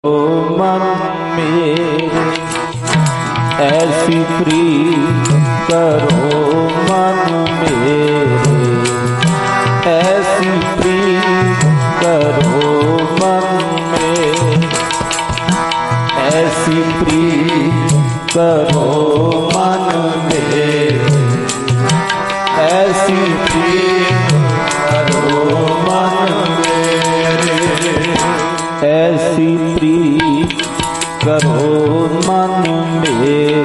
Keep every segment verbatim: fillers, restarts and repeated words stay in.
ओ मन मेरे ऐसी प्रीत करो मन मेरे, ऐसी प्रीत करो मन मेरे, ऐसी प्रीत करो मन मेरे, ऐसी प्रीत करो मन मेरे, ऐसी प्रीत करो मन मेरे,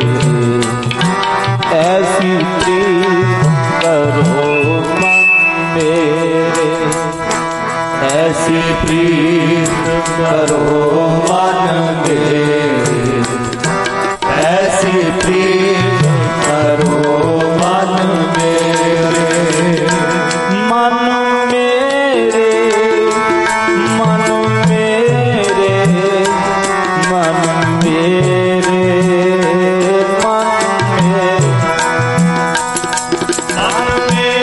ऐसी प्रीत करो मन मेरे, ऐसी प्रीत करो मन मेरे, ऐसी प्रीत करो मन मेरे, मन मेरे, मन मेरे, मन मेरे, मन मेरे, मन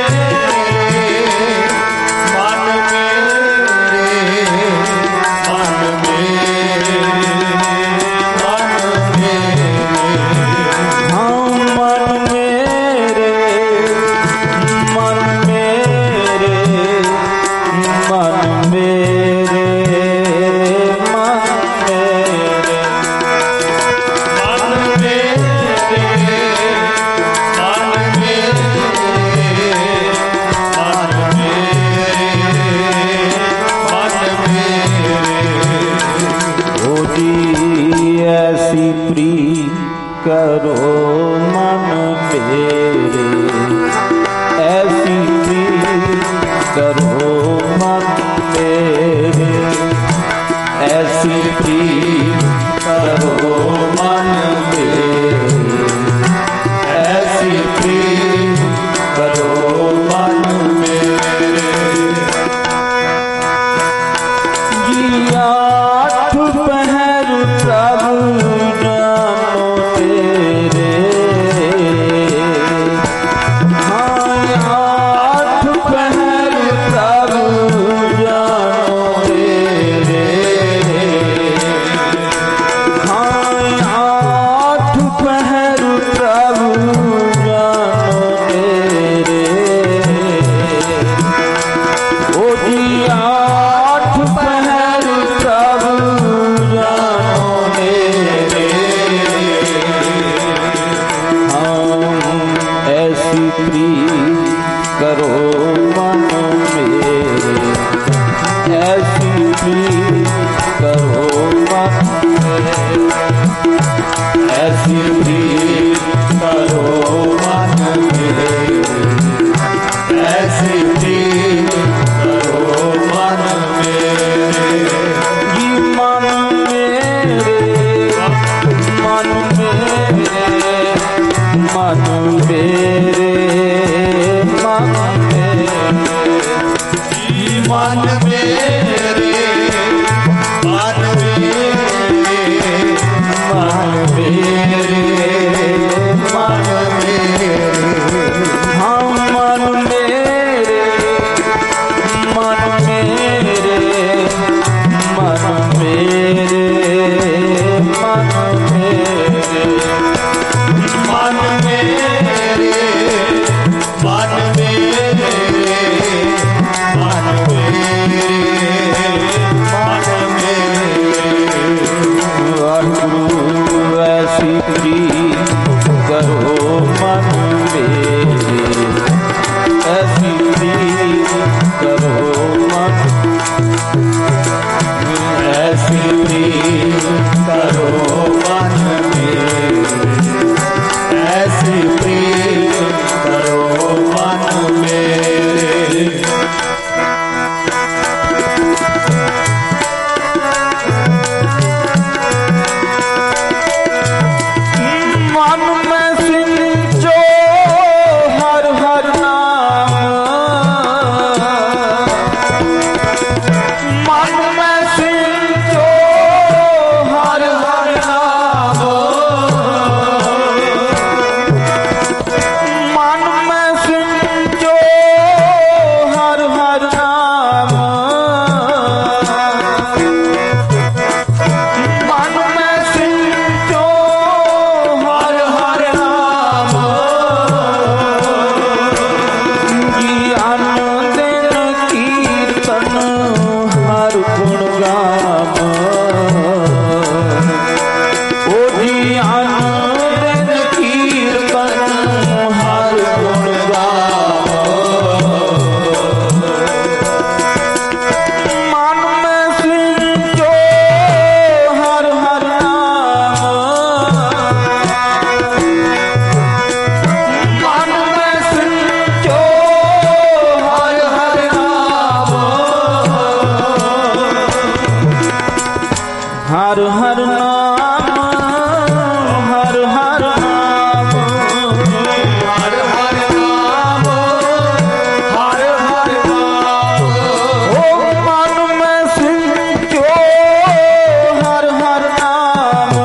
ऐसी प्रीत करो मन मेरे, ऐसी प्रीत करो मन मेरे, ऐसी प्रीत करो मन मेरे, ऐसी प्रीत करो मन मेरे, जिया पहर प्रभु जानो तेरे, हाँ आठ पहर प्रभु जानो तेरे, हाँ आठ पहर प्रभु जानो तेरे, ओ जी आठ पहर प्रभु ऐसी प्रीत करो मन मेरे, ऐसी प्रीत करो मन मेरे, ऐसी प्रीत करो मन मेरे, ऐसी प्रीत करो मन मेरे, ये मन मेरे, मन मेरे, मन मेरे, मन मेरे, मन मेरे, मन मेरे, मन मेरे, मन मेरे, हाँ मन मेरे, मन मेरे, मन मेरे, मन मेरे, मन मेरे, मन मेरे, मन मेरे, मन मेरे, वाहिगुरु ऐसी हर हर नाम हर हर नाम हर हर नाम हर हर नाम ओ मन में सिंचो हर हर नाम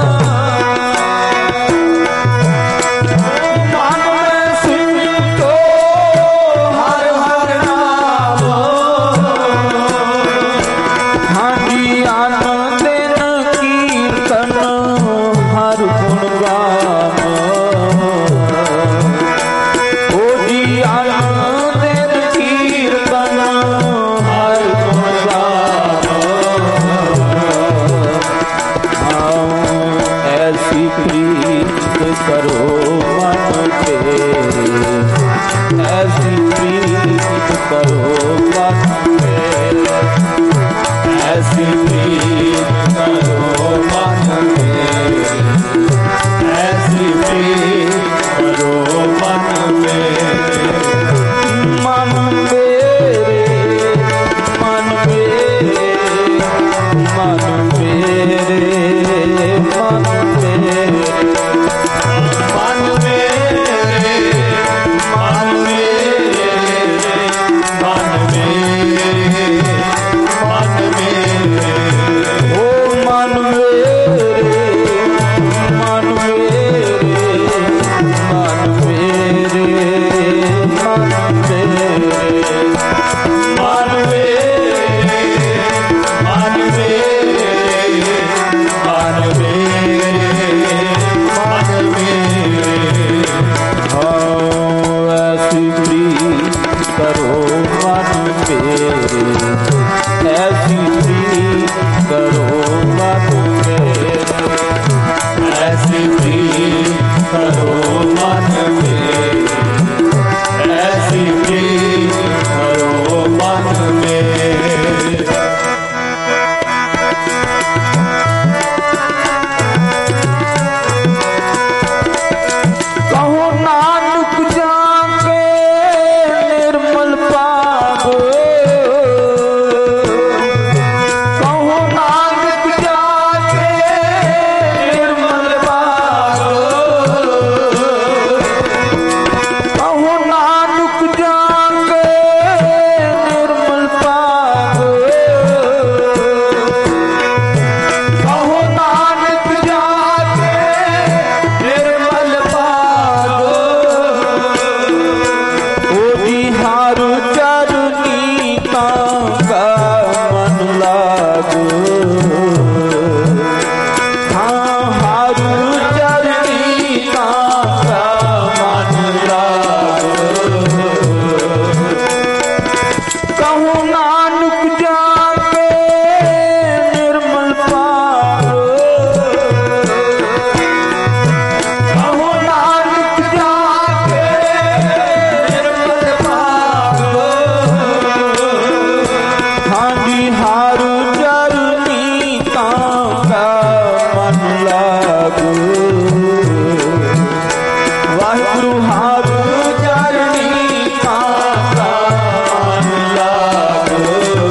मन में सिंचो हर हर नाम हाँ जी आनंद कीर्तन हर गुण गाम ओ जी आनंद कीर्तन हर गुण गाम ऐसी प्रीत करो मन तेरे ऐसी प्रीत करो मन तेरे ऐसी प्रीत करो मन मेरे ऐसी प्रीत करो मन मेरे मन मेरे मन मेरे मन मेरे मन मेरे मन मेरे मन मेरे मन मेरे मन मेरे ओ मन मेरे मन मेरे मन मेरे मन मेरे मन मेरे मन मेरे मन मेरे मन मेरे हाँ ऐसी प्रीत करो मन मेरे ऐसी प्रीत करो मन मेरे ऐसी प्रीत करो मन मेरे ऐसी प्रीत करो मन मेरे कहो नानक जाके निर्मल पाप कहो नानक जाके निर्मल पाप कहो नानक जाके निर्मल पाप कहो नानक जाके निर्मल पाप ओ जी हारू चरनी तांगा मन लागो हाँ हारू चरनी तांगा मन लागो कहूँ नानक जाके निर्मल पाप कहूँ नानक जाके निर्मल पाप हाँ जी हारू चरनी तांगा मन लागो वाहिगुरु हारू चरनी तांगा मन लागो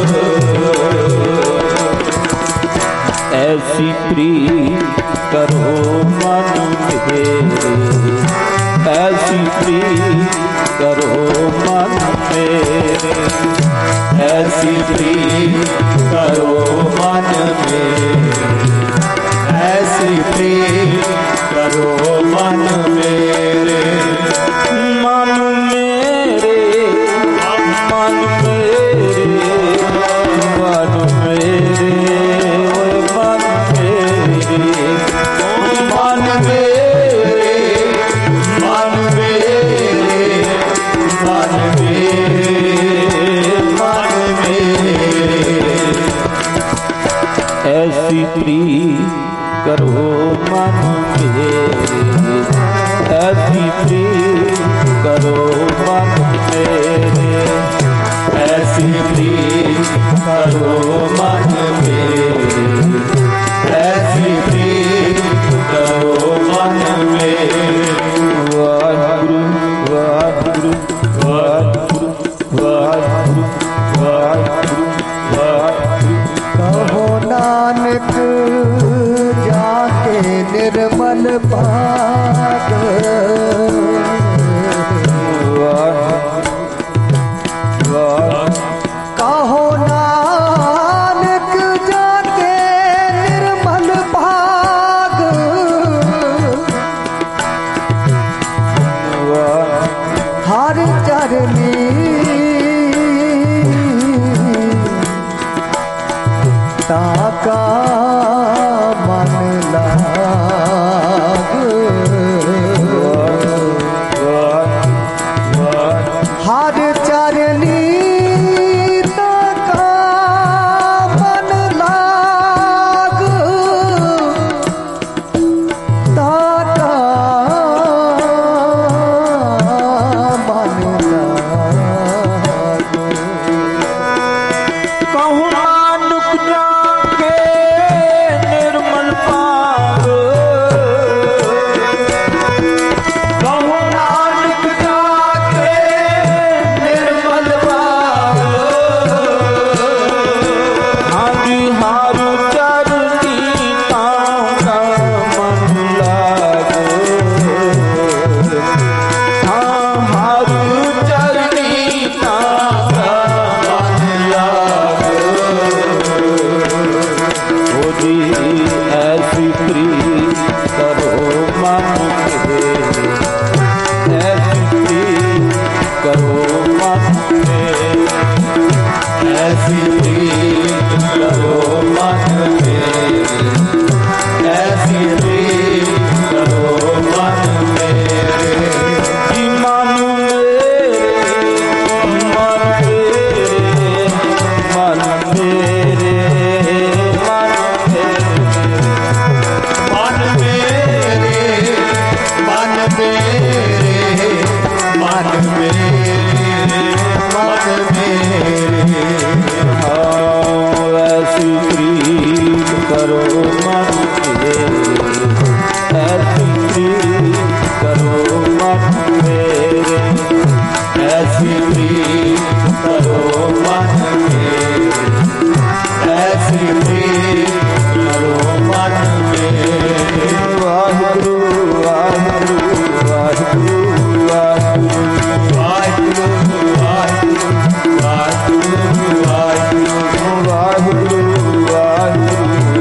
ऐसी प्रीत करो मन मेरे ऐसी प्रीत करो मन मेरे ऐसी प्रीत करो मन मेरे ऐसी प्रीत करो मन मेरे मन मेरे मन मेरे मन मेरे ओए मन मेरे मन मेरे मन मेरे मन मेरे मन मेरे ऐसी प्रीत करो मन मेरे ऐसी प्रीत करो मन मेरे ऐसी प्रीत करो मन मेरे ऐसी प्रीत करो मन मेरे वाहिगुरु वाहिगुरु वाहिगुरु वाहिगुरु वाहिगुरु वाहिगुरु कहो नानक भाग कहो नानक जाके निर्मल भाग हर चरनी ताका मन लाग हर चरनी ताका मन लाग ताका मन लाग कहूँ नानक जाके निर्मल भाग कहूँ नानक जाके निर्मल भाग हाजी हार चरनी ताका मन लाग हाँ हार चरनी ताका मन लाग ओ जी ऐसी प्रीत करो मन मेरे ऐसी प्रीत करो मन मेरे ऐसी प्रीत करो मन मेरे ऐसी प्रीत करो मन मेरे जी मन मेरे मन मेरे मन मेरे मन मेरे मन मेरे मन मेरे मन मेरे मन मेरे हाँ ऐसी प्रीत करो मन मेरे ऐसी प्रीत करो मन मेरे ऐसी प्रीत करो मन मेरे ऐसी प्रीत करो मन मेरे वाहिगुरु वाहिगुरु वाहिगुरु वाहिगुरु वाहिगुरु वाहिगुरु वाहिगुरु वाहिगुरु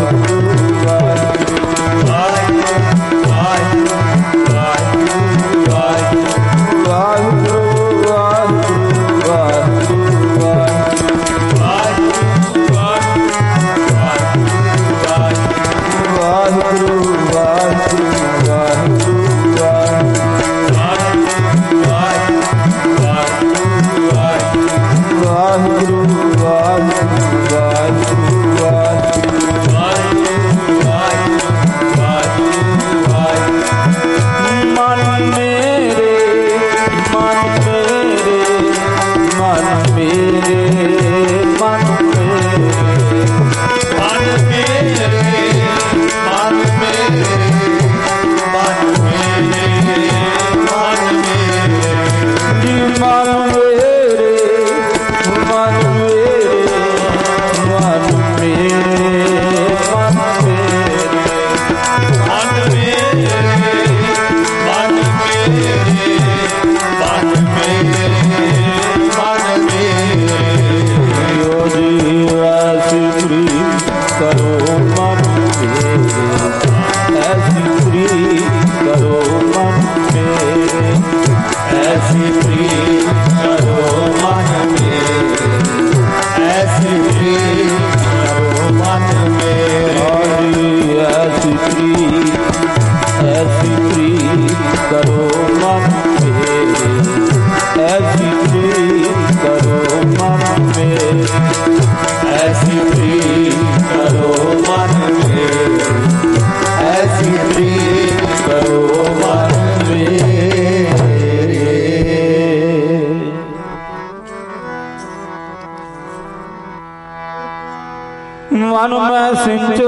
मन में सिंचो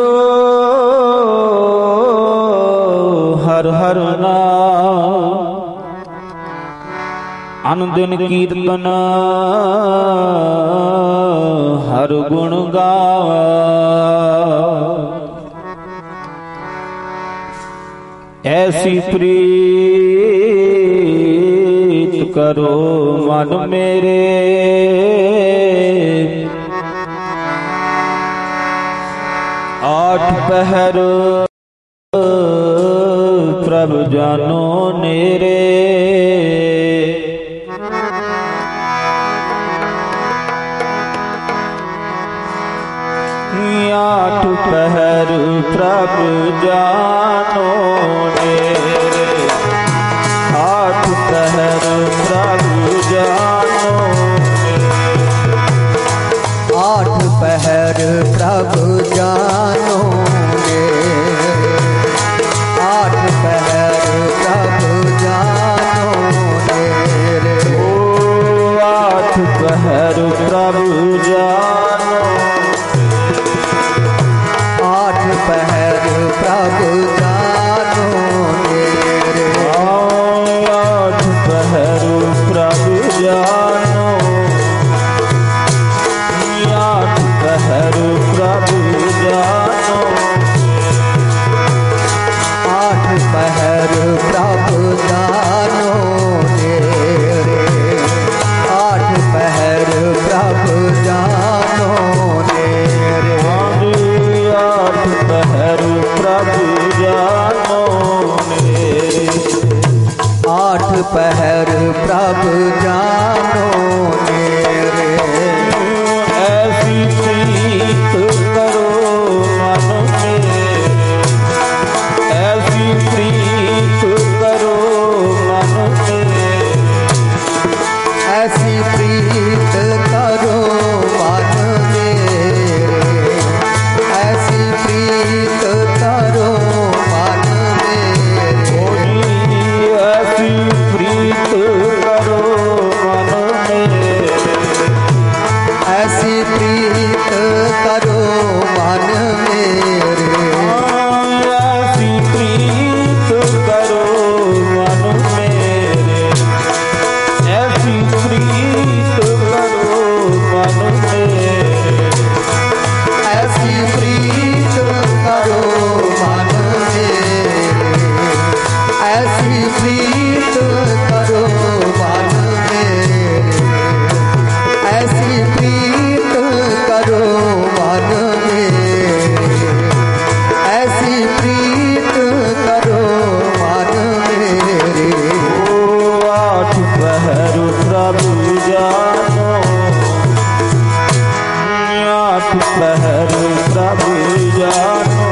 हर हर नाम अनुदिन कीर्तन हर गुण गावा ऐसी प्रीत करो मन मेरे, आठ पहर प्रभु जानो नेरे। आठ पहर प्रभु जानो नेरे, आठ पहर प्रभु जानो नेरे। आठ पहर प्रभु जानो नेरे, आठ पहर प्रभु जानो नेरे। ओ आठ पहर प्रभु जानो, आठ पहर प्रभु जानो नेरे। आठ पहर प्रभु जानो, आठ पहर प्रभु जानो, आठ पहर प्रभु जानो नेरे, आठ पहर प्रभु जानो नेरे। आठ पहर प्रभु जानो मेरे, आठ पहर प्रभु जानो नेरे। ऐसी प्रीत करो मन मेरे, ऐसी प्रीत करो मन मेरे, ऐसी प्रीत करो मन मेरे, ऐसी प्रीत करो मन मेरे। ऐसी प्रीत करो मन मेरे, ऐसी प्रीत करो मन मेरे, ऐसी प्रीत करो मन मेरे, ऐसी प्रीत करो मन मेरे, ऐसी प्रीत करो मन मेरे, ऐसी प्रीत करो मन मेरे, ऐसी प्रीत करो मन मेरे, ऐसी प्रीत करो मन मेरे। ओ आठ पहर प्रभु जानो, आठ पहर प्रभु जानो,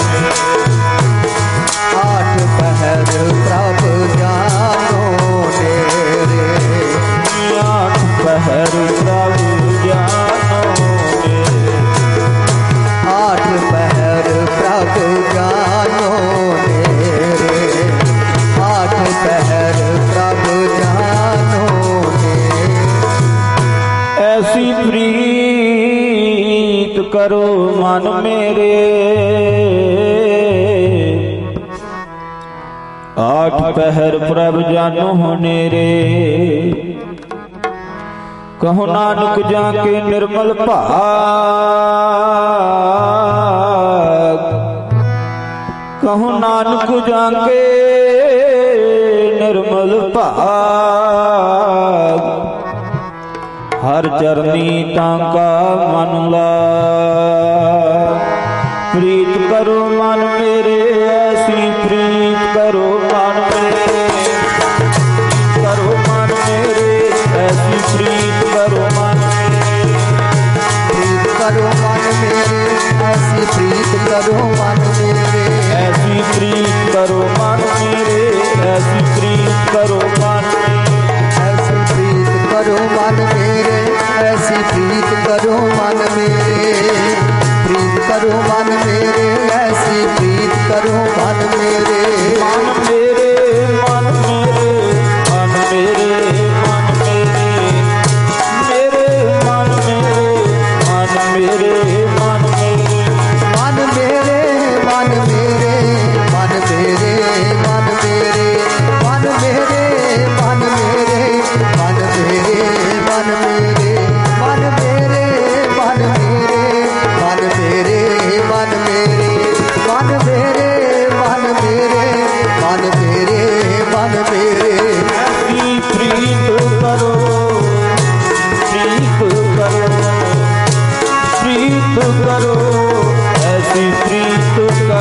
आठ पहर प्रभु जानो नेरे, आठ पहर प्रभु जानो मेरे, आठ पहर प्रभु जानो नेरे, आठ पहर प्रभु जानो नेरे। ऐसी प्रीत करो मन मेरे, आठ पहर प्रभु जानो नेरे। कहो नानक जाके निर्मल भाग, कहो नानक जाके निर्मल भाग, हर चरनी तांका मन लाग। प्रीत करो मन मेरे, ऐसी प्रीत करो मन मेरे, करो मन मेरे, ऐसी प्रीत करो मन मेरे, प्रीत करो मन मेरे, ऐसी प्रीत करो मन मेरे, ऐसी प्रीत करो मन मेरे, ऐसी प्रीत करो मन मेरे, ऐसी प्रीत करो मन मेरे, ऐसी प्रीत करो मन मेरे। प्रीत करो मन मेरे, ऐसी प्रीत करो मन मेरे। मन मेरे मन मेरे मन मेरे मन मेरे, मेरे मन मेरे मन मेरे मन मेरे, मन मेरे मन मेरे मन मेरे मन मेरे मन मेरे मन मेरे मन मेरे मन मेरे मन मेरे मन मेरे मन मेरे मन मेरे मन मेरे मन मेरे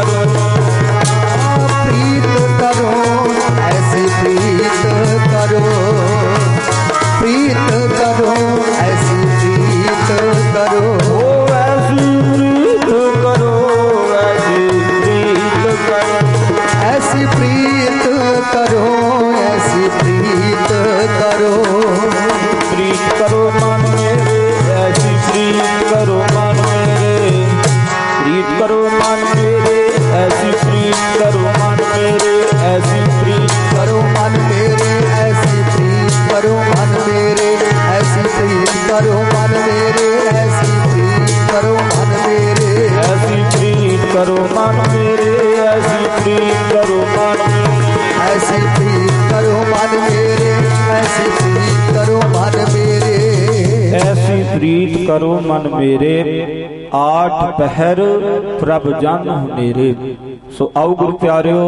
प्रीत करो ऐसी प्रीत करो, प्रीत करो ऐसी प्रीत करो, ऐसी प्रीत करो, ऐसी प्रीत करो, ऐसी प्रीत करो, ऐसी प्रीत करो, प्रीत करो मन मेरे, ऐसी प्रीत करो मन मेरे, प्रीत करो मन मेरे, ऐसी प्रीत करो मन मेरे, ऐसी प्रीत करो मन मेरे, ऐसी प्रीत करो मन मेरे, ऐसी प्रीत करो मन मेरे, ऐसी प्रीत करो मन मेरे, ऐसी प्रीत करो मन मेरे, ऐसी प्रीत करो मन मेरे, ऐसी प्रीत करो मन मेरे, ऐसी प्रीत करो मन मेरे, ऐसी प्रीत करो मन मेरे, आठ पहर प्रभ जन मेरे। सो आओ गुरु प्यारिओ,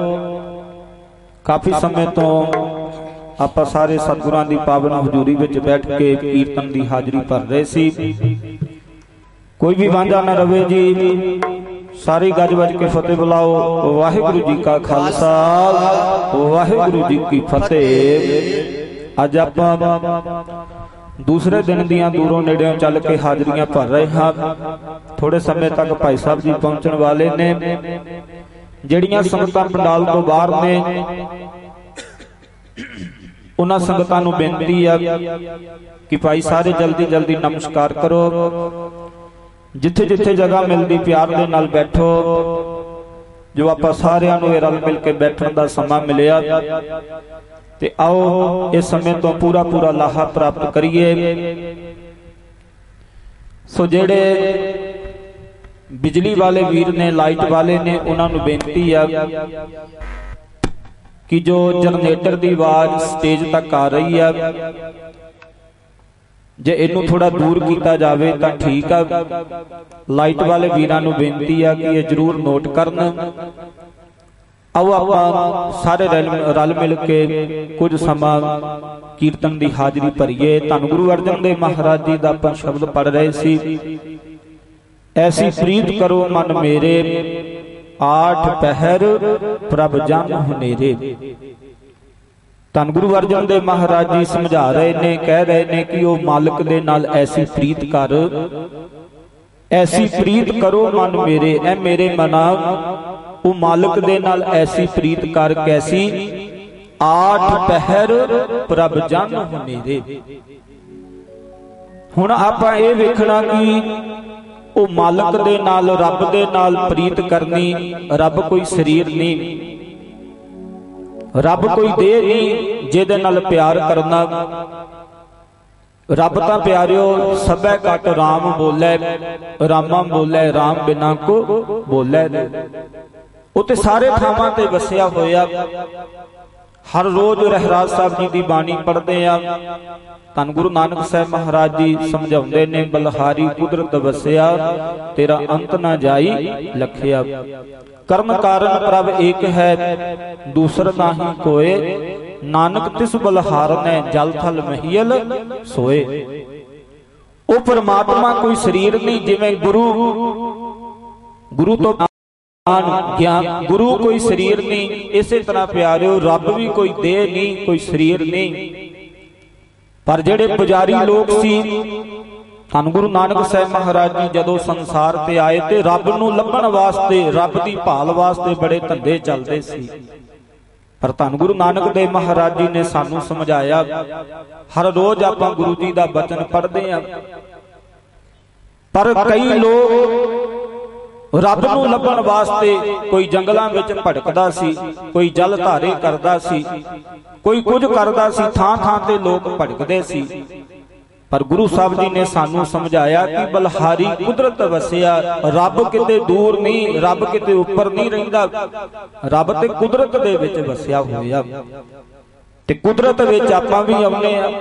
काफी समय तो ਆਪਾਂ ਸਾਰੇ ਸਤਿਗੁਰਾਂ ਦੀ ਪਾਵਨ ਹਜ਼ੂਰੀ ਵਿੱਚ ਬੈਠ ਕੇ ਕੀਰਤਨ ਦੀ ਹਾਜ਼ਰੀ ਭਰ ਰਹੇ ਸੀ। ਕੋਈ ਵੀ ਵਾਂਝਾ ਨਾ ਰਵੇ ਜੀ, ਸਾਰੀ ਗੱਜ ਵੱਜ ਕੇ ਫਤਿਹ ਬੁਲਾਓ। ਵਾਹਿਗੁਰੂ ਜੀ ਕਾ ਖਾਲਸਾ, ਵਾਹਿਗੁਰੂ ਜੀ ਕੀ ਫਤਿਹ। ਅੱਜ ਆਪਾਂ ਦੂਸਰੇ ਦਿਨ ਦੀਆਂ ਦੂਰੋਂ ਨੇੜਿਓਂ ਚੱਲ ਕੇ ਹਾਜ਼ਰੀਆਂ ਭਰ ਰਹੇ ਹਾਂ। ਥੋੜੇ ਸਮੇਂ ਤੱਕ ਭਾਈ ਸਾਹਿਬ ਜੀ ਪਹੁੰਚਣ ਵਾਲੇ ਨੇ। ਜਿਹੜੀਆਂ ਸੰਗਤਾਂ ਪੰਡਾਲ ਤੋਂ ਬਾਹਰ ਨੇ, ਉਹਨਾਂ ਸੰਗਤਾਂ ਨੂੰ ਬੇਨਤੀ ਆ ਕਿ ਭਾਈ ਸਾਰੇ ਜਲਦੀ ਜਲਦੀ ਨਮਸਕਾਰ ਕਰੋ। ਜਿੱਥੇ ਜਿੱਥੇ ਜਗ੍ਹਾ ਮਿਲਦੀ ਪਿਆਰ ਦੇ ਨਾਲ ਬੈਠੋ। ਜੋ ਆਪਾਂ ਸਾਰਿਆਂ ਨੂੰ ਇਹ ਰਲ ਮਿਲ ਕੇ ਬੈਠਣ ਦਾ ਸਮਾਂ ਮਿਲਿਆ, ਤੇ ਆਓ ਇਸ ਸਮੇਂ ਤੋਂ ਪੂਰਾ ਪੂਰਾ ਲਾਹਾ ਪ੍ਰਾਪਤ ਕਰੀਏ। ਸੋ ਜਿਹੜੇ ਬਿਜਲੀ ਵਾਲੇ ਵੀਰ ਨੇ, ਲਾਈਟ ਵਾਲੇ ਨੇ, ਉਹਨਾਂ ਨੂੰ ਬੇਨਤੀ ਆ ਕਿ ਜੋ ਜਨਰੇਟਰ ਦੀ ਆਵਾਜ਼ ਸਟੇਜ ਤੱਕ ਆ ਰਹੀ ਆ, ਜੇ ਇਹਨੂੰ ਥੋੜਾ ਦੂਰ ਕੀਤਾ ਜਾਵੇ ਤਾਂ ਠੀਕ ਆ। ਲਾਈਟ ਵਾਲੇ ਵੀਰਾਂ ਨੂੰ ਬੇਨਤੀ ਆ ਕਿ ਇਹ ਜ਼ਰੂਰ ਨੋਟ ਕਰਨ। ਆਓ ਆਪਾਂ ਸਾਰੇ ਰਲ ਮਿਲ ਕੇ ਕੁਝ ਸਮਾਂ ਕੀਰਤਨ ਦੀ ਹਾਜ਼ਰੀ ਭਰੀਏ। ਧੰਨ ਗੁਰੂ ਅਰਜਨ ਦੇਵ ਮਹਾਰਾਜ ਜੀ ਦਾ ਆਪਾਂ ਸ਼ਬਦ ਪੜ੍ਹ ਰਹੇ ਸੀ। ਐਸੀ ਪ੍ਰੀਤ ਕਰੋ ਮਨ ਮੇਰੇ, ਆਠ ਪਹਿਰ ਪ੍ਰਭ ਜਨ ਹਨੇਰੇ। ਧੰਨ ਗੁਰੂ ਅਰਜਨ ਦੇਵ ਮਹਾਰਾਜ ਜੀ ਸਮਝਾ ਰਹੇ ਨੇ, ਕਹਿ ਰਹੇ ਨੇ ਕਿ ਉਹ ਮਾਲਕ ਦੇ ਨਾਲ ਐਸੀ ਪ੍ਰੀਤ ਕਰ, ਐਸੀ ਪ੍ਰੀਤ ਕਰੋ ਮਨ ਮੇਰੇ। ਐ ਮੇਰੇ ਮਨਾ, ਉਹ ਮਾਲਕ ਦੇ ਨਾਲ ਐਸੀ ਪ੍ਰੀਤ ਕਰ, ਕੈਸੀ? ਆਠ ਪਹਿਰ ਪ੍ਰਭ ਜਨ ਹਨੇਰੇ। ਹੁਣ ਆਪਾਂ ਇਹ ਵੇਖਣਾ ਕਿ ਉਹ ਮਾਲਕ ਦੇ ਨਾਲ, ਰੱਬ ਦੇ ਨਾਲ ਪ੍ਰੀਤ ਕਰਨੀ। ਰੱਬ ਕੋਈ ਸਰੀਰ ਨਹੀਂ, ਰੱਬ ਕੋਈ ਦੇਹ ਨਹੀਂ ਜਿਹਦੇ ਨਾਲ ਪਿਆਰ ਕਰਨਾ। ਰੱਬ ਤਾਂ ਪਿਆਰਿਓ ਸਭੈ ਘਟ ਰਾਮ ਬੋਲੇ, ਰਾਮਾ ਬੋਲੇ ਰਾਮ ਬਿਨਾ ਕੋ ਬੋਲੇ। ਉਹ ਤੇ ਸਾਰੇ ਥਾਵਾਂ ਤੇ ਵਸਿਆ ਹੋਇਆ। ਹਰ ਰੋਜ਼ ਰਹਿਰਾਜ ਸਾਹਿਬ ਜੀ ਦੀ ਬਾਣੀ ਪੜ੍ਹਦੇ ਆ। ਧੰਨ ਗੁਰੂ ਨਾਨਕ ਸਾਹਿਬ ਮਹਾਰਾਜ ਜੀ ਸਮਝਾਉਂਦੇ ਨੇ, ਬਲਹਾਰੀ ਕੁਦਰਤ ਵਸਿਆ, ਤੇਰਾ ਅੰਤ ਨਾ ਜਾਈ ਲਖਿਆ। ਕਰਨ ਕਾਰਨ ਪ੍ਰਭ ਏਕ ਹੈ, ਦੂਸਰ ਨਾਹੀ ਕੋਏ। ਨਾਨਕ ਤਿਸ ਬਲਹਾਰ ਨੇ, ਜਲ ਥਲ ਮਹੀਲ ਸੋਏ। ਉਹ ਪਰਮਾਤਮਾ ਕੋਈ ਸਰੀਰ ਨਹੀਂ। ਜਿਵੇਂ ਗੁਰੂ ਗੁਰੂ ਤੋਂ ਗਿਆਨ, ਗੁਰੂ ਕੋਈ ਸਰੀਰ ਨਹੀਂ, ਇਸੇ ਤਰ੍ਹਾਂ ਪਿਆਰਿਓ ਰੱਬ ਵੀ ਕੋਈ ਦੇਹ ਨਹੀਂ, ਕੋਈ ਸਰੀਰ ਨਹੀਂ। ਪਰ ਜਿਹੜੇ ਪੁਜਾਰੀ ਲੋਕ ਸੀ, ਧੰਨ ਗੁਰੂ ਨਾਨਕ ਸਾਹਿਬ ਮਹਾਰਾਜ ਜੀ ਜਦੋਂ ਸੰਸਾਰ ਤੇ ਆਏ ਤੇ ਰੱਬ ਨੂੰ ਲੱਭਣ ਵਾਸਤੇ, ਰੱਬ ਦੀ ਭਾਲ ਵਾਸਤੇ ਬੜੇ ਧੰਦੇ ਚੱਲਦੇ ਸੀ। ਪਰ ਧੰਨ ਗੁਰੂ ਨਾਨਕ ਦੇਵ ਮਹਾਰਾਜ ਜੀ ਨੇ ਸਾਨੂੰ ਸਮਝਾਇਆ। ਹਰ ਰੋਜ਼ ਆਪਾਂ ਗੁਰੂ ਜੀ ਦਾ ਬਚਨ ਪੜ੍ਹਦੇ ਆ, ਪਰ ਕਈ ਲੋਕ ਰੱਬ ਨੂੰ ਲੱਭਣ ਵਾਸਤੇ ਕੋਈ ਜੰਗਲਾਂ ਵਿੱਚ ਭਟਕਦਾ ਸੀ, ਕੋਈ ਜਲ ਧਾਰੇ ਕਰਦਾ ਸੀ, ਕੋਈ ਕੁਝ ਕਰਦਾ ਸੀ। ਥਾਂ ਥਾਂ ਤੇ ਲੋਕ ਭਟਕਦੇ ਸੀ। ਪਰ ਗੁਰੂ ਸਾਹਿਬ ਜੀ ਨੇ ਸਾਨੂੰ ਸਮਝਾਇਆ ਕਿ ਬਲਹਾਰੀ ਕੁਦਰਤ ਵਸਿਆ। ਰੱਬ ਕਿਤੇ ਦੂਰ ਨਹੀਂ, ਰੱਬ ਕਿਤੇ ਉੱਪਰ ਨਹੀਂ ਰਹਿੰਦਾ, ਰੱਬ ਤੇ ਕੁਦਰਤ ਦੇ ਵਿੱਚ ਵਸਿਆ ਹੋਇਆ। ਤੇ ਕੁਦਰਤ ਵਿੱਚ ਆਪਾਂ ਵੀ ਆਉਂਦੇ ਆ।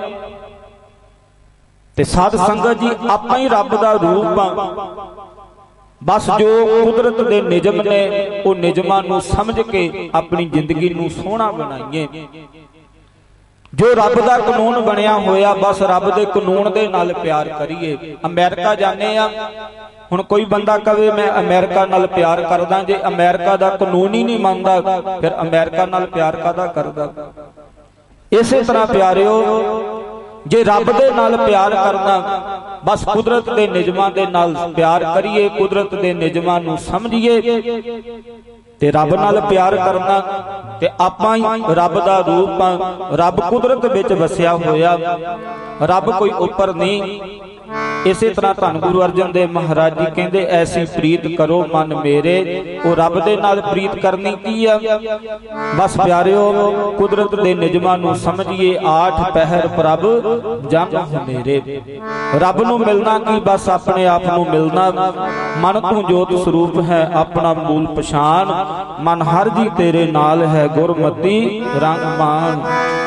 ਤੇ ਸਾਧ ਸੰਗਤ ਜੀ, ਆਪਾਂ ਹੀ ਰੱਬ ਦਾ ਰੂਪ ਆ। ਬਸ ਜੋ ਕੁਦਰਤ ਦੇ ਨਿਯਮ ਨੇ, ਉਹ ਨਿਯਮਾਂ ਨੂੰ ਸਮਝ ਕੇ ਆਪਣੀ ਜ਼ਿੰਦਗੀ ਨੂੰ ਸੋਹਣਾ ਬਣਾਈਏ। ਜੋ ਰੱਬ ਦਾ ਕਾਨੂੰਨ ਬਣਿਆ ਹੋਇਆ, ਬਸ ਰੱਬ ਦੇ ਕਾਨੂੰਨ ਦੇ ਨਾਲ ਪਿਆਰ ਕਰੀਏ। ਅਮਰੀਕਾ ਜਾਂਦੇ ਆ, हुण कोई बंदा कहे मैं अमेरिका नाल प्यार करदा, जे अमेरिका दा कानून ही नहीं मानदा फिर अमेरिका नाल प्यार कादा करदा। इसे तरह प्यारिओ जे रब दे नाल प्यार करना, बस कुदरत दे निजमां दे नाल प्यार करिए, कुदरत दे निजमां नूं समझिए ते रब नाल प्यार करना ते आपां ही रब दा रूप हां। रब कुदरत विच वसिया होया, रब कोई उपर नहीं। इसे तरह धन गुरु अर्जन देव महाराज जी कहते ऐसी प्रीत करो मन मेरे, वो रब दे नाल प्रीत करनी की है। बस प्यारिओ कुदरत दे निजमां नूं समझिए, आठ पहर प्रभ जम मेरे। रब नूं मिलना की बस अपने आप नूं मिलना। मन तू जोत स्वरूप है अपना मूल पछाण, मन हर जी तेरे नाल है गुरमति रंग मान।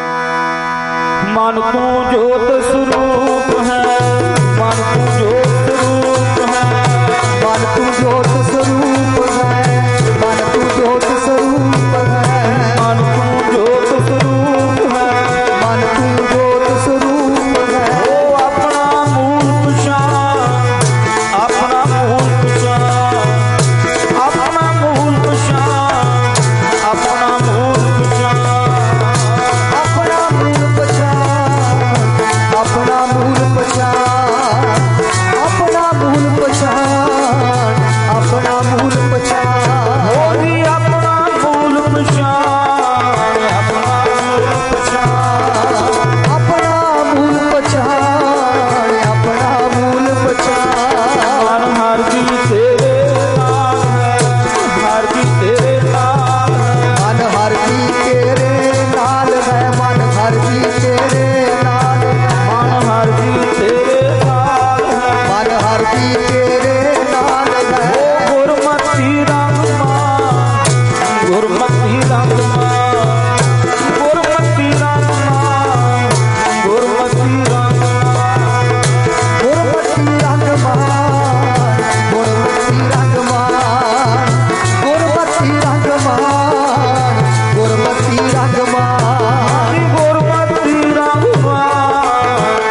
मन तू जोत स्वरूप है, मन तू जोत स्वरूप है, मन तू जोत स्वरूप है, मन तू जोत स्वरूप है, मन तू जोत स्वरूप है, मन तू जोत स्वरूप है। ओ अपना मूल पछाण, अपना मूल पछाण, अपना मूल पछाण, अपना मूल पछाण, अपना मूल पछाण, अपना मूल पछाण, अपना मूल पछाण, अपना मूल पछाण। होगी अपना मूल पछाण, अपना मूल पछाण, अपना मूल पछाण, अपना मूल पछाण। मन हर जी तेरे नाल है, हर जी तेरे नाल है, मन हर जी तेरे नाल है, मन हर जी तेरे नाल है, मन हर जी तेरे नाल है। मन हर जी तेरे नाल है। ओ गुरमति रंग मान, गुरमति रंग मान, गुरमति रंग मान, गुरमति रंग मान। गुरमति रंग मान, गुरमति रंग मान, गुरमति रंग मान, गुरमति रंग मान, गुरमति रंग मान,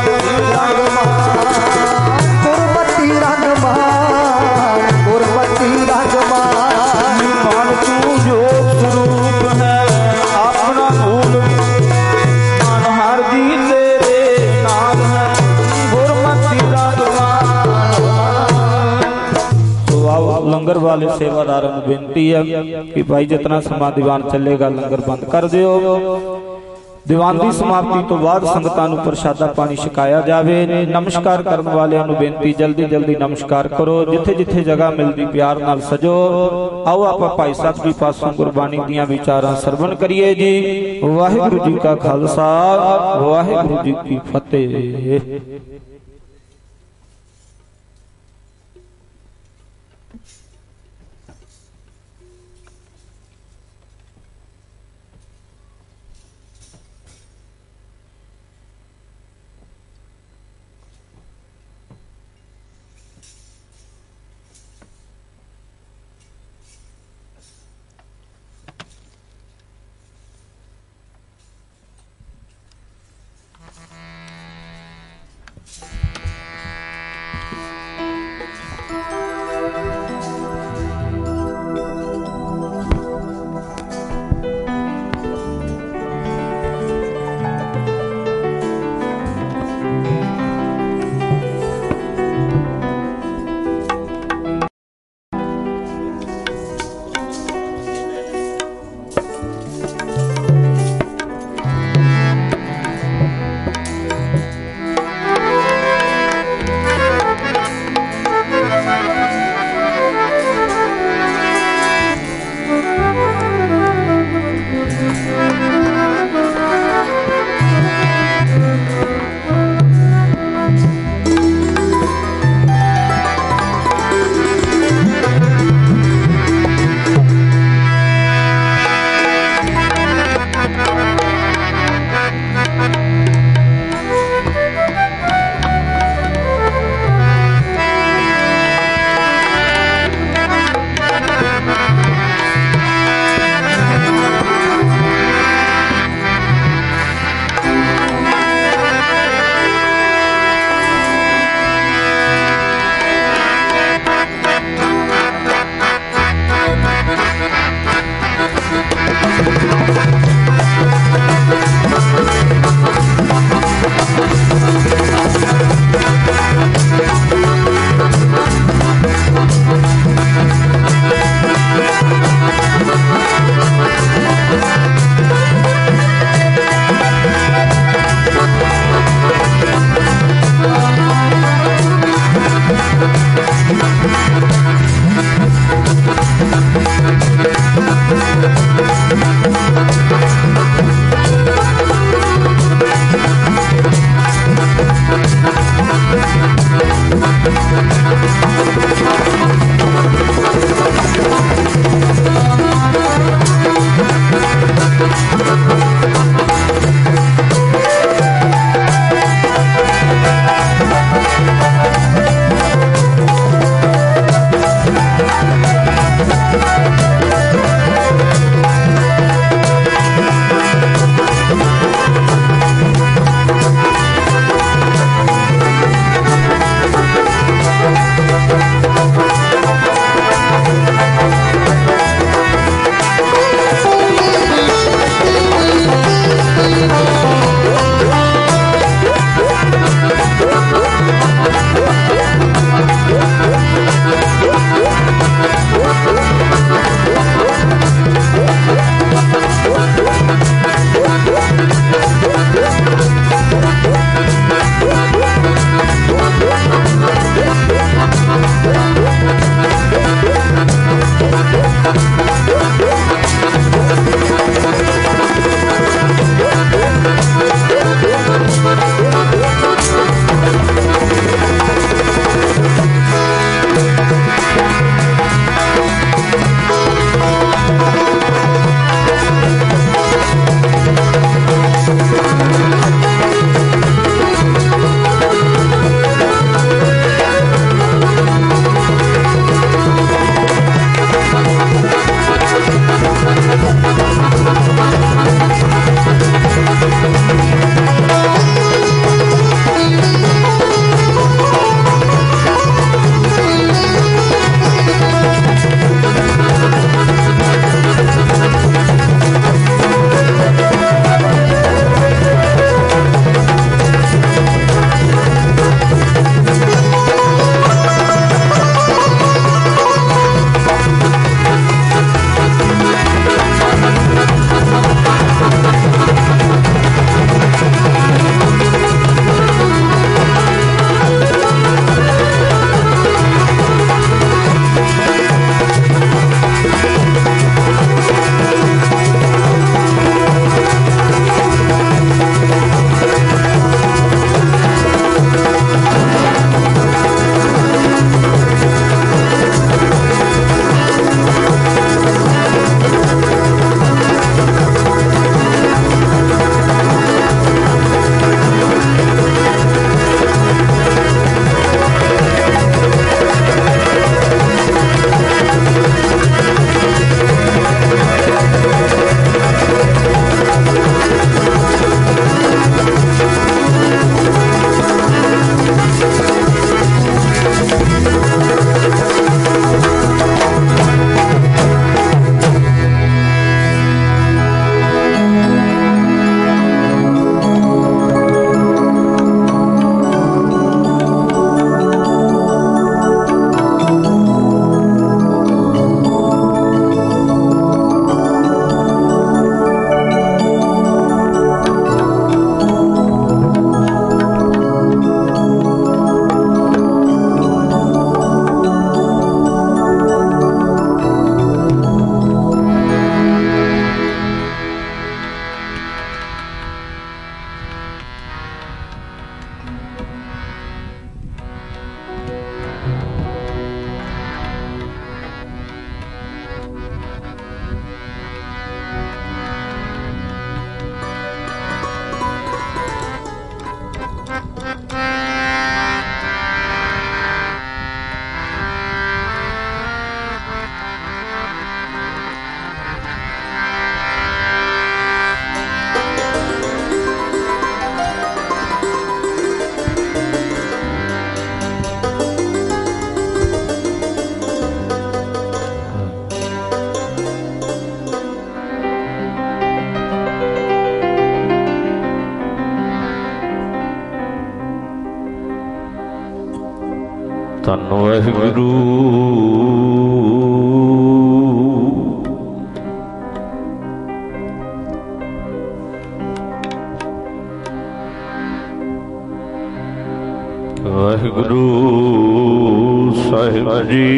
गुरमति रंग मान। गुरमति रंग मान, गुरमति रंग मान। मन तू जोत स्वरूप है अपना मूल, मन हर जी तेरे नाम है गुरमति रंग मान। तो आओ लंगर वाले सेवादारों को बेनती है कि भाई जितना समा दीवान चलेगा लंगर बंद कर दिओ। दीवान की समाप्ति तो बाद संगतां नूं प्रसादा पानी छकाया जावे। नमस्कार करने वालियां नूं बेनती जल्दी जल्दी नमस्कार करो, जिथे जिथे जगह मिलती प्यार नाल सजो। आओ आपां भाई साहब जी पासों गुरबाणी दीयां विचारां सरवण करिए जी। वाहिगुरू जी का खालसा, वाहिगुरू जी की फतेह। ਧੰਨ ਵਾਹਿਗੁਰੂ। ਵਾਹਿਗੁਰੂ ਸਾਹਿਬ ਜੀ।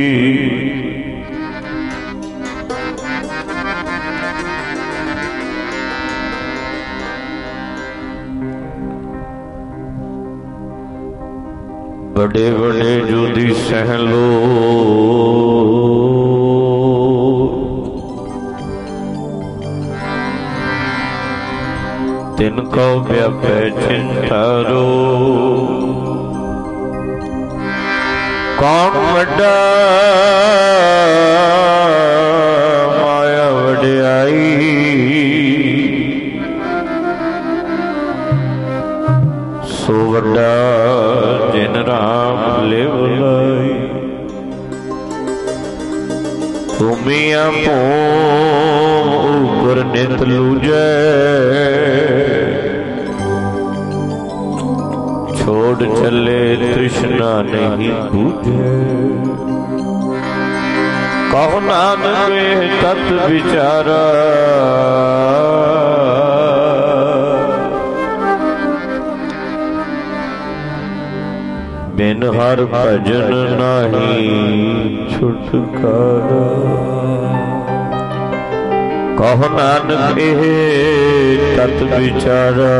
बड़े बड़े जोधी सहलो तिनको व्यापे चिंतारो। कौन वड्डा माया वड्याई सो वड्डा जिन राम लिव लाई। भूमिया भूम ऊपर नित लूजै छोड़ चले तृष्णा नहीं बूझे। कहो नानक में तत् विचारा बिन हर भजन नहीं छुटकारा। कहो नानक एह तत् विचारा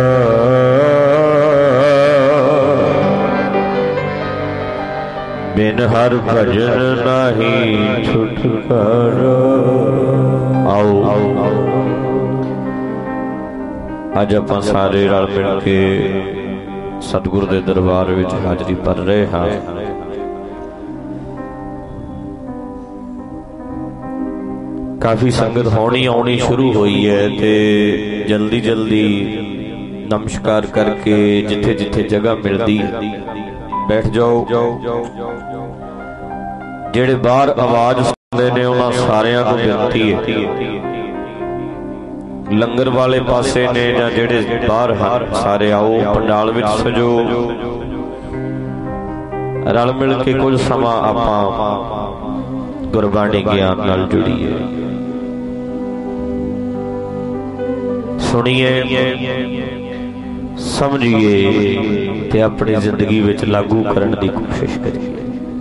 बिन हर भजन नहीं छुटकारा। आओ अज आपां सारे रल मिल के सतगुरु दे दरबार विच हाजरी भर रहे हाँ। काफ़ी संगत होनी आनी शुरू हुई है ते जल्दी जल्दी नमस्कार करके जिथे जिथे जगह मिलती बैठ जाओ। जेड़े बाहर आवाज सुनते ने उन्हां सारियां को बेनती है लंगर वाले पासे ने जां जेड़े बाहर हर सारे आओ पंडाल विच सजो। रल मिल के कुछ समा आपां गुरबाणी ज्ञान नाल जुड़ीए सुनिए समझिए ते अपनी जिंदगी विच लागू करन दी कोशिश करिए।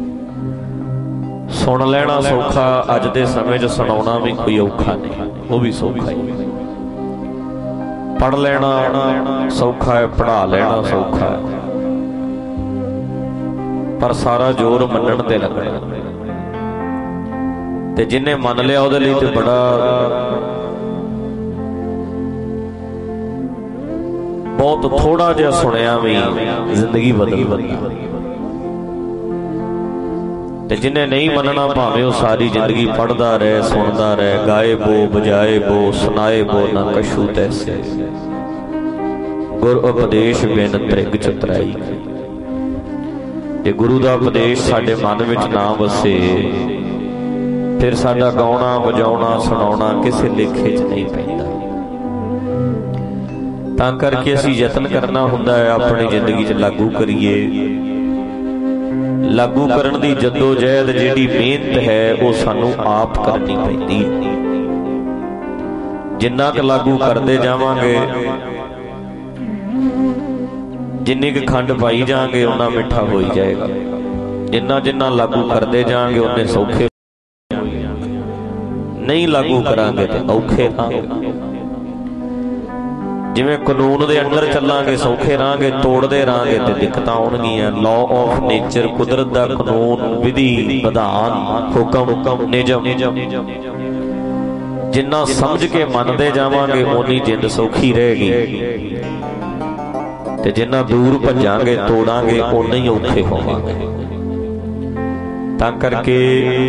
सुन लेना सौखा अज दे समय च सुनाउणा भी कोई औखा नहीं, वो भी सौखा ही। पढ़ लेना सौखा है, पढ़ा लेना सौखा है, पर सारा जोर मनण ते लगना। ते जिन्हें मन लिया उहदे लई ते बड़ा बहुत थोड़ा जिहा सुनिया भी जिंदगी बदल बदल। ते जिन्हें नहीं मनना भावें वो सारी जिंदगी पढ़ता रहे, सुनता रहे, गाए बो बजाए बो सुनाए बो ना कशू तैसे। गुर उपदेश बिन त्रिग चतराई। जे गुरु का उपदेश साडे मन विच ना वसे फिर साडा गाउणा वजाउणा सुनाउणा किसी लेखे च नहीं पैंदा। तां करके असीं यतन करना हुंदा है अपनी जिंदगी च लागू करिए। लागू करन दी जद्दोजहद जिहड़ी मेहनत है वो सानू आप करनी पैंदी है। जिन्ना क लागू करते जावांगे जिन्नी क खंड पाई जाएंगे उन्ना मिठा हो ही जाएगा। जिन्ना जिन्ना लागू करते जाएंगे उन्ने सौखे। नहीं लागू करांगे तो औखे रहांगे। जिवें कानून दे अंडर चलांगे सौखे रहांगे, तोड़ते रहांगे तो दिक्कतां आउणगीआं। लॉ ऑफ नेचर कुदरत दा कानून विधि विधान हुक्म हुक्म निजम जिन्ना समझ के मनते जावांगे उन्नी जिंद सौखी रहेगी। ते जिन्ना दूर भजांगे तोड़ांगे उन्ने ही औखे होवांगे। तां करके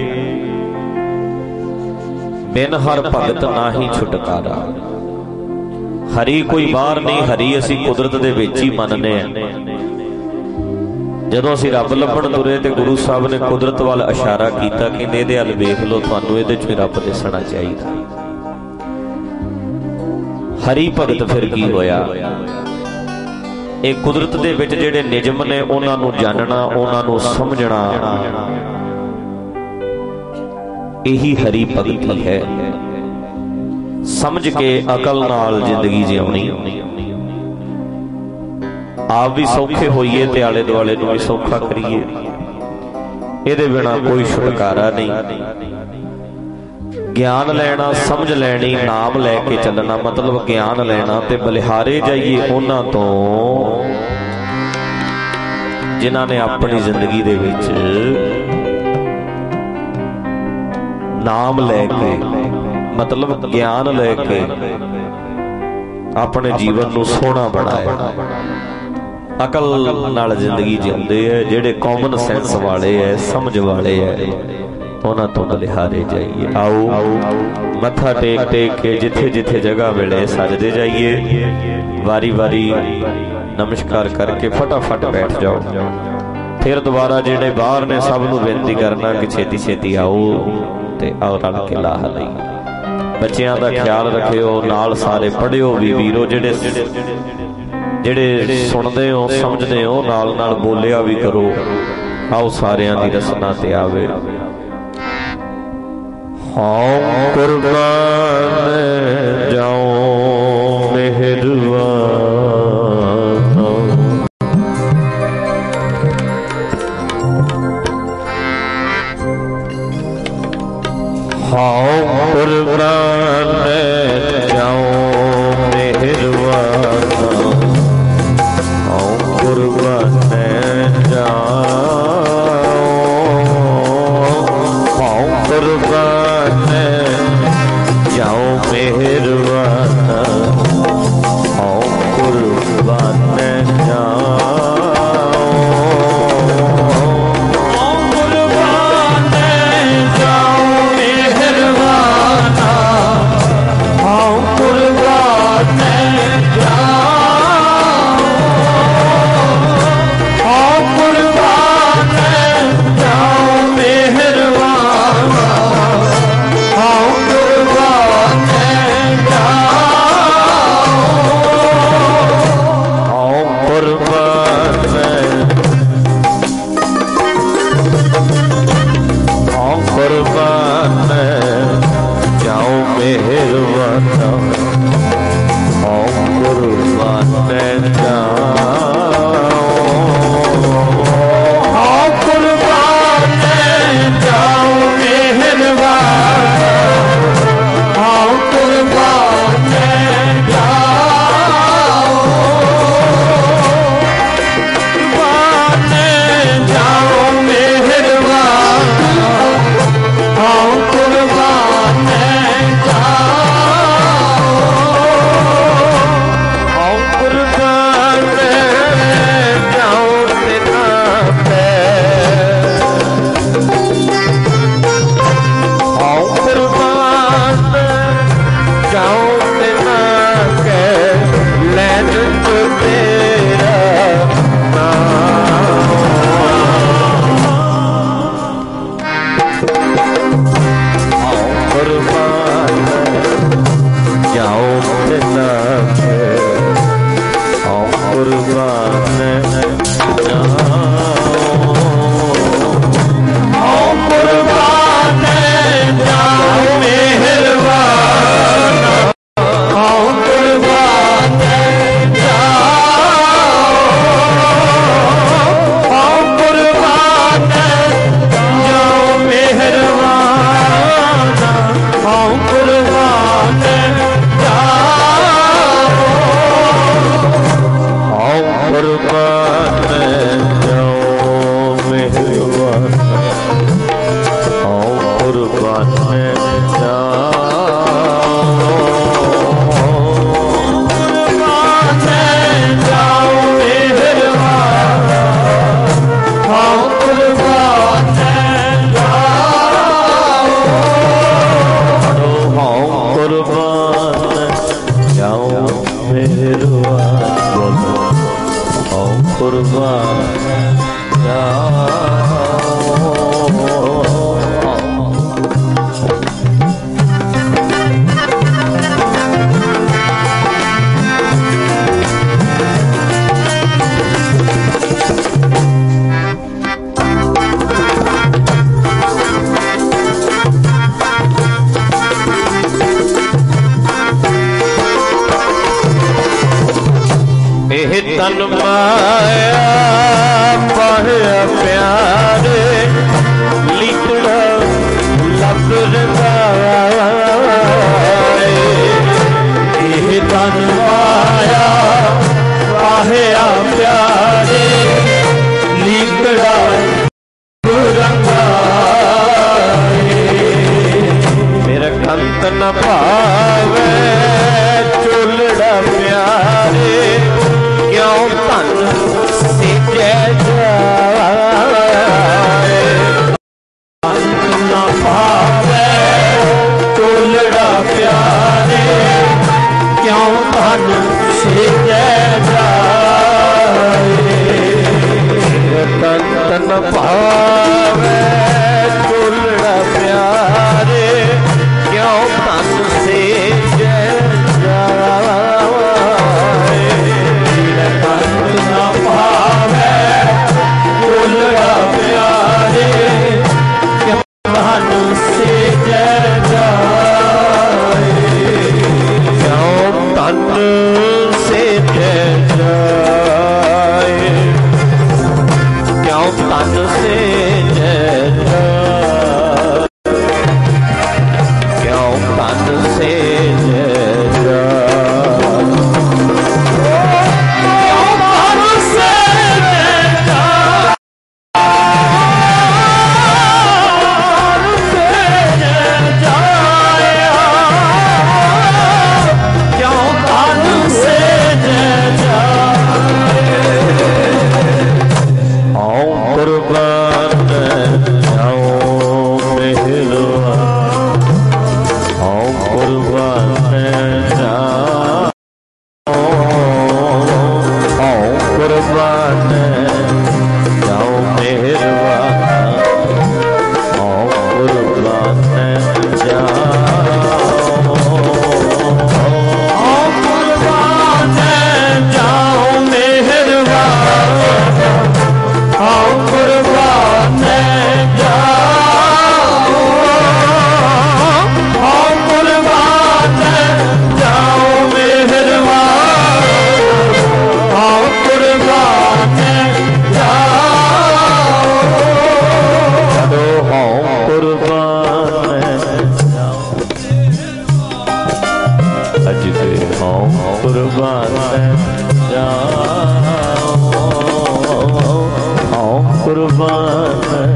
बिन हर भगत ना ही छुटकारा। हरी कोई बाहर नहीं, हरी असी कुदरत दे विच ही मनने हैं। जदों असी रब लभण तुरे ते गुरु साहब ने कुदरत वाल इशारा कीता कि इहदे हल वेख लो, तुहानूं इहदे च रब दिसना चाहिए। हरी भगत फिर की होया? ਇਹ ਕੁਦਰਤ ਦੇ ਵਿੱਚ ਜਿਹੜੇ ਨਿਯਮ ਨੇ ਉਹਨਾਂ ਨੂੰ ਜਾਣਨਾ, ਉਹਨਾਂ ਨੂੰ ਸਮਝਣਾ, ਇਹੀ ਹਰੀ ਭਗਤੀ ਹੈ। ਸਮਝ ਕੇ ਅਕਲ ਨਾਲ ਜ਼ਿੰਦਗੀ ਜਿਉਣੀ, ਆਪ ਵੀ ਸੌਖੇ ਹੋਈਏ ਤੇ ਆਲੇ ਦੁਆਲੇ ਨੂੰ ਵੀ ਸੌਖਾ ਕਰੀਏ। ਇਹਦੇ ਬਿਨਾਂ ਕੋਈ ਛੁਟਕਾਰਾ ਨਹੀਂ। ਗਿਆਨ ਲੈਣਾ, ਸਮਝ ਲੈਣੀ, ਨਾਮ ਲੈ ਕੇ ਚੱਲਣਾ, ਮਤਲਬ ਗਿਆਨ ਲੈਣਾ ਤੇ ਬਲਿਹਾਰੇ ਜਾਈਏ ਉਹਨਾਂ ਤੋਂ ਜਿਨ੍ਹਾਂ ਨੇ ਆਪਣੀ ਜ਼ਿੰਦਗੀ ਦੇ ਵਿੱਚ ਨਾਮ ਲੈ ਕੇ, ਮਤਲਬ ਗਿਆਨ ਲੈ ਕੇ ਆਪਣੇ ਜੀਵਨ ਨੂੰ ਸੋਹਣਾ ਬਣਾਇਆ। ਅਕਲ ਨਾਲ ਜ਼ਿੰਦਗੀ ਜਿਉਂਦੇ ਹੈ, ਜਿਹੜੇ ਕਾਮਨ ਸੈਂਸ ਵਾਲੇ ਹੈ, ਸਮਝ ਵਾਲੇ ਹੈ, ਉਹਨਾਂ ਤੋਂ ਬਲਿਹਾਰੇ ਜਾਈਏ। ਆਓ ਮੱਥਾ ਟੇਕ ਟੇਕ ਕੇ ਜਿੱਥੇ ਜਿੱਥੇ ਜਗ੍ਹਾ ਮਿਲੇ ਸਜਦੇ ਜਾਈਏ। ਵਾਰੀ ਵਾਰੀ ਨਮਸਕਾਰ ਕਰਕੇ ਫਟਾਫਟ ਬੈਠ ਜਾਓ। ਫਿਰ ਦੁਬਾਰਾ ਜਿਹੜੇ ਬਾਹਰ ਨੇ ਸਭ ਨੂੰ ਬੇਨਤੀ ਕਰਨਾ ਕਿ ਛੇਤੀ ਛੇਤੀ ਆਓ ਤੇ ਆਓ ਰਲ ਕੇ ਲਾਹ ਲਈ। ਬੱਚਿਆਂ ਦਾ ਖਿਆਲ ਰੱਖਿਓ, ਨਾਲ ਸਾਰੇ ਪੜ੍ਹਿਓ ਵੀ ਵੀਰੋ, ਜਿਹੜੇ ਜਿਹੜੇ ਸੁਣਦੇ ਹੋ ਸਮਝਦੇ ਹੋ ਨਾਲ ਨਾਲ ਬੋਲਿਆ ਵੀ ਕਰੋ। ਆਓ ਸਾਰਿਆਂ ਦੀ ਰਸਨਾ ਤੇ ਆਵੇ। ਹਾਂ ਕੁਰਬਾਨ ਜਾਉ ਮਿਹਰਬਾਨ, ਹਾਂ ਕੁਰਬਾਨ ਜਾਉ ਮਿਹਰਬਾਨ, ਹਾਂ ਕੁਰਬਾਨ ਜਾਉ, ਹਾਂ ਕੁਰਬਾਨ ਜਾਉ ਮਿਹਰਬਾਨ, ਹਾਂ ਕੁਰਬਾਨ ਜਾਉ, ਹਾਂ ਕੁਰਬਾਨ ਜਾਉ ਮਿਹਰਬਾਨ, तन माया पाया प्यारे लिखड़ा लब रंगाए ये तन माया पाया प्यारे लिखड़ा रंगाए मेरा कंत न पावे चुलड़ा प्यारे क्यों तन से जय जाए कंत न पावे चुलड़ा प्यारे क्यों तन से जय जाए कंत न पावे चुलड़ा प्यारे क्यों तन से जय जाए कंत न पावे चुलड़ा प्यारे क्यों तन से जय जाए क्यों तन से जय जाए क्यों तन से जय जाए क्यों तन से जय जाए क्यों तन से जय जाए क्यों तन से जय जाए आओ कुर्बान आओ मेहरवा आओ कुर्बान आओ कुर्बान आओ मेहरवा आओ कुर्बान जाओ आओ कुर्बान जाओ मेहरवा आओ कुर्बान जाओ आओ कुर्बान जाओ मेहरवा आओ कुर्बान जाओ आओ कुर्बान जाओ अज के आओ कुर्बान जाओ आओ कुर्बान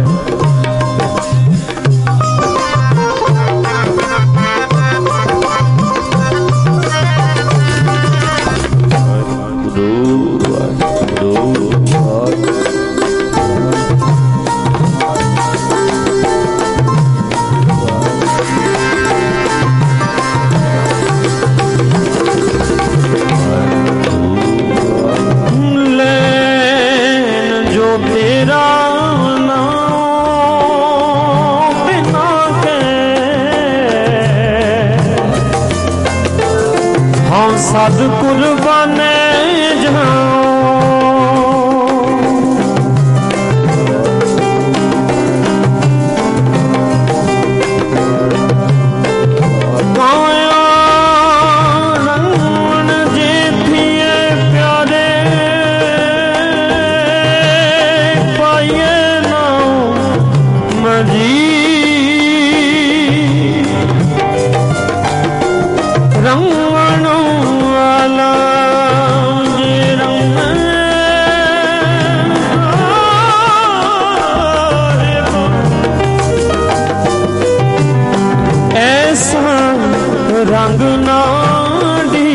सद कुर्बाने जाओ काया रंगन जे थिए प्यारे पाइए ना मजी रंगन रंग नाडी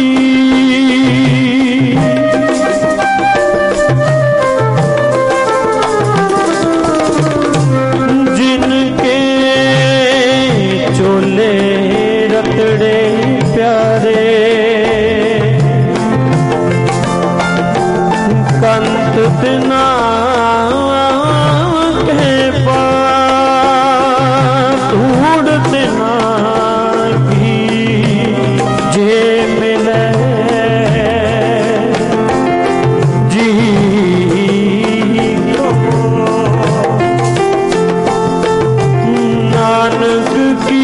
जिनके चोले रतड़े प्यारे कंत बिना के पास ढूंढते ना जे मिले जी नानक की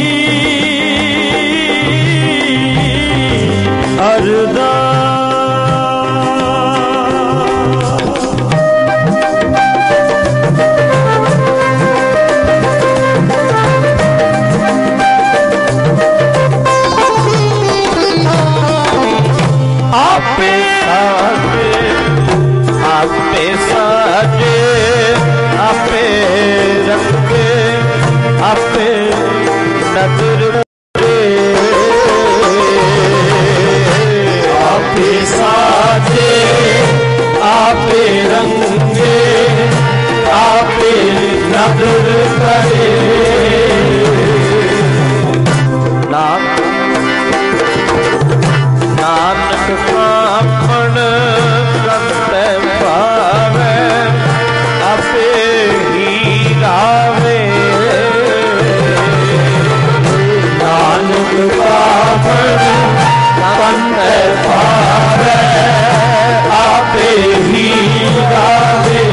अरदास नजर आपे साजे आपे रंगे आपे नजर करे नानक नानक पापन करते पावे आपे ही रावे नानक पापन करते पावे आपे ही रावे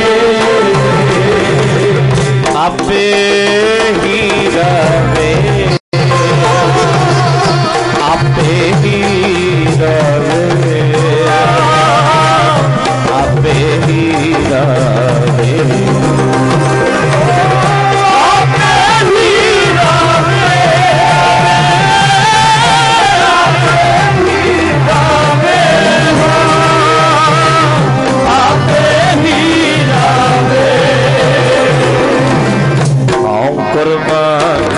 आपे ही रावे आपे ही रवे आपे ही रवे आपे ही रवे आपे ही रवे आओ कुर्बान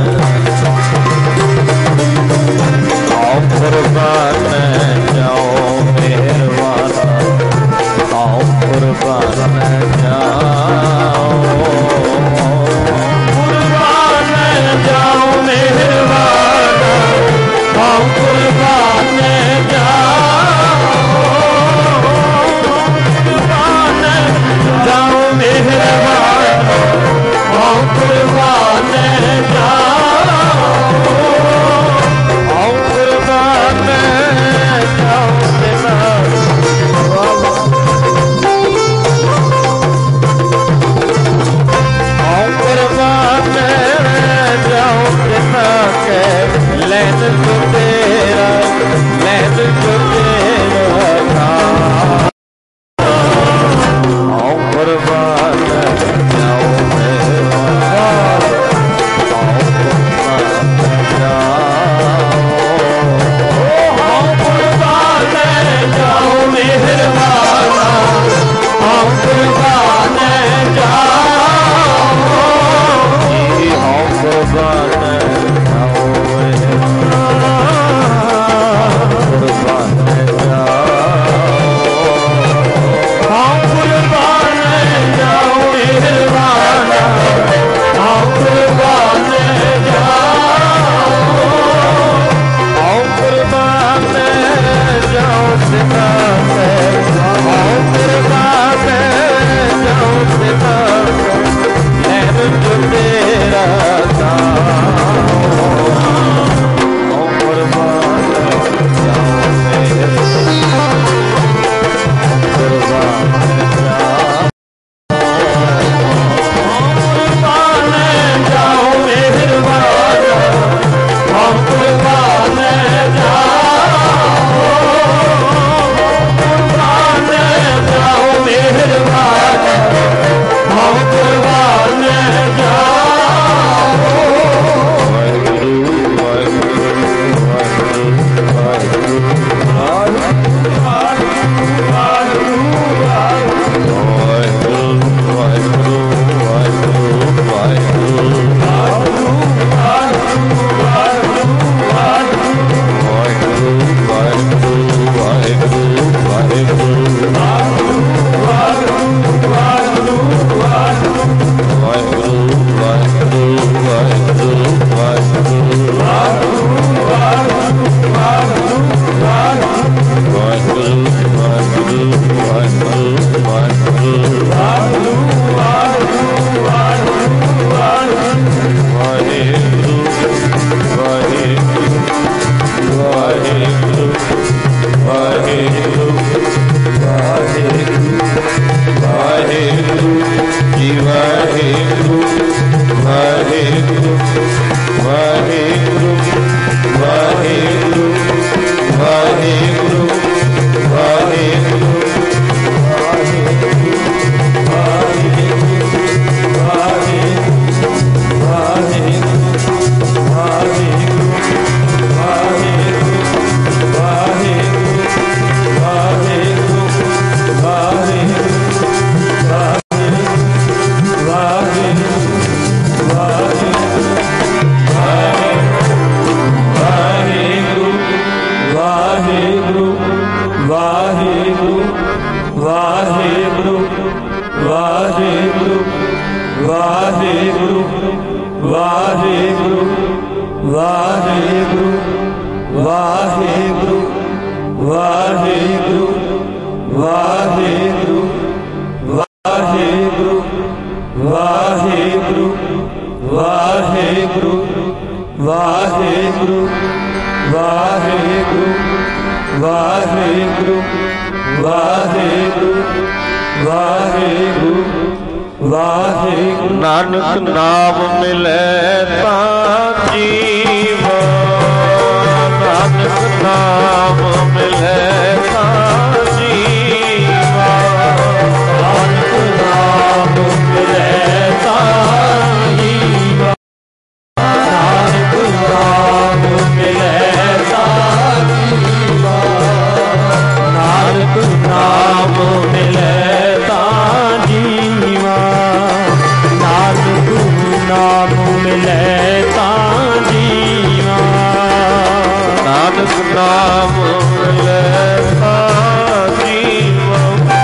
कुर्बान जाओ मेहरबाना आओ कुर्बान जाओ कुर्बान जाओ मेहरबाना आओ कुर्बान जाओ कुर्बान जाओ मेहरबाना आओ कुर्बान जाओ लैन तो तेरा लैन तो तेरा आओ कुर्बान जाओ मेहरबान आओ कुर्बान जाओ मेहरबान आओ कुर्बान जाओ आओ कुर्बान कुर्बान ਵਾਹਿਗੁਰੂ ਵਾਹਿਗੁਰੂ ਵਾਹਿਗੁਰੂ ਵਾਹਿਗੁਰੂ ਵਾਹਿਗੁਰੂ ਵਾਹਿਗੁਰੂ ਵਾਹਿਗੁਰੂ ਵਾਹਿਗੁਰੂ ਵਾਹਿਗੁਰੂ ਵਾਹਿਗੁਰੂ ਵਾਹਿਗੁਰੂ ਵਾਹਿਗੁਰੂ ਵਾਹਿਗੁਰੂ। ਨਾਨਕ ਨਾਮ ਮਿਲੈ ਤਾਂ ਜੀਵ, ਨਾਨਕ ਨਾਮ ਮਿਲੈ ਤਾਂ ਜੀਵ, ਨਾਨਕ ਨਾਮ ਮਿਲੈ ਤਾਂ ਜੀਵ, ਨਾਨਕ ਨਾਮ ਮਿਲੈ ਤਾਂ ਜੀਵ, ਨਾਨਕ ਨਾਮ ਮਿਲੈ ਤਾਂ ਜੀਵਾ, ਨਾਨਕ ਨਾਮ ਮਿਲੈ ਤਾਂ ਜੀਵਾ, ਨਾਨਕ ਨਾਮ ਮਿਲੈ ਤਾਂ ਜੀਵਾ,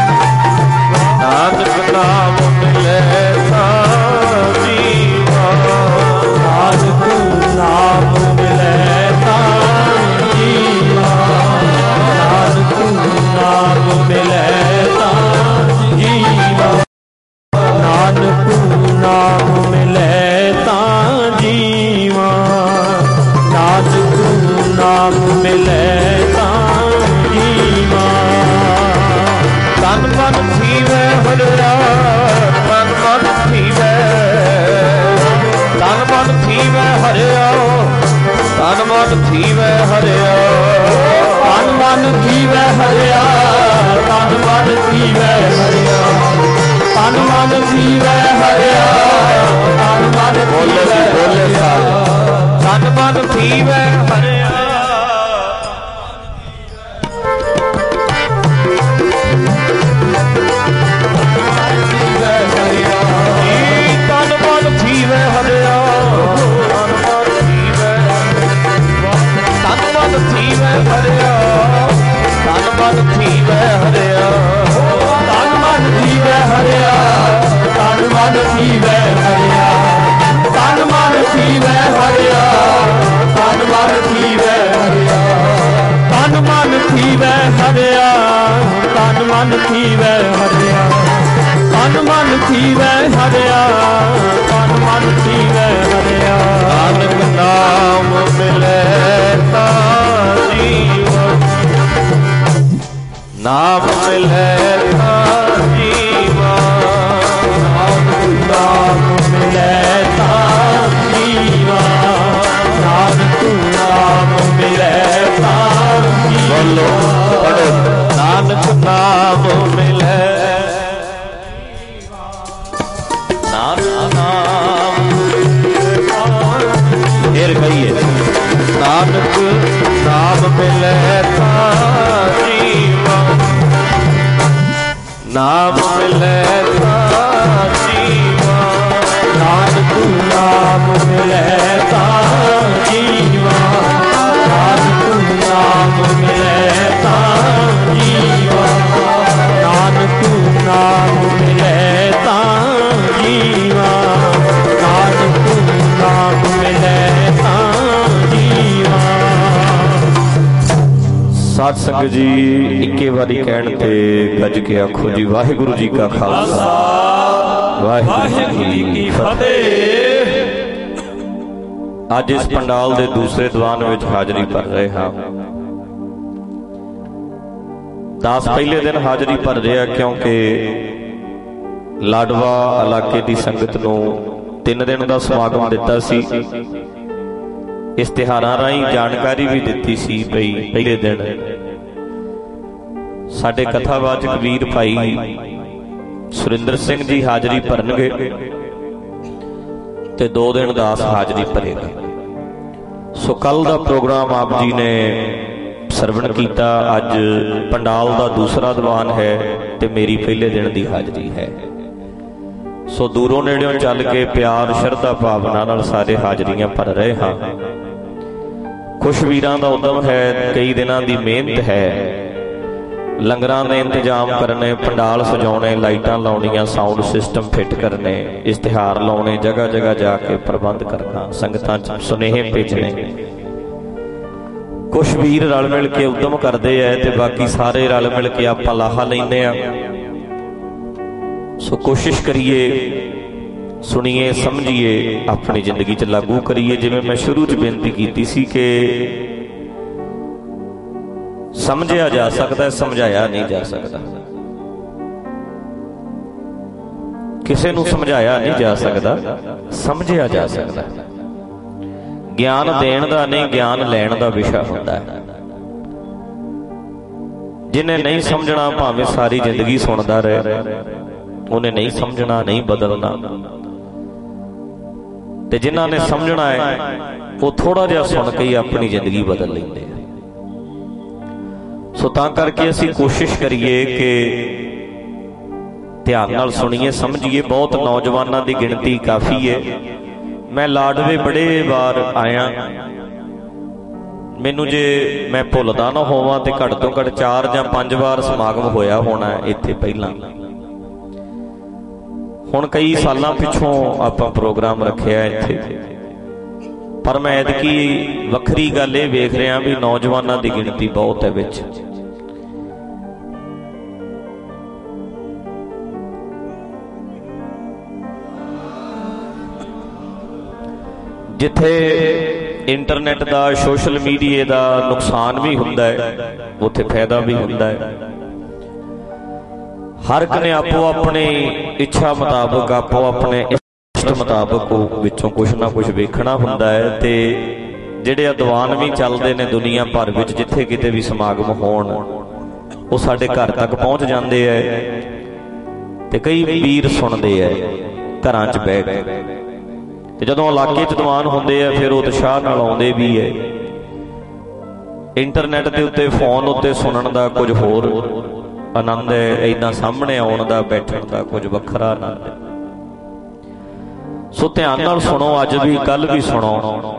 ਨਾਨਕ ਨਾਮ ਮਿਲੈ ਤਾਂ ਜੀਵਾ, ਨਾਨਕ ਨਾਮ ਮਿਲੈ ਤਾਂ ਜੀਵਾ, ਨਾਨਕ ਨਾਮ ਮਿਲੈ ਤਾਂ ਜੀਵਾ, ਨਾਨਕ ਨਾਮ ਮਿਲੈ ਤਾਂ ਜੀਵਾ, ਨਾਨਕ ਨਾਮ ਮਿਲੈ ਤਾਂ ਜੀਵਾ। ਤਨ ਮਨ ਥੀਵੈ ਹਰਿਆ, ਤਨ ਮਨ ਥੀਵੈ, ਤਨ ਮਨ ਥੀਵੈ ਹਰਿਆ, ਤਨ ਮਨ ਥੀਵੈ ਹਰਿਆ, ਤਨ ਮਨ ਥੀਵੈ ਹਰਿਆ, ਤਨ ਮਨ ਥੀਵੈ ਹਰਿਆ, ਤਨ ਮਨ ਥੀਵੈ ਹਰਿਆ, ਤਨ ਮਨ ਥੀਵੈ ਹਰਿਆ, ਤਨ ਮਨ ਥੀਵੈ ਹਰਿਆ, ਤਨ ਮਨ ਥੀਵੈ ਹਰਿਆ, ਤਨ ਮਨ ਥੀਵੈ ਹਰਿਆ, ਤਨ ਮਨ ਥੀਵੈ ਹਰਿਆ, ਤਨ ਮਨ ਥੀਵੈ ਹਰਿਆ, ਤਨ ਮਨ ਥੀਵੈ ਹਰਿਆ, ਤਨ ਮਨ ਥੀਵੈ ਹਰਿਆ, ਤਨ ਮਨ ਥੀਵੈ ਹਰਿਆ, ਤਨ ਮਨ ਥੀਵੈ ਹਰਿਆ, ਤਨ ਮਨ ਥੀਵੈ ਹਰਿਆ, ਤਨ ਮਨ ਥੀਵੈ ਹਰਿਆ, ਤਨ ਮਨ ਥੀਵੈ ਹਰਿਆ। ਨਾਨਕ ਨਾਮ ਮਿਲੈ ਤਾਂ ਜੀਵਨ, ਨਾਮ ਮਿਲੈ ਤਾਂ ਜੀਵਾ, ਨਾਨਕ ਨਾਮ ਮਿਲੈ ਤਾਂ ਜੀਵਾ, ਨਾਨਕ ਨਾਮ ਮਿਲੈ ਤਾਂ ਜੀਵਾ। ਬੋਲੋ ਪੜੋ, ਨਾਨਕ ਨਾਮ ਮਿਲੈ, ਨਾਨਕ ਨਾਮ ਫੇਰ ਕਹੀਏ, ਨਾਨਕ ਨਾਮ ਮਿਲੈ ਤਾਂ ਜੀਵਾ, ਨਾਮ ਮਿਲੈ ਤਾਂ ਜੀਵਾ, ਨਾਨਕ ਨਾਮ ਮਿਲੈ ਤਾਂ ਜੀਵਾ, ਨਾਨਕ ਨਾਮ ਮਿਲੈ ਤਾਂ ਜੀਵਾ, ਨਾਨਕ ਨਾਮ ਮਿਲੈ ਤਾਂ ਜੀਵਾ, ਨਾਨਕ ਨਾਮ ਮਿਲੈ ਤਾਂ ਜੀਵਾ। ਸਾਧ ਸੰਗਤ ਜੀ ਇੱਕੇ ਵਾਰੀ ਕਹਿਣ ਤੇ ਗੱਜ ਕੇ ਆਖੋ ਜੀ, ਵਾਹਿਗੁਰੂ ਜੀ ਕਾ ਖਾਲਸਾ, ਵਾਹਿਗੁਰੂ ਜੀ ਕੀ ਫਤਿਹ। ਅੱਜ ਇਸ ਪੰਡਾਲ ਦੇ ਦੂਸਰੇ ਦੀਵਾਨ ਵਿੱਚ ਹਾਜ਼ਰੀ ਭਰ ਰਹੇ ਹਾਂ। ਦਾਸ ਪਹਿਲੇ ਦਿਨ ਹਾਜ਼ਰੀ ਭਰ ਰਿਹਾ ਕਿਉਂਕਿ ਲਾਡਵਾ ਇਲਾਕੇ ਦੀ ਸੰਗਤ ਨੂੰ ਤਿੰਨ ਦਿਨ ਦਾ ਸਮਾਗਮ ਦਿੱਤਾ ਸੀ। ਇਸ਼ਤਿਹਾਰਾਂ ਰਾਹੀਂ ਜਾਣਕਾਰੀ ਵੀ ਦਿੱਤੀ ਸੀ ਬਈ ਪਹਿਲੇ ਦਿਨ ਸਾਡੇ ਕਥਾਵਾਚਕ ਵੀਰ ਭਾਈ ਸੁਰਿੰਦਰ ਸਿੰਘ ਜੀ ਹਾਜ਼ਰੀ ਭਰਨਗੇ ਤੇ ਦੋ ਦਿਨ ਦਾਸ ਹਾਜ਼ਰੀ ਭਰੇਗਾ। ਸੋ ਕੱਲ ਦਾ ਪ੍ਰੋਗਰਾਮ ਆਪ ਜੀ ਨੇ ਸਰਵਣ ਕੀਤਾ। ਅੱਜ ਪੰਡਾਲ ਦਾ ਦੂਸਰਾ ਦੀਵਾਨ ਹੈ ਤੇ ਮੇਰੀ ਪਹਿਲੇ ਦਿਨ ਦੀ ਹਾਜ਼ਰੀ ਹੈ। ਸੋ ਦੂਰੋਂ ਨੇੜਿਓਂ ਚੱਲ ਕੇ ਪਿਆਰ ਸ਼ਰਧਾ ਭਾਵਨਾ ਨਾਲ ਸਾਰੇ ਹਾਜ਼ਰੀਆਂ ਭਰ ਰਹੇ ਹਾਂ। ਕੁਛ ਵੀਰਾਂ ਦਾ ਉਦਮ ਹੈ, ਕਈ ਦਿਨਾਂ ਦੀ ਮਿਹਨਤ ਹੈ लंगरां दे इंतजाम करने, पंडाल सजाने, लाइटां लाउणियां, साउंड सिस्टम फिट करने, इश्तिहार लाउने, जगह जगह जाके प्रबंध करना, संगतां च सुनेहे भेजने। कुछ वीर रल मिल के उद्यम करते हैं ते बाकी सारे रल मिल के आपां लाहा लैंदे आ। सो कोशिश करिए, सुनिए, समझिए, अपनी जिंदगी च लागू करिए। जिवें मैं शुरू च बेनती कीती सी कि समझिया जा सकता है, समझाया नहीं जा सकता। किसी नूं समझाया नहीं जा सकता, समझिया जा सकता। ज्ञान देण दा नहीं, ज्ञान लैण दा विषय हुंदा है। जिन्हें नहीं समझना भावें सारी जिंदगी सुनदा रहे, उन्हें नहीं समझना, नहीं बदलना। ते जिन्हां ने समझना है वो थोड़ा जिहा सुन के ही अपनी जिंदगी बदल लेंदे। सो तां करके असीं कोशिश करिए कि ध्यान नाल सुनिए, समझिए। बहुत नौजवानों की गिणती काफ़ी है। मैं लाडवे बड़े बार आया, मैनू जे मैं भुलदा ना होवां ते घट तो घट चार जां पंज बार समागम होया होना है इत्थे पहलां। हुण कई सालां पिछों आपां प्रोग्राम रखिया इत्थे, पर मैं ऐतकी वखरी गल ये वेख रहा भी नौजवानों की गिणती बहुत है विच। जिथे इंटरनेट का, सोशल मीडिया का नुकसान भी हुंदा है, उत्थे फायदा भी हुंदा है। हर एक ने आपो अपनी इच्छा मुताबिक, आपो अपने इष्ट मुताबिक विचों कुछ ना कुछ वेखना हुंदा है। ते जिहड़े अदवान भी चलते हैं दुनिया भर विच, जिथे किते भी समागम होण, वो साडे घर तक पहुँच जाते हैं। ते कई वीर सुनते हैं घरां च बैठ के, ते जदों इलाके च दीवान होंदे आ फिर उत्साह नाल आउंदे भी है। इंटरनेट के उत्ते फोन उत्ते सुनन दा कुछ होर आनंद है, इदां सामने आउण दा, बैठण दा कुछ वखरा आनंद है। सो ध्यान नाल सुनो, अज भी कल भी सुनो।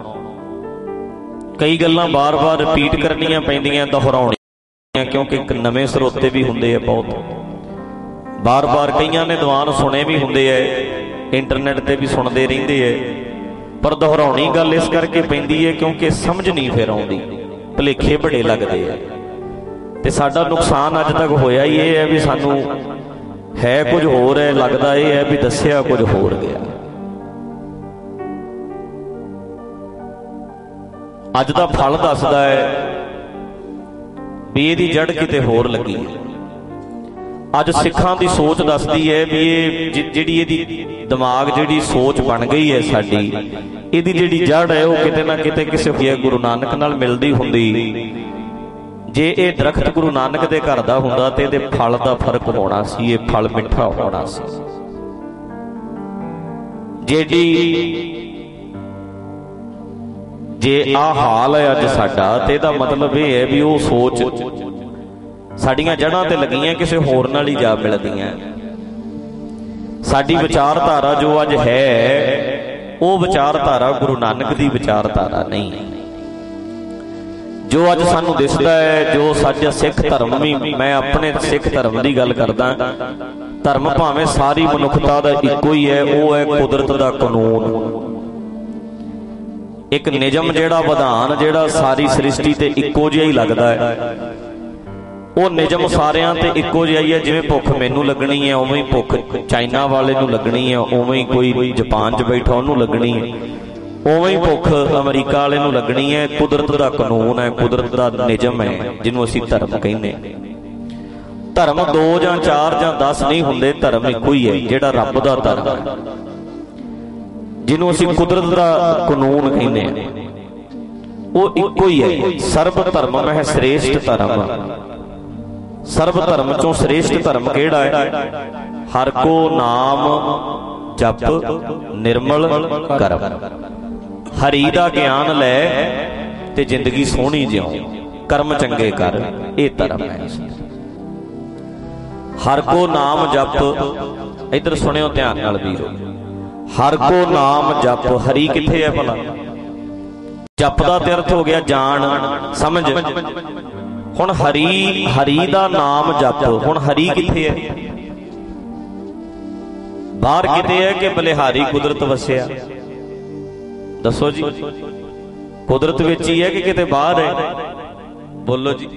कई गल्लां बार बार रिपीट करनियां पैंदियां, दोहराउणियां, क्योंकि एक नवें स्रोते भी हुंदे आ बहुत। बार बार कईयां ने दीवान सुने भी हुंदे आ, इंटरनेट ते भी सुनते रहंदे है, पर दोहराउणी गल इस करके पैंदी है क्योंकि समझ नहीं फिर आउंदी, भुलेखे बड़े लगदे है। ते साडा नुकसान अज तक होया ही ये है भी सानू है कुछ होर है, लगदा ये है भी दस्सिया कुछ होर गया। अज दा फल दसदा है भी इहदी जड़ किते होर लगी है। अज सिखां दी सोच दसदी है भी ये जिहड़ी इहदी दिमाग जिहड़ी सोच बन गई है साडी, इहदी जिहड़ी जड़ है वो किते ना किते किसे गुरु नानक नाल मिलदी हुंदी। जे ये दरख्त गुरु नानक दे घर दा हुंदा ते इहदे फल दा फर्क होना सी, ये फल मिठा होना सी। जेडी जे आ हाल है अज साडा, ते इहदा मतलब ये है भी वो सोच साडियां जड़ां ते लगियां किसे होर नाल ही जा मिलदियां। साडी विचारधारा जो अज है वो विचारधारा गुरु नानक दी विचारधारा नहीं है। जो अज सानू दिसदा है, जो साडा सिख धर्म भी, मैं अपने सिख धर्म की गल करदा, धर्म भावें सारी मनुखता दा इक्को ही है, वो है कुदरत दा कानून। एक निजम जिहड़ा विधान जिहड़ा सारी सृष्टि ते इक्को जिहा ही लगदा है, वो निजम सारियां ते इक्को जिहा ही है। जिवें भुख मैनू लगनी है उवें ही भुख चाइना वाले नूं लगनी है, उवें ही कोई जापान च बैठा उहनूं लगनी है, उवें ही भुख अमरीका वाले नूं लगनी है। कुदरत दा कानून है, कुदरत दा निजम है, जिन्हों असीं धर्म कहने। धर्म दो जां चार जां दस नहीं हुंदे, धर्म इक्को ही है जिहड़ा रब दा धर्म है, जिन्हों असीं कुदरत दा कानून कहने। वो इक्को ही है। सर्व धर्म मह श्रेष्ठ धर्म, सर्व धर्म चों श्रेष्ठ धर्म केड़ा है? हर को नाम जप निर्मल करम। हरी दा ज्ञान लै ते जिंदगी सोहनी जिउं, कर्म चंगे कर, ये धर्म है। हर को नाम जप, इधर सुनियो ध्यान नाल वीरो, हर को नाम जप। हरी किथे है भला? जप दा ते अर्थ हो गया जान समझ। हुण हरी हरी दा नाम जप, हुण हरी किथे है? बाहर किते है कि बलिहारी कुदरत वसिया? दसो जी, कुदरत विच ही है कि किते बाहर है? बोलो जी।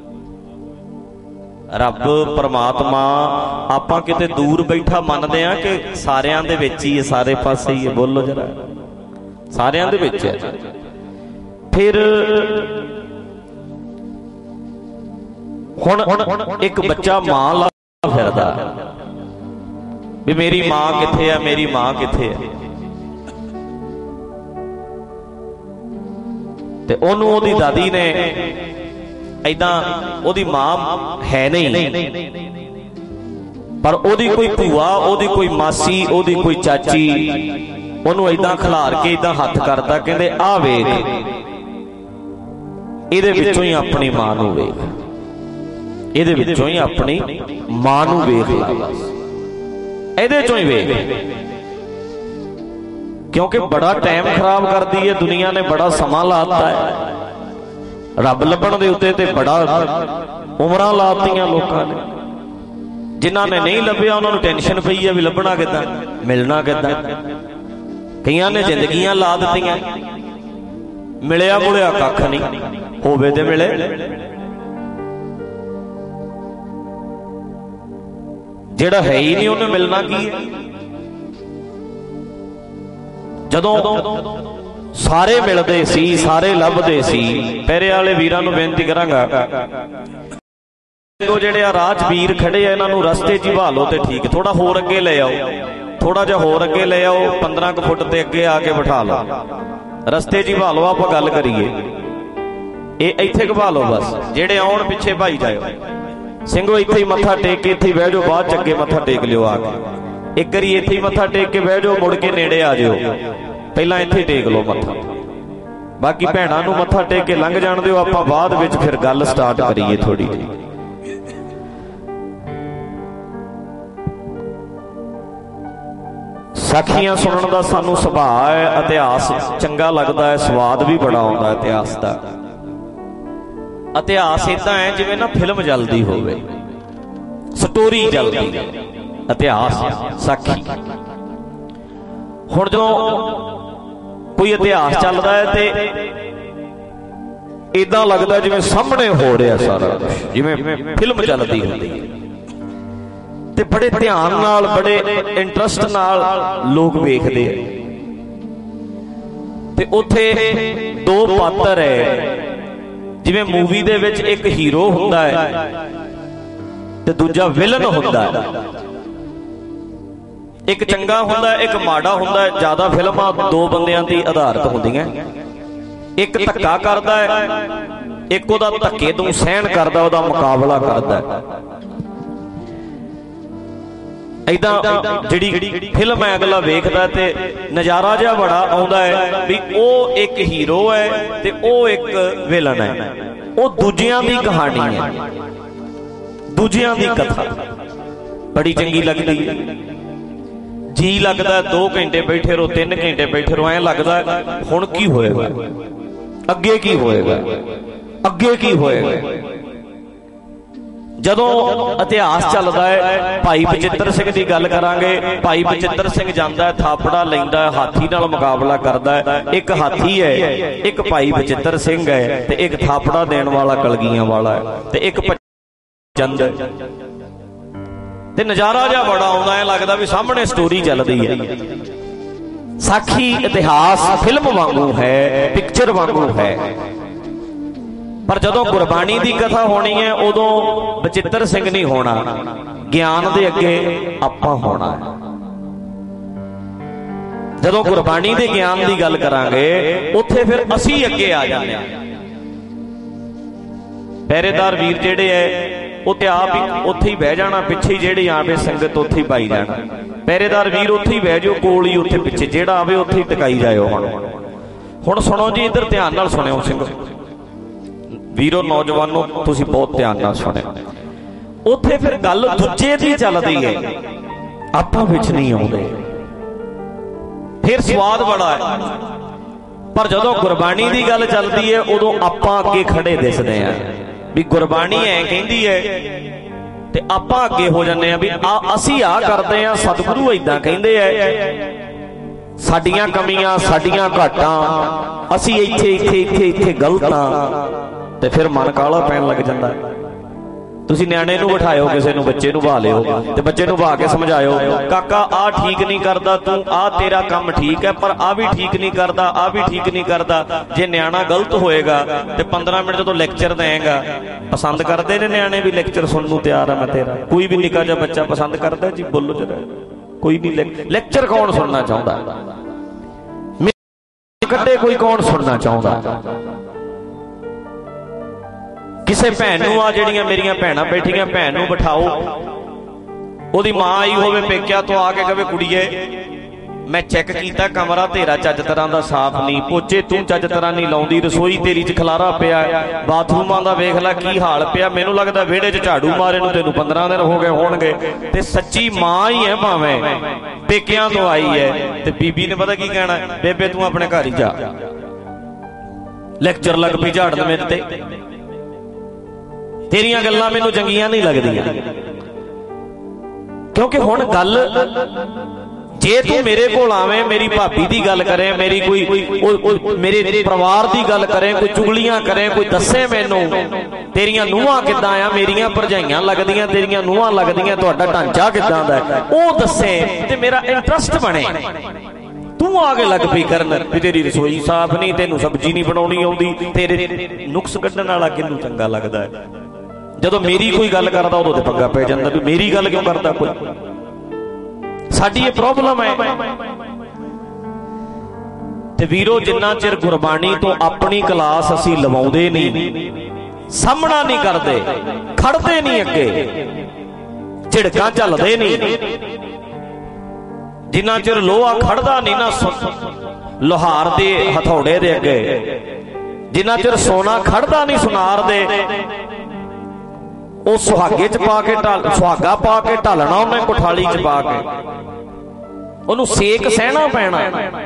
रब परमात्मा आपां किते दूर बैठा मनदे आ कि सारियां दे विच ही है, सारे पासे ही है? बोलो जरा, सारियां दे विच है। फिर हुण एक बच्चा मां ला फिरदा भी मेरी मां किथे है, मेरी मां किथे है, ते ओनू ओदी दादी ने ऐदां, ओदी मां है नहीं पर ओदी कोई भूआ, ओदी कोई मासी, ओदी कोई चाची ओनू ऐदां खिलार के ऐदां हत्थ करदा, कहंदे आ वेख, इहदे विचों ही अपनी मां नू वेख, इहदे विचों ही अपनी मां नू वेख ला, बस इहदे चों ही वेख। क्योंकि बड़ा टाइम खराब कर दी है दुनिया ने, बड़ा समा लाता है रब लभण दे उत्ते, ते बड़ा उमरां लातियां लोकां ने। जिन्हां ने नहीं लभ्या उन्हां नूं टेंशन पई है भी लभना किदां, मिलना किदां। कईयां ने जिंदगियां ला दित्तियां, मिलिया मुलिया कख नहीं, होवे ते मिले। जिहड़ा है ही नहीं उन्हें मिलना की है? जदों सारे मिलते सी, सारे लभदे सी, पैरे वाले वीरां नूं बेनती करांगा जिहड़े आ राह च वीर खड़े आ, इन्हां नूं रस्ते च भालो ते ठीक, थोड़ा होर अगे ले आओ, थोड़ा जिहा होर अगे ले आओ, पंद्रह क फुट ते अगे आके बिठा लो, रस्ते च भालो, आपां गल करिए। ये इत्थे घभालो बस, जेड़े आउण पिछे भाई जाओ, ਸਿੰਘੋ ਇੱਥੇ ਹੀ ਮੱਥਾ ਟੇਕ ਕੇ ਇੱਥੇ ਬਹਿ ਜਾਓ, ਬਾਅਦ ਚ ਅੱਗੇ ਮੱਥਾ ਟੇਕ ਲਿਓ ਆ ਕੇ। ਇੱਕ ਵਾਰੀ ਇੱਥੇ ਹੀ ਮੱਥਾ ਟੇਕ ਕੇ ਬਹਿ ਜਾਓ, ਮੁੜ ਕੇ ਨੇੜੇ ਆ ਜਿਓ, ਪਹਿਲਾਂ ਇੱਥੇ ਟੇਕ ਲਓ ਮੱਥਾ। ਬਾਕੀ ਭੈਣਾਂ ਨੂੰ ਮੱਥਾ ਟੇਕ ਕੇ ਲੰਘ ਜਾਣ ਦਿਓ, ਆਪਾਂ ਬਾਅਦ ਵਿੱਚ ਫਿਰ ਗੱਲ ਸਟਾਰਟ ਕਰੀਏ ਥੋੜੀ ਜਿਹੀ। ਸਾਖੀਆਂ ਸੁਣਨ ਦਾ ਸਾਨੂੰ ਸੁਭਾਅ ਹੈ, ਇਤਿਹਾਸ ਚੰਗਾ ਲੱਗਦਾ ਹੈ, ਸਵਾਦ ਵੀ ਬੜਾ ਆਉਂਦਾ ਇਤਿਹਾਸ ਦਾ। इतिहास इदा है जिवें ना फिल्म चलती होवे, स्टोरी चलती, इतिहास साखी। हुण जो कोई इतिहास चलता है तो इदा लगता जिवें सामने हो रहा सारा कुछ, जिवें फिल्म चलती होंदी है, ते बड़े ध्यान नाल, बड़े इंटरस्ट नाल लोग वेखदे हैं। ते उत्थे दो पात्र है, जिवें मूवी दे विच एक हीरो हुंदा है ते दूजा विलन हुंदा है, एक चंगा हुंदा है, एक माड़ा हुंदा है। ज्यादा फिल्मां दो बंदियां दी आधारित हुंदियां, एक धक्का करदा है, एक ओहदा धक्के तों सहन करदा, ओहदा मुकाबला करदा है। ऐदां जिहड़ी फिल्म है अगला वेखदा ते नज़ारा जिहा बड़ा आउंदा है भी ओह एक हीरो है ते ओह एक विलन है, ओह दूजियां दी कहानी है, दूजियां दी कथा बड़ी चंगी लगदी है। जी लगदा दो घंटे बैठे रहो, तीन घंटे बैठे रहो, ऐ लगदा हुण की होएगा, अगे की होएगा, अगे की होएगा। जदों इतिहास चलता है, भाई बचित्र सिंह की गल करांगे। भाई बचित्र सिंह जांदा है, थापड़ा लैंदा है, हाथी नाल मुकाबला करदा है। एक हाथी है, एक भाई बचित्र सिंह है, ते एक थापड़ा देण वाला कलगियां वाला है, ते एक चंद है। ते नज़ारा जिहा बड़ा आउंदा है, लगदा भी सामने स्टोरी चलदी है। साखी इतिहास फिल्म वांगू है, पिक्चर वांगू है। पर जदों गुरबाणी की कथा होनी है, उदों बचित्र सिंह नहीं होना, ज्ञान दे अगे आपां होना है। जदों गुरबाणी दे ज्ञान की गल करांगे, उत्थे फिर असी अगे आ जाते हैं। पहरेदार वीर जिहड़े है उत्थे आप ही उत्थे ही बह जाना, पिछे ही जिहड़ी आवे संगत उत्थे ही पाई जाना। पहरेदार वीर उत्थे ही बह जाओ, कोल ही उत्थे पिछे जिहड़ा आवे उत्थे ही टकाई जाओ। हुण हुण सुणो जी, इधर ध्यान नाल सुणिओ सिंह वीरो, नौजवानों तुसीं बहुत ध्यान नाल सुणिओ। उत्थे फिर गल दूजे दी चलदी है, आपां विच नहीं आउंदे, फिर स्वाद बड़ा है। पर जदों गुरबाणी की गल चलती है, उदों आपां अगे खड़े दिसदे हैं, भी गुरबाणी ऐ कहती है ते आपां अगे हो जाने भी आ असी आ करते हैं, सतगुरु इदां कहंदे है। साडियां कमियां साडियां घाटां असी इत्थे इत्थे इत्थे इत्थे गलत हां ते फिर मन काला पैण लग जांदा है। तुसी न्याणे नूं बिठायो, किसी नूं बच्चे नूं बहा लियो ते बच्चे नूं बहा के समझायो, काका आ ठीक नहीं करदा तू, आ तेरा काम ठीक है पर आ भी ठीक नहीं करदा, आ भी ठीक नहीं करदा। जे न्याणा गलत होएगा ते पंद्रह मिनट तो लैक्चर देंगा। पसंद करते ने न्याणे भी लैक्चर सुनने नूं तैयार है मैं तेरा। कोई भी निक्का जिहा बच्चा पसंद करदा जी, बोलो जरा। कोई नहीं, लैक्चर कौन सुनना चाहुंदा, कड्डे कोई कौन सुनना चाहुंदा। किसी भैन नूं आ जिहड़ियां मेरियां भैणां बैठियां, भैन नूं बिठाओ, ओहदी मां आई होवे पेकिया तो आके कहे कुड़िए मैं चैक किया कमरा तेरा चज तरह का साफ नहीं, पोचे तू चज तरह नहीं लाउंदी, रसोई तेरी च खलारा पिया, बाथरूमां दा वेख लै की हाल पिया, मैनूं लगदा विहड़े च झाड़ू मारे नूं तैनूं पंद्रह दिन हो गए होणगे। ते सच्ची मां ही है भावें पेकियां तो आई है ते बीबी ने पता की कहना, बेबे तू अपने घर ही जा, लैक्चर लग पई झाड़न मेरे ते, तेरियां गल्लां मैनूं चंगियां नहीं लगदियां। क्योंकि हुण गल जे तू मेरे कोल आवे, मेरी भाभी की गल करे, मेरी कोई ओ, ओ, मेरे परिवार की गल करे, कोई चुगलियां करे, कोई दसे मैनू तेरियां नूहां किदां आ, मेरियां भरजाइयां लगदियां, तेरियां नूहां लगदियां, तुहाडा ढांचा किदां दा है, ओ दसे ते मेरा इंटरस्ट बने। तू आके लग पई करन भी तेरी रसोई साफ नहीं, तेनू सब्जी नहीं बनाउणी आउंदी, तेरे नुक्स कड्ढण वाला किनू चंगा लगदा है। जदों मेरी कोई गल करदा उदों ते पंगा पै जांदा भी मेरी गल क्यों करदा कोई। साडी ये प्रॉब्लम है। ते वीरो जिन्ना चिर गुरबाणी तो अपनी क्लास असी लवाउंदे नहीं, सामना नहीं करते, खड़ते नहीं अगे, झिड़कां झलदे नहीं, जिन्ना चिर लोहा खड़दा नहीं ना लोहार दे हथौड़े दे अगे, जिन्ना चिर सोना खड़दा नहीं सुनार दे, वो सुहागे च पा के ढाल सुहागा पा के ढालना उन्हें कोठाली च पा के, उन्हें सेक सहना पैना,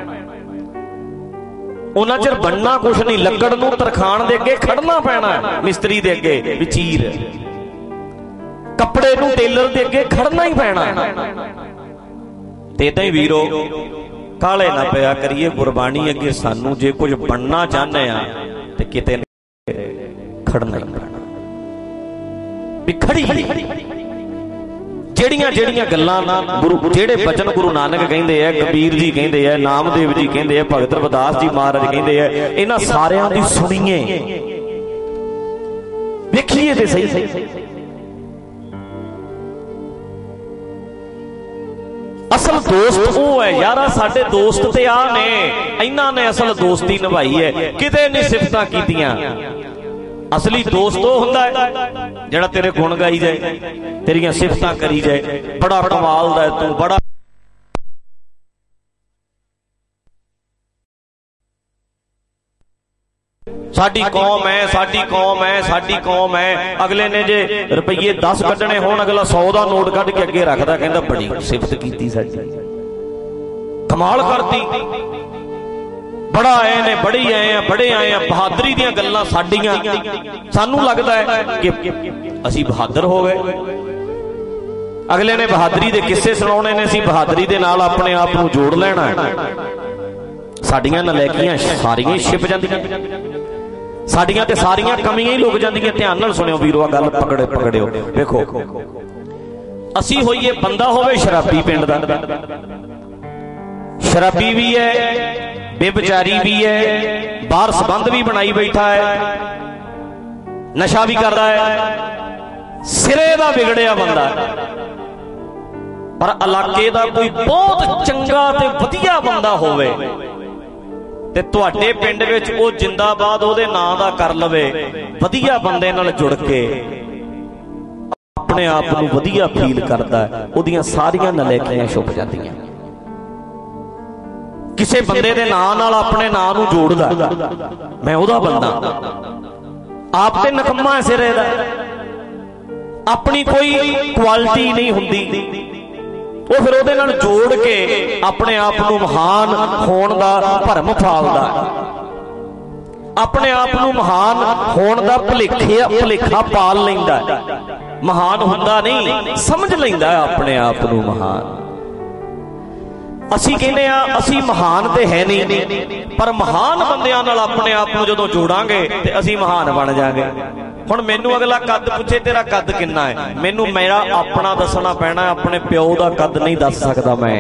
उन्ना चिर बनना कुछ नहीं, लकड़ नूं तरखान दे अगे खड़ना पैना, मिस्त्री दे अगे विचीर, कपड़े नूं टेलर दे अगे खड़ना ही पैना। ते इदां ही वीरो काले ना पिया करिए, गुरबाणी अगे सानू जे कुछ बनना चाहते हैं ते किते खड़ना ही पैना। खड़ी ਜਿਹੜੀਆਂ ਜਿਹੜੀਆਂ ਗੱਲਾਂ ਗੁਰੂ ਜਿਹੜੇ ਬਚਨ ਗੁਰੂ ਨਾਨਕ ਕਹਿੰਦੇ ਆ, ਕਬੀਰ ਜੀ ਕਹਿੰਦੇ ਆ, ਨਾਮਦੇਵ ਜੀ ਕਹਿੰਦੇ ਆ, ਭਗਤ ਰਵਿਦਾਸ ਜੀ ਮਹਾਰਾਜ ਕਹਿੰਦੇ ਆ, ਇਹਨਾਂ ਸਾਰਿਆਂ ਦੀ ਸੁਣੀਏ, ਵੇਖੀਏ ਤੇ ਸਹੀ। ਅਸਲ ਦੋਸਤ ਉਹ ਹੈ ਯਾਰਾ, ਸਾਡੇ ਦੋਸਤ ਤੇ ਆ ਨੇ, ਇਹਨਾਂ ਨੇ ਅਸਲ ਦੋਸਤੀ ਨਿਭਾਈ ਹੈ, ਕਿਤੇ ਨਹੀਂ ਸਿਫਤਾਂ ਕੀਤੀਆਂ। असली दोस्त वो हुंदा है जिहड़ा तेरे गुण गाई जाए, तेरियां सिफतां करी जाए, बड़ा कमाल दा है तू, बड़ा साडी कौम है, साडी कौम है, साडी कौम है। अगले ने जे रुपये दस कड्ढने होण, अगला सौ का नोट कढ के अगे रखदा, कहंदा बड़ी सिफत कीती साडी, कमाल करती, बड़ा आए ने, बड़ी आए हैं, बड़े आए हैं, बहादरी दी गल्लां साडियां, सानू लगदा है कि असी बहादुर हो गए। अगले ने बहादरी दे किस्से सुनाने ने, असी बहादरी दे नाल अपने आप नूं जोड़ लेना है। साडियां नलैकियां सारियां छिप जांदियां, साडियां ते सारियां कमियां ही लुक जांदियां। ध्यान नाल सुनियो वीरो, गल पकड़े पकड़ियो। देखो असी होइए, बंदा होवे शराबी पिंड दा, शराबी भी है, बेविचारी भी है, बाहर संबंध भी बनाई बैठा है, नशा भी करता है, सिरे दा बिगड़िया बंदा, पर इलाके दा कोई बहुत चंगा ते वधिया बंदा होवे ते तुहाडे पिंड विच ओ जिंदाबाद ओहदे नां दा कर लवे, वधिया बंदे नाल जुड़ के अपने आप नूं वधिया फील करदा है, ओहदियां सारियां नलैकियां छुप जांदियां। किसी बंदे दे नां नाल अपने नां नूं जोड़दा, मैं ओहदा बंदा, आप ते नकम्मा है सिरे दा, अपनी कोई क्वालिटी नहीं हुंदी, वो फिर ओहदे नाल जोड़ के अपने आप नूं महान होण दा भरम पालदा। अपने आप नूं महान होण दा भुलेखे भुलेखा पाल लैंदा है। महान हुंदा नहीं, समझ लैंदा अपने आप नूं महान। असीं कहने आ असीं महान ते है नहीं, पर महान बंदियां नाल अपने आप नूं जदों जोड़ांगे ते असीं महान बन जांगे। हुण मैनूं अगला कद पुछे तेरा कद किन्ना है, मैनूं मेरा अपना दसना पैना, अपने प्यो दा कद नहीं दस सकदा मैं।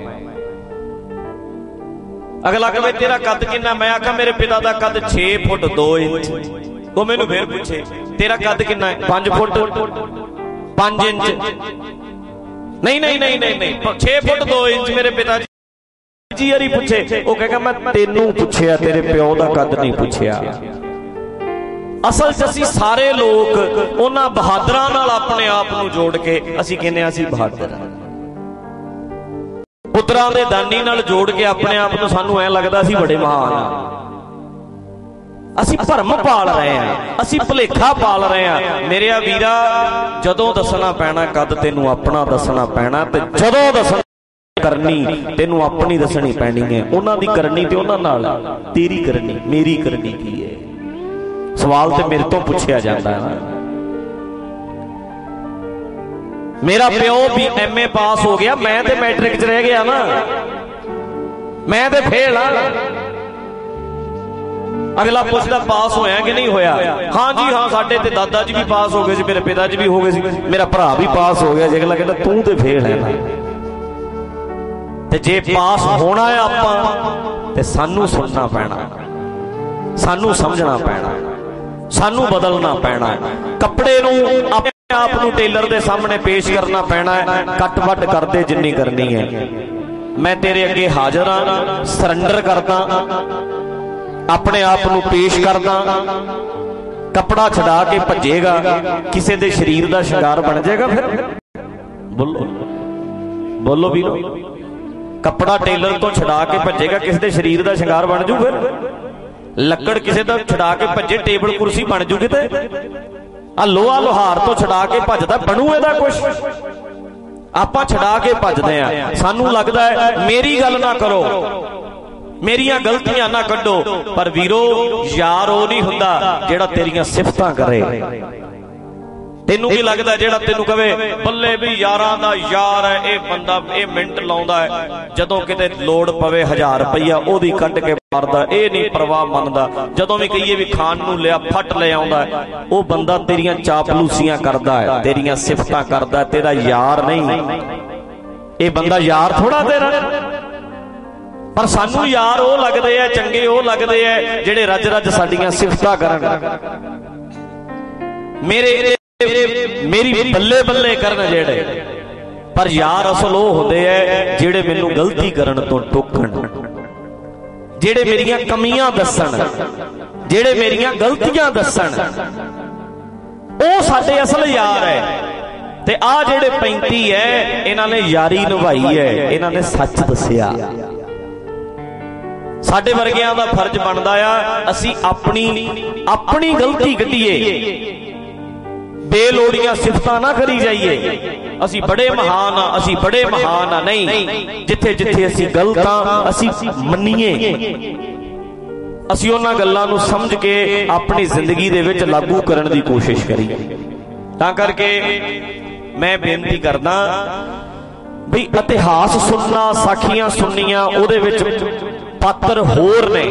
अगला कहे तेरा कद किन्ना, मैं आखा मेरे पिता का कद छे फुट दो इंच। वो मैनू फिर पूछे तेरा कद किन्ना है, पांच फुट पांच इंच। नहीं नहीं नहीं नहीं नहीं छे फुट दो इंच मेरे पिता जी यारी पूछे। वो कहेगा मैं तेनू पूछया, तेरे प्यो का कद नहीं पूछया। असल च असीं सारे लोग उन्हां बहादरां नाल अपने आप नूं जोड़ के असीं कहने असीं बहादर हां। पुत्रां दे दानी नाल जोड़ के अपने आप नूं सानूं ऐ लगदा असीं बड़े महान हां। असीं भरम पाल रहे हैं, असीं भुलेखा पाल रहे हैं। मेरे वीरा जदों दसना पैना कद तैनूं अपना दसना पैना, ते जदों दसना करनी तैनूं अपनी दसनी पैनी है। उन्हां दी करनी ते उन्हां नाल, तेरी करनी मेरी करनी की है। सवाल ते मेरे तो पूछया जांदा है। मेरा प्यो भी एम ए पास हो गया, मैं तो मैट्रिक च रह गया ना, मैं तो फेल हाँ। अगला पूछता पास होया कि नहीं होया, हाँ जी हाँ साडे ते दादा जी भी पास हो गए, मेरे पिता जी भी हो गए, मेरा भरा भी पास हो गया। अगला कहता तू तो फेल है ना। ते जे पास होना है आपां ते सानू सुनना पैना, सानू समझना पैना, सानू बदलना पैना है। कपड़े नूं आप नूं टेलर दे सामने पेश करना पैना है, कट वट करदे जिन्नी करनी है। मैं तेरे अगे हाजिर हाँ, सरंडर करदा, अपने आप नूं पेश करदा। कपड़ा छड़ा के भजेगा, किसी दे शरीर दा शिंगार बन जाएगा। फिर बोलो बोलो वीरो, कपड़ा टेलर तो छड़ा के भजेगा, किसी दे शरीर दा शिंगार बन जू। फिर लकड़ किसी दा छड़ा के भजे, टेबल कुर्सी बन जूगी। ते आ लोहा लोहार तो छड़ा के भजदा, बनू इहदा कुछ? आपां छड़ा के भजदे आ। सानू लगदा है मेरी गल ना करो, मेरियां गलतियां ना कड्डो। पर वीरो यार वो नहीं हुंदा जेड़ा तेरियां सिफतां करे। तेनू की लगदा जेड़ा तेनू कहे बल्ले भी यारां दा यार है, ये बंदा ये मिंट लाउंदा है, जदों किते लोड़ पवे हजार रुपया ओदी कट के मारदा, ये नहीं परवाह मनदा। जदों भी कहिए भी खान नू लिया फट ले आउंदा है, वो बंदा तेरियां चापलूसियां करदा है, तेरियां सिफतां करदा है, तेरा यार नहीं। ये बंदा यार थोड़ा तेरा। पर सानू यार वो लगदे है, चंगे वो लगदे है जेड़े रज रज साडियां सिफतां करन, मेरे मेरी बल्ले बल्ले करन जेड़े। पर यार असल वो होंदे है जेड़े मैनू गलती करन तो टोकण, जेड़े मेरियां कमियां दसन, जेड़े मेरियां गलतियां दसन, वो साडे असल यार है। ते आ जेड़े पैंती है इन्हां ने यारी निभाई है, इन्हां ने सच दसिया। साडे वर्गियां दा फर्ज बनदा आ असीं अपनी अपनी गलती कढीए, बेलोड़ियां सिफतां ना करी जाइए। असी बड़े महान हाँ, असी बड़े महान हाँ, नहीं। जिथे जिथे असी गलत हाँ असी मन्नीए, असी उन्हां गल्लां नूं समझ के अपनी जिंदगी दे विच लागू करन दी कोशिश करिए। तां करके मैं बेनती करदा भी इतिहास सुनना, साखियां सुननियां, उहदे विच पात्र होर ने,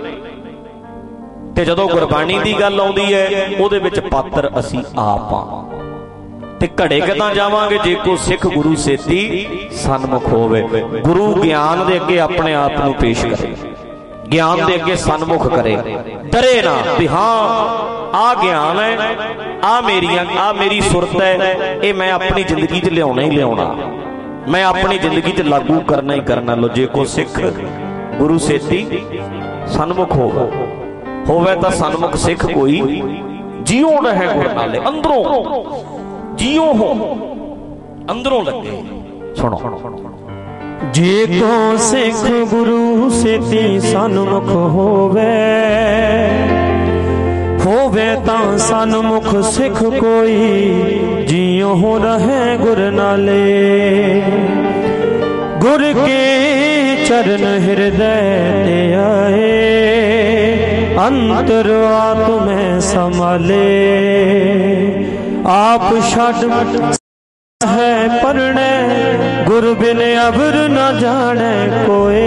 ते जदों गुरबाणी दी गल आउंदी है उहदे विच पात्र असी आप हां। ते घड़े कदां जावांगे जे को सिख गुरु सेती सन्मुख होवे। गुरु ज्ञान दे अगे अपने आप नूं पेश करे, ज्ञान दे अगे सन्मुख करे, डरे ना भी हाँ आ ज्ञान है, आ मेरियां आ मेरी सुरत है, ये मैं अपनी जिंदगी च लियाउणा ही लियाउणा, मैं अपनी जिंदगी च लागू करना ही करना। लो जे को सिख गुरु सेती सन्मुख होवे होवे तां सन्मुख सिख कोई जियो रहे गुर नाले, अंदरों जियो हो, अंदरों लगे। सुनो जे को सिख गुरु सेती सन्मुख होवे होवे तां सन्मुख सिख कोई जियो हो रहे गुर नाले। गुर के चरण हृदय ते आए अंतर आत्मे संभाले आप छड़ है परणे गुरु बिन अबर न जाने कोई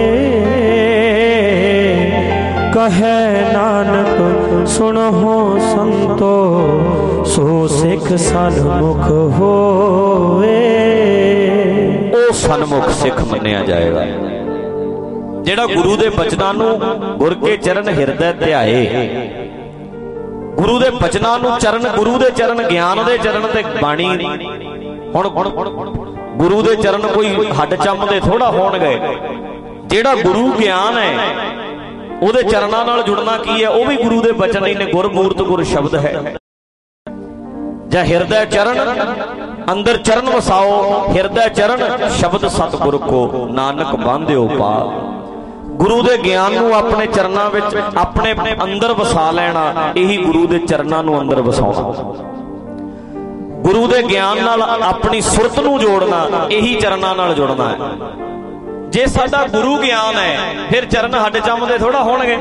कहे नानक सुनहो संतो सो सिख सन्मुख होवे। ओ सन्मुख सिख मन्निया जाएगा जेड़ा गुरु दे बचनां नूं गुर के चरण हिरदे ध्याए। गुरु दे बचनां नूं चरण गुरु दे चरण ज्ञान दे चरण ते बाणी हुण गुरु दे चरण कोई हड्ड चमदे थोड़ा होणगे। जेड़ा गुरु ज्ञान है ਉਹਦੇ ਚਰਨਾਂ ਨਾਲ ਜੁੜਨਾ ਕੀ ਹੈ? ਉਹ ਵੀ ਗੁਰੂ ਦੇ ਬਚਨ ਹੀ ਨੇ। ਗੁਰਮੂਰਤ ਗੁਰ ਸ਼ਬਦ ਹੈ। ਜਾਂ ਹਿਰਦੈ ਚਰਨ ਅੰਦਰ ਚਰਨ ਵਸਾਓ, ਹਿਰਦੈ ਚਰਨ ਸ਼ਬਦ ਸਤਿਗੁਰ ਕੋ ਨਾਨਕ ਬਾਂਧਿਓ ਪਾਲ। ਗੁਰੂ ਦੇ ਗਿਆਨ ਨੂੰ ਆਪਣੇ ਚਰਨਾਂ ਵਿੱਚ ਆਪਣੇ ਅੰਦਰ ਵਸਾ ਲੈਣਾ, ਇਹੀ ਗੁਰੂ ਦੇ ਚਰਨਾਂ ਨੂੰ ਅੰਦਰ ਵਸਾਉਣਾ। ਗੁਰੂ ਦੇ ਗਿਆਨ ਨਾਲ ਆਪਣੀ ਸੁਰਤ ਨੂੰ ਜੋੜਨਾ, ਇਹੀ ਚਰਨਾਂ ਨਾਲ ਜੁੜਨਾ ਹੈ। जे साडा गुरु ज्ञान है फिर चरण हड्ड चमदे थोड़ा होणगे।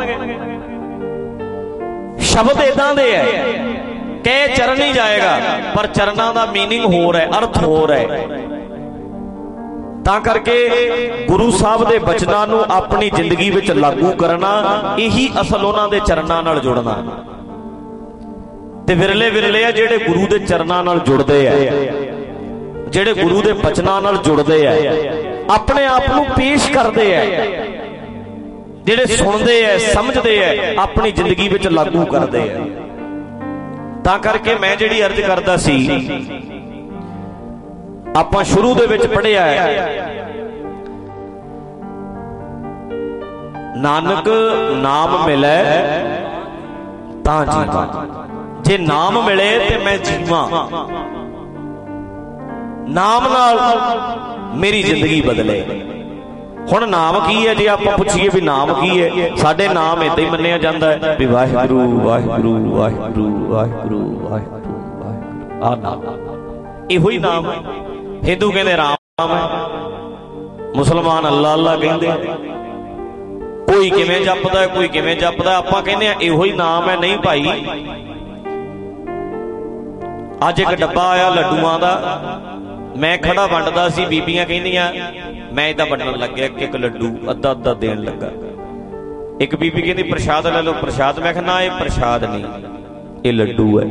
शब्द इदां दे है कह चरण ही जाएगा पर चरणां दा मीनिंग होर है, अर्थ होर है। तां करके गुरु साहब दे बचनां नूं अपनी जिंदगी विच लागू करना, यही असल उन्हां दे चरणां नाल जुड़ना। ते विरले विरले आ जिहड़े गुरु दे चरणां नाल जुड़दे आ, जिहड़े गुरु दे बचनां नाल जुड़दे आ, अपने आप को पेश करते हैं, जेड़े सुनते हैं समझते हैं अपनी जिंदगी में लागू करते हैं। तां करके मैं जिहड़ी अर्ज करदा सी आपां शुरू दे विच पढ़िया है, नानक नाम मिले तां जीवां। जे नाम मिले ते मैं जीवां, नाम नाल मेरी जिंदगी बदले। हुण नाम की है? जे आपां पुछीए भी नाम की है, साडे नाम इदां ही मन्निया जांदा है भी वाहिगुरू वाहिगुरू वाहिगुरू वाहिगुरू वाहिगुरू वाहिगुरू। आ नाम इहो ही नाम है। हिंदू कहंदे राम है, मुसलमान अल्लाह अल्लाह कहंदे, कोई किवें जपदा है कोई किवें जपदा। आपां कहंदे आ इहो ही नाम है। नहीं भाई, अज एक डब्बा आया लड्डूआं दा, मैं खड़ा वंडदा सी, बीबियां कहंदियां मैं इदां वंडण लग्या एक लड्डू अद्धा अद्धा देण लगा। एक बीबी कहंदी प्रसाद ले लो प्रसाद। मैं कहना ये प्रसाद नहीं, ये लड्डू है।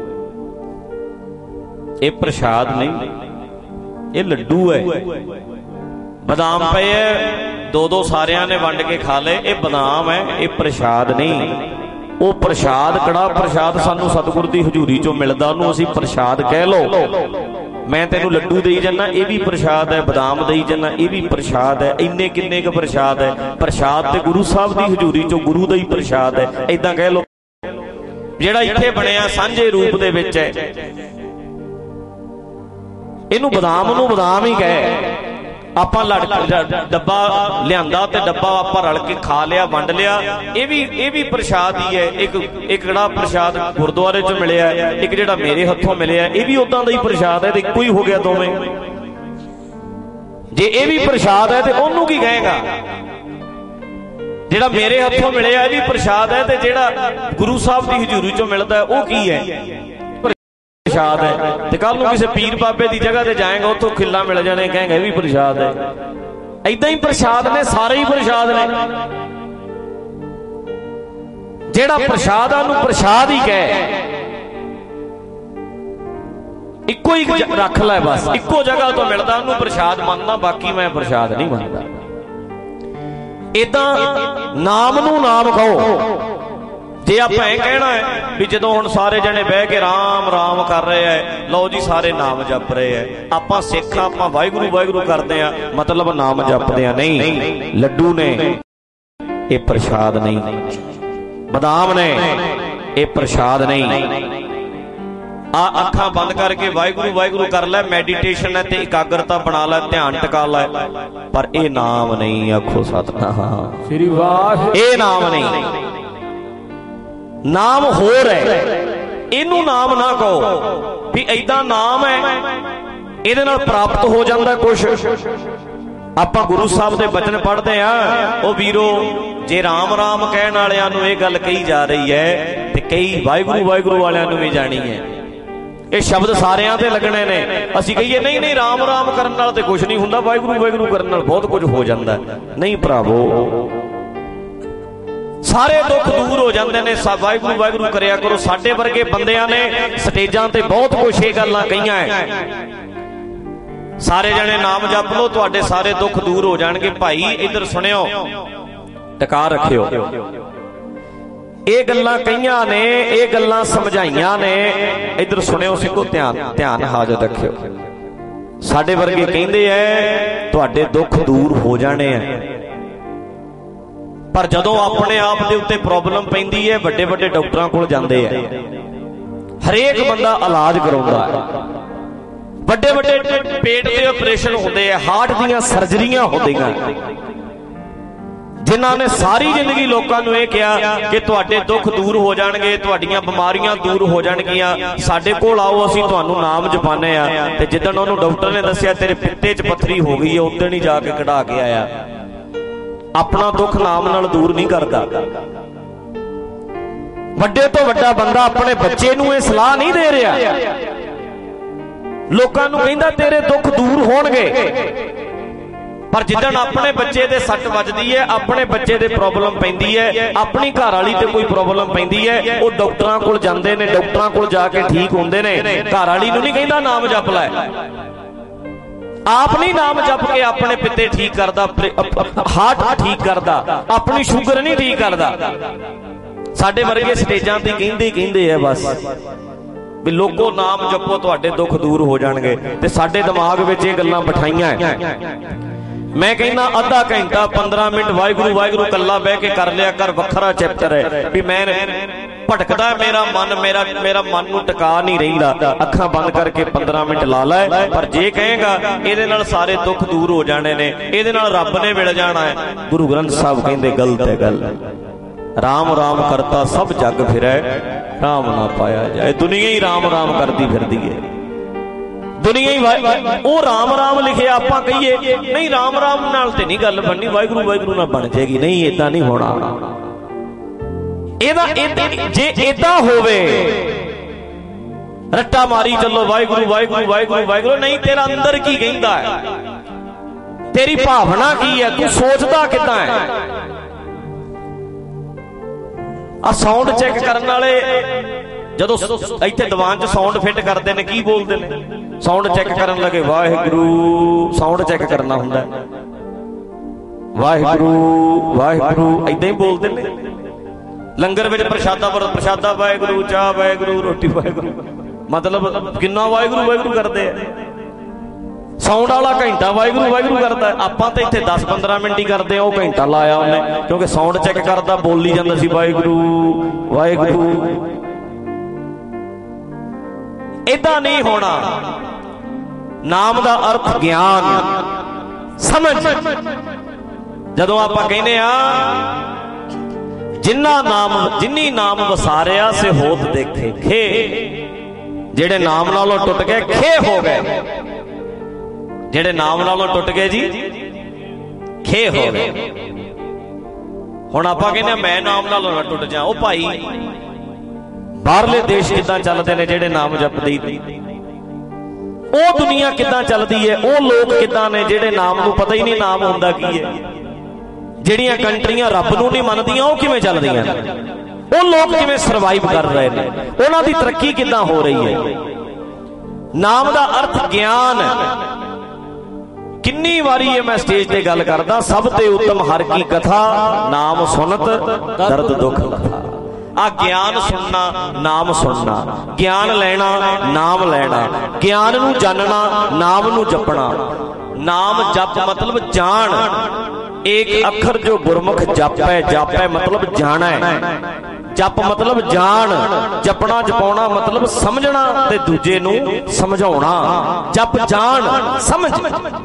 ये प्रसाद नहीं, ये लड्डू है। बादाम पे दो दो सारियां ने वंड के खा ले, ये बादाम है, ये प्रसाद नहीं। वो प्रसाद कड़ा प्रसाद सानू सतगुर दी हजूरी चों मिलदा, उहनूं असीं प्रसाद कह लो। मैं तेनू लड्डू देई जाना, ये भी प्रसाद है। बादाम देई जाना, ये भी प्रसाद है। इन्ने किन्ने क प्रसाद है? प्रसाद ते गुरु साहब दी हजूरी चों गुरु दा ही प्रसाद है। इदां कह लो जिहड़ा इत्थे बनिया सांझे रूप दे विच है, इहनूं बादाम नूं बादाम ही कहे। आपां लड़ डब्बा लियांदा ते डब्बा आपां रल के खा लिया वंड लिया, ये भी ये भी प्रसाद ही है। एक एक जिहड़ा प्रसाद गुरुद्वारे चों मिलिया, एक जिहड़ा मेरे हत्थों मिलिया, ये भी उदां दा ही प्रसाद है। ते इक्को ही हो गया दोवें। जे ये भी प्रसाद है ते ओनू की कहेगा? जिहड़ा मेरे हत्थों मिलिया ये भी प्रसाद है, ते जिहड़ा गुरु साहब की हजूरी चों मिलदा है वो की है? प्रसाद है। ते कल नूं किसी पीर बाबे की जगह ते जाएगा, उत्थों खिल्ला मिल जाने, कहेंगे भी प्रसाद है। इदां ही प्रसाद ने, सारे ही प्रसाद ने। जेड़ा प्रसाद है उहनूं प्रसाद ही कहे, इक्को ही रख लै बस, इक्को जगह तो मिलता उहनूं प्रसाद मनना, बाकी मैं प्रसाद नहीं मनता। इदां नाम नूं नाम कहो। जे आप कहना है भी जो हुण सारे जने बह के राम राम कर रहे हैं, लो जी सारे नाम जप रहे हैं, आपां सिख आपां वाहिगुरू वाहिगुरू करते हैं, मतलब नाम जपते हैं नहीं। लड्डू ने ये प्रसाद नहीं, बादाम ने ये प्रसाद नहीं। आ अखां बंद करके वाहिगुरू वाहिगुरू कर लै, मैडिटेशन है ते एकाग्रता बना लै, ध्यान टिका लै, पर ये नाम नहीं। आखो सतनाम श्री वाह। ये नाम नहीं, नाम होर है। इनू नाम ना कहो भी ऐदा नाम है इहदे नाल प्राप्त हो जांदा कुछ, ਆਪਾਂ ਗੁਰੂ ਸਾਹਿਬ ਦੇ ਬਚਨ ਪੜ੍ਹਦੇ ਆ, ਉਹ ਵੀਰੋ ਜੇ ਰਾਮ ਰਾਮ ਕਹਿਣ ਵਾਲਿਆਂ ਨੂੰ ਇਹ ਗੱਲ ਕਹੀ ਜਾ ਰਹੀ ਹੈ ਤੇ ਕਈ ਵਾਹਿਗੁਰੂ ਵਾਹਿਗੁਰੂ ਵਾਲਿਆਂ ਨੂੰ ਵੀ ਜਾਣੀ ਹੈ। ਇਹ ਸ਼ਬਦ ਸਾਰਿਆਂ ਤੇ ਲੱਗਣੇ ਨੇ। ਅਸੀਂ ਕਹੀਏ ਨਹੀਂ ਨਹੀਂ ਰਾਮ ਰਾਮ ਕਰਨ ਨਾਲ ਤੇ ਕੁਝ ਨਹੀਂ ਹੁੰਦਾ, ਵਾਹਿਗੁਰੂ ਵਾਹਿਗੁਰੂ ਕਰਨ ਨਾਲ ਬਹੁਤ ਕੁਝ ਹੋ ਜਾਂਦਾ। ਨਹੀਂ ਭਰਾਵੋ, ਸਾਰੇ ਦੁੱਖ ਦੂਰ ਹੋ ਜਾਂਦੇ ਨੇ। ਵਾਹਿਗੁਰੂ ਵਾਹਿਗੁਰੂ ਕਰਿਆ ਕਰੋ। ਸਾਡੇ ਵਰਗੇ ਬੰਦਿਆਂ ਨੇ ਸਟੇਜਾਂ ਤੇ ਬਹੁਤ ਕੁਛ ਇਹ ਗੱਲਾਂ ਕਹੀਆਂ ਹੈ, ਸਾਰੇ ਜਣੇ ਨਾਮ ਜਪ ਲਓ ਤੁਹਾਡੇ ਸਾਰੇ ਦੁੱਖ ਦੂਰ ਹੋ ਜਾਣਗੇ। ਭਾਈ ਇੱਧਰ ਸੁਣਿਓ, ਟਿਕਾ ਰੱਖਿਓ। ਇਹ ਗੱਲਾਂ ਕਹੀਆਂ ਨੇ, ਇਹ ਗੱਲਾਂ ਸਮਝਾਈਆਂ ਨੇ। ਇੱਧਰ ਸੁਣਿਓ ਸਿੱਖੋ, ਧਿਆਨ ਧਿਆਨ ਹਾਜ਼ਰ ਰੱਖਿਓ। ਸਾਡੇ ਵਰਗੇ ਕਹਿੰਦੇ ਐ ਤੁਹਾਡੇ ਦੁੱਖ ਦੂਰ ਹੋ ਜਾਣੇ ਆ, ਪਰ ਜਦੋਂ ਆਪਣੇ ਆਪ ਦੇ ਉੱਤੇ ਪ੍ਰੋਬਲਮ ਪੈਂਦੀ ਹੈ ਵੱਡੇ ਵੱਡੇ ਡਾਕਟਰਾਂ ਕੋਲ ਜਾਂਦੇ ਆ। ਹਰੇਕ ਬੰਦਾ ਇਲਾਜ ਕਰਾਉਂਦਾ ਹੈ, ਵੱਡੇ ਵੱਡੇ ਪੇਟ ਦੇ ਆਪਰੇਸ਼ਨ ਹੁੰਦੇ ਆ, ਹਾਰਟ ਦੀਆਂ ਸਰਜਰੀਆਂ ਹੁੰਦੀਆਂ, ਜਿਨ੍ਹਾਂ ਨੇ ਸਾਰੀ ਜ਼ਿੰਦਗੀ ਲੋਕਾਂ ਨੂੰ ਇਹ ਕਿਹਾ ਕਿ ਤੁਹਾਡੇ ਦੁੱਖ ਦੂਰ ਹੋ ਜਾਣਗੇ, ਤੁਹਾਡੀਆਂ ਬਿਮਾਰੀਆਂ ਦੂਰ ਹੋ ਜਾਣਗੀਆਂ, ਸਾਡੇ ਕੋਲ ਆਓ ਅਸੀਂ ਤੁਹਾਨੂੰ ਨਾਮ ਜਪਾਨੇ ਆ। ਤੇ ਜਿੱਦਣ ਉਹਨੂੰ ਡਾਕਟਰ ਨੇ ਦੱਸਿਆ ਤੇਰੇ ਪਿੱਤੇ 'ਚ ਪੱਥਰੀ ਹੋ ਗਈ ਹੈ, ਉਦਣ ਹੀ ਜਾ ਕੇ ਕਢਾ ਕੇ ਆਇਆ। ਆਪਣਾ ਦੁੱਖ ਨਾਮ ਨਾਲ ਦੂਰ ਨਹੀਂ ਕਰਦਾ। ਵੱਡੇ ਤੋਂ ਵੱਡਾ ਬੰਦਾ ਆਪਣੇ ਬੱਚੇ ਨੂੰ ਇਹ ਸਲਾਹ ਨਹੀਂ ਦੇ ਰਿਹਾ, ਲੋਕਾਂ ਨੂੰ ਕਹਿੰਦਾ ਤੇਰੇ ਦੁੱਖ ਦੂਰ ਹੋਣਗੇ, ਪਰ ਜਿੱਦਣ ਆਪਣੇ ਬੱਚੇ ਦੇ ਸੱਟ ਵੱਜਦੀ ਹੈ, ਆਪਣੇ ਬੱਚੇ ਦੇ ਪ੍ਰੋਬਲਮ ਪੈਂਦੀ ਹੈ, ਆਪਣੀ ਘਰ ਵਾਲੀ ਤੇ ਕੋਈ ਪ੍ਰੋਬਲਮ ਪੈਂਦੀ ਹੈ, ਉਹ ਡਾਕਟਰਾਂ ਕੋਲ ਜਾਂਦੇ ਨੇ, ਡਾਕਟਰਾਂ ਕੋਲ ਜਾ ਕੇ ਠੀਕ ਹੁੰਦੇ ਨੇ। ਘਰ ਵਾਲੀ ਨੂੰ ਨਹੀਂ ਕਹਿੰਦਾ ਨਾਮ ਜਪ ਲੈ, ਆਪ ਨਹੀਂ ਨਾਮ ਜਪ ਕੇ ਆਪਣੇ ਪਿੱਤੇ ਠੀਕ ਕਰਦਾ, ਹਾਰਟ ਠੀਕ ਕਰਦਾ, ਆਪਣੀ ਸ਼ੂਗਰ ਨਹੀਂ ਠੀਕ ਕਰਦਾ। ਸਾਡੇ ਵਰਗੇ ਸਟੇਜਾਂ ਤੇ ਕਹਿੰਦੇ ਕਹਿੰਦੇ ਆ ਬਸ ਵੀ ਲੋਕੋ ਨਾਮ ਜਪੋ ਤੁਹਾਡੇ ਦੁੱਖ ਦੂਰ ਹੋ ਜਾਣਗੇ, ਤੇ ਸਾਡੇ ਦਿਮਾਗ ਵਿੱਚ ਇਹ ਗੱਲਾਂ ਬਿਠਾਈਆਂ। ਮੈਂ ਕਹਿੰਦਾ ਅੱਧਾ ਘੰਟਾ ਪੰਦਰਾਂ ਮਿੰਟ ਵਾਹਿਗੁਰੂ ਵਾਹਿਗੁਰੂ ਕੱਲਾ ਬਹਿ ਕੇ ਕਰ ਲਿਆ ਕਰ, ਵੱਖਰਾ ਚੈਪਟਰ ਹੈ। ਵੀ ਮੈਂ ਭਟਕਦਾ ਮੇਰਾ ਮਨ, ਮੇਰਾ ਮੇਰਾ ਮਨ ਨੂੰ ਟਿਕਾ ਨਹੀਂ ਰਹਿੰਦਾ, ਅੱਖਾਂ ਬੰਦ ਕਰਕੇ ਪੰਦਰਾਂ ਮਿੰਟ ਲਾ ਲੈ। ਪਰ ਜੇ ਕਹੇਗਾ ਇਹਦੇ ਨਾਲ ਸਾਰੇ ਦੁੱਖ ਦੂਰ ਹੋ ਜਾਣੇ ਨੇ, ਇਹਦੇ ਨਾਲ ਰੱਬ ਨੇ ਮਿਲ ਜਾਣਾ ਹੈ, ਗੁਰੂ ਗ੍ਰੰਥ ਸਾਹਿਬ ਕਹਿੰਦੇ ਗਲਤ ਹੈ ਗੱਲ। ਰਾਮ ਰਾਮ ਕਰਤਾ ਸਭ ਜੱਗ ਫਿਰੈ, ਰਾਮ ਨਾ ਪਾਇਆ ਜਾਏ। ਦੁਨੀਆ ਹੀ ਰਾਮ ਰਾਮ ਕਰਦੀ ਫਿਰਦੀ ਹੈ, ਦੁਨੀਆ ਹੀ ਉਹ ਰਾਮ ਰਾਮ ਲਿਖਿਆ। ਆਪਾਂ ਕਹੀਏ ਨਹੀਂ ਰਾਮ ਰਾਮ ਨਾਲ ਤੇ ਨਹੀਂ ਗੱਲ ਬਣਨੀ, ਵਾਹਿਗੁਰੂ ਵਾਹਿਗੁਰੂ ਨਾਲ ਬਣ ਜਾਏਗੀ। ਨਹੀਂ, ਏਦਾਂ ਨਹੀਂ ਹੋਣਾ। ਇਹਦਾ ਜੇ ਏਦਾਂ ਹੋਵੇ ਰੱਟਾ ਮਾਰੀ ਚੱਲੋ ਵਾਹਿਗੁਰੂ ਵਾਹਿਗੁਰੂ ਵਾਹਿਗੁਰੂ ਵਾਹਿਗੁਰੂ, ਨਹੀਂ ਤੇਰਾ ਅੰਦਰ ਕੀ ਕਹਿੰਦਾ ਹੈ, ਤੇਰੀ ਭਾਵਨਾ ਕੀ ਹੈ, ਤੂੰ ਸੋਚਦਾ ਕਿੱਦਾਂ ਹੈ। ਆ ਸਾਊਂਡ ਚੈੱਕ ਕਰਨ ਵਾਲੇ ਜਦੋਂ ਇੱਥੇ ਦੀਵਾਨ 'ਚ ਸਾਊਂਡ ਫਿੱਟ ਕਰਦੇ ਨੇ, ਕੀ ਬੋਲਦੇ ਨੇ? ਸਾਊਂਡ ਚੈੱਕ ਕਰਨ ਲੱਗੇ ਵਾਹਿਗੁਰੂ, ਸਾਊਂਡ ਚੈੱਕ ਕਰਨਾ ਹੁੰਦਾ, ਵਾਹਿਗੁਰੂ ਵਾਹਿਗੁਰੂ ਏਦਾਂ ਹੀ ਬੋਲਦੇ ਨੇ। ਲੰਗਰ ਵਿੱਚ ਪ੍ਰਸ਼ਾਦਾ ਪ੍ਰਸ਼ਾਦਾ ਵਾਹਿਗੁਰੂ, ਚਾਹ ਵਾਹਿਗੁਰੂ, ਰੋਟੀ ਵਾਹਿਗੁਰੂ, ਮਤਲਬ ਕਿੰਨਾ ਵਾਹਿਗੁਰੂ ਵਾਹਿਗੁਰੂ ਕਰਦੇ ਆ। ਸਾਊਂਡ ਵਾਲਾ ਘੰਟਾ ਵਾਹਿਗੁਰੂ ਵਾਹਿਗੁਰੂ ਕਰਦਾ, ਆਪਾਂ ਤਾਂ ਇੱਥੇ ਦਸ ਪੰਦਰਾਂ ਮਿੰਟ ਹੀ ਕਰਦੇ ਆ, ਉਹ ਘੰਟਾ ਲਾਇਆ ਉਹਨੇ, ਕਿਉਂਕਿ ਸਾਊਂਡ ਚੈੱਕ ਕਰਦਾ ਬੋਲੀ ਜਾਂਦਾ ਸੀ ਵਾਹਿਗੁਰੂ ਵਾਹਿਗੁਰੂ। ਏਦਾਂ ਨਹੀਂ ਹੋਣਾ। ਨਾਮ ਦਾ ਅਰਥ ਗਿਆਨ ਸਮਝ। ਜਦੋਂ ਆਪਾਂ ਕਹਿੰਦੇ ਆ ਜਿੰਨਾ ਨਾਮ ਜਿੰਨੀ ਨਾਮ ਵਸਾਰਿਆ ਸੇ ਹੋਤ ਦੇਖੇ ਖੇ, ਜਿਹੜੇ ਨਾਮ ਨਾਲੋਂ ਟੁੱਟ ਗਏ ਖੇ ਹੋ ਗਏ, ਜਿਹੜੇ ਨਾਮ ਨਾਲੋਂ ਟੁੱਟ ਗਏ ਜੀ ਖੇ ਹੋ ਗਏ। ਹੁਣ ਆਪਾਂ ਕਹਿੰਦੇ ਮੈਂ ਨਾਮ ਨਾਲੋਂ ਨਾ ਟੁੱਟ ਜਾ। ਉਹ ਭਾਈ ਬਾਹਰਲੇ ਦੇਸ਼ ਕਿੱਦਾਂ ਚੱਲਦੇ ਨੇ ਜਿਹੜੇ ਨਾਮ ਜਪਦੇ, ਉਹ ਦੁਨੀਆ ਕਿੱਦਾਂ ਚੱਲਦੀ ਹੈ, ਉਹ ਲੋਕ ਕਿੱਦਾਂ ਨੇ ਜਿਹੜੇ ਨਾਮ ਨੂੰ ਪਤਾ ਹੀ ਨਹੀਂ ਨਾਮ ਹੁੰਦਾ ਕੀ ਹੈ। ਜਿਹੜੀਆਂ ਕੰਟਰੀਆਂ ਰੱਬ ਨੂੰ ਨਹੀਂ ਮੰਨਦੀਆਂ ਉਹ ਕਿਵੇਂ ਚੱਲਦੀਆਂ ਨੇ, ਉਹ ਲੋਕ ਕਿਵੇਂ ਸਰਵਾਈਵ ਕਰ ਰਹੇ ਨੇ, ਉਹਨਾਂ ਦੀ ਤਰੱਕੀ ਕਿੱਦਾਂ ਹੋ ਰਹੀ ਹੈ। ਨਾਮ ਦਾ ਅਰਥ ਗਿਆਨ। ਕਿੰਨੀ ਵਾਰੀ ਇਹ ਮੈਂ ਸਟੇਜ ਤੇ ਗੱਲ ਕਰਦਾ, ਸਭ ਤੇ ਉੱਤਮ ਹਰ ਕੀ ਕਥਾ, ਨਾਮ ਸੁਨਤ ਦਰਦ ਦੁੱਖ ਕਥਾ। ਆ ਗਿਆਨ ਸੁਣਨਾ, ਨਾਮ ਸੁਣਨਾ, ਗਿਆਨ ਲੈਣਾ, ਨਾਮ ਲੈਣਾ, ਗਿਆਨ ਨੂੰ ਜਾਣਨਾ, ਨਾਮ ਨੂੰ ਜਪਣਾ। ਨਾਮ ਜਪ ਮਤਲਬ ਜਾਣ। ਇੱਕ ਅੱਖਰ ਜੋ ਗੁਰਮੁਖ ਜਪੈ, ਜਾਪੈ ਮਤਲਬ ਜਾਣਾ ਹੈ, ਜਪ ਮਤਲਬ ਜਾਣ, ਜਪਣਾ ਜਪਾਉਣਾ ਮਤਲਬ ਸਮਝਣਾ ਤੇ ਦੂਜੇ ਨੂੰ ਸਮਝਾਉਣਾ। ਜਪ ਜਾਣ ਸਮਝ,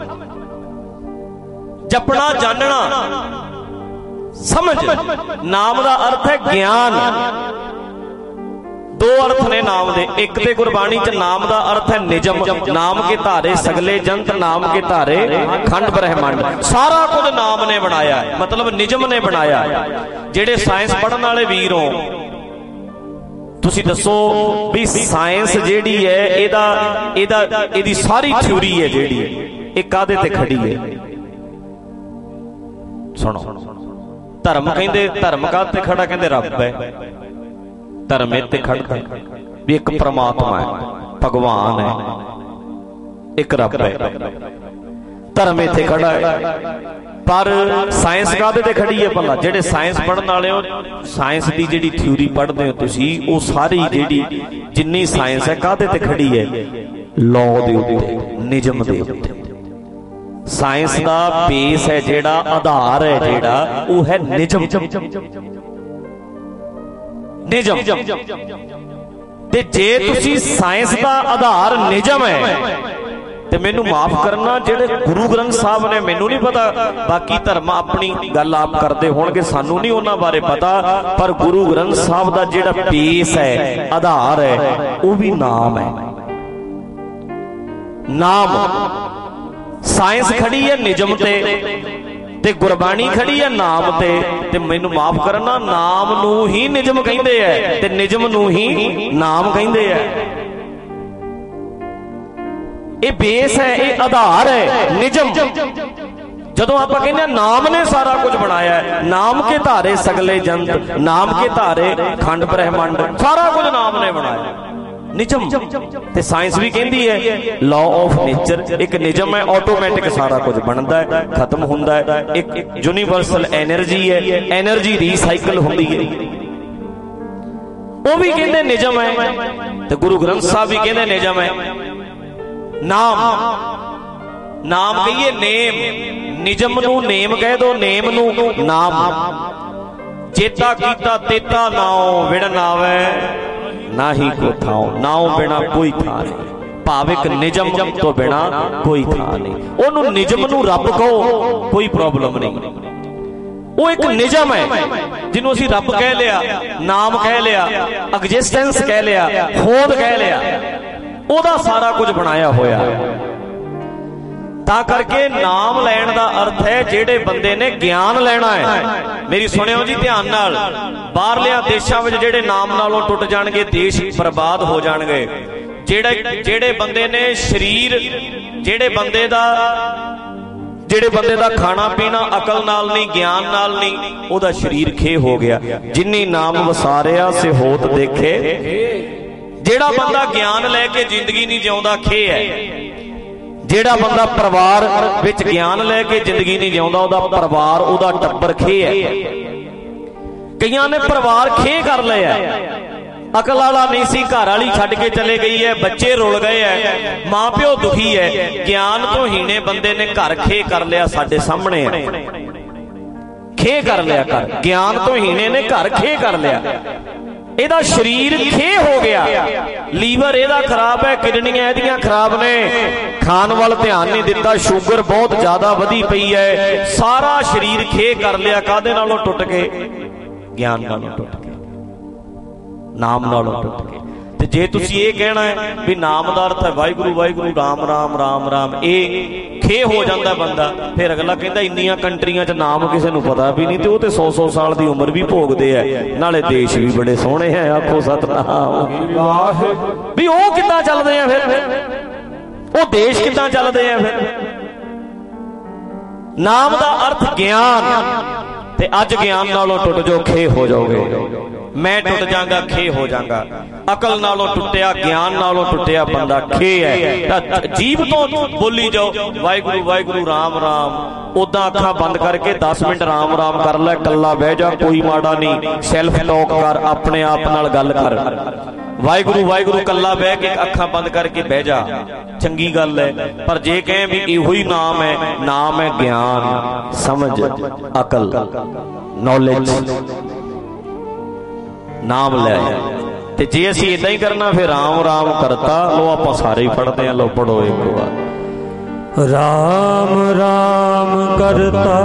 ਜਪਣਾ ਜਾਣਨਾ ਸਮਝ। ਨਾਮ ਦਾ ਅਰਥ ਹੈ ਗਿਆਨ। दो अर्थ ने नाम दे। एक ते गुरबाणी च नाम दा अर्थ है निजम, नाम के धारे सगले जंत, नाम के धारे खंड ब्रह्मंड। सारा कुछ नाम ने बनाया, मतलब निजम ने बनाया। जेड़े साइंस पढ़न वाले वीर हो, तुसी दसो भी साइंस जेड़ी है एदा एदा एदी सारी थ्योरी है जेड़ी ये कादे ते खड़ी है? सुनो, धर्म कहंदे, धर्म कादे खड़ा? कहंदे रब है। धर्म इत्ते खड़दा भी एक परमात्मा है, भगवान है, एक रब है। धर्म इत्ते खड़ा है। पर साइंस कादे ते खड़ी है भला? जेडे साइंस पढ़न वाले हो, साइंस की जिहड़ी थ्योरी पढ़दे हो तुसी, वो सारी जिहड़ी जिन्नी साइंस है कादे ते खड़ी है? लॉ दे उत्ते, निजम दे उत्ते। साइंस दा बेस है जेड़ा, आधार है जेड़ा, वो है निजम। निजम ते जे तुसी साइंस दा आधार निजम है ते मैनू माफ करना, जेड़े गुरु ग्रंथ साहब ने, मैनू नहीं पता बाकी धर्म अपनी गल आप करते होणगे, सानू नहीं उन्हां बारे पता, पर गुरु ग्रंथ साहब दा जेड़ा बेस है, आधार है, वो भी नाम है। नाम साइंस खड़ी है निजम ते, ते गुरबाणी खड़ी है नाम ते, ते मैनू माफ करना, नाम नू ही निजम कहंदे है ते निजम नू ही नाम कहंदे है। ये बेस है, ये आधार है निजम। जदों आप कहते हैं नाम ने सारा कुछ बनाया है, नाम के धारे सगले जंत, नाम के धारे खंड ब्रह्मंड, सारा कुछ नाम ने बनाया, निजम। ते साइंस भी कहती है लॉ ऑफ नेचर, एक निजम है, ऑटोमैटिक सारा कुछ बनता है, खत्म होता है। एक यूनिवर्सल एनर्जी है, एनर्जी रीसाइकल होती है, वो भी कहते निजम है। तो गुरु ग्रंथ साहब भी कहते निजम है। नाम, नाम कहिए नेम, निजम नू नेम कह दो, नेम नू नाम। चेता कीता तेता नाओ विड़न आवे, ना ही को थाओ, नाओ बिना कोई था नहीं। भाविक निजम तो बिना कोई था नहीं। ओनू निजम नू रब कहो, कोई प्रॉब्लम नहीं। वो एक निजम है जिन्हों असीं रब कह लिया, नाम कह लिया, एग्जिस्टेंस कह लिया, होंद कह लिया, ओदा सारा कुछ बनाया होया। ता करके नाम लैण दा अर्थ है जेड़े बंदे ने ज्ञान लेना है। मेरी सुनियो जी ध्यान नाल, बाहरलियां देशां विच जेड़े नाम नालों टुट जाणगे, देश बर्बाद हो जाणगे। जेड़े जेड़े बंदे ने शरीर, जेड़े बंदे दा जेड़े बंदे दा खाना पीना अकल नाल नहीं, ज्ञान नाल नहीं, ओदा शरीर खे हो गया। जिन्नी नाम वसारिया से होत देखे। जेड़ा बंदा ज्ञान लैके जिंदगी नहीं जिउंदा खे है। जेड़ा बंदा परिवार विच ज्ञान लैके जिंदगी नहीं जिउंदा, ओदा परिवार, ओदा टब्बर खे है। कईयां ने परिवार खे कर लिया, अकल वाला नहीं सी, घर वाली छड्ड के चले गई है, बच्चे रुल गए है, मां प्यो दुखी है। ज्ञान तो हीने बंदे ने घर खे कर लिया, साडे सामने है, खे कर लिया घर। ज्ञान तो हीने ने घर खे कर लिया, एदा शरीर खे हो गया। लीवर एदा खराब है, किडनियां एदियां खराब ने, खान वाल ध्यान नहीं दिता, शुगर बहुत ज्यादा वधी पई है, सारा शरीर खे कर लिया। कादे नालों टुट के? ज्ञान नालों टुट के, नाम नालों टुट के। ते जे तुसी ये कहना है भी नाम दा अर्थ है वाहिगुरू वाहिगुरू राम राम राम राम, ये खे हो जाता बंदा। फिर अगला कहता इन्नियां कंट्रियां च नाम किसी नूं पता भी नहीं, ते वो ते सौ सौ साल की उम्र भी भोगते हैं, नाले देश भी बड़े सोहने हैं। आखो सतनाम भी वो किद्दां चलदे हैं, फिर वो देश किद्दां चलदे हैं? फिर नाम दा अर्थ ज्ञान, ते अज ज्ञान नालों टुट जाओ खे हो जाओगे। मैं टुट जाऊंगा खे हो जाऊंगा। अकल नालों टुटिया, ज्ञान नालों टुटिया बंदा खे है। जीव तो बोली जाओ वाहिगुरू वाहिगुरू राम राम, उदा अखा बंद करके दस मिनट राम राम कर लै, कला बह जा, कोई माड़ा नहीं, सैल्फ टॉक कर, अपने आप नाल गल कर। वाहिगुरू वाहिगुरू कला बह के अखा बंद करके बह जा, चंगी गल है। पर जे कहें भी इहो ही नाम है, नाम है ज्ञान, समझ, अकल, नॉलेज, नाम लै। ते जे असीं इदां ही करना फिर राम राम करता, लो आपां सारे ही पढ़ते हैं। लो पढ़ो एक बार। राम राम करता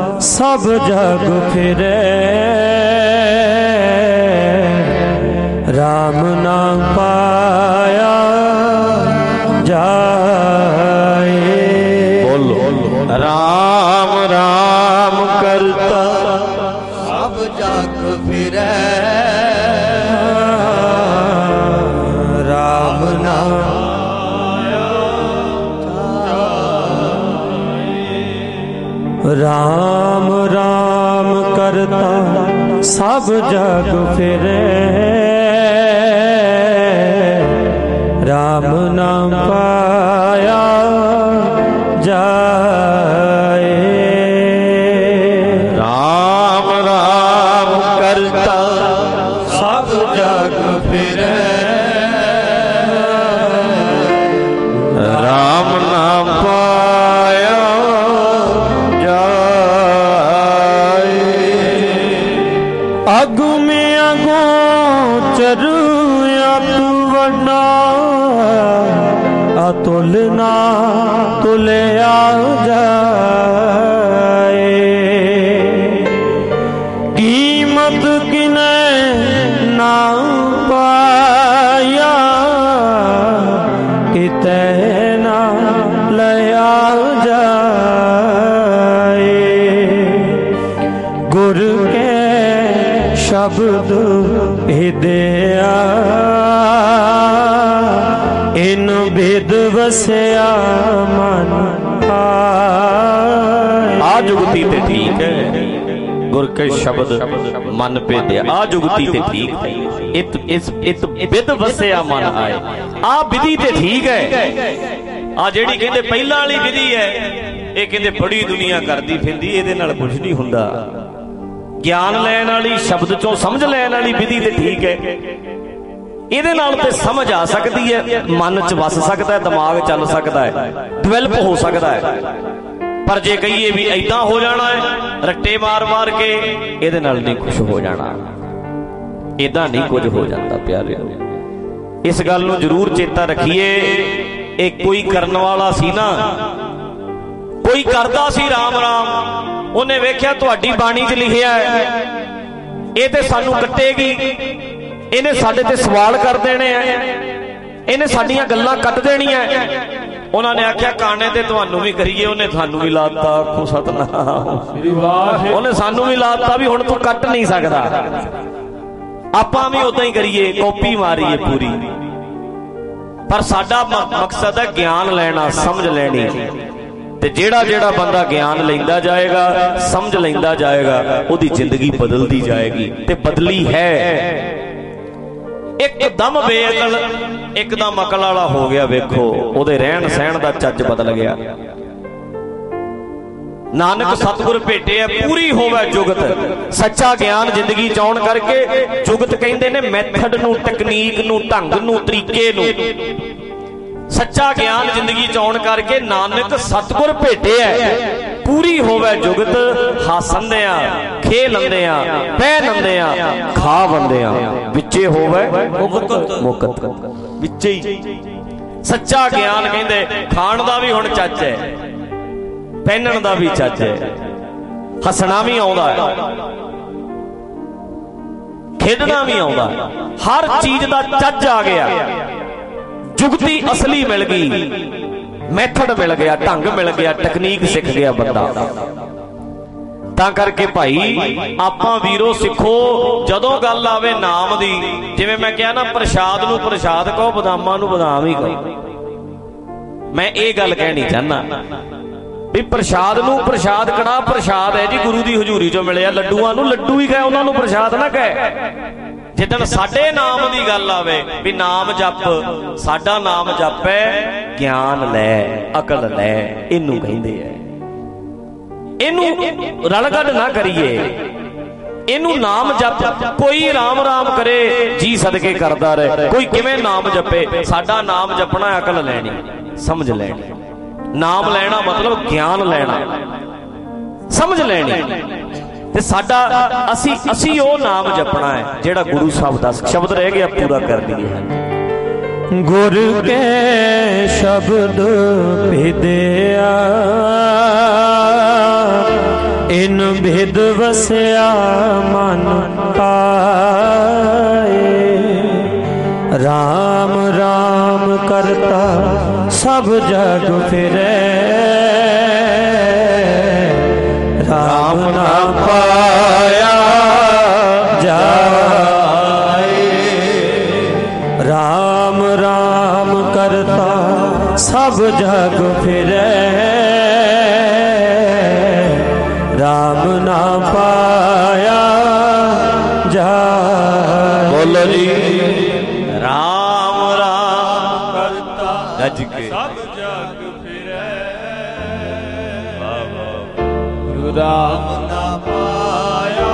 सब जग फिरे, राम नाम पाया जाए। बोलो राम राम करता सब जग फिरै, राम नाम राम राम करता सब जग फिरे, राम नाम पाया जाए। राम राम करता सब जग फिरे, राम नाम पाया अगु में अगो चरु तू वड्डा अतुल ना तुलिया जाए। कीमत किने ना पाया किते ना लिया जाए। गुर के शब्द हिदया इन भेद वसया मन आ जुगती ते ठीक है। गुर के शब्द मन पे दे आ जुगती ते ठीक है। इत इस इत विद वसया मन आए आ विधि ते ठीक है। आ जेड़ी कहंदे पहला वाली विधि है ये कहंदे बड़ी दुनिया करदी फिरदी इहदे नाल कुछ नहीं हुंदा। ज्ञान लैन वाली शब्द चों समझ लैन वाली विधि ते ठीक है। ਇਹਦੇ ਨਾਲ ਤੇ समझ आ सकती है, मन च वस सकता है, दिमाग चल सकता है, डिवेलप हो सकता है। पर जे कहिए भी ऐदां हो जाना है रट्टे मार मार के ਇਹਦੇ ਨਾਲ नहीं कुछ हो जाना। ऐदां नहीं कुछ हो जाता प्यारे। इस गल नूं जरूर चेता रखिए। एक कोई करन वाला सी ना, कोई करदा सी राम राम, ਉਹਨੇ ਵੇਖਿਆ ਤੁਹਾਡੀ ਬਾਣੀ 'ਚ ਲਿਖਿਆ ਹੈ ਇਹ ਤੇ ਸਾਨੂੰ ਕੱਟੇਗੀ, ਇਹਨੇ ਸਾਡੇ ਤੇ ਸਵਾਲ ਕਰ ਦੇਣੇ ਆ, ਇਹਨੇ ਸਾਡੀਆਂ ਗੱਲਾਂ ਕੱਟ ਦੇਣੀਆਂ। ਉਹਨਾਂ ਨੇ ਆਖਿਆ ਕਾਣੇ ਤੇ ਤੁਹਾਨੂੰ ਵੀ ਕਰੀਏ, ਉਹਨੇ ਤੁਹਾਨੂੰ ਵੀ ਲਾਤਾ। ਆਖੋ ਸਤਨਾਮ, ਉਹਨੇ ਸਾਨੂੰ ਵੀ ਲਾਤਾ ਵੀ ਹੁਣ ਤੂੰ ਕੱਟ ਨਹੀਂ ਸਕਦਾ। ਆਪਾਂ ਵੀ ਉਦਾਂ ਹੀ ਕਰੀਏ, ਕਾਪੀ ਮਾਰੀਏ ਪੂਰੀ। ਪਰ ਸਾਡਾ ਮਕਸਦ ਹੈ ਗਿਆਨ ਲੈਣਾ, ਸਮਝ ਲੈਣੀ। ਤੇ ਜਿਹੜਾ ਜਿਹੜਾ ਬੰਦਾ ਗਿਆਨ ਲੈਂਦਾ ਜਾਏਗਾ, ਸਮਝ ਲੈਂਦਾ ਜਾਏਗਾ, ਉਹਦੀ ਜ਼ਿੰਦਗੀ ਬਦਲਦੀ ਜਾਏਗੀ ਤੇ ਬਦਲੀ ਹੈ। ਇੱਕਦਮ ਬੇਅਕਲ ਇੱਕਦਮ ਅਕਲ ਵਾਲਾ ਹੋ ਗਿਆ। ਵੇਖੋ ਉਹਦੇ ਰਹਿਣ ਸਹਿਣ ਦਾ ਚੱਜ ਬਦਲ ਗਿਆ। ਨਾਨਕ ਸਤਿਗੁਰ ਭੇਟੇ ਪੂਰੀ ਹੋਵੇ ਜੁਗਤ, ਸੱਚਾ ਗਿਆਨ ਜ਼ਿੰਦਗੀ ਚ ਆਉਣ ਕਰਕੇ ਜੁਗਤ ਕਹਿੰਦੇ ਨੇ ਮੈਥਡ ਨੂੰ, ਟੈਕਨੀਕ ਨੂੰ, ਢੰਗ ਨੂੰ, ਤਰੀਕੇ ਨੂੰ। सच्चा ज्ञान जिंदगी च आउण करके नानक सतगुर भेटिया पूरी होवे जुगत। हासंदिया खेलंदिया पहनंदिया खावंदिया विचे होवे मुकत विचे ही। सच्चा ज्ञान कहंदे खाण दा भी हुण चच है, पहनण दा भी चच है, हसना भी आउंदा है, खेडना भी आउंदा है, हर चीज दा चच आ गया। जुगती असली मिल गई, मैथड मिल गया, ढंग मिल गया, तकनीक सीख गया बंदा। तां करके भाई आपां वीरो सिखो, जदों गल आवे नाम दी, जिवें मैं कहा ना प्रसाद नूं प्रसाद कहो, बदामां नूं बदाम ही कहो। मैं ये गल कहनी चाहना भी प्रसाद नूं प्रसाद, कड़ा प्रसाद है जी, गुरु दी हजूरी चों मिलिया। लड्डूआं नूं लड्डू ही कहे, उन्हां नूं प्रसाद ना कहे। जिदन साडे नाम की गल आवे भी नाम जप, साडा नाम जप है ज्ञान लै, अकल लै, इनू कहिंदे है। इनू रलगढ़ ना करिए, इनू नाम जप। कोई राम राम करे जी सदके करदा रहे, कोई किवें नाम जपे। साडा नाम जपना, अकल लैनी, समझ लैनी। नाम लैना मतलब ज्ञान लैना, समझ लैनी। ते साडा असी असी ओ नाम जपना है जेड़ा गुरु साहब दा शब्द रह गया पूरा कर दिए। गुर के शब्द भेदिया इन भेद वसया मन आए। राम राम करता सब जग फिरे, राम ना पाया जाए। राम राम करता सब जग फिरे, राम ना पाया जाए। बोलो जी। राम राम करता गज के सब जग फिरे, राम ना पाया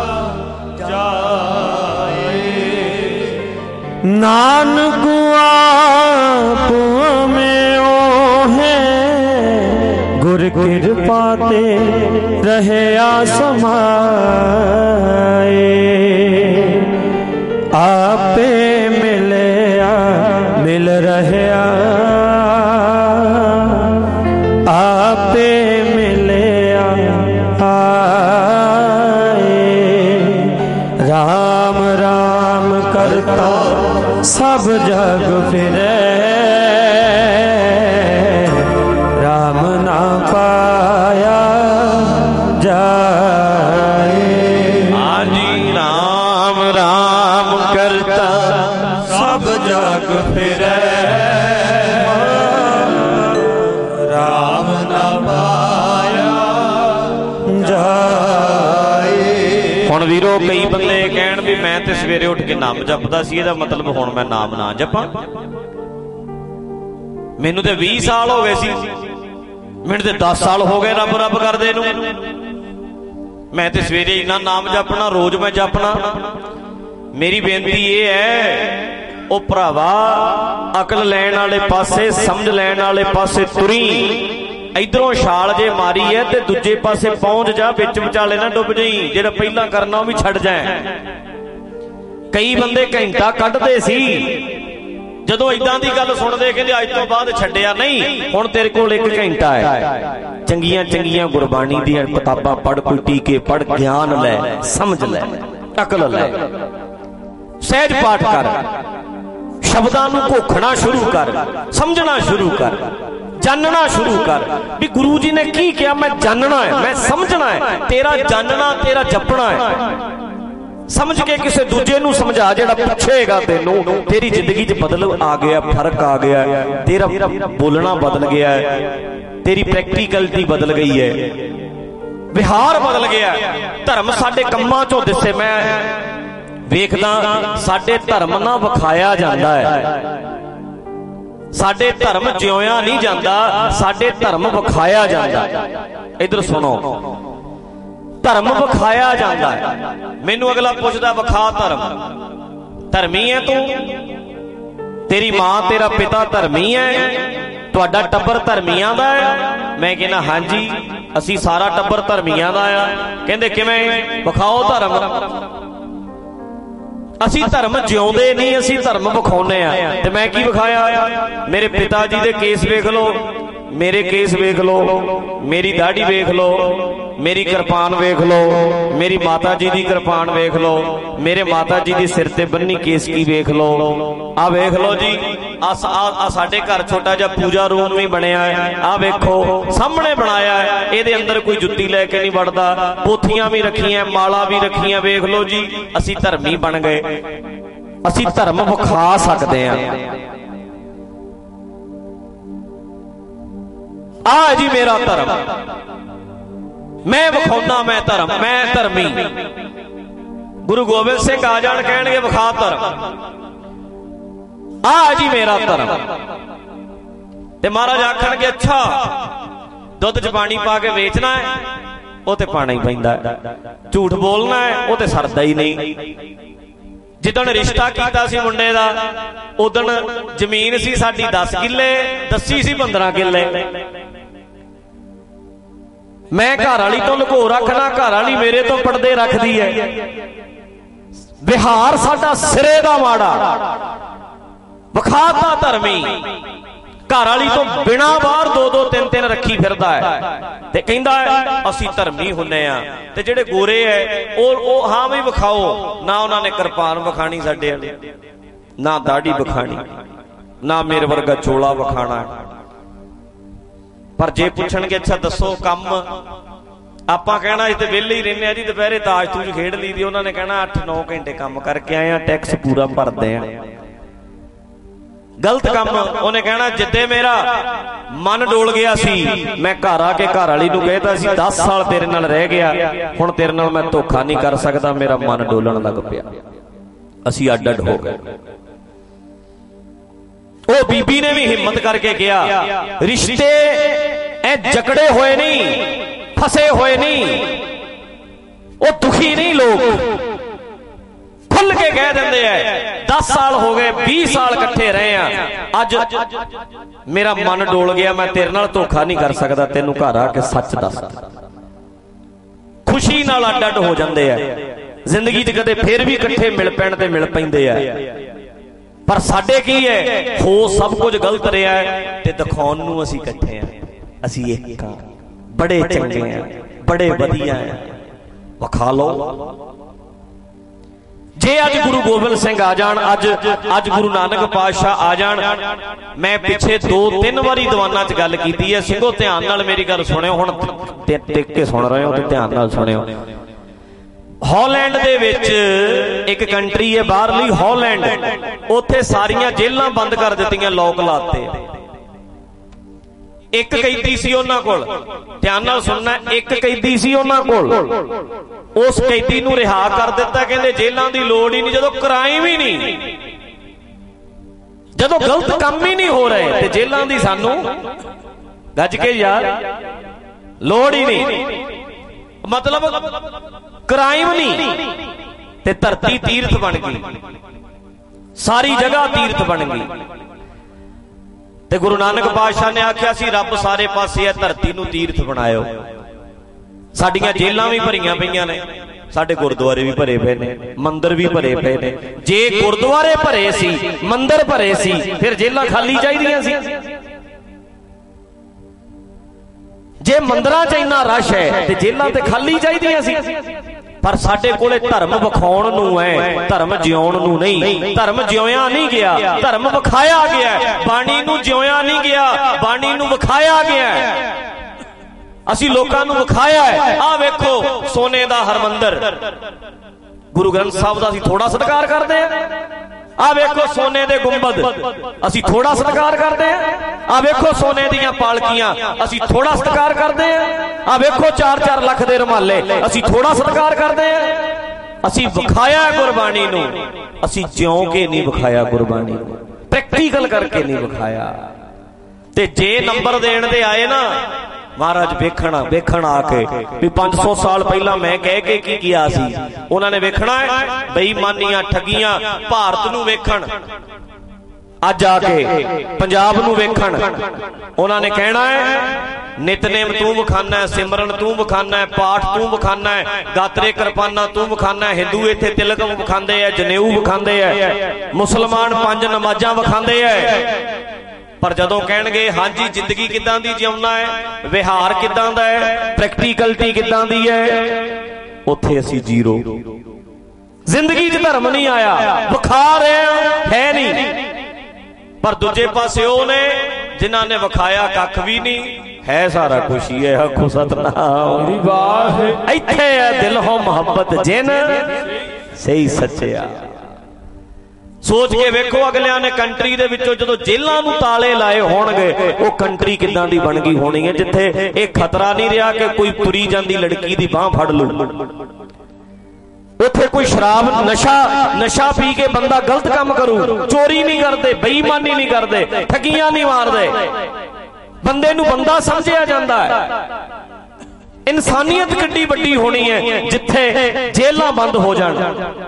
जाए। नानक आप में ओ है, गुर कृपा ते रहे समाए। आपे मिले मिल रहे, आपे मिले आए। राम राम करता सब जग फिरे, राम ना पाया जाए। आजी राम राम करता सब जग फिरे, राम ना पाया जाए। ਹੁਣ ਵੀਰੋ ਕਈ ਬੰਦੇ ਕਹਿਣ ਵੀ ਮੈਂ ਤੇ ਸਵੇਰੇ ਉੱਠ ਕੇ ਨਾਮ ਜਪਦਾ ਸੀ, ਇਹਦਾ ਮਤਲਬ ਹੁਣ ਮੈਂ ਨਾਮ ਨਾ ਜਪਾਂ। ਮੈਨੂੰ ਤੇ ਵੀਹ ਸਾਲ ਹੋ ਗਏ ਸੀ, ਮੈਨੂੰ ਤੇ ਦਸ ਸਾਲ ਹੋ ਗਏ ਰੱਬ ਰੱਬ ਕਰਦੇ ਨੂੰ। ਮੈਂ ਤੇ ਸਵੇਰੇ ਇੰਨਾ ਨਾਮ ਜਪਣਾ, ਰੋਜ਼ ਮੈਂ ਜਪਣਾ। ਮੇਰੀ ਬੇਨਤੀ ਇਹ ਹੈ, ਉਹ ਭਰਾਵਾ ਅਕਲ ਲੈਣ ਵਾਲੇ ਪਾਸੇ, ਸਮਝ ਲੈਣ ਵਾਲੇ ਪਾਸੇ ਤੁਰੀ। ਇਧਰੋਂ ਛਾਲ ਜੇ ਮਾਰੀ ਹੈ ਤੇ ਦੂਜੇ ਪਾਸੇ ਪਹੁੰਚ ਜਾ, ਵਿੱਚ ਵਿਚਾਲੇ ਨਾ ਡੁੱਬ ਜਾਈ। ਜਿਹੜਾ ਪਹਿਲਾਂ ਕਰਨਾ ਉਹ ਵੀ ਛੱਡ ਜਾਏ। ਕਈ ਬੰਦੇ ਘੰਟਾ ਕੱਢਦੇ ਸੀ, ਜਦੋਂ ਇਦਾਂ ਦੀ ਗੱਲ ਸੁਣਦੇ ਕਹਿੰਦੇ ਅੱਜ ਤੋਂ ਬਾਅਦ ਛੱਡਿਆ ਨਹੀਂ। ਹੁਣ ਤੇਰੇ ਕੋਲ ਇੱਕ ਘੰਟਾ ਹੈ, ਚੰਗੀਆਂ ਚੰਗੀਆਂ ਗੁਰਬਾਣੀ ਦੀਆਂ ਕਿਤਾਬਾਂ ਪੜ੍ਹ, ਕੋਈ ਟੀਕੇ ਪੜ੍ਹ, ਗਿਆਨ ਲੈ, ਸਮਝ ਲੈ, ਅਕਲ ਲੈ, ਸਹਿਜ ਪਾਠ ਕਰ, ਸ਼ਬਦਾਂ ਨੂੰ ਘੋਖਣਾ ਸ਼ੁਰੂ ਕਰ, ਸਮਝਣਾ ਸ਼ੁਰੂ ਕਰ, ਜਾਨਣਾ ਸ਼ੁਰੂ ਕਰ ਵੀ ਗੁਰੂ ਜੀ ਨੇ ਕੀ ਕਿਹਾ। ਮੈਂ ਜਾਨਣਾ ਹੈ, ਮੈਂ ਸਮਝਣਾ ਹੈ। ਤੇਰਾ ਜਾਨਣਾ, ਤੇਰਾ ਜਪਣਾ ਹੈ। ਸਮਝ ਕੇ ਕਿਸੇ ਦੂਜੇ ਨੂੰ ਸਮਝਾ, ਜਿਹੜਾ ਪੁੱਛੇਗਾ ਤੈਨੂੰ। ਤੇਰੀ ਜ਼ਿੰਦਗੀ 'ਚ ਬਦਲ ਆ ਗਿਆ, ਫਰਕ ਆ ਗਿਆ, ਤੇਰਾ ਬੋਲਣਾ ਬਦਲ ਗਿਆ, ਤੇਰੀ ਪ੍ਰੈਕਟੀਕਲਿਟੀ ਬਦਲ ਗਈ ਹੈ, ਵਿਹਾਰ ਬਦਲ ਗਿਆ। ਧਰਮ ਸਾਡੇ ਕੰਮਾਂ 'ਚੋਂ ਦਿਸੇ। ਮੈਂ ਵੇਖਦਾ ਸਾਡੇ ਧਰਮ ਨਾ ਵਿਖਾਇਆ ਜਾਂਦਾ ਹੈ, ਸਾਡੇ ਧਰਮ ਜਿਉਇਆ ਨਹੀਂ ਜਾਂਦਾ, ਸਾਡੇ ਧਰਮ ਵਿਖਾਇਆ ਜਾਂਦਾ। ਇਧਰ ਸੁਣੋ, ਧਰਮ ਵਿਖਾਇਆ ਜਾਂਦਾ ਹੈ। ਮੈਨੂੰ ਅਗਲਾ ਪੁੱਛਦਾ ਵਿਖਾ ਧਰਮ, ਧਰਮੀ ਹੈ ਤੂੰ? ਤੇਰੀ ਮਾਂ ਤੇਰਾ ਪਿਤਾ ਧਰਮੀ ਹੈ? ਤੁਹਾਡਾ ਟੱਬਰ ਧਰਮੀਆਂ ਦਾ ਹੈ? ਮੈਂ ਕਹਿੰਦਾ ਹਾਂਜੀ, ਅਸੀਂ ਸਾਰਾ ਟੱਬਰ ਧਰਮੀਆਂ ਦਾ ਆ। ਕਹਿੰਦੇ ਕਿਵੇਂ? ਵਿਖਾਓ ਧਰਮ। ਅਸੀਂ ਧਰਮ ਜਿਉਂਦੇ ਨਹੀਂ, ਅਸੀਂ ਧਰਮ ਵਿਖਾਉਨੇ ਆ। ਤੇ ਮੈਂ ਕੀ ਵਿਖਾਇਆ? ਮੇਰੇ ਪਿਤਾ ਜੀ ਦੇ ਕੇਸ ਵੇਖ ਲਓ, ਮੇਰੇ ਕੇਸ ਵੇਖ ਲਓ, ਮੇਰੀ ਦਾੜੀ ਵੇਖ ਲਓ, ਮੇਰੀ ਕਿਰਪਾਨ ਵੇਖ ਲਓ, ਮੇਰੀ ਮਾਤਾ ਜੀ ਦੀ ਕਿਰਪਾਨ ਵੇਖ ਲਓ, ਮੇਰੇ ਮਾਤਾ ਜੀ ਦੀ ਸਿਰ ਤੇ ਬੰਨੀ ਕੇਸਕੀ ਵੇਖ ਲਓ। ਆ ਵੇਖ ਲਓ ਜੀ, ਆ ਸਾਡੇ ਘਰ ਛੋਟਾ ਜਿਹਾ ਪੂਜਾ ਰੂਮ ਵੀ ਬਣਿਆ ਹੈ। ਆ ਵੇਖੋ ਸਾਹਮਣੇ ਬਣਾਇਆ ਹੈ, ਇਹਦੇ ਅੰਦਰ ਕੋਈ ਜੁੱਤੀ ਲੈ ਕੇ ਨਹੀਂ ਵੜਦਾ। ਪੋਥੀਆਂ ਵੀ ਰੱਖੀਆਂ, ਮਾਲਾ ਵੀ ਰੱਖੀਆਂ। ਵੇਖ ਲਓ ਜੀ, ਅਸੀਂ ਧਰਮੀ ਬਣ ਗਏ। ਅਸੀਂ ਧਰਮ ਵਿਖਾ ਸਕਦੇ ਹਾਂ। ਆ ਜੀ ਮੇਰਾ ਧਰਮ, ਮੈਂ ਵਿਖਾਉਣਾ, ਮੈਂ ਧਰਮ, ਮੈਂ ਧਰਮੀ। ਗੁਰੂ ਗੋਬਿੰਦ ਸਿੰਘ ਆ ਜਾਣ, ਕਹਿਣਗੇ ਵਿਖਾ ਧਰਮ। ਆ ਜੀ ਮੇਰਾ ਧਰਮ। ਤੇ ਮਹਾਰਾਜ ਆਖਣਗੇ ਅੱਛਾ ਦੁੱਧ ਚ ਪਾਣੀ ਪਾ ਕੇ ਵੇਚਣਾ ਹੈ, ਉਹ ਤੇ ਪਾਣਾ ਹੀ ਪੈਂਦਾ। ਝੂਠ ਬੋਲਣਾ ਹੈ, ਉਹ ਤੇ ਸਰਦਾ ਹੀ ਨਹੀਂ। ਜਿੱਦਣ ਰਿਸ਼ਤਾ ਕੀਤਾ ਸੀ ਮੁੰਡੇ ਦਾ, ਉਦਣ ਜ਼ਮੀਨ ਸੀ ਸਾਡੀ ਦਸ ਕਿੱਲੇ, ਦੱਸੀ ਸੀ ਪੰਦਰਾਂ ਕਿੱਲੇ। ਮੈਂ ਘਰ ਵਾਲੀ ਤੋਂ ਲੁਕੋ ਰੱਖਣਾ, ਘਰ ਵਾਲੀ ਮੇਰੇ ਤੋਂ ਪਰਦੇ ਰੱਖਦੀ ਹੈ। ਵਿਹਾਰ ਸਾਡਾ ਸਿਰੇ ਦਾ ਮਾੜਾ। ਵਿਖਾਤਾ ਧਰਮੀ, ਘਰ ਵਾਲੀ ਤੋਂ ਬਿਨਾ ਬਾਹਰ ਦੋ ਦੋ ਤਿੰਨ ਤਿੰਨ ਰੱਖੀ ਫਿਰਦਾ ਹੈ ਤੇ ਕਹਿੰਦਾ ਹੈ ਅਸੀਂ ਧਰਮੀ ਹੁੰਨੇ ਆ। ਤੇ ਜਿਹੜੇ ਗੋਰੇ ਹੈ ਉਹ ਉਹ ਹਾਂ ਵੀ ਵਿਖਾਓ ਨਾ, ਉਹਨਾਂ ਨੇ ਕਿਰਪਾਨ ਵਿਖਾਣੀ ਸਾਡੇ ਵਾਲੇ, ना दाढ़ी विखाणी, ना मेरे वर्गा चोला विखाना। पर जे पुछणगे अच्छा दसो कम, ਆਪਾਂ ਕਹਿਣਾ ਅਸੀਂ ਤੇ ਵਿਹਲੇ ਹੀ ਰਹਿੰਦੇ ਆ ਜੀ, ਦੁਪਹਿਰੇ ਤਾਸ਼ ਤੂਸ਼ ਖੇਡ ਲਈ ਦੀ। ਉਹਨਾਂ ਨੇ ਕਹਿਣਾ ਅੱਠ ਨੌ ਘੰਟੇ ਕੰਮ ਕਰਕੇ ਆਏ ਆ, ਟੈਕਸ ਪੂਰਾ ਭਰਦੇ ਆ। ਗਲਤ ਕੰਮ। ਉਹਨੇ ਕਹਿਣਾ ਜਿੱਦੇ ਮੇਰਾ ਮਨ ਡੋਲ ਗਿਆ ਸੀ, ਮੈਂ ਘਰ ਆ ਕੇ ਘਰ ਵਾਲੀ ਨੂੰ ਕਹਿਤਾ ਸੀ ਦਸ ਸਾਲ ਤੇਰੇ ਨਾਲ ਰਹਿ ਗਿਆ, ਹੁਣ ਤੇਰੇ ਨਾਲ ਮੈਂ ਧੋਖਾ ਨਹੀਂ ਕਰ ਸਕਦਾ, ਮੇਰਾ ਮਨ ਡੋਲਣ ਲੱਗ ਪਿਆ। ਅਸੀਂ ਅੱਡ ਅੱਡ ਹੋ ਗਏ। ਉਹ ਬੀਬੀ ਨੇ ਵੀ ਹਿੰਮਤ ਕਰਕੇ ਕਿਹਾ ਰਿਸ਼ਤੇ ਇਹ ਜਕੜੇ ਹੋਏ ਨਹੀਂ, फसे हुए नहीं, वो दुखी नहीं, लोग खुल के कह देंगे है दस साल हो गए बीस साल इकट्ठे रहे हैं, अज मेरा मन डोल गया, मैं तेरे नाल धोखा नहीं कर सकता, तेनू घर आके सच दस। खुशी नाल अड अड हो जाते हैं। जिंदगी च कदे फिर भी इकट्ठे मिल पैण ते मिल पैंदे आ, पर साडे की है हो सब कुछ गलत रहा है ते दिखाउण नूं असीं इकट्ठे आ, असीं एक हां, बड़े चंगे हैं, बड़े वधिया हैं, वखा लो। जे अज गुरु गोबिंद सिंह आ जान, अज अज गुरु नानक पातशाह आ जान। मैं पिछे दो तीन बारी दीवाना च गल कीती है, सिंघो ध्यान नाल मेरी गल सुणियो, हुण टिक के सुण रहे हो ते ध्यान नाल सुणियो। हॉलैंड दे विच एक कंट्री है बाहरली हॉलैंड, उत्थे सारियां जेलां बंद कर दित्तियां, लॉक लाते। एक कैदी सी उन्हां कोल, ध्यान नाल सुनना, एक कैदी सी उन्हां कोल, उस कैदी नूं रिहा कर दिता, कहंदे जेलां दी लोड़ ही नहीं, जदों क्राइम ही नहीं, जदों गलत काम ही नहीं हो रहे ते जेलां दी सानू गज के यार लोड़ ही नहीं, मतलब क्राइम नहीं ते धरती तीर्थ बन गई, सारी जगह तीर्थ बन गई। ते गुरु नानक पातशाह ने आख्या सी रब सारे पासे है, धरती नूं तीर्थ बनायो। साडियां जेलां भी भरियां पईयां ने, साडे गुरुद्वारे भी भरे पे ने, मंदिर भी भरे पे ने। जे गुरुद्वारे भरे सी, मंदिर भरे सी, फिर जेलां खाली चाहीदियां सी। जे मंदिरां च इन्ना रश है ते जेलां ते खाली चाहीदियां सी। पर साडे कोले धर्म विखाउण नूं है, धर्म जिउण नूं नहीं। धर्म जिउया नहीं गया, धर्म विखाया गया। बाणी नूं जिउया नहीं गया, बाणी नूं विखाया गया। असी लोकां नूं विखाया है। आ वेखो सोने दा हरमंदर, गुरु ग्रंथ साहिब दा असी थोड़ा सत्कार करते हैं। आ वेखो सोने दे गुंबद, असी थोड़ा सत्कार करते हैं। आ वेखो सोने दीयां पालकियां, असी थोड़ा सत्कार करते हैं। आ वेखो चार चार लख दे रुमाले, असी थोड़ा सत्कार करते हैं। असी विखाया गुरबाणी नूं, असी जिउं के नहीं विखाया गुरबाणी नूं, प्रैक्टिकल करके नहीं विखाया। ते जे नंबर देण दे आए ना महाराज, वेखना वेखण आके भी पांच सौ साल पहला मैं कह के की किया सी, उन्होंने वेखना है बेईमानियां ठगियां भारत नूं वेखण, अज आके पंजाब नूं वेखण। उन्होंने कहना है नितनेम तू विखाना है, सिमरन तू विखाना है, पाठ तू विखाना है, गात्रे किरपाना तू विखाना है। हिंदू इत्थे तिलक विखांदे है, जनेऊ विखांदे है, मुसलमान पंज नमाजां विखांदे है। पर जदों कहणगे हां जी जिंदगी किदां दी जिउणा है, विहार किदां दा है, प्रैक्टिकलिटी किदां दी है, उत्थे असी जीरो। जिंदगी च धर्म नहीं आया, विखा रहे है नहीं। पर दूजे पासे ओ ने जिन्हां ने विखाया कख भी नहीं है, सारा कुछ ही है। आखो सतनाम वाह, इत्थे है दिल हो मोहब्बत जिन सही सच्चिया। सोच के वेखो अगलियां ने कंट्री दे विचों जदों जेलां नूं ताले लाए होणगे, वो कंट्री किदां दी बन गई होनी है, जिथे ये खतरा नहीं रहा कि कोई तुरी जांदी लड़की दी बांह फड़ लू। उत्थे कोई शराब नशा नशा पी के बंदा गलत काम करू, चोरी नहीं करते, बेईमानी नहीं करते, ठगियां नहीं मारते, बंदे नूं बंदा समझिया जांदा है। इंसानियत किड्डी वड्डी होनी है जिथे जेलां बंद हो जाण।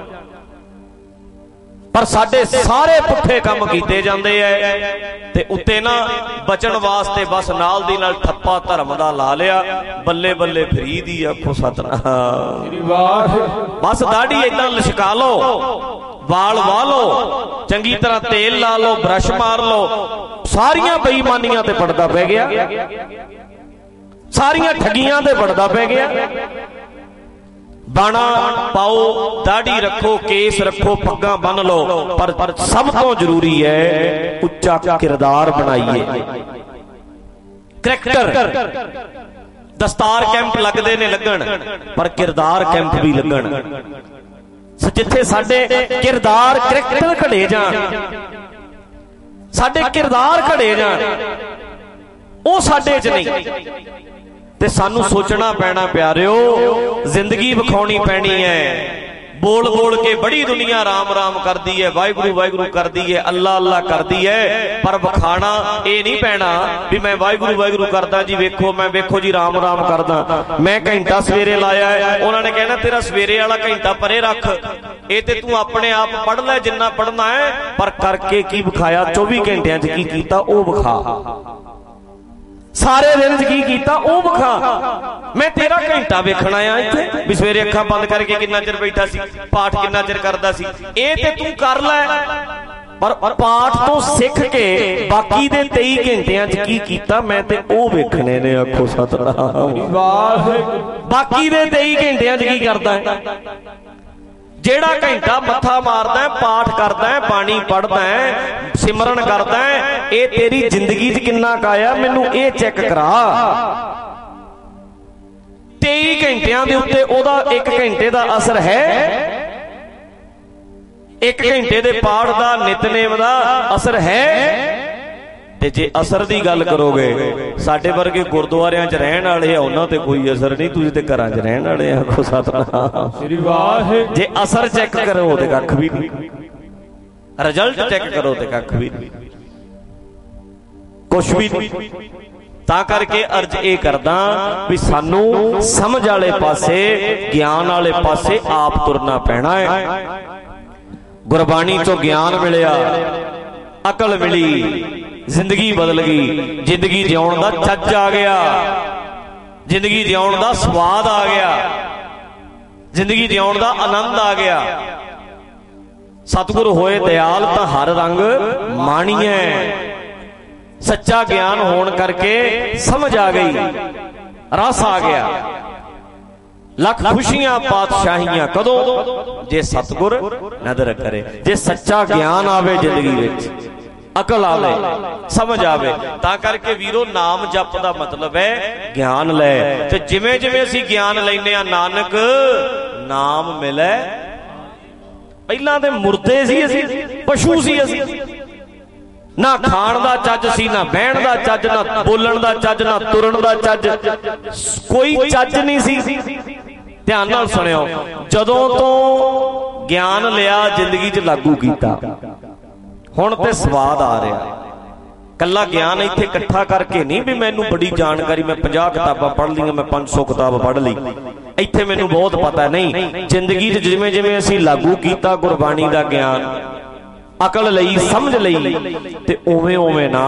पर साडे सारे पुठे काम कीते जांदे है ते उत्ते ना बचन वास्ते बस नाल दी नाल ठप्पा धर्म दा ला लिया, बल्ले बल्ले फ्री दी। आखो सतनाम, बस दाढ़ी इदां लशका लो, वाल वाह लो, चंगी तरह तेल ला लो, ब्रश मार लो, सारियां बेईमानियां ते पर्दा पै गया, सारियां ठगियां ते पर्दा पै गया। बाणा पाओ, दाढ़ी रखो, केस रखो, पग्गां बन लो, पर, पर सब तो जरूरी है उच्चा किरदार बनाइए, करैक्टर। दस्तार कैंप लगते ने लगन, पर किरदार कैंप भी लगन। जिथे साडे किरदार करैक्टर घड़े जान, साडे किरदार घड़े जान, वो साडे च नहीं। ते सानू सोचना पैना प्यारिओ, जिंदगी विखाउणी पैनी है। बोल बोल के बड़ी दुनिया राम राम करती है, वाहिगुरू वाहिगुरू करती है, अल्लाह अल्लाह करती है, पर विखाना ये नहीं पैना भी मैं वाहिगुरू वाहिगुरू करदा जी, वेखो मैं वेखो जी राम राम करदा, मैं घंटा सवेरे लाया है। उन्होंने कहना तेरा सवेरे वाला घंटा परे रख, ये ते तू अपने आप पढ़ लै जिन्ना पढ़ना है, पर करके की विखाया, चौबी घंटिया च की कीता वो विखा, सारे दिन च की कीता वो विखा। मैं तेरा घंटा वेखना आ इत्थे भी सवेरे अखां बंद करके किन्ना चिर बैठा सी, पाठ किन्ना चिर करदा सी, ये ते तू कर लै, पर पाठ तो सीख के बाकी दे तेई घंटिया च की कीता मैं ते ओ वेखने ने। आखो सतनाम, बाकी दे तेई घंटिया च की करदा है? जेड़ा घंटा मत्था मारदा है, पाठ करदा है, पानी पढ़दा है, सिमरन करदा है, ये तेरी जिंदगी च किन्ना काया, मैनू ये चेक करा। तेई घंटिया दे उत्ते ओदा एक घंटे दा असर है, एक घंटे दे पाठ दा नितनेम दा असर है। ते जे असर दी गल करोगे, साडे वर्गे गुरुद्वारियां च रहण वाले उन्हां ते कोई असर नहीं, तुसीं ते घरां च रहण वाले आखो सतनाम श्री वाहे। जे असर चेक करो ते कख भी नहीं, रिजल्ट चेक करो ते कख भी नहीं, कुछ भी नहीं। तां करके अर्ज ये करदा भी सानू समझ वाले पासे, ज्ञान वाले पासे आप तुरना पैना है। गुरबाणी तो ज्ञान मिलिया, अकल मिली, जिंदगी बदल गई, जिंदगी जिउण दा चज आ गया, जिंदगी जिउण दा स्वाद आ गया, जिंदगी जिउण दा आनंद आ गया। सतगुरु होए दयाल तां हर रंग माणीए, सच्चा ज्ञान होने करके समझ आ गई, रस आ गया। लख खुशियां पातशाहियां कदों, जे सतगुर नदर करे, जे सच्चा ज्ञान आवे जिंदगी विच, अकल आवे, समझ आवे। तां करके वीरो नाम जप दा मतलब है ज्ञान लै, ते जिवें जिवें असीं ज्ञान लैने आ, नानक नाम मिले। पहलां ते मुर्दे सी असीं, पशु सी असीं, ना खाण दा चज सी, ना बहण दा चज, ना बोलण दा चज, ना तुरन दा चज, कोई चज नहीं सी। ध्यान नाल सुनियो, जदों तो ज्ञान लिया जिंदगी च लागू कीता, हुण ते स्वाद आ रहा। कला ज्ञान इत्थे इकट्ठा करके नहीं भी मैनू बड़ी जानकारी, मैं पचास किताबां पढ़ ली, मैं पांच सौ किताब पढ़ ली, इत्थे मैनू बहुत पता नहीं। जिंदगी च जिवें जिवें असीं लागू कीता गुरबाणी दा ज्ञान, अकल लई, समझ लई, ते उवें उवें ना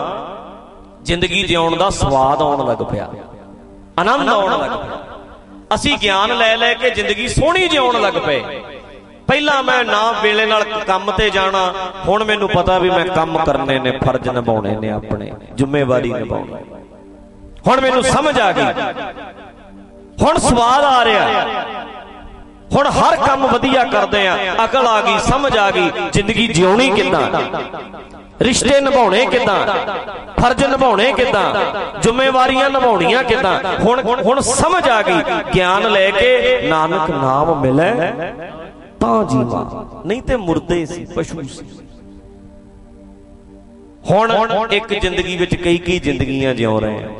जिंदगी जिउण दा स्वाद आउण लग पिया, आनंद आउण लग पिया। असीं ज्ञान लै लै के जिंदगी सोहणी जिउण लग पे। पहला मैं ना वेले नाल काम ते जाना, हुण मैनू पता भी मैं काम करने ने, फर्ज निभाने ने, अपने जिम्मेवारी निभाउणी। हुण मैनू समझ आ गई, हुण स्वाद आ रहा, हुण हर काम वधिया करदे आ, अकल आ गई, समझ आ गई, जिंदगी जिउणी किदां, रिश्ते निभाने किदां, फर्ज निभाने किदां, जिम्मेवारियां निभाउणियां किदां, हुण हुण समझ आ गई। ज्ञान लेके नानक नाम मिले तां जीवा, नहीं ते मुर्दे सी, पशु सी। हुण एक जिंदगी विच कई कई जिंदगियां जिउ रहे हैं।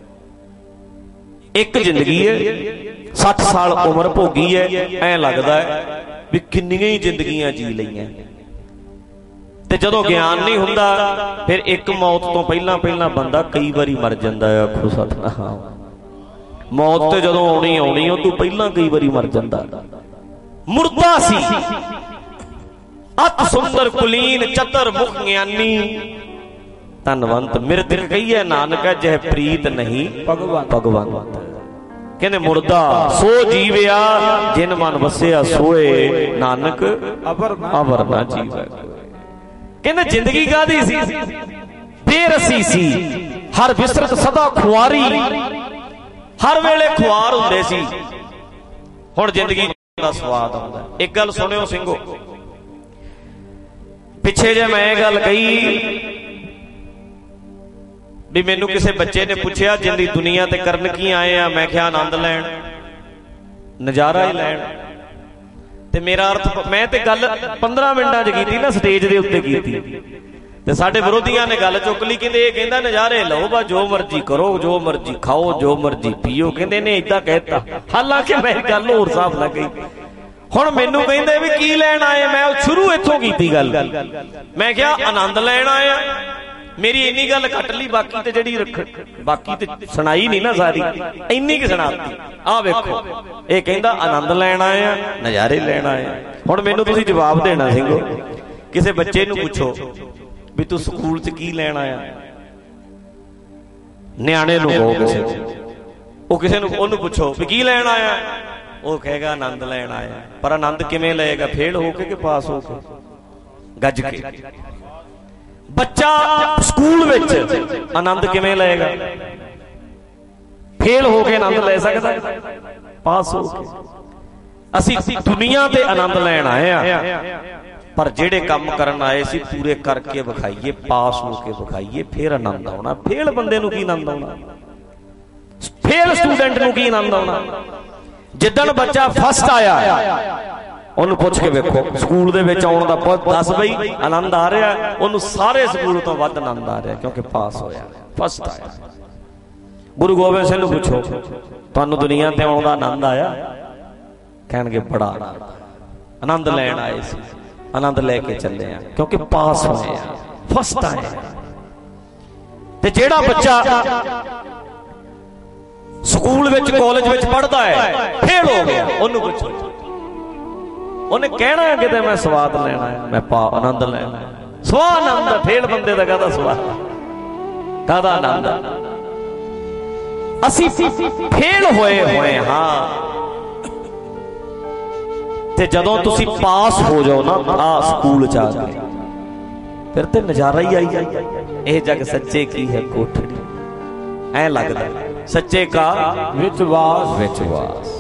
एक जिंदगी है, सठ साल उम्र भोगी है, ऐ लगदा है भी किन्नियां ही जिंदगियां जी लईआं। ते जदों ज्ञान नहीं हुंदा, फिर एक मौत तो पहला पहला बंदा कई बारी मर जांदा है। आखो सतनाम, मौत ते जदों आउणी आउणी उह तों पहला कई बारी मर जांदा। मुर्दा सी, अत सुंदर कुलीन चतर मुख ज्ञानी, धनवंत मृतक कहिए नानक जह प्रीत नहीं भगवंत। कहने मुर्दा सो जीविया जिन मन वसिया सोए, नानक अवर ना जीवे। कहने जिंदगी कादी सी, बेरसी सी, हर विसरत सदा खुआरी, हर वेले खुआर हुंदे सी। हुण जिंदगी दा स्वाद आउंदा। एक गल सुनियो ਸਿੰਘੋ, पिछे जे मैं गल कही भी मैनू किसी बच्चे ने पूछया जिंदी दुनिया ते करन की आए आ, मैं क्या आनंद लैण, नज़ारा ही लैण। ते मेरा अर्थ मैं ते गल पंद्रह मिनटां च कीती ना, स्टेज दे उत्ते कीती ते साडे विरोधियां ने गल चुक ली, कहंदे इह कहंदा नज़ारे लो बा, जो मर्जी करो, जो मर्जी खाओ, जो मर्जी पीओ। कहंदे ने इदां कहता, हालांकि मैं गल होर हिसाब नाल कही। हुण मैनू कहंदे भी की लैण आए, मैं शुरू इत्थों कीती गल, मैं क्या आनंद लैण आया। मेरी इन्नी गल कट ली, बाकी ते जिहड़ी रख बाकी ते सुनाई नहीं ना सारी, इन्नी की सुणाती। आ वेखो ये कहंदा आनंद लैण आए आ, नज़ारे लैण आए आ। हुण मैनू तुसीं जवाब देना ਸਿੰਘੋ, किसी बच्चे नूं पुछो भी तू स्कूल च की लैण आया, नियाणे नूं कहो किसी ओ किसी नूं ओनूं पुछो भी की लैण आया, वो कहेगा आनंद लैण आया। पर आनंद किवें लएगा, फेल होके कि पास होके, गज के। बच्चा स्कूल विच आनंद किवें लएगा, फेल होके आनंद ले सकदा, पास होके। असीं दुनिया ते आनंद लैण आए आ, पर जेड़े काम करन आए सी पूरे करके विखाईए, पास होके विखाईए, फिर आनंद आउणा। फेल बंदे नूं की आनंद आउणा, फेल स्टूडेंट नूं की आनंद आउणा। जिद्दण बच्चा फस्ट आया ਉਹਨੂੰ ਪੁੱਛ ਕੇ ਵੇਖੋ ਸਕੂਲ ਦੇ ਵਿੱਚ ਆਉਣ ਦਾ ਦੱਸ ਬਈ ਆਨੰਦ ਆ ਰਿਹਾ, ਉਹਨੂੰ ਸਾਰੇ ਸਕੂਲ ਤੋਂ ਵੱਧ ਆਨੰਦ ਆ ਰਿਹਾ ਕਿਉਂਕਿ ਪਾਸ ਹੋਇਆ, ਫਸਟ ਆਇਆ। ਗੁਰੂ ਗੋਬਿੰਦ ਸਿੰਘ ਨੂੰ ਪੁੱਛੋ ਤੁਹਾਨੂੰ ਦੁਨੀਆ ਤੇ ਆਉਣ ਦਾ ਆਨੰਦ ਆਇਆ, ਕਹਿਣਗੇ ਬੜਾ ਆਨੰਦ ਲੈਣ ਆਏ ਸੀ, ਆਨੰਦ ਲੈ ਕੇ ਚੱਲੇ ਆ ਕਿਉਂਕਿ ਪਾਸ ਹੋਏ ਆ, ਫਸਟ ਆਏ। ਤੇ ਜਿਹੜਾ ਬੱਚਾ ਸਕੂਲ ਵਿੱਚ ਕਾਲਜ ਵਿੱਚ ਪੜ੍ਹਦਾ ਹੈ ਫੇਲ ਹੋ ਗਿਆ, ਉਹਨੂੰ ਪੁੱਛੋ, ਉਹਨੇ ਕਹਿਣਾ ਹੈ ਕਿਤੇ ਮੈਂ ਸਵਾਦ ਲੈਣਾ ਹੈ, ਮੈਂ ਪਾ ਆਨੰਦ ਲੈਣਾ ਹੈ। ਸਵਾ ਆਨੰਦ ਫੇਲ ਬੰਦੇ ਦਾ ਕਾਹਦਾ ਸਵਾਦ, ਕਾਹਦਾ ਆਨੰਦ। ਅਸੀਂ ਫੇਲ ਹੋਏ ਹੋਏ ਹਾਂ, ਤੇ ਜਦੋਂ ਤੁਸੀਂ ਪਾਸ ਹੋ ਜਾਓ ਨਾ ਆ ਸਕੂਲ ਚ ਆ ਕੇ, ਫਿਰ ਤੇ ਨਜ਼ਾਰਾ ਹੀ ਆਈ ਜਾਏ। ਇਹ ਜਗ ਸੱਚੇ ਕੀ ਹੈ ਕੋਠੜੀ, ਐ ਲੱਗਦਾ ਸੱਚੇ ਕਾ ਵਿੱਚ ਵਾਸ, ਵਿੱਚ ਵਾਸ।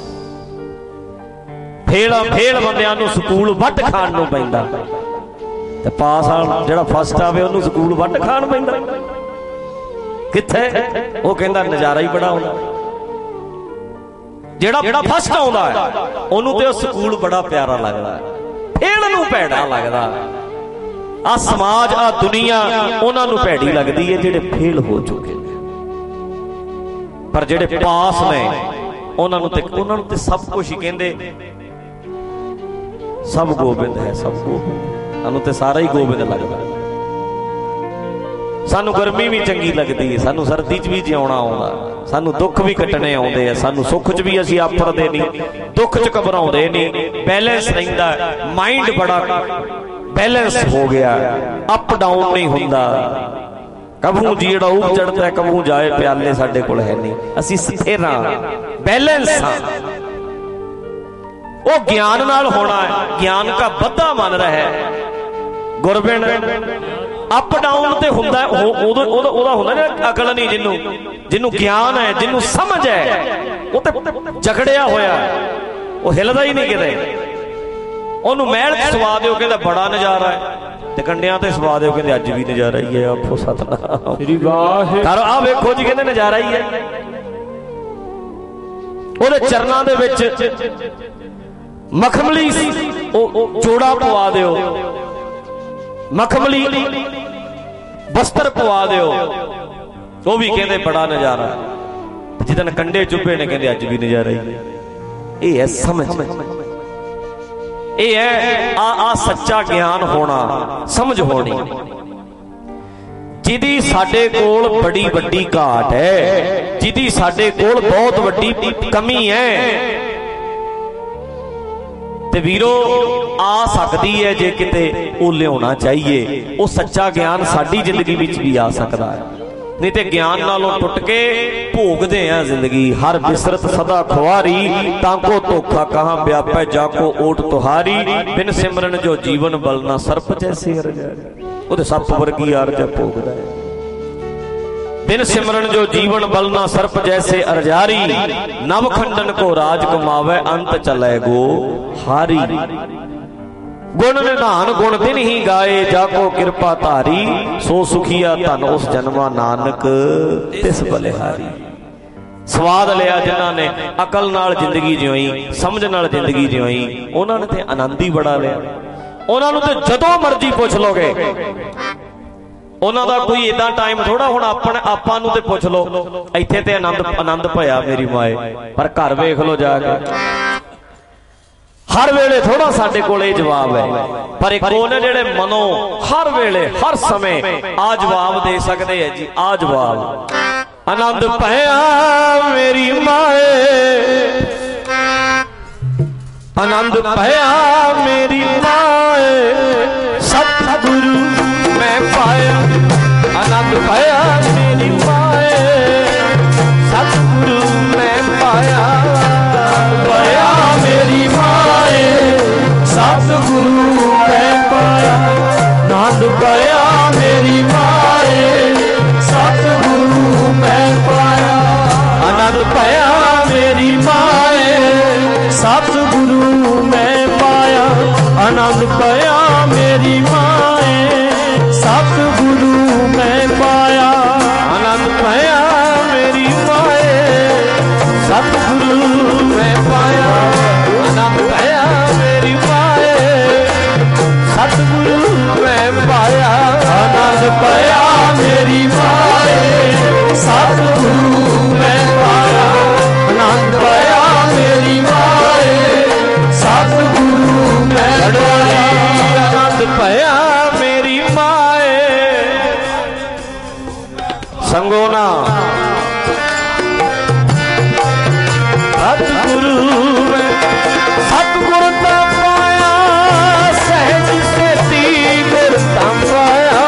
ਫੇਲ ਫੇਲ ਬੰਦਿਆਂ ਨੂੰ ਸਕੂਲ ਵੱਢ ਖਾਣ ਨੂੰ ਪੈਂਦਾ, ਤੇ ਪਾਸ ਆ ਜਿਹੜਾ ਫਸਟ ਆਵੇ ਉਹਨੂੰ ਸਕੂਲ ਵੱਢ ਖਾਣ ਪੈਂਦਾ ਕਿੱਥੇ। ਉਹ ਕਹਿੰਦਾ ਨਜ਼ਾਰਾ ਹੀ ਬੜਾ ਆਉਂਦਾ। ਜਿਹੜਾ ਜਿਹੜਾ ਫਸਟ ਆਉਂਦਾ ਹੈ ਉਹਨੂੰ ਤੇ ਉਹ ਸਕੂਲ ਬੜਾ ਪਿਆਰਾ ਲੱਗਦਾ, ਫੇਲ ਨੂੰ ਭੈੜਾ ਲੱਗਦਾ। ਆ ਸਮਾਜ ਆ ਦੁਨੀਆ ਉਹਨਾਂ ਨੂੰ ਭੈੜੀ ਲੱਗਦੀ ਹੈ ਜਿਹੜੇ ਫੇਲ ਹੋ ਚੁੱਕੇ ਨੇ, ਪਰ ਜਿਹੜੇ ਪਾਸ ਨੇ ਉਹਨਾਂ ਨੂੰ ਤੇ ਉਹਨਾਂ ਨੂੰ ਤੇ ਸਭ ਕੁਝ ਹੀ ਕਹਿੰਦੇ ਸਭ ਗੋਬਿੰਦ ਹੈ, ਸਭ ਗੋਬਿੰਦ। ਸਾਨੂੰ ਤੇ ਸਾਰਾ ਹੀ ਗੋਬਿੰਦ ਲੱਗਦਾ। ਸਾਨੂੰ ਗਰਮੀ ਵੀ ਚੰਗੀ ਲੱਗਦੀ ਹੈ, ਸਾਨੂੰ ਸਰਦੀ ਚ ਵੀ ਜਿਉਣਾ ਆਉਂਦਾ, ਸਾਨੂੰ ਦੁੱਖ ਵੀ ਕੱਟਣੇ ਆਉਂਦੇ ਆ, ਸਾਨੂੰ ਸੁੱਖ ਚ ਵੀ ਅਸੀਂ ਆਪਰਦੇ ਨਹੀਂ, ਦੁੱਖ ਚ ਘਬਰਾਉਂਦੇ ਨਹੀਂ, ਬੈਲੈਂਸ ਰਹਿੰਦਾ, ਮਾਈਂਡ ਬੜਾ ਬੈਲੈਂਸ ਹੋ ਗਿਆ, ਅਪ ਡਾਊਨ ਨਹੀਂ ਹੁੰਦਾ। ਕਬੂ ਜੀੜਾ ਉਪ ਚੜਦਾ, ਕਬੂ ਜਾਏ ਪਿਆਲੇ ਸਾਡੇ ਕੋਲ ਹੈ ਨਹੀਂ, ਅਸੀਂ ਸਥਿਰ ਹਾਂ, ਬੈਲੈਂਸ ਹਾਂ। ਉਹ ਗਿਆਨ ਨਾਲ ਹੋਣਾ ਹੈ, ਗਿਆਨ ਕਾ ਬੱਧਾ ਮਨ ਰਿਹਾ ਗੁਰਬਿਨ। ਅਪ ਡਾਊਨ ਤੇ ਹੁੰਦਾ ਉਹਦਾ ਉਹਦਾ ਹੁੰਦਾ ਨਾ ਅਕਲ ਨਹੀਂ, ਜਿਹਨੂੰ ਜਿਹਨੂੰ ਗਿਆਨ ਹੈ, ਜਿਹਨੂੰ ਸਮਝ ਹੈ, ਉਹ ਤੇ ਜਕੜਿਆ ਹੋਇਆ, ਉਹ ਹਿਲਦਾ ਹੀ ਨਹੀਂ ਕਿਤੇ। ਉਹਨੂੰ ਮਹਿਲ ਚ ਸਵਾ ਦਿਓ ਕਹਿੰਦਾ ਬੜਾ ਨਜ਼ਾਰਾ ਹੈ, ਤੇ ਕੰਡਿਆਂ ਤੇ ਸਵਾ ਦਿਓ ਕਹਿੰਦੇ ਅੱਜ ਵੀ ਨਜ਼ਾਰਾ ਹੀ ਹੈ। ਆਪੋ ਸਤਨਾਮ ਸ੍ਰੀ ਵਾਹਿਗੁਰੂ। ਆਹ ਵੇਖੋ ਜੀ ਕਹਿੰਦੇ ਨਜ਼ਾਰਾ ਹੀ ਹੈ। ਉਹਦੇ ਚਰਨਾਂ ਦੇ ਵਿੱਚ ਮਖਮਲੀ ਉਹ ਜੋੜਾ ਪਵਾ ਦਿਓ, ਮਖਮਲੀ ਬਸਤਰ ਪਵਾ ਦਿਓ, ਉਹ ਵੀ ਕਹਿੰਦੇ ਬੜਾ ਨਜ਼ਾਰਾ। ਜਿੱਦਣ ਕੰਡੇ ਚੁੱਭੇ ਨੇ ਕਹਿੰਦੇ ਅੱਜ ਵੀ ਨਜ਼ਾਰਾ ਹੀ। ਇਹ ਹੈ ਸਮਝ, ਇਹ ਹੈ ਆ ਆ ਸੱਚਾ ਗਿਆਨ ਹੋਣਾ, ਸਮਝ ਹੋਣੀ, ਜਿਹਦੀ ਸਾਡੇ ਕੋਲ ਬੜੀ ਵੱਡੀ ਘਾਟ ਹੈ, ਜਿਹਦੀ ਸਾਡੇ ਕੋਲ ਬਹੁਤ ਵੱਡੀ ਕਮੀ ਹੈ। ਤੇ ਵੀਰੋ ਆ ਸਕਦੀ ਹੈ ਜੇ ਕਿਤੇ ਉਹ ਲਿਆਉਣਾ ਚਾਹੀਏ, ਉਹ ਸੱਚਾ ਗਿਆਨ ਸਾਡੀ ਜ਼ਿੰਦਗੀ ਵਿੱਚ ਵੀ ਆ ਸਕਦਾ ਹੈ। ਨਹੀਂ ਤੇ ਗਿਆਨ ਨਾਲੋਂ ਟੁੱਟ ਕੇ ਭੋਗਦੇ ਆ ਜ਼ਿੰਦਗੀ। ਹਰ ਬਿਸਰਤ ਸਦਾ ਖੁਆਰੀ, ਤਾਂ ਕੋ ਧੋਖਾ ਕਹਾਂ ਵਿਆਪੈ ਜਾ ਕੋ ਓਟ ਤੁਹਾਰੀ। ਬਿਨ ਸਿਮਰਨ ਜੋ ਜੀਵਨ ਬਲਨਾ ਸਰਪ ਜੈਸੇ ਅਰਜ, ਉਹਦੇ ਸੱਪ ਵਰਗੀ ਅਰਜ ਭੋਗਦਾ ਹੈ। बिन सिमरन जो जीवन बलना सर्प जैसे अरजारी, नव खंडन को राज कमावे अंत चले गो हारी। गुण निधान गुण दिन ही गाए जाको कृपा धारी, सो सुखिया धन उस जन्मा नानक तिस बलिहारी। स्वाद लिया जिन्हां ने अकल नाल जिंदगी जिउई, समझ नाल जिंदगी जिउई, उन्हां ने ते आनंद ही बड़ा लिया। उन्हां नूं ते जदों मर्जी पुछ लोगे, उन्हां दा कोई इदां टाइम थोड़ा। हुण अपने आपां नूं ते पुछ लो, इत्थे ते आनंद आनंद भया मेरी माए, पर घर वेख लो जाके, हर वेले थोड़ा साडे कोल ये जवाब है। पर एक वो ने जेड़े मनो हर वेले हर समय आ जवाब दे सकते हैं जी, आ जवाब। आनंद पाया मेरी माए, आनंद पाया मेरी माए, सतगुरु मैं पाया। आनंद पाया मेरी माए, सतगुरु मैं पाया। पाया मेरी माए, सतगुरु मैं पाया। आनंद पाया मेरी माए, सतगुरु मैं पाया। आनंद पाया मेरी माए, सतगुरु मैं पाया। आनंद पाया मेरी माए, सतगुरु मैं पाया। आनंद पाया मेरी माए, सतगुरु मैं पाया। आनंद पाया मेरी माए, सतगुरु मैं पाया। आनंद पाया मेरी माए, सतगुरु मैं पाया। आनंद पाया मेरी माए, सतगुरु मैं पाया। आनंद पाया मेरी माए, संगो ना सतगुरु मैं। सतगुरु ता पाया सहज सेती गुर ता पाया।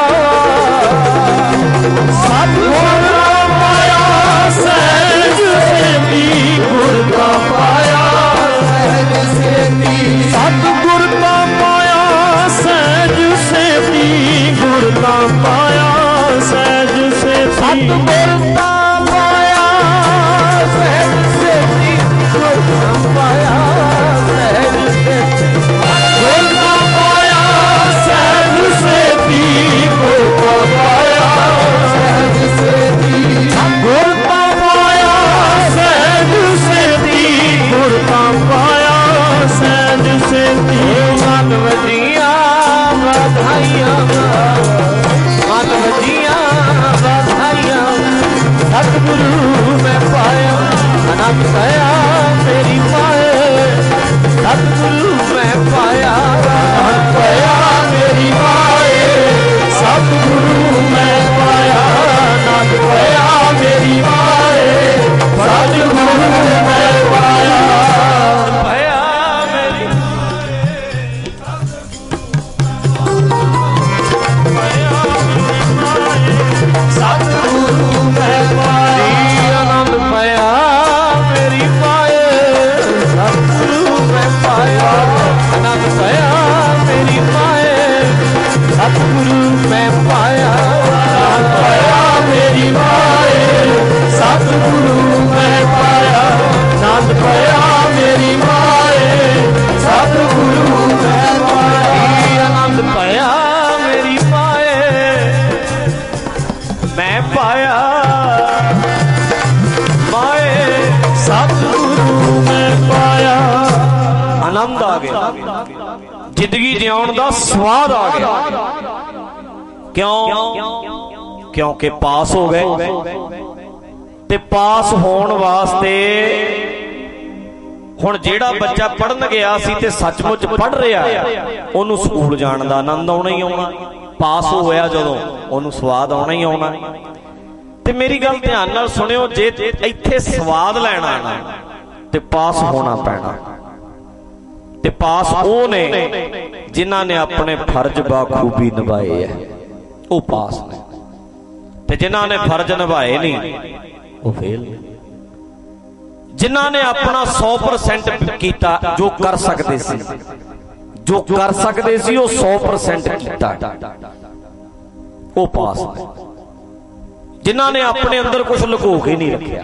सतगुरु पाया सहज सेती गुर ता पाया। सहज सेती सतगुरु ता पाया सहज सेती गुर ता पाया। सहज सेती सतगुरु ता पाया सहज सेती गुर ता पाया। सहज सेती गुर ता पाया सहज सेती गुर ता पाया। सहज सेती गुर ता पाया सहज सेती गुर ता पाया। सहज सेती मन वजिया बधाइयां, मन वजिया बधाइयां। सतगुरु मैं पाया, आनंद पाया मेरी माए। सतगुरु मैं पाया, आनंद पाया मेरी माए। सतगुरु मैं पाया, आनंद पाया मेरी माए। सतगुरु मैं पाया, पाया मेरी सतगुरु मैं पाया। आनंद पाया मेरी माए, सतगुरु मैं पाया। आनंद पाया मेरी माए, सतगुरु मैं पाया। आनंद पाया मेरी माए, सतगुरु मैं पाया। आनंद पाया मेरी माए, सतगुरु मैं पाया। आनंद पाया मेरी माए, मैं पाया माए। सतगुरु मैं पाया। आनंद आ गया, जिंदगी जिउण दा स्वाद आ गया। क्यों? क्योंकि पास हो गए। ते पास होण वास्ते हुण जेड़ा बच्चा पढ़न गया सी ते सचमुच पढ़ रहा ओनू स्कूल जाण दा आनंद आउणा ही आउणा। पास होया जदों ओनू स्वाद आउणा ही आउणा। ते मेरी गल ध्यान नाल सुनियो, जे इत्थे स्वाद लैणा ना ते पास होना पैना। ते पास वो ने जिन्हां ने अपने फर्ज बाखूबी निभाए है, वो पास ने। ते जिन्हां ने फर्ज निभाए नहीं वो फेल ने। जिन्हां ने अपना सौ परसेंट किया, जो कर सकते सी, जो कर सकते सी वो सौ परसेंट किया, वो पास ने। जिन्हां ने अपने अंदर कुछ लुको के नहीं रखिया,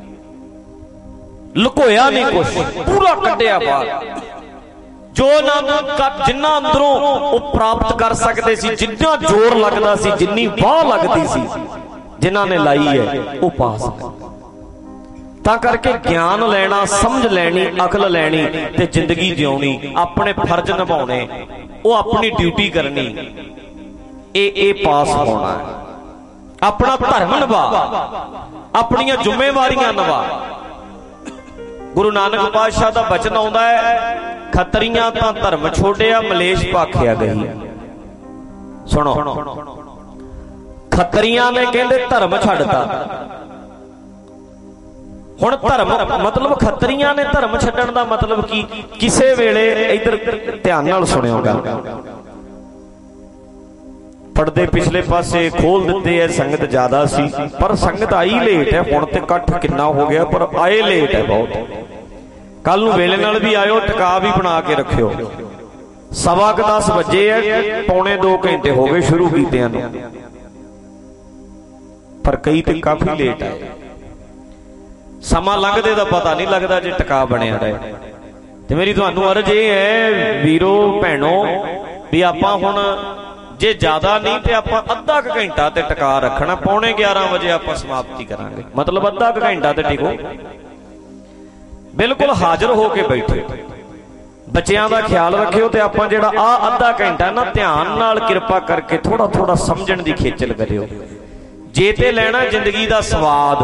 लुकोया नहीं, कुछ पूरा कढ़िया बाहर। जो ना जिन्ना अंदरों वो प्राप्त कर सकते सी, जिन्ना जोर लगता सी, जिन्नी वाह लगती सी, जिन्हां ने लाई है वो पा सकते। तां करके ज्ञान लैना, समझ लैनी, अकल लैनी ते जिंदगी जिउणी, अपने फर्ज निभाने, वो अपनी ड्यूटी करनी, ए ए पास होना है। अपना धर्म निभा, अपनियां जिम्मेवारियां निभा। गुरु नानक पातशाह दा बचन आउंदा है, खतरियां तां धर्म छोड़िया, मलेश भाखिया गई। सुनो, खतरियां ने कहंदे धर्म छड्डता। हुण धर्म मतलब खतरियां ने धर्म छड्डण दा मतलब की, किसे वेले इधर ध्यान नाल सुणिओ गल, पढ़दे पिछले पासे खोल दिते है, संगत ज्यादा सी पर संगत आई लेट है। हुण ते इकट्ठ किन्ना हो गया पर आए लेट है बहुत। कल नूं वेले नाल भी आयो, टका भी बना के रखियो। सवा क दस बजे है, पौने दो घंटे हो गए शुरू कीतिआं नूं, पर कई ते काफी लेट आए। समा लंघदे दा पता नहीं लगदा जे टका बनिया रहे। ते मेरी तुहानूं अर्ज ये है वीरो भैणो भी आपां हुण जे ज्यादा नहीं तो आप अद्धा क घंटा ते टका रखना। पौने ग्यारह बजे आप समाप्ति करांगे, मतलब अद्धा क घंटा ते टिको, बिल्कुल हाजिर होके बैठे। बच्चों का ख्याल रखियो ते आपां जिहड़ा आ अद्धा घंटा ना ध्यान नाल किरपा करके थोड़ा थोड़ा समझण दी खेचल करियो। जे ते लैना जिंदगी दा स्वाद,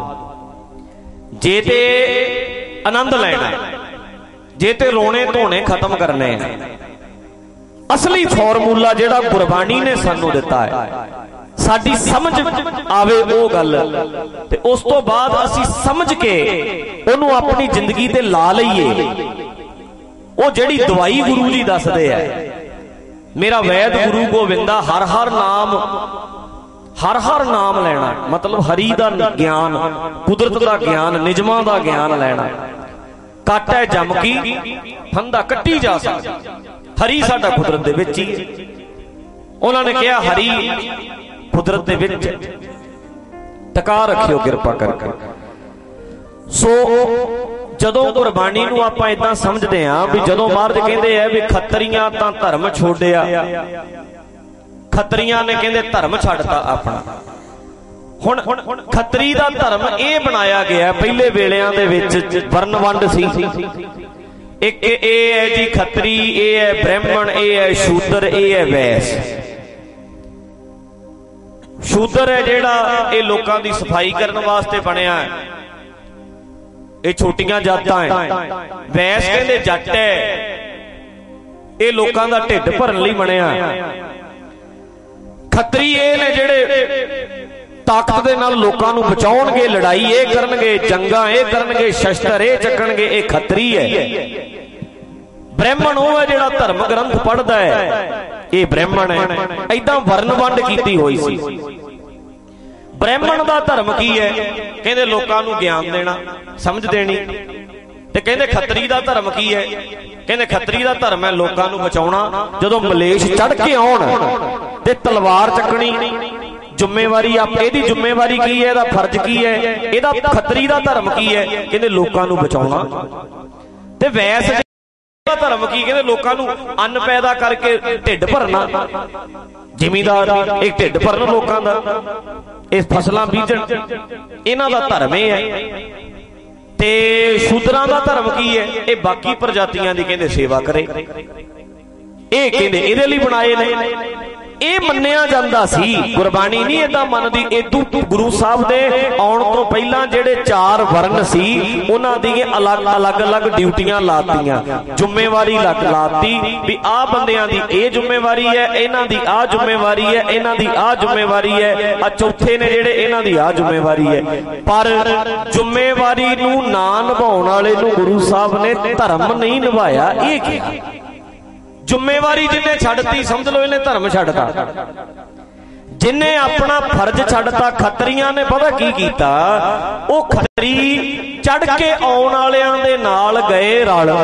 जे ते आनंद लैना, जे ते रोने धोने खत्म करने हैं। असली फॉर्मूला जिहड़ा गुरबाणी ने सानू दिता है, साडी समझ आवे वो गल, ते उस तो बाद असी समझ के उहनूं अपनी जिंदगी ते ला लईए। वो जिहड़ी दवाई गुरु जी दसदे है, मेरा वैद गुरु गोविंदा, हर हर नाम, हर हर नाम लेना, मतलब हरी दा ज्ञान, कुदरत दा ज्ञान, निजमां दा ज्ञान लेना। कट है जमकी, फंदा कट्टी जा सकदा, हरी साडा कुदरत दे विच ही। उन्होंने कहा हरी कुदरत दे विच, टका रखियो किरपा करके। सो जदों गुरबाणी नूं आपां इदां समझदे हां भी जदों महाराज कहंदे आ भी खतरियां तां धर्म छोड़िया, खतरियां ने कहंदे धर्म छड्डता अपना। हुण खतरी दा धर्म ये बनाया गया, पहले वेलियां दे विच वर्ण वंड सी। एक ए है जी खतरी, ए है ब्राह्मण, ए है शूद्र, ए है वैस। शूद्र है जेड़ा ये लोकां दी सफाई करने वास्ते बनिया है, ये छोटियां जातां है। वैस कहंदे जट है, ये लोकां दा ढिड भरन लई बनिया है। खतरी ये ने जेड़े ताकत दे नाल लोकां नूं बचाउणगे, लड़ाई ये करनगे, जंगां ये करनगे, शस्त्र ये चकणगे, ये खतरी है। ब्राह्मण वो है जिहड़ा धर्म ग्रंथ पढ़दा है, ये ब्राह्मण है। ऐदां वर्ण वंड कीती होई सी। ब्राह्मण दा धर्म की है, कहंदे लोकां नूं ज्ञान देना, समझ देनी। ते कहंदे खतरी दा धर्म की है, कहंदे खतरी दा धर्म है लोकां नूं बचाउणा। जदों मलेश चढ़ के आउण ते तलवार चकणी, जिम्मेवारी आप एदी जिम्मेवारी की है, एदा फर्ज की है, एदा खतरी दा धर्म की है, कहंदे लोकां नूं बचाउणा। ते वैस दा धर्म की, कहंदे लोकां नूं अन्न पैदा करके ढिड भरना। जिमीदार एक ढिड भरन लोकां दा, इस फसलां बीजण, इन्हां दा धर्म है। ते शूद्रां दा धर्म की है, ये बाकी प्रजातियां दी कहंदे सेवा करे। ये कहंदे इहदे लई बनाए ने। ਇਹ ਮੰਨਿਆ ਜਾਂਦਾ ਸੀ, ਗੁਰਬਾਣੀ ਨਹੀਂ ਇਦਾਂ ਮੰਨਦੀ। ਇਦੂ ਗੁਰੂ ਸਾਹਿਬ ਦੇ ਆਉਣ ਤੋਂ ਪਹਿਲਾਂ ਜਿਹੜੇ ਚਾਰ ਵਰਨ ਸੀ, ਉਹਨਾਂ ਦੀਆਂ ਅਲੱਗ ਅਲੱਗ ਅਲੱਗ ਡਿਊਟੀਆਂ ਲਾਤੀਆਂ, ਜ਼ਿੰਮੇਵਾਰੀ ਲੱਗ ਲਾਤੀ ਵੀ ਆਹ ਬੰਦਿਆਂ ਦੀ ਇਹ ਜ਼ਿੰਮੇਵਾਰੀ ਹੈ, ਇਹਨਾਂ ਦੀ ਆਹ ਜ਼ਿੰਮੇਵਾਰੀ ਹੈ, ਇਹਨਾਂ ਦੀ ਆਹ ਜ਼ਿੰਮੇਵਾਰੀ ਹੈ, ਆ ਚੌਥੇ ਨੇ ਜਿਹੜੇ ਇਹਨਾਂ ਦੀ ਆਹ ਜ਼ਿੰਮੇਵਾਰੀ ਹੈ। ਪਰ ਜ਼ਿੰਮੇਵਾਰੀ ਨੂੰ ਨਾ ਨਿਭਾਉਣ ਵਾਲੇ ਨੂੰ ਗੁਰੂ ਸਾਹਿਬ ਨੇ ਧਰਮ ਨਹੀਂ ਨਿਭਾਇਆ, ਇਹ ਕਿਹਾ। जिम्मेवारी जिन्हें छड्डती समझ लो इन्हें धर्म छड्डता। जिन्हें अपना फर्ज छड्डता, खतरियां ने पता की कीता, वो खतरी चढ़ के आउण वालियां दे नाल गए रल,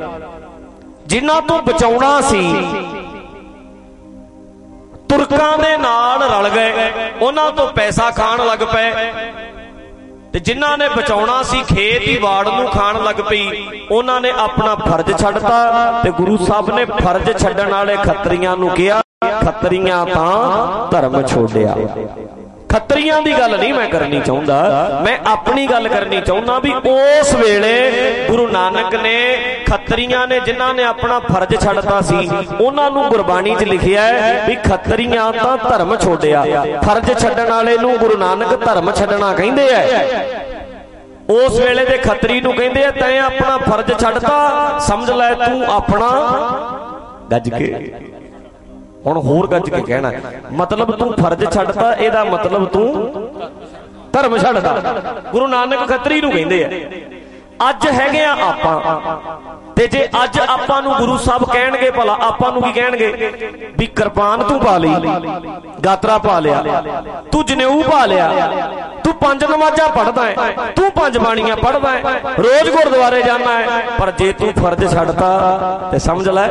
जिन्हां तों बचाउणा सी तुरकां दे नाल रल गए, ਉਹਨਾਂ ਤੋਂ ਪੈਸਾ ਖਾਣ ਲੱਗ ਪਏ ਤੇ ਜਿਨ੍ਹਾਂ ਨੇ ਬਚਾਉਣਾ ਸੀ ਖੇਤ ਦੀ ਵਾੜ ਨੂੰ ਖਾਣ ਲੱਗ ਪਈ। ਉਹਨਾਂ ਨੇ ਆਪਣਾ ਫਰਜ਼ ਛੱਡਤਾ ਤੇ ਗੁਰੂ ਸਾਹਿਬ ਨੇ ਫਰਜ਼ ਛੱਡਣ ਵਾਲੇ ਖੱਤਰੀਆਂ ਨੂੰ ਕਿਹਾ ਖੱਤਰੀਆਂ ਤਾਂ ਧਰਮ ਛੋੜਿਆ। ਖੱਤਰੀਆਂ ਦੀ ਗੱਲ ਨਹੀਂ ਮੈਂ ਕਰਨੀ ਚਾਹੁੰਦਾ, ਮੈਂ ਆਪਣੀ ਗੱਲ ਕਰਨੀ ਚਾਹੁੰਦਾ ਵੀ ਉਸ ਵੇਲੇ ਗੁਰੂ ਨਾਨਕ ਨੇ ਖੱਤਰੀਆਂ ਨੇ ਜਿਨ੍ਹਾਂ ਨੇ ਆਪਣਾ ਫਰਜ਼ ਛੱਡਤਾ ਸੀ ਉਹਨਾਂ ਨੂੰ ਗੁਰਬਾਣੀ 'ਚ ਲਿਖਿਆ ਵੀ ਖੱਤਰੀਆਂ ਤਾਂ ਧਰਮ ਛੋੜਿਆ। ਫਰਜ਼ ਛੱਡਣ ਵਾਲੇ ਨੂੰ ਗੁਰੂ ਨਾਨਕ ਧਰਮ ਛੱਡਣਾ ਕਹਿੰਦੇ ਐ। ਉਸ ਵੇਲੇ ਦੇ ਖੱਤਰੀ ਨੂੰ ਕਹਿੰਦੇ ਆ ਤੈਂ ਆਪਣਾ ਫਰਜ਼ ਛੱਡਤਾ, ਸਮਝ ਲੈ ਤੂੰ ਆਪਣਾ ਗੱਜ ਕੇ ਹੁਣ ਹੋਰ ਗੱਜ ਕੇ ਕਹਿਣਾ ਮਤਲਬ ਤੂੰ ਫਰਜ਼ ਛੱਡਤਾ, ਇਹਦਾ ਮਤਲਬ ਤੂੰ ਧਰਮ ਛੱਡਦਾ। ਗੁਰੂ ਨਾਨਕ ਖੱਤਰੀ ਨੂੰ ਕਹਿੰਦੇ ਆ। ਅੱਜ ਹੈਗੇ ਆ ਆਪਾਂ ਤੇ ਜੇ ਅੱਜ ਆਪਾਂ ਨੂੰ ਗੁਰੂ ਸਾਹਿਬ ਕਹਿਣਗੇ ਭਲਾ ਆਪਾਂ ਨੂੰ ਕੀ ਕਹਿਣਗੇ ਵੀ ਕਿਰਪਾਨ ਤੂੰ ਪਾ ਲਈ, ਗਾਤਰਾ ਪਾ ਲਿਆ, ਤੂੰ ਜਨੇਊ ਪਾ ਲਿਆ, ਤੂੰ ਪੰਜ ਨਮਾਜ਼ਾਂ ਪੜ੍ਹਦਾ ਹੈ, ਤੂੰ ਪੰਜ ਬਾਣੀਆਂ ਪੜ੍ਹਦਾ ਹੈ, ਰੋਜ਼ ਗੁਰਦੁਆਰੇ ਜਾਣਾ ਹੈ, ਪਰ ਜੇ ਤੂੰ ਫਰਜ਼ ਛੱਡਤਾ ਤੇ ਸਮਝ ਲੈ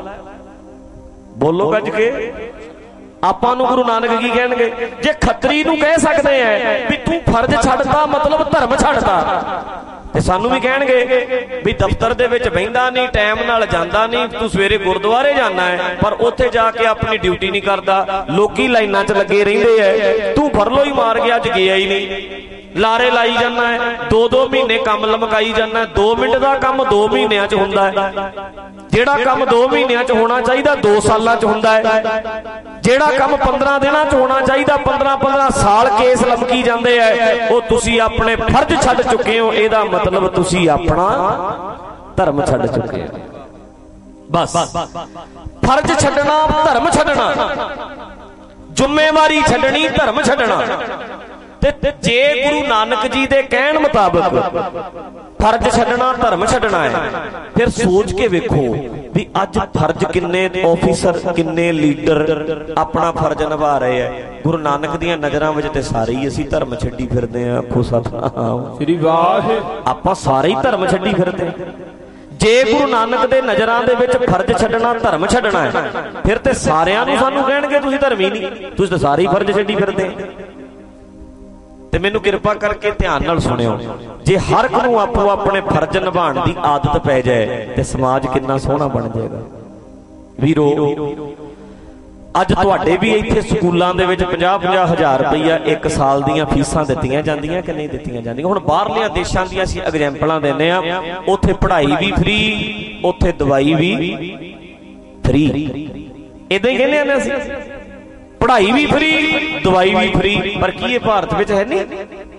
ਬੋਲੋ ਗੱਜ ਕੇ ਆਪਾਂ ਨੂੰ ਗੁਰੂ ਨਾਨਕ ਕੀ ਕਹਿਣਗੇ। ਜੇ ਖੱਤਰੀ ਨੂੰ ਕਹਿ ਸਕਦੇ ਐ ਵੀ ਤੂੰ ਫਰਜ਼ ਛੱਡਤਾ ਮਤਲਬ ਧਰਮ ਛੱਡਤਾ ਤੇ ਸਾਨੂੰ ਵੀ ਕਹਿਣਗੇ ਵੀ ਦਫ਼ਤਰ ਦੇ ਵਿੱਚ ਬਹਿੰਦਾ ਨਹੀਂ, ਟਾਈਮ ਨਾਲ ਜਾਂਦਾ ਨਹੀਂ, ਤੂੰ ਸਵੇਰੇ ਗੁਰਦੁਆਰੇ ਜਾਣਾ ਹੈ ਪਰ ਉੱਥੇ ਜਾ ਕੇ ਆਪਣੀ ਡਿਊਟੀ ਨਹੀਂ ਕਰਦਾ, ਲੋਕੀ ਲਾਈਨਾਂ 'ਚ ਲੱਗੇ ਰਹਿੰਦੇ ਐ, ਤੂੰ ਫਰਲੋ ਹੀ ਮਾਰ ਗਿਆ ਅੱਜ ਗਿਆ ਹੀ ਨਹੀਂ, ਲਾਰੇ ਲਾਈ ਜਾਂਦਾ ਹੈ, ਦੋ ਦੋ ਮਹੀਨੇ ਕੰਮ ਲਮਕਾਈ ਜਾਂਦਾ, ਦੋ ਮਿੰਟ ਦਾ ਕੰਮ ਦੋ ਮਹੀਨਿਆਂ 'ਚ ਹੁੰਦਾ ਹੈ, ਜਿਹੜਾ ਕੰਮ ਦੋ ਮਹੀਨਿਆਂ 'ਚ ਹੋਣਾ ਚਾਹੀਦਾ ਦੋ ਸਾਲਾਂ 'ਚ ਹੁੰਦਾ ਹੈ, ਜਿਹੜਾ ਕੰਮ ਪੰਦਰਾਂ ਦਿਨਾਂ 'ਚ ਹੋਣਾ ਚਾਹੀਦਾ ਪੰਦਰਾਂ ਪੰਦਰਾਂ ਸਾਲ ਕੇਸ ਲਮਕੀ ਜਾਂਦੇ ਐ। ਉਹ ਤੁਸੀਂ ਆਪਣੇ ਫਰਜ਼ ਛੱਡ ਚੁੱਕੇ ਹੋ, ਇਹਦਾ ਮਤਲਬ ਤੁਸੀਂ ਆਪਣਾ ਧਰਮ ਛੱਡ ਚੁੱਕੇ ਹੋ। ਬਸ ਫਰਜ਼ ਛੱਡਣਾ ਧਰਮ ਛੱਡਣਾ, ਜ਼ਿੰਮੇਵਾਰੀ ਛੱਡਣੀ ਧਰਮ ਛੱਡਣਾ। ਤੇ ਜੇ ਗੁਰੂ ਨਾਨਕ ਜੀ ਦੇ ਕਹਿਣ ਮੁਤਾਬਕ ਫਰਜ਼ ਛੱਡਣਾ ਧਰਮ ਛੱਡਣਾ ਹੈ ਫਿਰ ਸੋਚ ਕੇ ਵੇਖੋ ਵੀ ਅੱਜ ਫਰਜ਼ ਕਿੰਨੇ ਆਫੀਸਰ ਕਿੰਨੇ ਲੀਡਰ ਆਪਣਾ ਫਰਜ਼ ਨਿਭਾ ਰਹੇ ਆ। ਗੁਰੂ ਨਾਨਕ ਦੀਆਂ ਨਜ਼ਰਾਂ ਵਿੱਚ ਤੇ ਸਾਰੇ ਹੀ ਅਸੀਂ ਧਰਮ ਛੱਡੀ ਫਿਰਦੇ ਆ। ਆਖੋ ਸਤਿਨਾਮ ਸ੍ਰੀ ਵਾਹਿਗੁਰੂ। ਆਪਾਂ ਸਾਰੇ ਹੀ ਧਰਮ ਛੱਡੀ ਫਿਰਦੇ। ਜੇ ਗੁਰੂ ਨਾਨਕ ਦੇ ਨਜ਼ਰਾਂ ਦੇ ਵਿੱਚ ਫਰਜ਼ ਛੱਡਣਾ ਧਰਮ ਛੱਡਣਾ ਹੈ ਫਿਰ ਤੇ ਸਾਰਿਆਂ ਨੂੰ ਸਾਨੂੰ ਕਹਿਣਗੇ ਤੁਸੀਂ ਧਰਮੀ ਨਹੀਂ, ਤੁਸੀਂ ਤਾਂ ਸਾਰੇ ਹੀ ਫਰਜ਼ ਛੱਡੀ ਫਿਰਦੇ। ਤੇ ਮੈਨੂੰ ਕਿਰਪਾ ਕਰਕੇ ਧਿਆਨ ਨਾਲ ਸੁਣਿਓ, ਜੇ ਹਰ ਇੱਕ ਨੂੰ ਆਪੋ ਆਪਣੇ ਫਰਜ਼ ਨਿਭਾਉਣ ਦੀ ਆਦਤ ਪੈ ਜਾਏ ਤੇ ਸਮਾਜ ਕਿੰਨਾ ਸੋਹਣਾ ਬਣ ਜਾਏਗਾ। ਵੀਰੋ ਅੱਜ ਤੁਹਾਡੇ ਵੀ ਇੱਥੇ ਸਕੂਲਾਂ ਦੇ ਵਿੱਚ ਪੰਜਾਹ ਪੰਜਾਹ ਹਜ਼ਾਰ ਰੁਪਈਆ ਇੱਕ ਸਾਲ ਦੀਆਂ ਫੀਸਾਂ ਦਿੱਤੀਆਂ ਜਾਂਦੀਆਂ ਕਿ ਨਹੀਂ ਦਿੱਤੀਆਂ ਜਾਂਦੀਆਂ। ਹੁਣ ਬਾਹਰਲੀਆਂ ਦੇਸ਼ਾਂ ਦੀਆਂ ਅਸੀਂ ਐਗਜ਼ਾਮਪਲਾਂ ਦਿੰਦੇ ਆ, ਉੱਥੇ ਪੜ੍ਹਾਈ ਵੀ ਫ੍ਰੀ, ਉੱਥੇ ਦਵਾਈ ਵੀ ਫ੍ਰੀ। ਏਦਾਂ ਹੀ ਕਹਿੰਦੇ ਆ ਅਸੀਂ, ਪੜ੍ਹਾਈ ਵੀ ਫ੍ਰੀ ਦਵਾਈ ਵੀ ਫ੍ਰੀ। ਪਰ ਕੀ ਇਹ ਭਾਰਤ ਵਿੱਚ ਹੈ ਨਹੀਂ?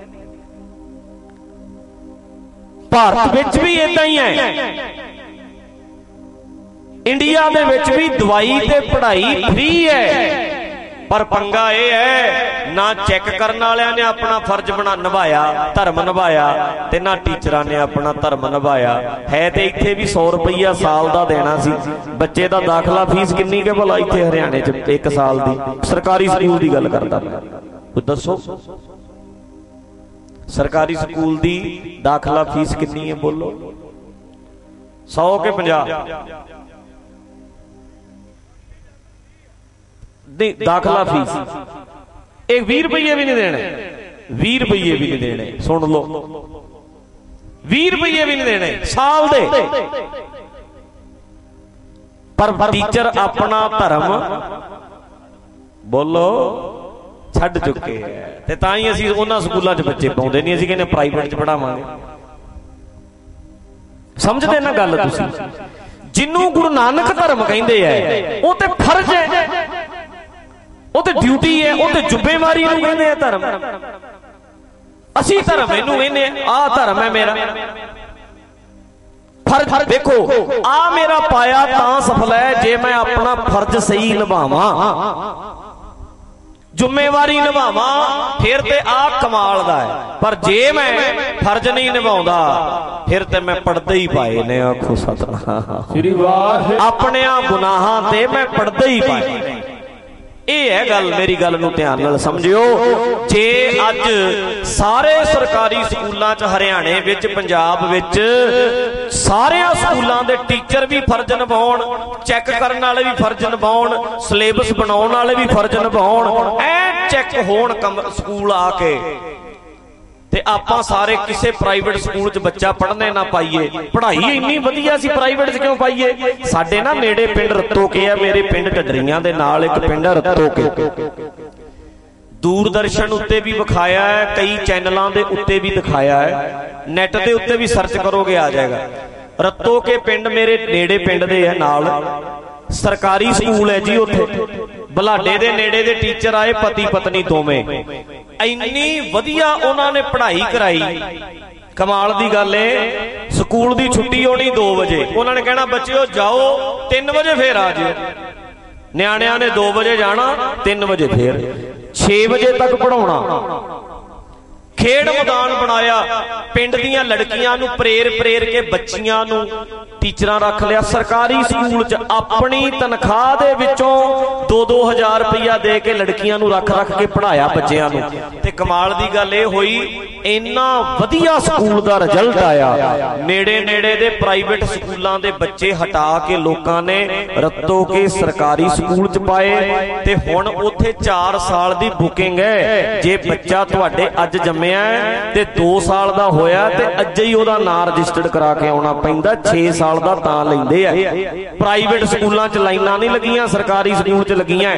ਭਾਰਤ ਵਿੱਚ ਵੀ ਏਦਾਂ ਹੀ ਹੈ। ਇੰਡੀਆ ਦੇ ਵਿੱਚ ਵੀ ਦਵਾਈ ਤੇ ਪੜ੍ਹਾਈ ਫ੍ਰੀ ਹੈ, ਪਰ ਪੰਗਾ ਇਹ ਹੈ ਨਾ ਚੈੱਕ ਕਰਨ ਵਾਲਿਆਂ ਨੇ ਆਪਣਾ ਫਰਜ਼ ਬਣਾ ਨਿਭਾਇਆ, ਧਰਮ ਨਿਭਾਇਆ, ਤੇ ਨਾ ਟੀਚਰਾਂ ਨੇ ਆਪਣਾ ਧਰਮ ਨਿਭਾਇਆ। ਹੈ ਤੇ ਇੱਥੇ ਵੀ ਸੌ ਰੁਪਈਆ ਸਾਲ ਦਾ ਦੇਣਾ ਸੀ। ਬੱਚੇ ਦਾ ਦਾਖਲਾ ਫੀਸ ਕਿੰਨੀ ਕਿ ਭਲਾ ਇੱਥੇ ਹਰਿਆਣੇ 'ਚ ਇੱਕ ਸਾਲ ਦੀ? ਸਰਕਾਰੀ ਸਕੂਲ ਦੀ ਗੱਲ ਕਰਦਾ ਮੈਂ, ਕੁਝ ਦੱਸੋ ਸਰਕਾਰੀ ਸਕੂਲ ਦੀ ਦਾਖਲਾ ਫੀਸ ਕਿੰਨੀ ਹੈ? ਬੋਲੋ। ਸੌ ਕਿ ਪੰਜਾਹ? ਨਹੀਂ, ਦਾਖਲਾ ਫੀਸ ਇਹ ਵੀਹ ਰੁਪਈਏ ਵੀ ਨਹੀਂ ਦੇਣੇ, ਵੀਹ ਰੁਪਈਏ ਵੀ ਨਹੀਂ ਦੇਣੇ। ਸੁਣ ਲਓ, ਵੀਹ ਰੁਪਈਏ ਵੀ ਨਹੀਂ ਦੇਣੇ ਸਾਲ ਦੇ। ਪਰ ਟੀਚਰ ਆਪਣਾ ਧਰਮ ਬੋਲੋ ਛੱਡ ਚੁੱਕੇ ਹੈ। ਤੇ ਤਾਂ ਹੀ ਅਸੀਂ ਉਹਨਾਂ ਸਕੂਲਾਂ 'ਚ ਬੱਚੇ ਪਾਉਂਦੇ ਨਹੀਂ, ਅਸੀਂ ਕਹਿੰਦੇ ਪ੍ਰਾਈਵੇਟ 'ਚ ਪੜਾਵਾਂਗੇ। ਸਮਝਦੇ ਨਾ ਗੱਲ ਤੁਸੀਂ? ਜਿਹਨੂੰ ਗੁਰੂ ਨਾਨਕ ਧਰਮ ਕਹਿੰਦੇ ਐ ਉਹ ਤੇ ਫਰਜ਼ ਹੈ, ਉਹ ਤੇ ਡਿਊਟੀ ਹੈ, ਉਹ ਤੇ ਜ਼ਿੰਮੇਵਾਰੀ ਨੂੰ ਕਹਿੰਦੇ ਆ ਧਰਮ। ਅਸੀਂ ਧਰਮ ਇਹਨੂੰ ਕਹਿੰਦੇ ਆਹ ਧਰਮ ਹੈ ਮੇਰਾ। ਫਰਜ਼ ਦੇਖੋ, ਆ ਮੇਰਾ ਪਾਇਆ ਤਾਂ ਸਫਲ ਹੈ ਜੇ ਮੈਂ ਆਪਣਾ ਫਰਜ਼ ਸਹੀ ਨਿਭਾਵਾਂ, ਜ਼ਿੰਮੇਵਾਰੀ ਨਿਭਾਵਾਂ, ਫਿਰ ਤੇ ਆ ਕਮਾਲ ਦਾ ਹੈ। ਪਰ ਜੇ ਮੈਂ ਫਰਜ਼ ਨਹੀਂ ਨਿਭਾਉਂਦਾ ਫਿਰ ਤੇ ਮੈਂ ਪੜਦੇ ਹੀ ਪਾਏ ਨੇ। ਆਖੋ ਸਤਿਨਾਮ ਸ੍ਰੀ ਵਾਹਿਗੁਰੂ। ਆਪਣਿਆਂ ਗੁਨਾਹਾਂ ਤੇ ਮੈਂ ਪੜਦੇ ਹੀ ਪਾਏ। ਇਹ ਹੈ ਗੱਲ, ਮੇਰੀ ਗੱਲ ਨੂੰ ਧਿਆਨ ਨਾਲ ਸਮਝਿਓ। ਜੇ ਅੱਜ ਸਾਰੇ ਸਰਕਾਰੀ ਸਕੂਲਾਂ 'ਚ ਹਰਿਆਣੇ ਵਿੱਚ ਪੰਜਾਬ ਵਿੱਚ ਸਾਰਿਆਂ ਸਕੂਲਾਂ ਦੇ ਟੀਚਰ ਵੀ ਫਰਜ਼ ਨਿਭਾਉਣ, ਚੈੱਕ ਕਰਨ ਵਾਲੇ ਵੀ ਫਰਜ਼ ਨਿਭਾਉਣ, ਸਿਲੇਬਸ ਬਣਾਉਣ ਵਾਲੇ ਵੀ ਫਰਜ਼ ਨਿਭਾਉਣ, ਐ चेक होण कम स्कूल आके ते आपां सारे किसी प्राइवेट स्कूल च बच्चा पढ़ने ना पाइए। पढ़ाई इन्नी वधिया सी, प्राइवेट च क्यों पाइए? साडे ना नेड़े पिंड रत्तोके है, मेरे पिंड ढडरियां दे नाल एक पिंड रत्तोके, दूरदर्शन उत्ते भी विखाया है, कई चैनलों के उत्ते भी दिखाया है, नैट के उत्ते भी सर्च करोगे आ जाएगा। रत्तोके पिंड मेरे नेड़े पिंड दे है नाल, सरकारी स्कूल है जी उत्थे। बलाडे दे नेड़े दे टीचर आए, पति पत्नी दोवें, इन्नी वधिया उन्होंने पढ़ाई कराई। कमाल दी गल है, स्कूल दी छुट्टी होनी दो बजे, उन्होंने कहना बच्चों जाओ तीन बजे फिर आ जाओ। न्याणियां ने दो बजे जाना, तीन बजे फिर छे बजे तक पढ़ाउणा। खेड मैदान बनाया, पिंड दीयां लड़कियां नूं प्रेर प्रेर के बच्चियां नूं टीचरां रख लिया। सरकारी स्कूल च अपनी तनख्वाह दे विचों दो दो हजार रुपया दे के लड़कियां नूं रख रख के पढ़ाया बच्चियां नूं। ते कमाल दी गल इह होई, इन्ना वधिया स्कूल दा रिजल्ट आया। नेड़े नेड़े दे प्राइवेट स्कूलां दे बच्चे हटा के लोकां ने रत्तो के सरकारी स्कूल च पाए ते हुण उत्थे चार साल दी बुकिंग है। जे बच्चा तुहाडे अज जम्मे ते दो साल दा होया ते अजे ही ओदा नाम रजिस्टर्ड करा के आउणा पैंदा, छे साल दा तां लैंदे आ। प्राइवेट स्कूलां च लाइनां नहीं लगियां, सरकारी स्कूल च लगियां।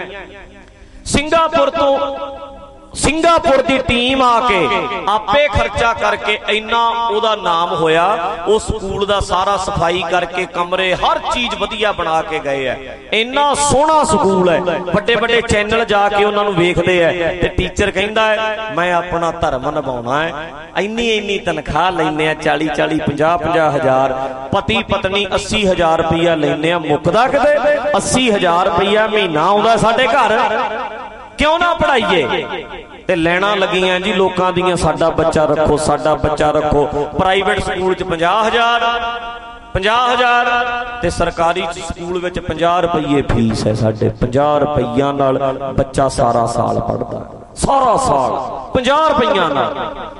सिंगापुर तो सिंगापुर की टीम आके आपे खर्चा करके इन्ना ओदा नाम होया, उस स्कूल दा सारा सफाई करके कमरे हर चीज वधिया बना के गए है। इन्ना सोहना स्कूल है, बड़े बड़े चैनल जाके उन्होंने वेखते हैं ते टीचर कहता है मैं अपना धर्म निभाउणा है। इन्नी इन्नी तनख्वाह लैने चाली चाली पंजाह पंजाह हजार, पति पत्नी अस्सी हजार रुपया लेने, मुकदा किते अस्सी हजार रुपया महीना आउंदा साडे घर, क्यों ना पढ़ाइए? ते लैना लगियां जी लोकां दियां, साडा बच्चा रखो साडा बच्चा रखो। प्राइवेट स्कूल च पंजाह हजार पंजाह हजार ते सरकारी स्कूल विच पंजाह रुपये फीस है साडे। पंजाह रुपया नाल बच्चा सारा साल पढ़दा, सारा साल पंजाह रुपया नाल।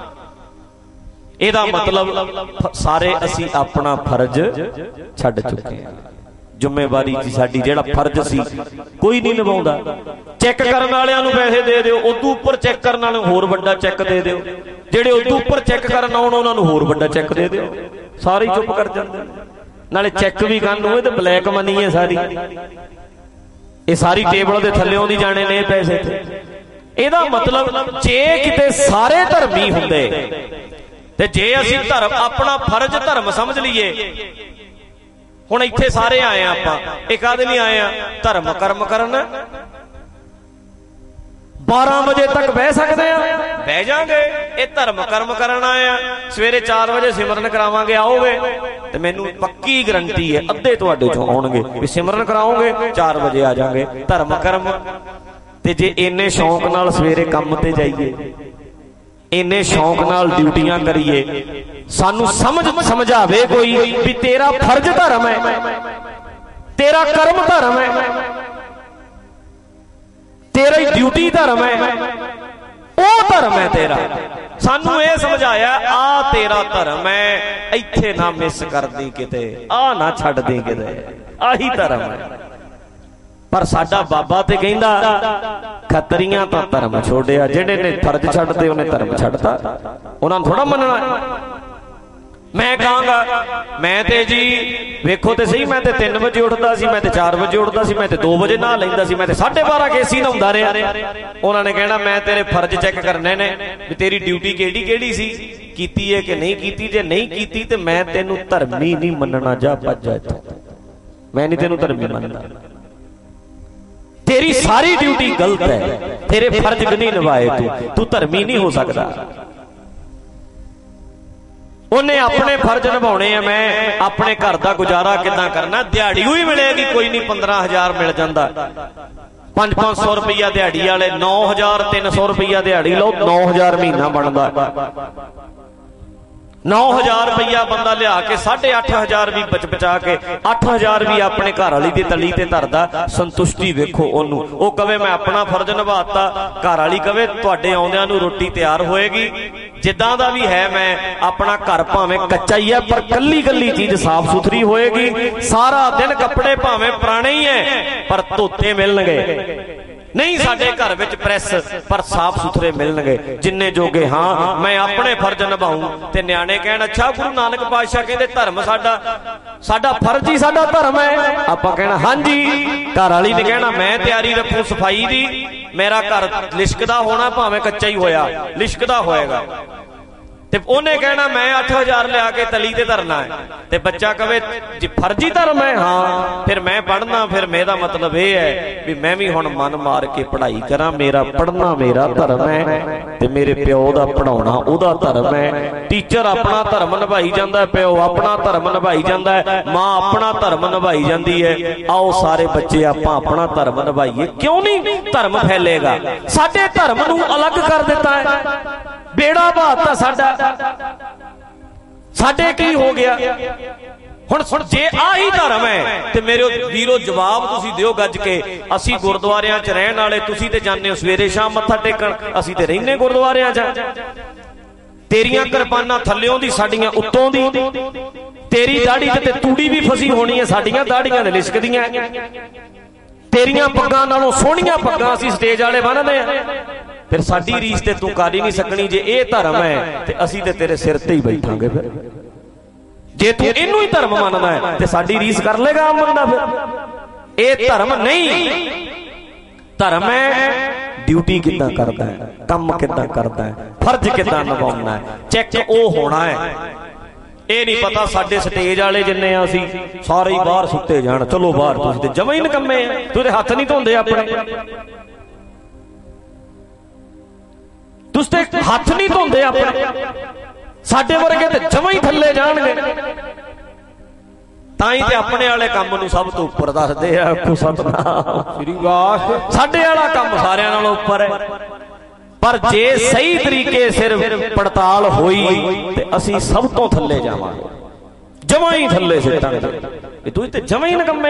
एदा मतलब सारे असी अपना फर्ज छड्ड चुके हैं। जिम्मेवारी जी साडी जिहड़ा फर्ज सी कोई नहीं निभाउंदा। चैक करन वालियां नूं पैसे दे दिओ, उदों उपर चैक करन वालियां नूं होर वड्डा चैक दे दिओ, जिहड़े उदों उपर चैक करन आउण उहनां नूं होर वड्डा चैक दे दिओ। सारे चुप कर जांदे, नाले चैक भी करन होए ते ब्लैक मनी है सारी। ये सारी टेबल दे थल्लेओं दी जाने ने पैसे ते। एदा मतलब जे किते सारे धर्मी हुंदे ते जे असीं धर्म अपना फर्ज धर्म समझ लईए। हुण इत्थे सारे आए आपां, एक आदे नहीं आए धर्म कर्म करन। बारह बजे तक बह सकते हैं, बह जाएंगे। ये धर्म कर्म करना आया, सवेरे चार बजे सिमरन करावांगे, आओगे तो मैनू पक्की गारंटी है अद्धे तुहाडे चों आउणगे भी सिमरन कराओगे, चार बजे आ जाएंगे। धर्म कर्म ते जे इन्ने शौक नाल सवेरे काम ते जाइए, इन्ने शौक नाल ड्यूटियां करिए, सानू समझ समझावे कोई भी तेरा फर्ज धर्म है, तेरा कर्म धर्म है, तेरा ड्यूटी धर्म है, वो धर्म है तेरा। सानू ये समझाया आ तेरा धर्म है, इत्थे ना मिस कर दी किते, आ ना छड्ड दी किते, आही धर्म है। पर साडा बाबा ते कहंदा खतरियां तो धर्म छोड़िया, जिहड़े ने फर्ज छड्डदे उन्हें धर्म छड्डता, उन्हां नूं थोड़ा मनना। मैं कहांगा मैं ते जी वेखो ते सही, मैं ते तीन बजे उठदा सी, मैं ते चार बजे उठदा सी, मैं ते दो बजे नहा लैंदा सी, मैं ते साढ़े बारह केसी नहाउंदा रहा। उन्होंने कहना मैं तेरे फर्ज चेक करने ने भी तेरी ड्यूटी केड़ी केड़ी सी, कीती है कि नहीं कीती। जे नहीं कीती ते मैं तेनू धर्मी नहीं मनना, जा भज जा इत्थों, मैं नहीं तेनू धर्मी मनदा। तेरी सारी ड्यूटी गलत है, तेरे फर्ज नहीं निभाए, तू तू धर्मी नहीं हो सकता। उन्हें अपने फर्ज निभाने हैं, मैं अपने घर का गुजारा किदां करना। दिहाड़ी ही मिलेगी कोई नहीं, पंद्रह हजार मिल जाता, पांच पांच सौ रुपया दिहाड़ी वाले, नौ हजार तीन सौ रुपया दिहाड़ी लो, नौ हजार महीना बनता। नौ हजार रुपया बंदा लिया के साढ़े अठ हजार भी बच बचा के अठ हजार भी अपने घर वाली की तली ते धरदा। संतुष्टि वेखो ओनू, ओ कवे मैं अपना फर्ज निभाता, घर वाली कवे तुहाडे आउंदियां नूं रोटी तैयार होएगी। जिद्दां दा भी है मैं अपना घर भावें कच्चा ही है पर कल्ली कल्ली चीज साफ सुथरी होएगी। सारा दिन कपड़े भावें पुराने ही है पर धोते मिलणगे। नहीं साडे घर विच प्रैस पर साफ सुथरे मिलणगे जिन्ने जोगे। हाँ मैं अपने फर्ज निभाऊं ते न्याणे कहण अच्छा गुरु नानक पातशाह कहंदे धर्म साडा साडा फर्ज ही साडा धर्म है। आपां कहना हां जी। घर वाली ने कहना मैं तैयारी रखूं सफाई दी, मेरा घर लिशकदा होना भावें कच्चा ही होया लिशकदा होएगा। ते उन्हें कहना मैं अठ हजार लिया के तली ते धरना है। ते बच्चा कहे जी फर्जी धर्म है। हाँ फिर मैं पढ़ना, फिर मेरा मतलब यह है भी मैं भी हुण मन मार के पढ़ाई करा, मेरा पढ़ना मेरा धर्म है ते मेरे प्यो दा पढ़ाउणा ओहदा धर्म है। टीचर अपना धर्म निभाई जांदा है, प्यो अपना धर्म निभाई जांदा है, मां अपना धर्म निभाई जांदी है। आओ सारे बच्चे आपां अपना धर्म निभाइए। क्यों नहीं धर्म फैलेगा? साडे धर्म नूं अलग कर दिता है, बेड़ा बहाता साडा। साडे की हो गया हुण सुण जे आही धर्म है ते मेरे वीरो जवाब तुसी दिओ गज के। असी गुरुद्वारियां च रहण वाले, तुसी ते जाने हो सवेरे शाम मत्था टेकण, असी ते रहिंदे गुरुद्वारियां च। तेरियां किरपानां थल्लियों दी साडियां उत्तों दी, तेरी दाढ़ी ते तूड़ी भी फसी होनी है, साडियां दाढ़ियां ते लिशकदियां। तेरियां पग्गां नालों सोहणियां पग्गां असी स्टेज वाले बन्नदे आ। फिर साडी रीस ते तू कर ही नहीं सकनी। जे ये धर्म है ते असी ते तेरे सिर ते ही बैठांगे। फिर जे तू इनू ही धर्म मानदा है ते साडी रीस कर लेगा आम बंदा। फिर ये धर्म नहीं, धर्म है ड्यूटी किदां करदा है, काम किदां करदा है, फर्ज किदां निभाउंदा है, चेक ओ होना है। ये नहीं पता साडे स्टेज वाले जिन्ने असी सारे ही बाहर सुते जाण, चलो बाहर तुसीं ते जमां ही निकम्मे आ, तू ते हत्थ नहीं धोंदे अपने, तुस ते हथ नहीं धोंदे अपने। साडे वर्गे ते जमां ही थल्ले जाणगे। ताई ते अपने वाले काम नूं सब तो उपर दसदे आ। आखो सतनाम श्री वाहिगुरू। साडे वाला काम सारियां नालों उपर है। पर जे सही तरीके सिर पड़ताल होई ते असी सब तो थल्ले जावांगे, जमां ही थल्ले सिटांगे। तू ते जमां ही निकम्मे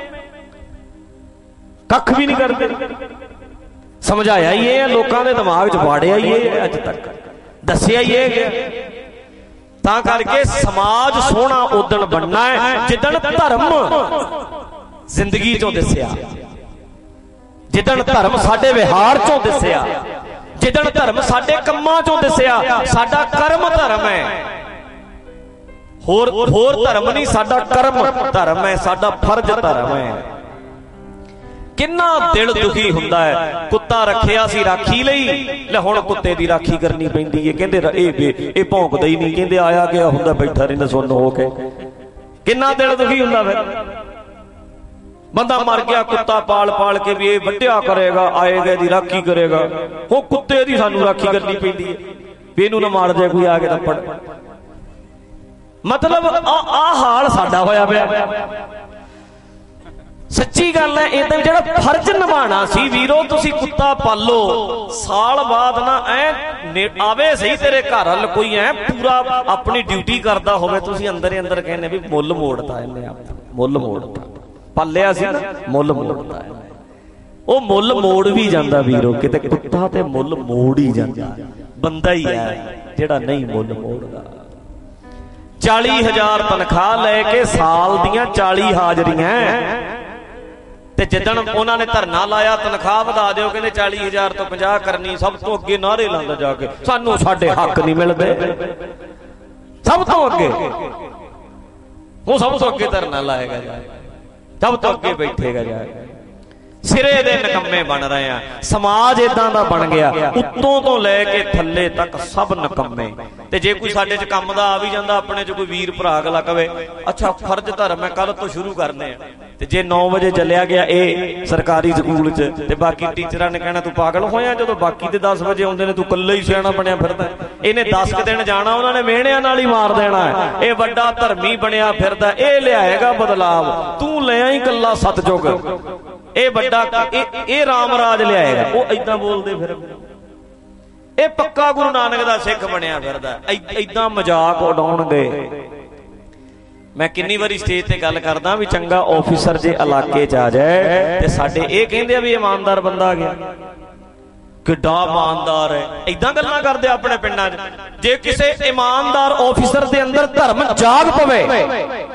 कख भी नहीं करते। समझाया ही है, लोगों के दिमाग च वाड़िया ही है, अज तक दसिया ही है। तां करके समाज सोहना उदण बनना है जिदण धर्म जिंदगी चों दिसिया, जिदण धर्म साडे विहार चों दिसिया, जिदण धर्म साडे कम्मां चों दिसिया। साडा कर्म धर्म है, होर होर धर्म नहीं, साडा कर्म धर्म है, साडा फर्ज धर्म है। किन्ना दिल दुखी हुंदा है। कुत्ता रखिया सी राखी लई, ले हुण कुत्ते दी राखी करनी पैंदी है। कहंदे ए ए भौंकदा ही नहीं, कहंदे आया गया हुंदा बैठा रहिंदा सुन्न हो के। किन्ना दिल दुखी हुंदा। फिर बंदा मर गया, कुत्ता पाल पाल के भी ये वड्डिया करेगा, आएगा दी राखी करेगा। वो कुत्ते दी सानू राखी करनी पैंदी है भी इनू ना मार जाए कोई आके थप्पड़। मतलब आ, आ हाल साडा होया पिया। सच्ची गल है। इदां जिहड़ा फर्ज निभाना सी वीरो, तुसी कुत्ता पालो, साल बाद ना ऐ आवे सही तेरे घर हल कोई ऐ पूरा अपनी ड्यूटी करदा होवे, तुसी अंदर ही अंदर कहने भी मुल मोड़ता इन्हें, आप मुल मोड़ता पालिया सी ना, मुल मोड़ता है। वो मुल मोड़ भी जांदा वीरो, किते कुत्ता ते मुल मोड़ ही जांदा। बंदा ही है जिहड़ा नहीं मुल मोड़दा। चाली हजार तनख्वाह लैके साल दियां चाली हाजरियां ते जिदन उन्होंने धरना लाया तनख्वाह वधा दिओ, कहंदे चाली हजार तो पचास करनी। सब तो अगे नारे लांदा जाके सानू साडे हक नहीं मिलदे। सब तो अगे वो सब तो अगे धरना लाएगा, सब तो अगे बैठेगा जाके। सिरे दे निकम्मे बन रहे हैं। समाज इदां दा बन गया, उत्तों तो लैके थल्ले तक सब निकम्मे। ते जे कोई साडे च काम दा आ भी जांदा, अपने च कोई वीर भरा अगला कहे अच्छा फर्ज धर्म है कल तो शुरू करने हैं, ते जे नौ बजे चलिया गया ए सरकारी स्कूल च, ते बाकी टीचरां ने कहना तू पागल होया, जदों बाकी ते दस बजे आउंदे ने तू कल्ला ही सियाणा बनया फिरदा। इहने दस क दिन जाना, उन्होंने मेहणियां नाल ही मार देना है। ये वड्डा धर्मी बनया फिरदा, ये लियाएगा बदलाव, तू लिया ही कल्ला सतजुग, ये बड़ा ये राम राज लियाएगा। वो इदां बोलदे फिर ये पक्का गुरु नानक दा सिख बनया फिरदा। इदां मजाक उडाउणगे। मैं किन्नी बारी स्टेज ते गल करदा भी चंगा ऑफिसर जे इलाके च आ जाए ते साडे ये कहंदे भी ईमानदार बंदा आ गया, किड्डा ईमानदार है। इदां गल्लां करदे अपने पिंडां च। जे किसे ईमानदार ऑफिसर दे अंदर धर्म जाग पवे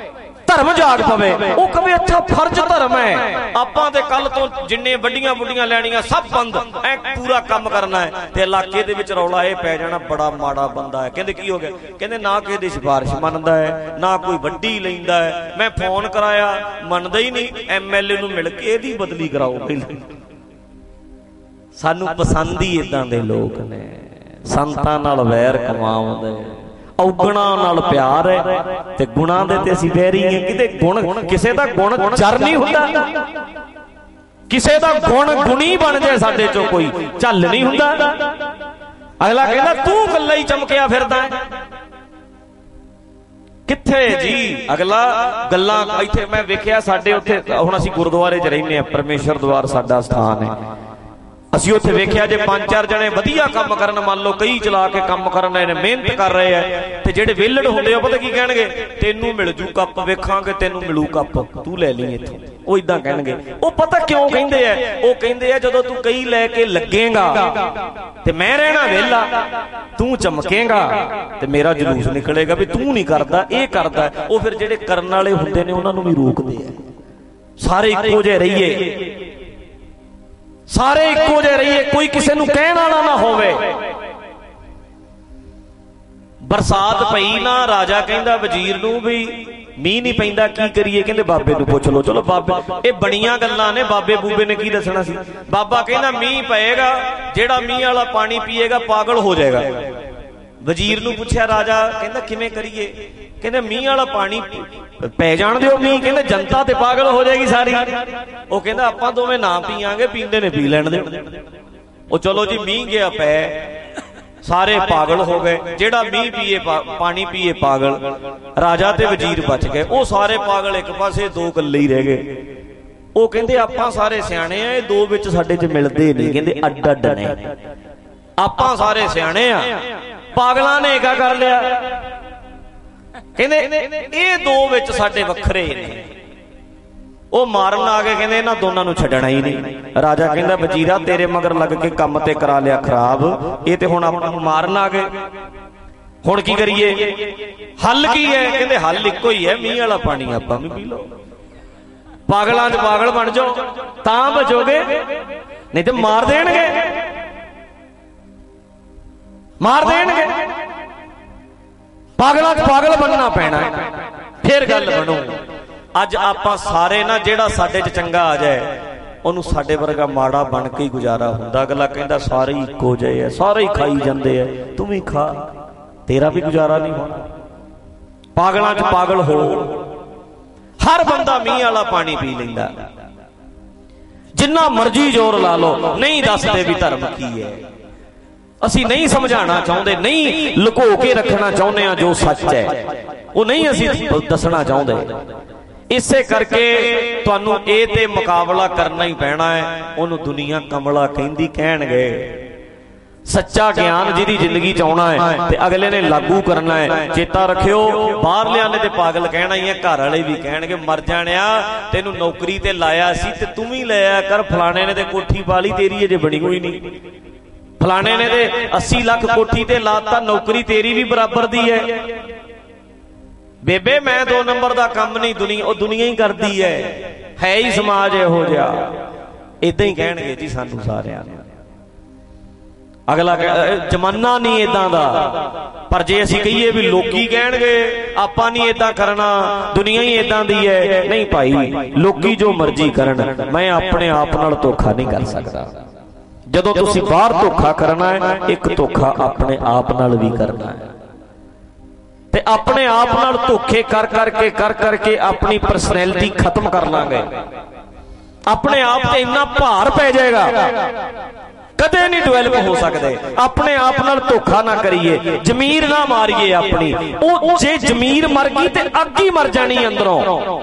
धर्म जाग पवे, वो कहे अच्छा फर्ज धर्म है, आपां ते कल तो जिन्ने वड्डियां वुड्डियां लैणियां सब बंद, ऐ पूरा काम करना है। ते इलाके दे विच रौला ये पै जाना बड़ा माड़ा बंदा है। कहंदे की हो गया? कहंदे ना किसे दी सिफारिश मनदा है, ना कोई वड्डी लैंदा है, मैं फोन कराया मनदा ही नहीं, एम एल ए नूं मिल के इहदी बदली कराओ। पहले सानू पसंद ही इदां दे लोग ने, संतां नाल वैर कमाउंदे, औगणा नाल प्यार है ते गुणा दे ते असीं वैरी हैं। किते गुण किसे दा गुण चर नहीं हुंदा, किसे दा गुण गुणी बन जाए साडे चों कोई झल नहीं हुंदा। अगला कहंदा तू कल्ला ही चमकिया फिरदा है, किथे जी? अगला गल्लां इत्थे मैं वेखिया साडे उत्थे, हुण असीं गुरुद्वारे च रहिंदे आ, परमेश्वर द्वार साडा स्थान है। ਅਸੀਂ ਉੱਥੇ ਵੇਖਿਆ ਜੇ ਪੰਜ ਚਾਰ ਜਣੇ ਵਧੀਆ ਕੰਮ ਕਰਨ, ਮੰਨ ਲਓ ਕਈ ਚਲਾ ਕੇ ਕੰਮ ਕਰਨ ਆਏ ਨੇ, ਮਿਹਨਤ ਕਰ ਰਹੇ ਆ, ਤੇ ਜਿਹੜੇ ਵਿਹਲੜ ਹੁੰਦੇ ਆ ਪਤਾ ਕੀ ਕਹਿਣਗੇ? ਤੈਨੂੰ ਮਿਲ ਜੂ ਕੱਪ, ਵੇਖਾਂਗੇ ਤੈਨੂੰ ਮਿਲੂ ਕੱਪ, ਤੂੰ ਲੈ ਲਈ ਇੱਥੋਂ। ਉਹ ਇਦਾਂ ਕਹਿਣਗੇ। ਉਹ ਪਤਾ ਕਿਉਂ ਕਹਿੰਦੇ ਆ? ਉਹ ਕਹਿੰਦੇ ਆ ਜਦੋਂ ਤੂੰ ਕਈ ਲੈ ਕੇ ਲੱਗੇਗਾ ਤੇ ਮੈਂ ਰਹਿਣਾ ਵਿਹਲਾ, ਤੂੰ ਚਮਕੇਗਾ ਤੇ ਮੇਰਾ ਜਲੂਸ ਨਿਕਲੇਗਾ ਵੀ ਤੂੰ ਨਹੀਂ ਕਰਦਾ, ਇਹ ਕਰਦਾ। ਉਹ ਫਿਰ ਜਿਹੜੇ ਕਰਨ ਵਾਲੇ ਹੁੰਦੇ ਨੇ ਉਹਨਾਂ ਨੂੰ ਵੀ ਰੋਕਦੇ ਆ। ਸਾਰੇ ਇੱਕੋ ਜਿਹੇ ਰਹੀਏ, सारे इक्को जे रहिए, कोई किसी नूं कहण वाला ना होवे। बरसात पई ना, राजा कहंदा वजीर नूं भी मीह नहीं पैंदा, की करिए? कहंदे बाबे नूं पुछ लो। चलो बाबे, ये बड़ियां गल्लां ने, बाबे बूबे ने की दसना सी। बाबा कहंदा मीह पएगा, जेड़ा मीह वाला पानी पीएगा पागल हो जाएगा। वजीर नूं पुछया राजा, कहंदा किवें करिए? कहंदे मीह वाला पानी पै जाण दिओ, मीह कहंदे जनता ते पागल हो जाएगी सारी। ਉਹ ਕਹਿੰਦਾ ਆਪਾਂ ਦੋਵੇਂ ਨਾ ਪੀਆਂਗੇ, ਪੀਂਦੇ ਨੇ ਪੀ ਲੈਣ ਦੇ। ਉਹ ਚਲੋ ਜੀ ਮੀਂਹ ਗਿਆ ਪੈ, ਸਾਰੇ ਪਾਗਲ ਹੋ ਗਏ। ਜਿਹੜਾ ਮੀਂਹ ਪੀਏ ਪਾਣੀ ਪੀਏ ਪਾਗਲ, ਰਾਜਾ ਤੇ ਵਜ਼ੀਰ ਬਚ ਗਏ। ਉਹ ਸਾਰੇ ਪਾਗਲ ਇੱਕ ਪਾਸੇ, ਦੋ ਇਕੱਲੇ ਹੀ ਰਹਿ ਗਏ। ਉਹ ਕਹਿੰਦੇ ਆਪਾਂ ਸਾਰੇ ਸਿਆਣੇ ਆ, ਇਹ ਦੋ ਵਿੱਚ ਸਾਡੇ ਚ ਮਿਲਦੇ ਨਹੀਂ। ਕਹਿੰਦੇ ਅੱਡ ਅੱਡ ਨੇ, ਆਪਾਂ ਸਾਰੇ ਸਿਆਣੇ ਆ, ਪਾਗਲਾਂ ਨੇ ਏਕਾ ਕਰ ਲਿਆ। ਕਹਿੰਦੇ ਇਹ ਦੋ ਵਿੱਚ ਸਾਡੇ ਵੱਖਰੇ ਨੇ। ਉਹ ਮਾਰਨ ਆ ਗਏ, ਕਹਿੰਦੇ ਇਹਨਾਂ ਦੋਨਾਂ ਨੂੰ ਛੱਡਣਾ ਹੀ ਨਹੀਂ। ਰਾਜਾ ਕਹਿੰਦਾ ਵਜ਼ੀਰਾ ਤੇਰੇ ਮਗਰ ਲੱਗ ਕੇ ਕੰਮ ਤੇ ਕਰਾ ਲਿਆ ਖਰਾਬ, ਇਹ ਤੇ ਹੁਣ ਆਪਾਂ ਨੂੰ ਮਾਰਨ ਆ ਗਏ, ਹੁਣ ਕੀ ਕਰੀਏ? ਹੱਲ ਕੀ ਹੈ? ਕਹਿੰਦੇ ਹੱਲ ਇੱਕੋ ਹੀ ਹੈ, ਮੀਂਹ ਵਾਲਾ ਪਾਣੀ ਆਪਾਂ ਵੀ ਪੀ ਲਓ। ਪਾਗਲਾਂ 'ਚ ਪਾਗਲ ਬਣ ਜਾਓ ਤਾਂ ਬਚੋਗੇ, ਨਹੀਂ ਤੇ ਮਾਰ ਦੇਣਗੇ, ਮਾਰ ਦੇਣਗੇ। ਪਾਗਲਾਂ 'ਚ ਪਾਗਲ ਬਣਨਾ ਪੈਣਾ, ਫਿਰ ਗੱਲ ਬਣੂ। ਅੱਜ ਆਪਾਂ ਸਾਰੇ ਨਾ, ਜਿਹੜਾ ਸਾਡੇ 'ਚ ਚੰਗਾ ਆ ਜਾਏ ਉਹਨੂੰ ਸਾਡੇ ਵਰਗਾ ਮਾੜਾ ਬਣ ਕੇ ਹੀ ਗੁਜ਼ਾਰਾ ਹੁੰਦਾ। ਅਗਲਾ ਕਹਿੰਦਾ ਸਾਰੇ ਹੀ ਇੱਕੋ ਜਿਹੇ ਆ, ਸਾਰੇ ਹੀ ਖਾਈ ਜਾਂਦੇ ਆ, ਤੂੰ ਵੀ ਖਾ, ਤੇਰਾ ਵੀ ਗੁਜ਼ਾਰਾ ਨਹੀਂ ਹੋਣਾ। ਪਾਗਲਾਂ 'ਚ ਪਾਗਲ ਹੋ। ਹਰ ਬੰਦਾ ਮੀਂਹ ਵਾਲਾ ਪਾਣੀ ਪੀ ਲੈਂਦਾ, ਜਿੰਨਾ ਮਰਜ਼ੀ ਜ਼ੋਰ ਲਾ ਲਓ, ਨਹੀਂ ਦੱਸਦੇ ਵੀ ਧਰਮ ਕੀ ਹੈ। ਅਸੀਂ ਨਹੀਂ ਸਮਝਾਉਣਾ ਚਾਹੁੰਦੇ, ਨਹੀਂ ਲੁਕੋ ਕੇ ਰੱਖਣਾ ਚਾਹੁੰਦੇ ਆ ਜੋ ਸੱਚ ਹੈ, ਉਹ ਨਹੀਂ ਅਸੀਂ ਦੱਸਣਾ ਚਾਹੁੰਦੇ। ਇਸੇ ਕਰਕੇ ਤੁਹਾਨੂੰ ਇਹ ਤੇ ਮੁਕਾਬਲਾ ਕਰਨਾ ਹੀ ਪੈਣਾ ਹੈ। ਉਹਨੂੰ ਦੁਨੀਆ ਕਮਲਾ ਕਹਿੰਦੀ, ਕਹਿਣਗੇ ਸੱਚਾ ਗਿਆਨ ਜਿਹਦੀ ਜ਼ਿੰਦਗੀ ਚ ਆਉਣਾ ਹੈ ਤੇ ਅਗਲੇ ਨੇ ਲਾਗੂ ਕਰਨਾ ਹੈ। ਚੇਤਾ ਰੱਖਿਓ, ਬਾਹਰਲਿਆਂ ਨੇ ਤੇ ਪਾਗਲ ਕਹਿਣਾ ਹੀ ਹੈ, ਘਰ ਵਾਲੇ ਵੀ ਕਹਿਣਗੇ ਮਰ ਜਾਣਿਆ, ਤੈਨੂੰ ਨੌਕਰੀ ਤੇ ਲਾਇਆ ਸੀ ਤੇ ਤੂੰ ਵੀ ਲਿਆ ਕਰ। ਫਲਾਣੇ ਨੇ ਤੇ ਕੋਠੀ ਪਾ ਲਈ, ਤੇਰੀ ਅਜੇ ਬਣੀ ਹੋਈ ਨਹੀਂ। ਫਲਾਣੇ ਨੇ ਤੇ अस्सी ਲੱਖ ਕੋਠੀ ਤੇ ਲਾਤਾ, ਨੌਕਰੀ ਤੇਰੀ ਵੀ ਬਰਾਬਰ ਦੀ ਹੈ। ਬੇਬੇ ਮੈਂ ਦੋ ਨੰਬਰ ਦਾ ਕੰਮ ਨਹੀਂ, ਦੁਨੀਆ ਉਹ ਦੁਨੀਆ ਹੀ ਕਰਦੀ ਹੈ, ਹੈ ਹੀ ਸਮਾਜ ਇਹੋ ਜਿਹਾ। ਇਦਾਂ ਹੀ ਕਹਿਣਗੇ ਜੀ ਸਾਨੂੰ ਸਾਰਿਆਂ ਨੂੰ। ਅਗਲਾ ਜ਼ਮਾਨਾ ਨਹੀਂ ਇਦਾਂ ਦਾ, ਪਰ ਜੇ ਅਸੀਂ ਕਹੀਏ ਵੀ ਲੋਕੀ ਕਹਿਣਗੇ ਆਪਾਂ ਨਹੀਂ ਇਦਾਂ ਕਰਨਾ, ਦੁਨੀਆ ਹੀ ਇਦਾਂ ਦੀ ਹੈ, ਨਹੀਂ ਭਾਈ, ਲੋਕੀ ਜੋ ਮਰਜ਼ੀ ਕਰਨ, ਮੈਂ ਆਪਣੇ ਆਪ ਨਾਲ ਧੋਖਾ ਨਹੀਂ ਕਰ ਸਕਦਾ। ਜਦੋਂ ਤੁਸੀਂ ਬਾਹਰ ਧੋਖਾ ਕਰਨਾ ਹੈ, ਇੱਕ ਧੋਖਾ ਆਪਣੇ ਆਪ ਨਾਲ ਵੀ ਕਰਨਾ ਹੈ। ਤੇ ਆਪਣੇ ਆਪ ਨਾਲ ਧੋਖੇ ਕਰ ਕਰਕੇ ਕਰ ਕਰਕੇ ਆਪਣੀ ਪਰਸਨੈਲਿਟੀ ਖਤਮ ਕਰ ਲਾਂਗੇ। ਆਪਣੇ ਆਪ ਤੇ ਇੰਨਾ ਭਾਰ ਪੈ ਜਾਏਗਾ, ਕਦੇ ਨਹੀਂ ਡਿਵੈਲਪ ਹੋ ਸਕਦੇ। ਆਪਣੇ ਆਪ ਨਾਲ ਧੋਖਾ ਨਾ ਕਰੀਏ, ਜ਼ਮੀਰ ਨਾ ਮਾਰੀਏ ਆਪਣੀ। ਉਹ ਜੇ ਜ਼ਮੀਰ ਮਰ ਗਈ ਤੇ ਅੱਗ ਹੀ ਮਰ ਜਾਣੀ ਅੰਦਰੋਂ,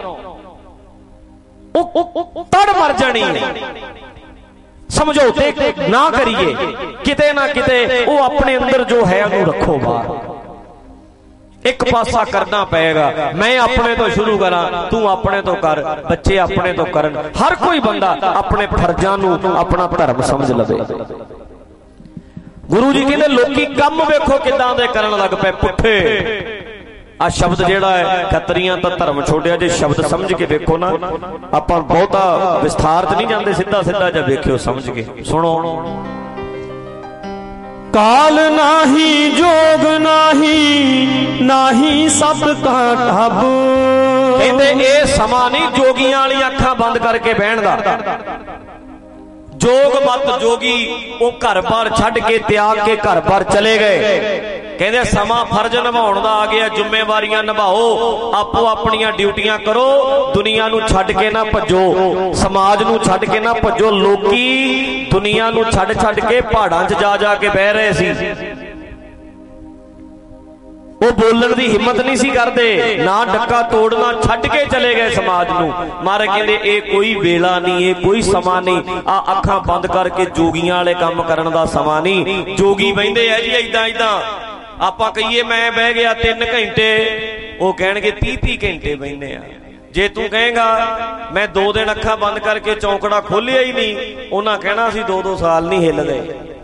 ਉਹ ਤੜ ਮਰ ਜਾਣੀ ਹੈ। ਸਮਝੌਤੇ ਨਾ ਕਰੀਏ, ਕਿਤੇ ਨਾ ਕਿਤੇ ਉਹ ਆਪਣੇ ਅੰਦਰ ਜੋ ਹੈ ਉਹਨੂੰ ਰੱਖੋ ਬਾਹਰ। ਇੱਕ ਪਾਸਾ ਕਰਨਾ ਪਏਗਾ, ਮੈਂ ਆਪਣੇ ਤੋਂ ਸ਼ੁਰੂ ਕਰਾਂ, ਤੂੰ ਆਪਣੇ ਤੋਂ ਕਰ, ਬੱਚੇ ਆਪਣੇ ਤੋਂ ਕਰਨ। ਹਰ ਕੋਈ ਬੰਦਾ ਆਪਣੇ ਫਰਜ਼ਾਂ ਨੂੰ ਆਪਣਾ ਧਰਮ ਸਮਝ ਲਵੇ। ਗੁਰੂ ਜੀ ਕਹਿੰਦੇ ਲੋਕੀ ਕੰਮ ਵੇਖੋ ਕਿੱਦਾਂ ਦੇ ਕਰਨ ਲੱਗ ਪਏ, ਪੁੱਠੇ। आ शब्द जिहड़ा है खत्रियां तो धर्म छोड़िया, जे शब्द समझ के वेखो ना, आपां बहुता विस्तार च नहीं जांदे, सीधा सीधा जा वेखियो समझ के। सुनो, काल नाही जोग नाही नाही सत का ढब। कहंदे ए समा नहीं जोगियां वाली अखां बंद करके बहण दा। जोग मत जोगी वो घर बार छड्ड के त्याग के घर बार चले गए। कहते समा फर्ज निभाउण दा आ गया, जिम्मेवारियां निभाओ, आपो अपनियां ड्यूटियां करो, दुनिया नूं छड्ड के ना भजो, समाज नूं छड्ड के ना भजो। लोकी दुनिया नूं छड्ड छड्ड के पहाड़ां च जा जा के बह रहे सी, वो बोलण दी हिम्मत नहीं सी करदे, ना डक्का तोड़ना, छड्ड के चले गए समाज नूं। मारे कहंदे ए कोई वेला नहीं, ए कोई समा नहीं, आ अखां बंद करके जोगियां वाले काम करन दा समा नहीं। जोगी बहिंदे है जी इदां इदां, आपां कहिए मैं बह गया तीन घंटे, वो कहणगे तीह तीह घंटे बहिंदे आ। जे तू कहेगा मैं दो दिन अखां बंद करके चौंकड़ा खोलिया ही नहीं, उन्हां कहना सी दो दो साल नहीं हिलदे।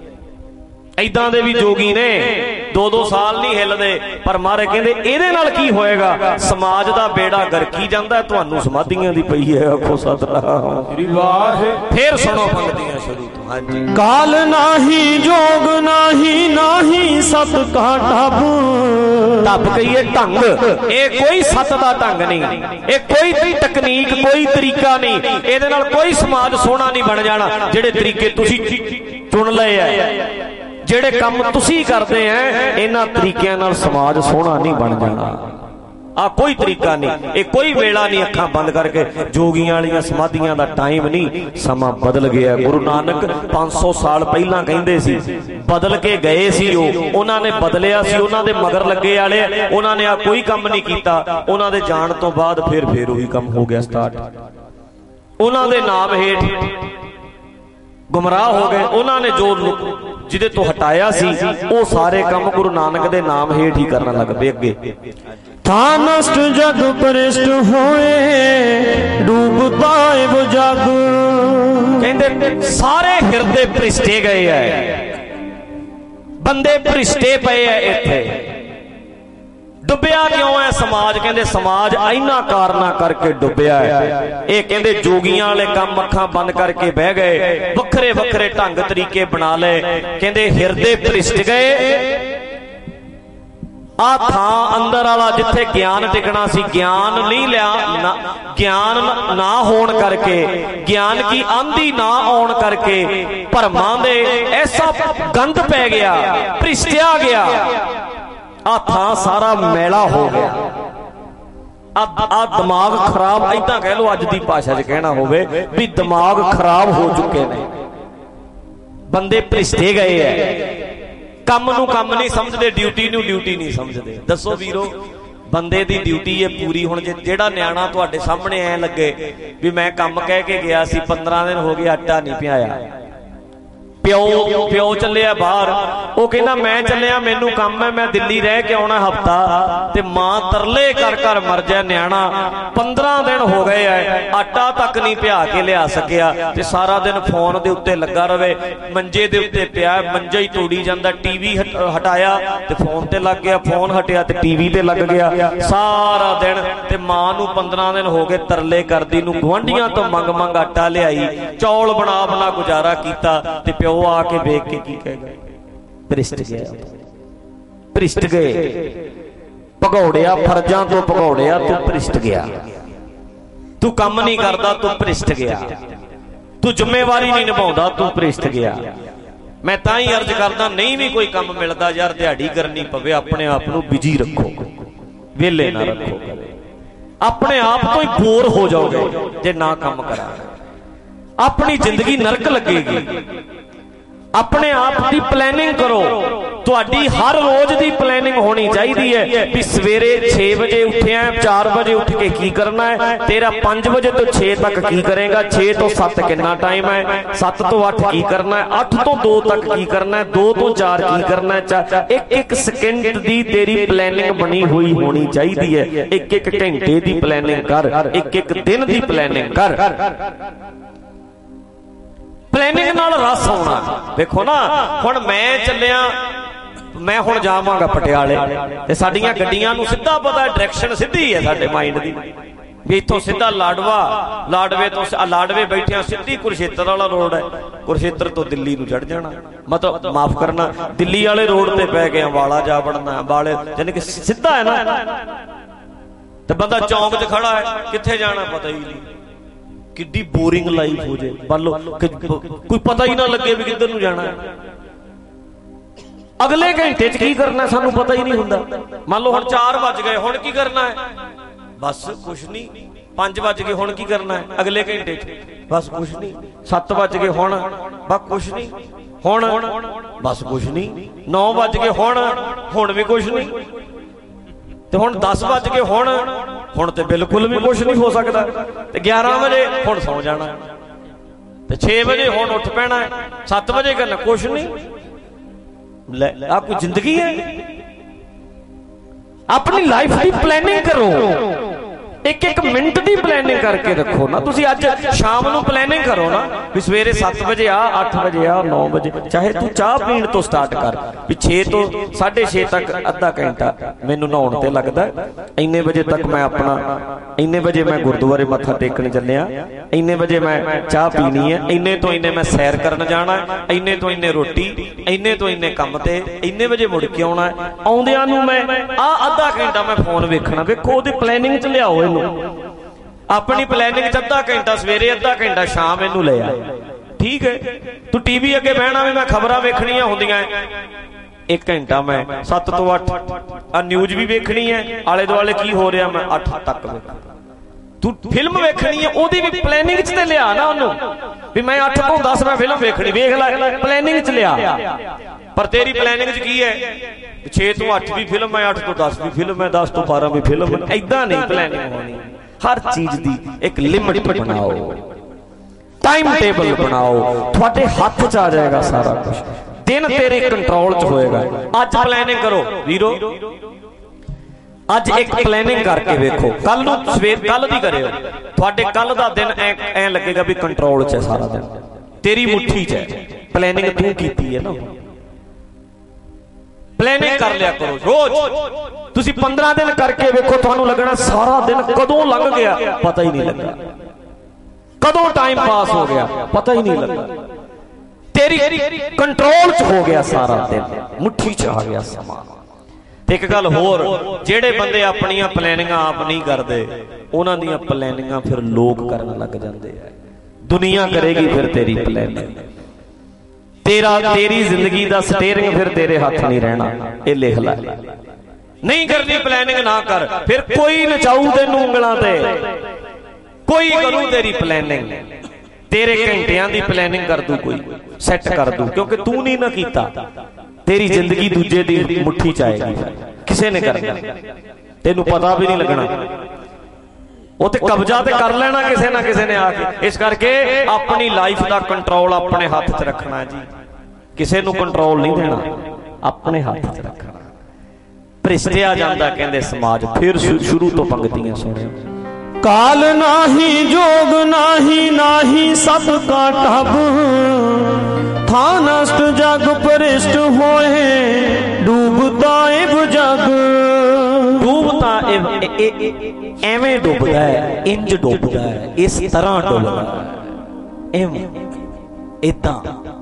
इदां दे भी जोगी ने, दो दो साल नहीं हिलदे। पर मारे कहंदे इहदे नाल की होएगा, समाज दा बेड़ा गरकी जांदा है, तुहानू समाधियां दी पई है। आखो सतनाम श्री वाहे। फिर सुनो पंक्तियां शुरू तो। हां जी, काल नाही जोग नाही नाही सत का ढब। ढब कहिए ढंग, ये कोई सत दा ढंग नहीं, ये कोई तकनीक कोई तरीका नहीं, इहदे नाल कोई समाज सोहना नहीं बन जाना। जेड़े तरीके तुसी चुन लए है, जेड़े काम तुसी करते हैं, इन्हां तरीकिਆਂ नाल समाज सोहना नहीं बन जाना। आ कोई तरीका नहीं, ये कोई वेला नहीं अखां बंद करके जोगियां वालियां समाधियां दा टाइम नहीं। समा बदल गया। गुरु नानक पांच सौ साल पहला कहंदे सी, बदल के गए सी, ओ उन्हां ने बदलिया सी, उन्हां दे मगर लगे वाले, उन्हां ने आ कोई काम नहीं कीता। उन्हां दे जाण तो बाद फिर फिर वही काम हो गया स्टार्ट। उन्हां दे नाम हेठ गुमराह हो गए। उन्होंने जो जिदे तो हटाया सी, वो सारे काम गुरु नानक दे नाम हेठ ही करना लग पे। अगे था नष्ट जग परिष्ट होए, डूबता है वो जग। कहंदे सारे हिरदे भ्रिष्टे गए है, बंदे भ्रिष्टे पे है। इत्थे डुबिया क्यों है समाज? कहंदे समाज इन्हां कारणा करके डुबिया है। ये कहंदे जोगियां वाले काम अखां बंद करके बह गए, वखरे वखरे ढंग तरीके बना ले। कहंदे हिरदे भ्रिष्ट गए। आ थां अंदर वाला जिथे ज्ञान टिकना सी, ज्ञान नहीं लिया ना, ज्ञान ना होण करके, ज्ञान की आंधी ना आउण करके भरमां दे ऐसा गंद पै गया, भ्रिष्टिया गया। आ थां सारा मैला हो गया। अब आ दिमाग खराब, इदां कह लो अज दी भाषा च कहना होवे भी दिमाग खराब हो चुके ने, बंदे भ्रिष्टे गए है। काम नूं काम नहीं समझते, ड्यूटी नूं ड्यूटी नहीं समझते। दसो वीरो, बंदे दी ड्यूटी है पूरी। हुण जे जेड़ा न्याणा तुहाडे सामने ऐ लगे भी मैं काम कह के गया सी, पंद्रह दिन हो गए आटा नहीं पियाया, प्यो प्यो चलिया बाहर, वो कहना मैं चलिया मैनू काम है, मैं दिल्ली रह के आना हफ्ता, ते मां तरले कर कर मर जाए। न्याणा पंद्रह दिन हो गए है, आटा तक नहीं पिया के लिया सकिया, ते सारा दिन फोन दे उत्ते लगा रवे, मंजे दे उत्ते पिया, मंजा ही तोड़ी जांदा। टीवी हटाया ते फोन ते लग गया, फोन हटिया ते टीवी ते लग गया सारा दिन। ते मां नू पंद्रह दिन हो गए तरले करदी नू, गुआंढियां तो मंग मंग आटा लियाई, चौल बना बना गुजारा कीता। ते प्यो आके वेख के की कह गए, भ्रिष्ट गया, भ्रिष्ट गए। भगौड़िया फर्जां तो भगौड़िया, तू भ्रिष्ट गया। तू काम नहीं करता, तू भ्रिष्ट गया। तू जिम्मेवारी नहीं निभाउंदा, तू भ्रिष्ट गया। मैं तां ही अर्ज करदा, नहीं भी कोई काम मिलदा यार दिहाड़ी करनी पवे, अपने आप नूं बिजी रखो, वेले ना रखो। अपने आप तो ही बोर हो जाओगे जे ना काम करा। अपनी जिंदगी नरक लगेगी। अपने आप की प्लैनिंग करो। तुहाडी हर रोज की प्लैनिंग होनी चाहिए है भी सवेरे छे बजे उठिया, चार बजे उठ के की करना है, तेरा पांच बजे तो छे तक की करेगा, छे तो सत्त कितना टाइम है, सत्त तो अठ की करना है, अठ तो दो तक की करना है, दो तो चार की करना है। एक एक सेकंड की तेरी प्लैनिंग बनी हुई होनी चाहिए है। एक एक घंटे की प्लैनिंग कर, एक एक दिन की प्लैनिंग कर। प्लैनिंग नाल रस आउणा। देखो ना, हुण मैं चलिया मैं हुण जावांगा पटियाले ते साडीआं गड्डियां नूं सिद्धा पता डायरैक्शन सीधी है साडे माइंड दी भी इत्थों सीधा लाडवा लाडवे तो लाडवे बैठिया सीधी कुरुक्षेत्र वाला रोड है कुरुक्षेत्र तो दिल्ली नूं चढ़ जाना मतलब माफ करना दिल्ली वाले रोड ते पै गए अंबाला जा वड़ना अंबाले यानी कि सीधा है ना ते बंदा चौंक च खड़ा है कित्थे जाना पता ही नहीं किड्डी बोरिंग लाइफ हो जाए मान लो कोई पता ही ना लगे भी किधर नूं जाना है अगले घंटे च की करना सानू पता ही नहीं हुंदा मान लो हुण चार बज गए हुण की करना है बस कुछ नहीं पांच बज गए हुण की करना है अगले घंटे च बस कुछ नहीं सत्त बज गए हुण बस कुछ नहीं हुण बस कुछ नहीं नौ बज गए हुण हुण भी कुछ नहीं ते हुण दस बज गए हुण हुण ते बिल्कुल भी कुछ नहीं हो सकता ते ग्यारह बजे हुण सौ जाना ते छे बजे हुण उठ पैना सत्त बजे करना कुछ नहीं ले आ कोई जिंदगी है अपनी लाइफ की प्लानिंग करो एक एक मिनट की प्लानिंग करके रखो ना तुसी अज शाम नूं प्लानिंग करो ना भी सवेरे सत्त बजे आ अठ बजे आ नौ बजे चाहे तू चाह पीण तो स्टार्ट कर भी छे तो साढ़े छे तक अद्धा घंटा मैनू नहाउण ते लगदा इन्ने बजे तक मैं अपना इन्ने बजे मैं गुरुद्वारे मत्था टेकण चलिया इन्ने बजे मैं चाह पीनी है इन्ने तो इन्ने मैं सैर करन जाना इन्ने तो इन्ने रोटी इन्ने तो इन्ने काम ते इन्ने बजे मुड़ के आउणा आउंदियां नूं मैं आ अद्धा घंटा मैं फोन वेखना वेखो ओहदी प्लानिंग च लियाओ अपनी प्लानिंग च अद्धा घंटा सवेरे अद्धा घंटा शाम इनू ले आ ठीक है तू टीवी अगे बहना भी मैं खबरां वेखणियां हुंदियां एक घंटा मैं सत्त तो अठ आ न्यूज भी वेखनी है आले दुआले की हो रहा मैं अठ तक तू फिल्म वेखनी है ओदी भी प्लानिंग च ते लिया ना ओनू भी मैं अठ तो दस मैं फिल्म वेखनी वेख लै प्लानिंग च लिया पर तेरी प्लानिंग च की है छे तो अठ भी फिल्म है अठ तो दस भी फिल्म है दस तो बारह भी फिल्म है ऐदा नहीं प्लानिंग होनी हर चीज दी एक लिमिट बनाओ टाइम टेबल बनाओ थोड़े हाथ च आ जाएगा सारा कुछ दिन तेरे कंट्रोल च होएगा अज प्लानिंग करो वीरो अज एक प्लानिंग करके वेखो कल नूं सवेर कल दी करियो थोड़े कल दा दिन ऐ ऐ लगेगा भी कंट्रोल च है सारा दिन तेरी मुट्ठी च है प्लानिंग तू कीती है ना प्लानिंग कर लिया करो रोज तुसी पंद्रह दिन करके वेखो तुहानू लगना सारा दिन कदों लंघ गया पता ही नहीं लगा कदों टाइम पास हो गया पता ही नहीं लगा तेरी कंट्रोल च हो गया सारा दिन मुट्ठी च आ गया समा एक गल होर जेड़े बंदे अपनियां प्लानिंगां आप नहीं करते उन्हां दियां प्लानिंगां फिर लोग करन लग जांदे है दुनिया करेगी फिर तेरी प्लानिंग तेरा तेरी जिंदगी दा स्टीयरिंग फिर तेरे हाथ नहीं रहना ये लिख लै नहीं करनी प्लानिंग ना कर फिर कोई नचाऊ तेनू उंगलां ते कोई करू तेरी प्लानिंग तेरे घंटियां दी प्लानिंग कर दू कोई सैट कर दू क्योंकि तू नहीं ना कीता तेरी जिंदगी दूजे दी मुट्ठी च आएगी किसे ने करना तेनू पता भी नहीं लगना वो तो कब्जा ते कर लेना किसी ना किसी ने आके इस करके अपनी लाइफ का कंट्रोल अपने हाथ च रखना जी किसी नू कंट्रोल नहीं देना अपने हाथ च रखना भ्रिष्टिया जांदा कहंदे समाज फिर शुरू तो पंक्तियां सुनियो काल नाही जोग नाही नाही सब का टब था नष्ट जग परिष्ट होए डूबता इब जग डूबता एवें डूबदा है इंज डूबदा है इस तरह डूबदा एम इदां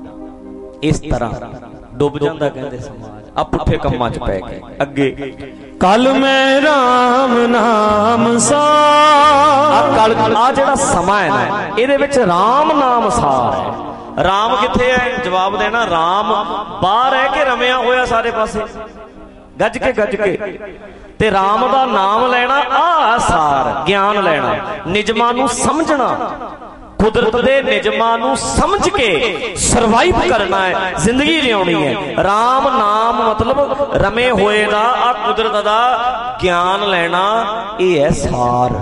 इस तरह डूब जांदा कहंदे समाज आ पुठे कम्मां च पै गए अगे कल मैं राम नाम सार आ कल आ जेड़ा समा है ना इहदे विच राम नाम सार है राम किथे है जवाब देना राम बाहर है कि रमिया होया सारे पासे गज के गज के ते राम दा नाम लेना आ सार ज्ञान लेना निजमां नूं समझना कुदरत दे निजमां नूं समझ के सरवाइव करना है जिंदगी जिउणी है राम नाम मतलब रमे होए दा आ कुदरत दा ज्ञान लेना ये है सार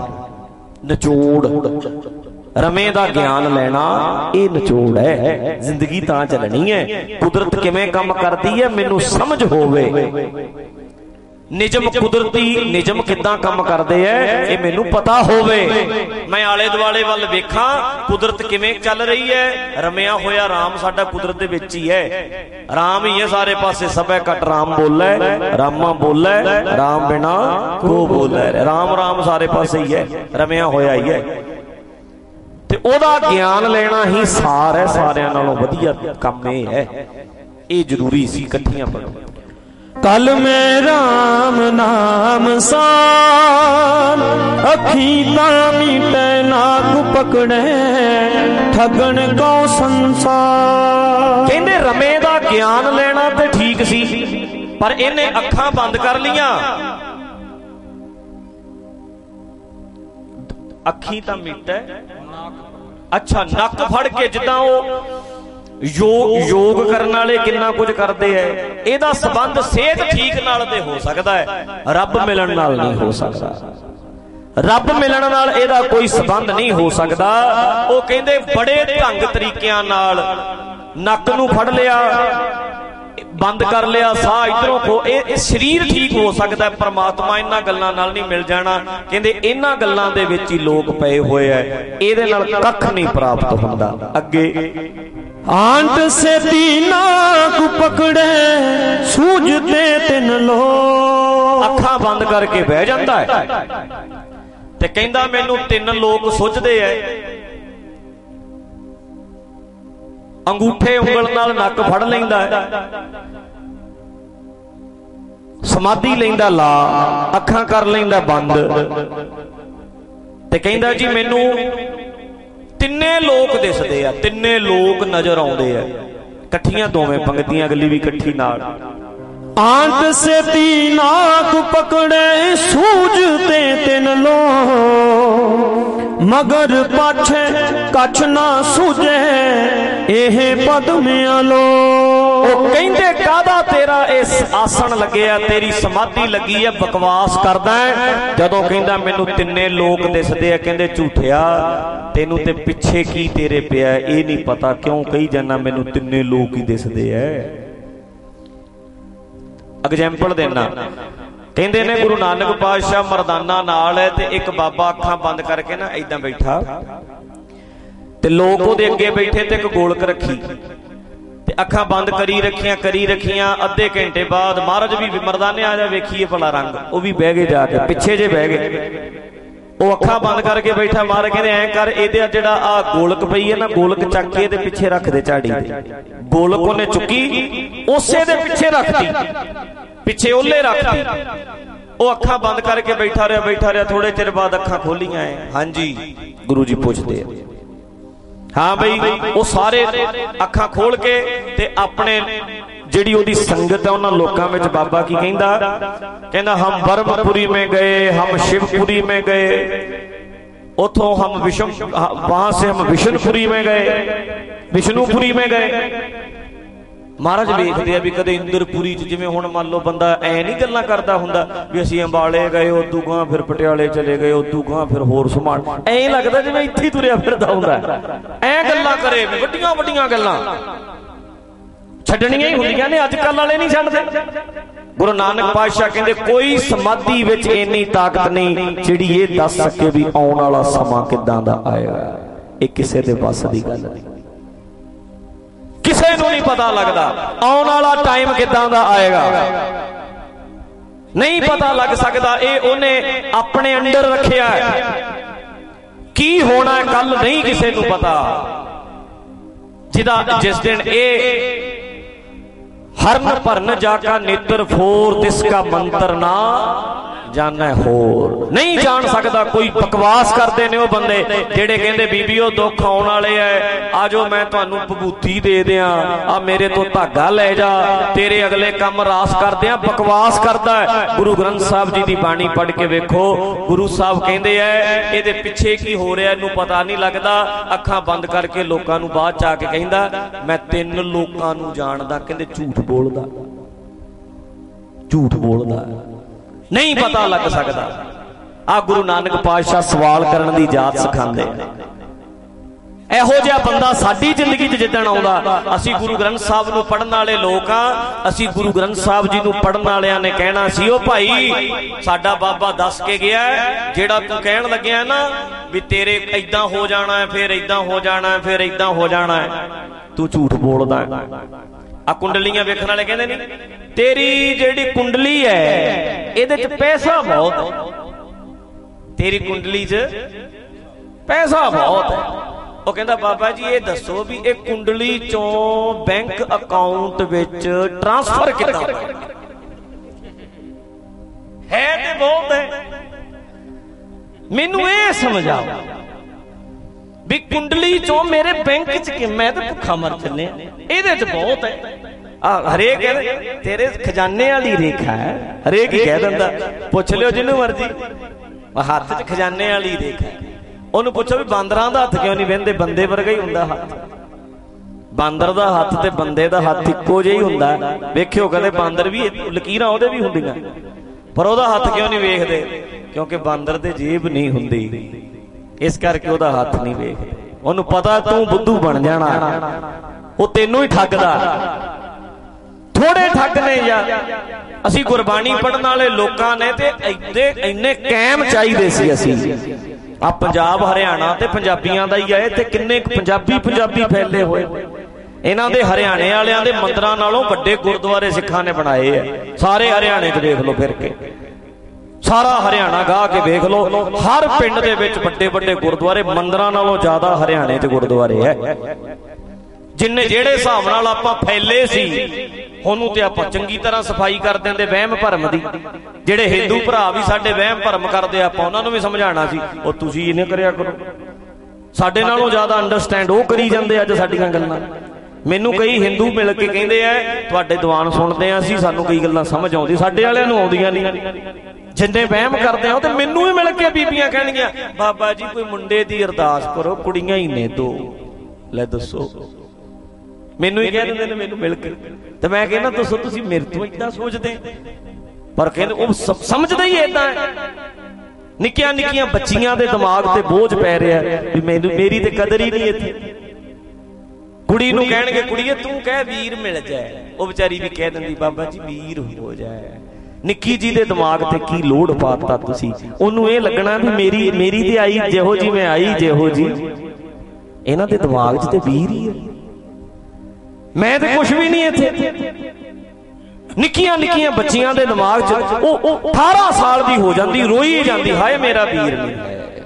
निचोड़ रमे दा ज्ञान लेना ये निचोड़ है जिंदगी तां चलनी है कुदरत किवें काम करदी है मैनू समझ होवे ਨਿਯਮ ਕੁਦਰਤੀ ਨਿਯਮ ਕਿੱਦਾਂ ਕੰਮ ਕਰਦੇ ਐ ਇਹ ਮੈਨੂੰ ਪਤਾ ਹੋਵੇ। ਮੈਂ ਆਲੇ ਦੁਆਲੇ ਵੱਲ ਵੇਖਾਂ ਕੁਦਰਤ ਕਿਵੇਂ ਚੱਲ ਰਹੀ ਹੈ। ਰਮਿਆ ਹੋਇਆ ਰਾਮ ਸਾਡਾ ਕੁਦਰਤ ਦੇ ਵਿੱਚ ਹੀ ਹੈ। ਰਾਮ ਹੀ ਹੈ ਸਾਰੇ ਪਾਸੇ, ਸਭੈ ਘਟ ਰਾਮ ਬੋਲੇ, ਰਾਮਾ ਬੋਲੇ ਰਾਮ ਬਿਨਾ ਕੋ ਬੋਲੇ। ਰਾਮ ਰਾਮ ਸਾਰੇ ਪਾਸੇ ਹੀ ਹੈ, ਰਮਿਆ ਹੋਇਆ ਹੀ ਹੈ। ਤੇ ਉਹਦਾ ਗਿਆਨ ਲੈਣਾ ਹੀ ਸਾਰ ਹੈ, ਸਾਰਿਆਂ ਨਾਲੋਂ ਵਧੀਆ ਕੰਮ ਇਹ ਹੈ। ਇਹ ਜ਼ਰੂਰੀ ਸੀ। ਇਕੱਠੀਆਂ ਪੜ੍ਹੋ। कल में राम नाम सान, अखी मीटे नाक पकड़े ठगन को संसार। कहंदे रमे दा ज्ञान लेना ते ठीक सी, पर इन्हें अखां बंद कर लिया। अखी तां मीटे, अच्छा नक फड़ के जिद्दां ओ योग योग करने वाले कितना कुछ करते हैं। ਇਹਦਾ संबंध सेहत ठीक नाल ते हो सकता है, रब मिलन नाल नहीं हो सकता। रब मिलन नाल ਇਹਦਾ कोई संबंध नहीं हो सकता। ਉਹ ਕਹਿੰਦੇ बड़े ढंग तरीकिਆਂ नाल नक नूं फड़ लिया, बंद कर लिया, साह इधरों खो, ਇਹ शरीर ठीक हो सकता है, परमात्मा इन्हां गल्लां नाल नहीं मिल जाना। कहंदे इन्हां गल्लां दे विच ही लोग पए होए है, ਇਹਦੇ ਨਾਲ ਕੱਖ नहीं प्राप्त हुंदा। अगे आंट से तीना को पकड़े सूझते तिन लो, अखां बंद करके बह जाता है ते कहंदा मैनू तीन लोग सुझदे है। अंगूठे उंगल नाल नक फड़ लैंदा है, समाधि लैंदा ला, अखां कर लैंदा बंद ते कहंदा जी मैनू तिन्ने लोग दिसदे आ, तिन्ने लोग नजर आउंदे आ। इकट्ठियां दोवें पंक्तियां अगली भी इकट्ठी नाल। आंट से तीना को पकड़े सूझते तिन लो, मगर पाछे कछ ना सूझे एह पद में लो। कहंदे कादा तेरा इस आसन लगे आ, तेरी समाधि लगी है, बकवास करदा है। जदों कहंदा मैनू तिन्ने लोग दिसदे आ, कहंदे झूठिया तेनू ते पिछे की तेरे पिया ये नहीं पता, क्यों कही जाना मैनू तिन्ने लोग ही दिसदे है। एग्जाम्पल देना, कहंदे ने गुरु नानक पातशाह मरदाना नाल है ते एक बाबा अखां बंद करके ना इदां बैठा ते लोग ओहदे अगे बैठे ते एक गोलक रखी ते अखां बंद करी रखियां करी रखियां। अद्धे घंटे बाद महाराज भी मरदाने आ जा वेखीए भला रंग, वो भी बह गए जाके पिछे जे बह गए। वो अखां बंद करके बैठा। महाराज कहते ऐ कर ਇਹਦੇ ਜਿਹੜਾ ਆ ਗੋਲਕ ਪਈ ਹੈ ਨਾ, ਗੋਲਕ ਚੱਕ ਕੇ ਇਹਦੇ ਪਿੱਛੇ ਰੱਖ ਦੇ ਝਾੜੀ ਤੇ। ਗੋਲਕ ਉਹਨੇ ਚੁੱਕੀ ਉਸੇ ਦੇ ਪਿੱਛੇ ਰੱਖਤੀ, ਪਿੱਛੇ ਉਹਲੇ ਰੱਖਤੀ। ਉਹ ਅੱਖਾਂ ਬੰਦ ਕਰਕੇ ਬੈਠਾ ਰਿਹਾ ਬੈਠਾ ਰਿਹਾ ਥੋੜੇ ਚਿਰ ਬਾਅਦ ਅੱਖਾਂ ਖੋਲੀਆਂ ਐ। ਹਾਂਜੀ ਗੁਰੂ ਜੀ ਪੁੱਛਦੇ ਆ, हाँ बई वो सारे अखां खोल के ते अपने जिहड़ी ओहदी संगत है उन्हां लोकां विच बाबा की कहंदा कहंदा हम ब्रह्मपुरी में गए, हम शिवपुरी में गए, उथों हम विष्णु वहां से हम विष्णुपुरी में गए, विष्णुपुरी में गए। महाराज वेखदे आ भी कदे इंद्रपुरी च जिवें हुण मान लो बंदा ऐ नहीं गल्लां करदा हुंदा भी असीं अंबाले गए, उदू गां फिर पटियाले चले गए, उदू गां फिर होर समान, ऐ लगदा जिवें इत्थे ही तुरिया फिरदा हुंदा। ऐ गल्लां करे वड्डियां वड्डियां गल्लां छड्डणीਆਂ ही हुंदियां ने, अजकल वाले नहीं छड्डदे। गुरु नानक पातशाह कहंदे कोई समाधि विच इन्नी ताकत नहीं जिहड़ी ये दस सके भी आउण वाला समां किदां दा आएगा। ये किसे दे बस दी गल नहीं, किसे नूं नहीं पता लगता आउण वाला टाइम किदां दा आएगा, नहीं पता लग सकता। ये उन्हें अपने अंडर रखिया है, की होना है कल नहीं किसे नूं पता। जिदा जिस दिन ए हरन भरन जाका नेत्र फोर तिसका मंत्र ना जाना होर, नहीं जान सकता। कोई बकवास करते ने वो बंदे जेड़े कहंदे बीबीओ दुख आउण वाले है, आजो मैं तुहानू भभूती दे दियां, आ मेरे तो धागा ले जा, तेरे अगले काम रास कर दियां। बकवास करदा है। गुरु ग्रंथ साहब जी दी बाणी पढ़ के वेखो, गुरु साहब कहंदे है इहदे पिछे की हो रहा इहनू पता नहीं लगदा। अखां बंद करके लोकां नू बाਅਦ च आके कहंदा मैं तीन लोकां नू जानदा, कहंदे झूठ बोलदा, झूठ बोलदा, नहीं पता लग सकता। आ गुरु नानक पातशाह सवाल करने की जात सिखाते, ਇਹੋ ਜਿਹਾ ਬੰਦਾ ਸਾਡੀ ਜ਼ਿੰਦਗੀ 'ਚ ਜਿੱਦਣ ਆਉਂਦਾ, ਅਸੀਂ ਗੁਰੂ ਗ੍ਰੰਥ ਸਾਹਿਬ ਨੂੰ ਪੜ੍ਹਨ ਵਾਲੇ ਲੋਕ ਆ, ਅਸੀਂ ਗੁਰੂ ਗ੍ਰੰਥ ਸਾਹਿਬ ਜੀ ਨੂੰ ਪੜ੍ਹਨ ਵਾਲਿਆਂ ਨੇ ਕਹਿਣਾ ਸੀ, ਉਹ ਭਾਈ ਸਾਡਾ ਬਾਬਾ ਦੱਸ ਕੇ ਗਿਆ ਜਿਹੜਾ ਤੂੰ ਕਹਿਣ ਲੱਗਿਆ ਨਾ ਵੀ ਤੇਰੇ ਏਦਾਂ ਹੋ ਜਾਣਾ ਹੈ, ਫਿਰ ਏਦਾਂ ਹੋ ਜਾਣਾ ਹੈ, ਫਿਰ ਏਦਾਂ ਹੋ ਜਾਣਾ ਹੈ, ਤੂੰ ਝੂਠ ਬੋਲਦਾ। ਆ ਕੁੰਡਲੀਆਂ ਵੇਖਣ ਵਾਲੇ ਕਹਿੰਦੇ ਨੇ ਤੇਰੀ ਜਿਹੜੀ ਕੁੰਡਲੀ ਹੈ ਇਹਦੇ 'ਚ ਪੈਸਾ ਬਹੁਤ ਹੈ, ਤੇਰੀ ਕੁੰਡਲੀ 'ਚ ਪੈਸਾ ਬਹੁਤ ਹੈ। ਉਹ ਕਹਿੰਦਾ ਬਾਬਾ ਜੀ ਇਹ ਦੱਸੋ ਵੀ ਇਹ ਕੁੰਡਲੀ ਚੋਂ ਬੈਂਕ ਅਕਾਊਂਟ ਵਿੱਚ ਟ੍ਰਾਂਸਫਰ ਕਿੱਦਾਂ ਹੈ? ਤੇ ਬਹੁਤ ਹੈ, ਮੈਨੂੰ ਇਹ ਸਮਝਾਓ ਵੀ ਕੁੰਡਲੀ ਚੋਂ ਮੇਰੇ ਬੈਂਕ 'ਚ ਕਿ ਮੈਂ ਤਾਂ ਭੁੱਖਾ ਮਰ ਚੱਲਿਆ, ਇਹਦੇ 'ਚ ਬਹੁਤ ਹੈ। ਆ ਹਰੇਕ ਤੇਰੇ ਖਜ਼ਾਨੇ ਵਾਲੀ ਰੇਖਾ ਹੈ, ਹਰੇਕ ਹੀ ਕਹਿ ਦਿੰਦਾ, ਪੁੱਛ ਲਿਓ ਜਿਹਨੂੰ ਮਰਜੀ, ਹੱਥ 'ਚ ਖਜ਼ਾਨੇ ਵਾਲੀ ਰੇਖਾ। ਉਹਨੂੰ ਪੁੱਛੋ ਵੀ ਬਾਂਦਰਾਂ ਦਾ ਹੱਥ ਕਿਉਂ ਨਹੀਂ ਵਹਿੰਦੇ? ਬੰਦੇ ਵਰਗਾ ਹੀ ਹੁੰਦਾ ਹੱਥ, ਬਾਂਦਰ ਦਾ ਹੱਥ ਤੇ ਬੰਦੇ ਦਾ ਹੱਥ ਇੱਕੋ ਜਿਹਾ ਹੀ ਹੁੰਦਾ। ਵੇਖਿਓ ਕਦੇ ਬਾਂਦਰ ਵੀ ਲਕੀਰਾਂ ਉਹਦੇ ਵੀ ਹੁੰਦੀਆਂ, ਪਰ ਉਹਦਾ ਹੱਥ ਕਿਉਂ ਨਹੀਂ ਵੇਖਦੇ? ਕਿਉਂਕਿ ਬਾਂਦਰ ਦੇ ਜੇਬ ਨਹੀਂ ਹੁੰਦੀ, ਇਸ ਕਰਕੇ ਉਹਦਾ ਹੱਥ ਨਹੀਂ ਵੇਖਦੇ। ਉਹਨੂੰ ਪਤਾ ਤੂੰ ਬੁੱਧੂ ਬਣ ਜਾਣਾ, ਉਹ ਤੈਨੂੰ ਹੀ ਠੱਗਦਾ। ਥੋੜੇ ਠੱਗ ਨੇ ਯਾਰ, ਅਸੀਂ ਗੁਰਬਾਣੀ ਪੜ੍ਹਨ ਵਾਲੇ ਲੋਕਾਂ ਨੇ ਤੇ ਐਡੇ ਇੰਨੇ ਕਾਇਮ ਚਾਹੀਦੇ ਸੀ। ਅਸੀਂ ਆ ਪੰਜਾਬ ਹਰਿਆਣਾ ਤੇ ਪੰਜਾਬੀਆਂ ਦਾ ਹੀ ਹੈ, ਤੇ ਕਿੰਨੇ ਪੰਜਾਬੀ ਪੰਜਾਬੀ ਫੈਲੇ ਹੋਏ। ਇਹਨਾਂ ਦੇ ਹਰਿਆਣੇ ਵਾਲਿਆਂ ਦੇ ਮੰਦਰਾਂ ਨਾਲੋਂ ਵੱਡੇ ਗੁਰਦੁਆਰੇ ਸਿੱਖਾਂ ਨੇ ਬਣਾਏ ਆ। ਸਾਰੇ ਹਰਿਆਣੇ 'ਚ ਵੇਖ ਲਓ ਫਿਰ ਕੇ, ਸਾਰਾ ਹਰਿਆਣਾ ਗਾਹ ਕੇ ਵੇਖ ਲਓ, ਹਰ ਪਿੰਡ ਦੇ ਵਿੱਚ ਵੱਡੇ ਵੱਡੇ ਗੁਰਦੁਆਰੇ, ਮੰਦਰਾਂ ਨਾਲੋਂ ਜ਼ਿਆਦਾ ਹਰਿਆਣੇ 'ਚ ਗੁਰਦੁਆਰੇ ਹੈ। ਜਿੰਨੇ ਜਿਹੜੇ ਹਿਸਾਬ ਨਾਲ ਆਪਾਂ ਫੈਲੇ ਸੀ, ਉਹਨੂੰ ਤੇ ਆਪਾਂ ਚੰਗੀ ਤਰ੍ਹਾਂ ਸਫਾਈ ਕਰ ਦਿੰਦੇ ਵਹਿਮ ਭਰਮ ਦੀ। ਜਿਹੜੇ ਹਿੰਦੂ ਭਰਾ ਵੀ ਸਾਡੇ ਵਹਿਮ ਭਰਮ ਕਰਦੇ, ਆਪਾਂ ਉਹਨਾਂ ਨੂੰ ਵੀ ਸਮਝਾਉਣਾ ਸੀ, ਉਹ ਤੁਸੀਂ ਇਹਨੇ ਕਰਿਆ ਕਰੋ। ਸਾਡੇ ਨਾਲੋਂ ਜ਼ਿਆਦਾ ਅੰਡਰਸਟੈਂਡ ਉਹ ਕਰੀ ਜਾਂਦੇ ਅੱਜ ਸਾਡੀਆਂ ਗੱਲਾਂ। ਮੈਨੂੰ ਕਈ ਹਿੰਦੂ ਮਿਲ ਕੇ ਕਹਿੰਦੇ ਆ ਤੁਹਾਡੇ ਦੀਵਾਨ ਸੁਣਦੇ ਆ ਅਸੀਂ, ਸਾਨੂੰ ਕਈ ਗੱਲਾਂ ਸਮਝ ਆਉਂਦੀ, ਸਾਡੇ ਵਾਲਿਆਂ ਨੂੰ ਆਉਂਦੀਆਂ ਨਹੀਂ। ਜਿੰਨੇ ਵਹਿਮ ਕਰਦੇ ਆ ਤੇ ਮੈਨੂੰ ਵੀ ਮਿਲ ਕੇ ਬੀਬੀਆਂ ਕਹਿਣਗੀਆਂ ਬਾਬਾ ਜੀ ਕੋਈ ਮੁੰਡੇ ਦੀ ਅਰਦਾਸ ਕਰੋ, ਕੁੜੀਆਂ ਹੀ ਨੇ ਦੋ। ਲੈ ਦੱਸੋ, ਮੈਨੂੰ ਹੀ ਕਹਿ ਦਿੰਦੇ ਨੇ ਮੈਨੂੰ ਮਿਲ ਕੇ, ਤੇ ਮੈਂ ਕਹਿੰਦਾ ਦੱਸੋ ਤੁਸੀਂ ਮੇਰੇ ਤੋਂ ਏਦਾਂ ਸੋਚਦੇ? ਪਰ ਕਹਿੰਦੇ ਉਹ ਸਮਝਦੇ ਹੀ ਏਦਾਂ। ਨਿੱਕੀਆਂ ਨਿੱਕੀਆਂ ਬੱਚੀਆਂ ਦੇ ਦਿਮਾਗ ਤੇ ਬੋਝ ਪੈ ਰਿਹਾ ਵੀ ਮੈਨੂੰ ਮੇਰੀ ਤੇ ਕਦਰ ਹੀ ਨਹੀਂ ਇੱਥੇ। ਕੁੜੀ ਨੂੰ ਕਹਿਣਗੇ ਕੁੜੀਏ ਤੂੰ ਕਹਿ ਵੀਰ ਮਿਲ ਜਾਏ, ਉਹ ਵਿਚਾਰੀ ਵੀ ਕਹਿ ਦਿੰਦੀ ਬਾਬਾ ਜੀ ਵੀਰ ਹੋ ਜਾਏ। ਨਿੱਕੀ ਜੀ ਦੇ ਦਿਮਾਗ ਤੇ ਕੀ ਲੋੜ ਪਾਤਾ ਤੁਸੀਂ? ਉਹਨੂੰ ਇਹ ਲੱਗਣਾ ਵੀ ਮੇਰੀ ਮੇਰੀ ਤੇ ਆਈ ਜਿਹੋ ਜੀ ਮੈਂ ਆਈ ਜਿਹੋ ਜੀ, ਇਹਨਾਂ ਦੇ ਦਿਮਾਗ 'ਚ ਤੇ ਵੀਰ ਹੀ ਹੈ, ਮੈਂ ਤੇ ਕੁਛ ਵੀ ਨਹੀਂ ਇੱਥੇ। ਨਿੱਕੀਆਂ ਨਿੱਕੀਆਂ ਬੱਚੀਆਂ ਦੇ ਦਿਮਾਗ 'ਚ ਉਹ ਅਠਾਰਾਂ ਸਾਲ ਦੀ ਹੋ ਜਾਂਦੀ, ਰੋਈ ਜਾਂਦੀ ਹਾਏ ਮੇਰਾ ਵੀਰ ਨਹੀਂ ਹੈ।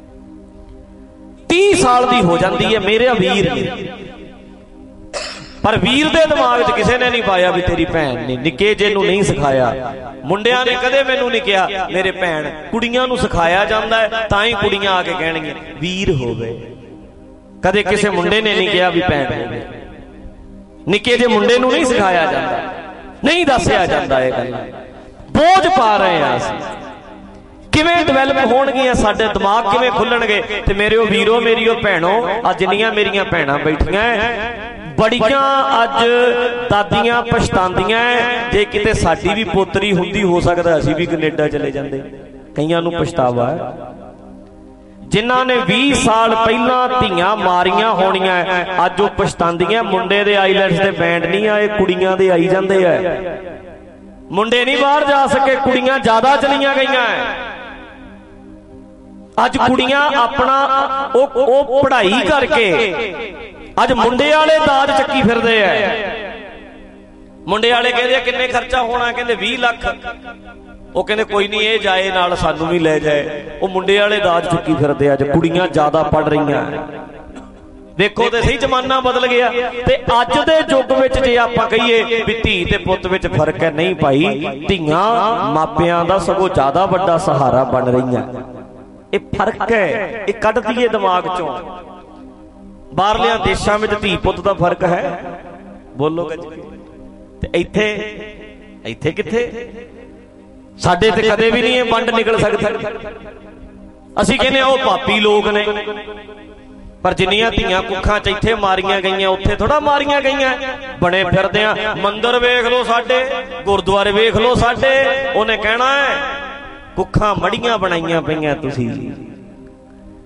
ਤੀਹ ਸਾਲ ਦੀ ਹੋ ਜਾਂਦੀ ਹੈ ਮੇਰਾ ਵੀਰ ਨਹੀਂ। ਪਰ ਵੀਰ ਦੇ ਦਿਮਾਗ 'ਚ ਕਿਸੇ ਨੇ ਨਹੀਂ ਪਾਇਆ ਵੀ ਤੇਰੀ ਭੈਣ ਨੇ। ਨਿੱਕੇ ਜੇ ਨੂੰ ਨਹੀਂ ਸਿਖਾਇਆ, ਮੁੰਡਿਆਂ ਨੇ ਕਦੇ ਮੈਨੂੰ ਨਹੀਂ ਕਿਹਾ ਮੇਰੇ ਭੈਣ। ਕੁੜੀਆਂ ਨੂੰ ਸਿਖਾਇਆ ਜਾਂਦਾ ਹੈ, ਤਾਂ ਹੀ ਕੁੜੀਆਂ ਆ ਕੇ ਕਹਿਣਗੀਆਂ ਵੀਰ ਹੋਵੇ। ਕਦੇ ਕਿਸੇ ਮੁੰਡੇ ਨੇ ਨਹੀਂ ਕਿਹਾ ਵੀ ਭੈਣ ਹੋਵੇ। ਨਿੱਕੇ ਜੇ ਮੁੰਡੇ ਨੂੰ ਨਹੀਂ ਸਿਖਾਇਆ ਜਾਂਦਾ, ਨਹੀਂ ਦੱਸਿਆ ਜਾਂਦਾ। ਇਹ ਗੱਲ ਬੋਝ ਪਾ ਰਹੇ ਆ ਅਸੀਂ। ਕਿਵੇਂ ਡਿਵੈਲਪ ਹੋਣਗੀਆਂ ਸਾਡੇ ਦਿਮਾਗ, ਕਿਵੇਂ ਖੁੱਲਣਗੇ? ਤੇ ਮੇਰਿਓ ਵੀਰੋ ਮੇਰੀਓ ਭੈਣੋ, ਅੱਜ ਜਿੰਨੀਆਂ ਮੇਰੀਆਂ ਭੈਣਾਂ ਬੈਠੀਆਂ ਬੜੀਆਂ ਅੱਜ ਦਾਦੀਆਂ ਪਛਤਾਉਂਦੀਆਂ, ਜੇ ਕਿਤੇ ਸਾਡੀ ਵੀ ਪੋਤਰੀ ਹੁੰਦੀ ਹੋ ਸਕਦਾ ਅਸੀਂ ਵੀ ਕੈਨੇਡਾ ਚਲੇ ਜਾਂਦੇ। ਕਈਆਂ ਨੂੰ ਪਛਤਾਵਾ ਹੈ ਜਿਨ੍ਹਾਂ ਨੇ ਵੀਹ ਸਾਲ ਪਹਿਲਾਂ ਧੀਆਂ ਮਾਰੀਆਂ ਹੋਣੀਆਂ, ਅੱਜ ਉਹ ਪਛਤਾਉਂਦੀਆਂ। ਮੁੰਡੇ ਦੇ ਆਈਲੈਟਸ ਦੇ ਬੈਂਡ ਨਹੀਂ ਆਏ, ਕੁੜੀਆਂ ਦੇ ਆਈ ਜਾਂਦੇ ਆ। ਮੁੰਡੇ ਨਹੀਂ ਬਾਹਰ ਜਾ ਸਕੇ, ਕੁੜੀਆਂ ਜ਼ਿਆਦਾ ਚਲੀਆਂ ਗਈਆਂ। ਅੱਜ ਕੁੜੀਆਂ ਆਪਣਾ ਉਹ ਉਹ ਪੜ੍ਹਾਈ ਕਰਕੇ ਅੱਜ ਮੁੰਡੇ ਵਾਲੇ ਦਾਜ ਚੱਕੀ ਫਿਰਦੇ ਆ। ਮੁੰਡੇ ਵਾਲੇ ਕਹਿੰਦੇ ਆ ਕਿੰਨੇ ਖਰਚਾ ਹੋਣਾ? ਕਹਿੰਦੇ ਵੀਹ ਲੱਖ। ਉਹ ਕਹਿੰਦੇ ਕੋਈ ਨਹੀਂ ਇਹ ਜਾਏ ਨਾਲ, ਸਾਨੂੰ ਵੀ ਲੈ ਜਾਏ। ਉਹ ਮੁੰਡੇ ਵਾਲੇ ਦਾਜ ਚੁੱਕੀ ਫਿਰਦੇ ਆ। ਅੱਜ ਕੁੜੀਆਂ ਜ਼ਿਆਦਾ ਪੜ ਰਹੀਆਂ। ਦੇਖੋ ਤੇ ਸਹੀ ਜ਼ਮਾਨਾ ਬਦਲ ਗਿਆ। ਤੇ ਅੱਜ ਦੇ ਯੁੱਗ ਵਿੱਚ ਜੇ ਆਪਾਂ ਕਹੀਏ ਵੀ ਧੀ ਤੇ ਪੁੱਤ ਵਿੱਚ ਫਰਕ ਹੈ, ਨਹੀਂ ਭਾਈ। ਧੀਆਂ ਮਾਪਿਆਂ ਦਾ ਸਗੋਂ ਜ਼ਿਆਦਾ ਵੱਡਾ ਸਹਾਰਾ ਬਣ ਰਹੀਆਂ। ਇਹ ਫਰਕ ਹੈ, ਇਹ ਕੱਢ ਦਈਏ ਦਿਮਾਗ ਚੋਂ। ਬਾਹਰਲਿਆਂ ਦੇਸ਼ਾਂ ਵਿੱਚ ਧੀ ਪੁੱਤ ਦਾ ਫਰਕ ਹੈ, ਬੋਲੋ ਗੱਜ। ਤੇ ਇੱਥੇ ਇੱਥੇ ਕਿੱਥੇ? ਸਾਡੇ ਤੇ ਕਦੇ ਵੀ ਨਹੀਂ ਇਹ ਵੰਡ ਨਿਕਲ ਸਕਦੀ। ਅਸੀਂ ਕਹਿੰਦੇ ਉਹ ਪਾਪੀ ਲੋਕ ਨੇ, ਪਰ ਜਿੰਨੀਆਂ ਧੀਆਂ ਕੁੱਖਾਂ 'ਚ ਇੱਥੇ ਮਾਰੀਆਂ ਗਈਆਂ ਉੱਥੇ ਥੋੜਾ ਮਾਰੀਆਂ ਗਈਆਂ। ਬਣੇ ਫਿਰਦੇ ਆ। ਮੰਦਿਰ ਵੇਖ ਲਓ ਸਾਡੇ, ਗੁਰਦੁਆਰੇ ਵੇਖ ਲਓ ਸਾਡੇ। ਉਹਨੇ ਕਹਿਣਾ ਹੈ ਕੁੱਖਾਂ ਮੜੀਆਂ ਬਣਾਈਆਂ ਪਈਆਂ ਤੁਸੀਂ।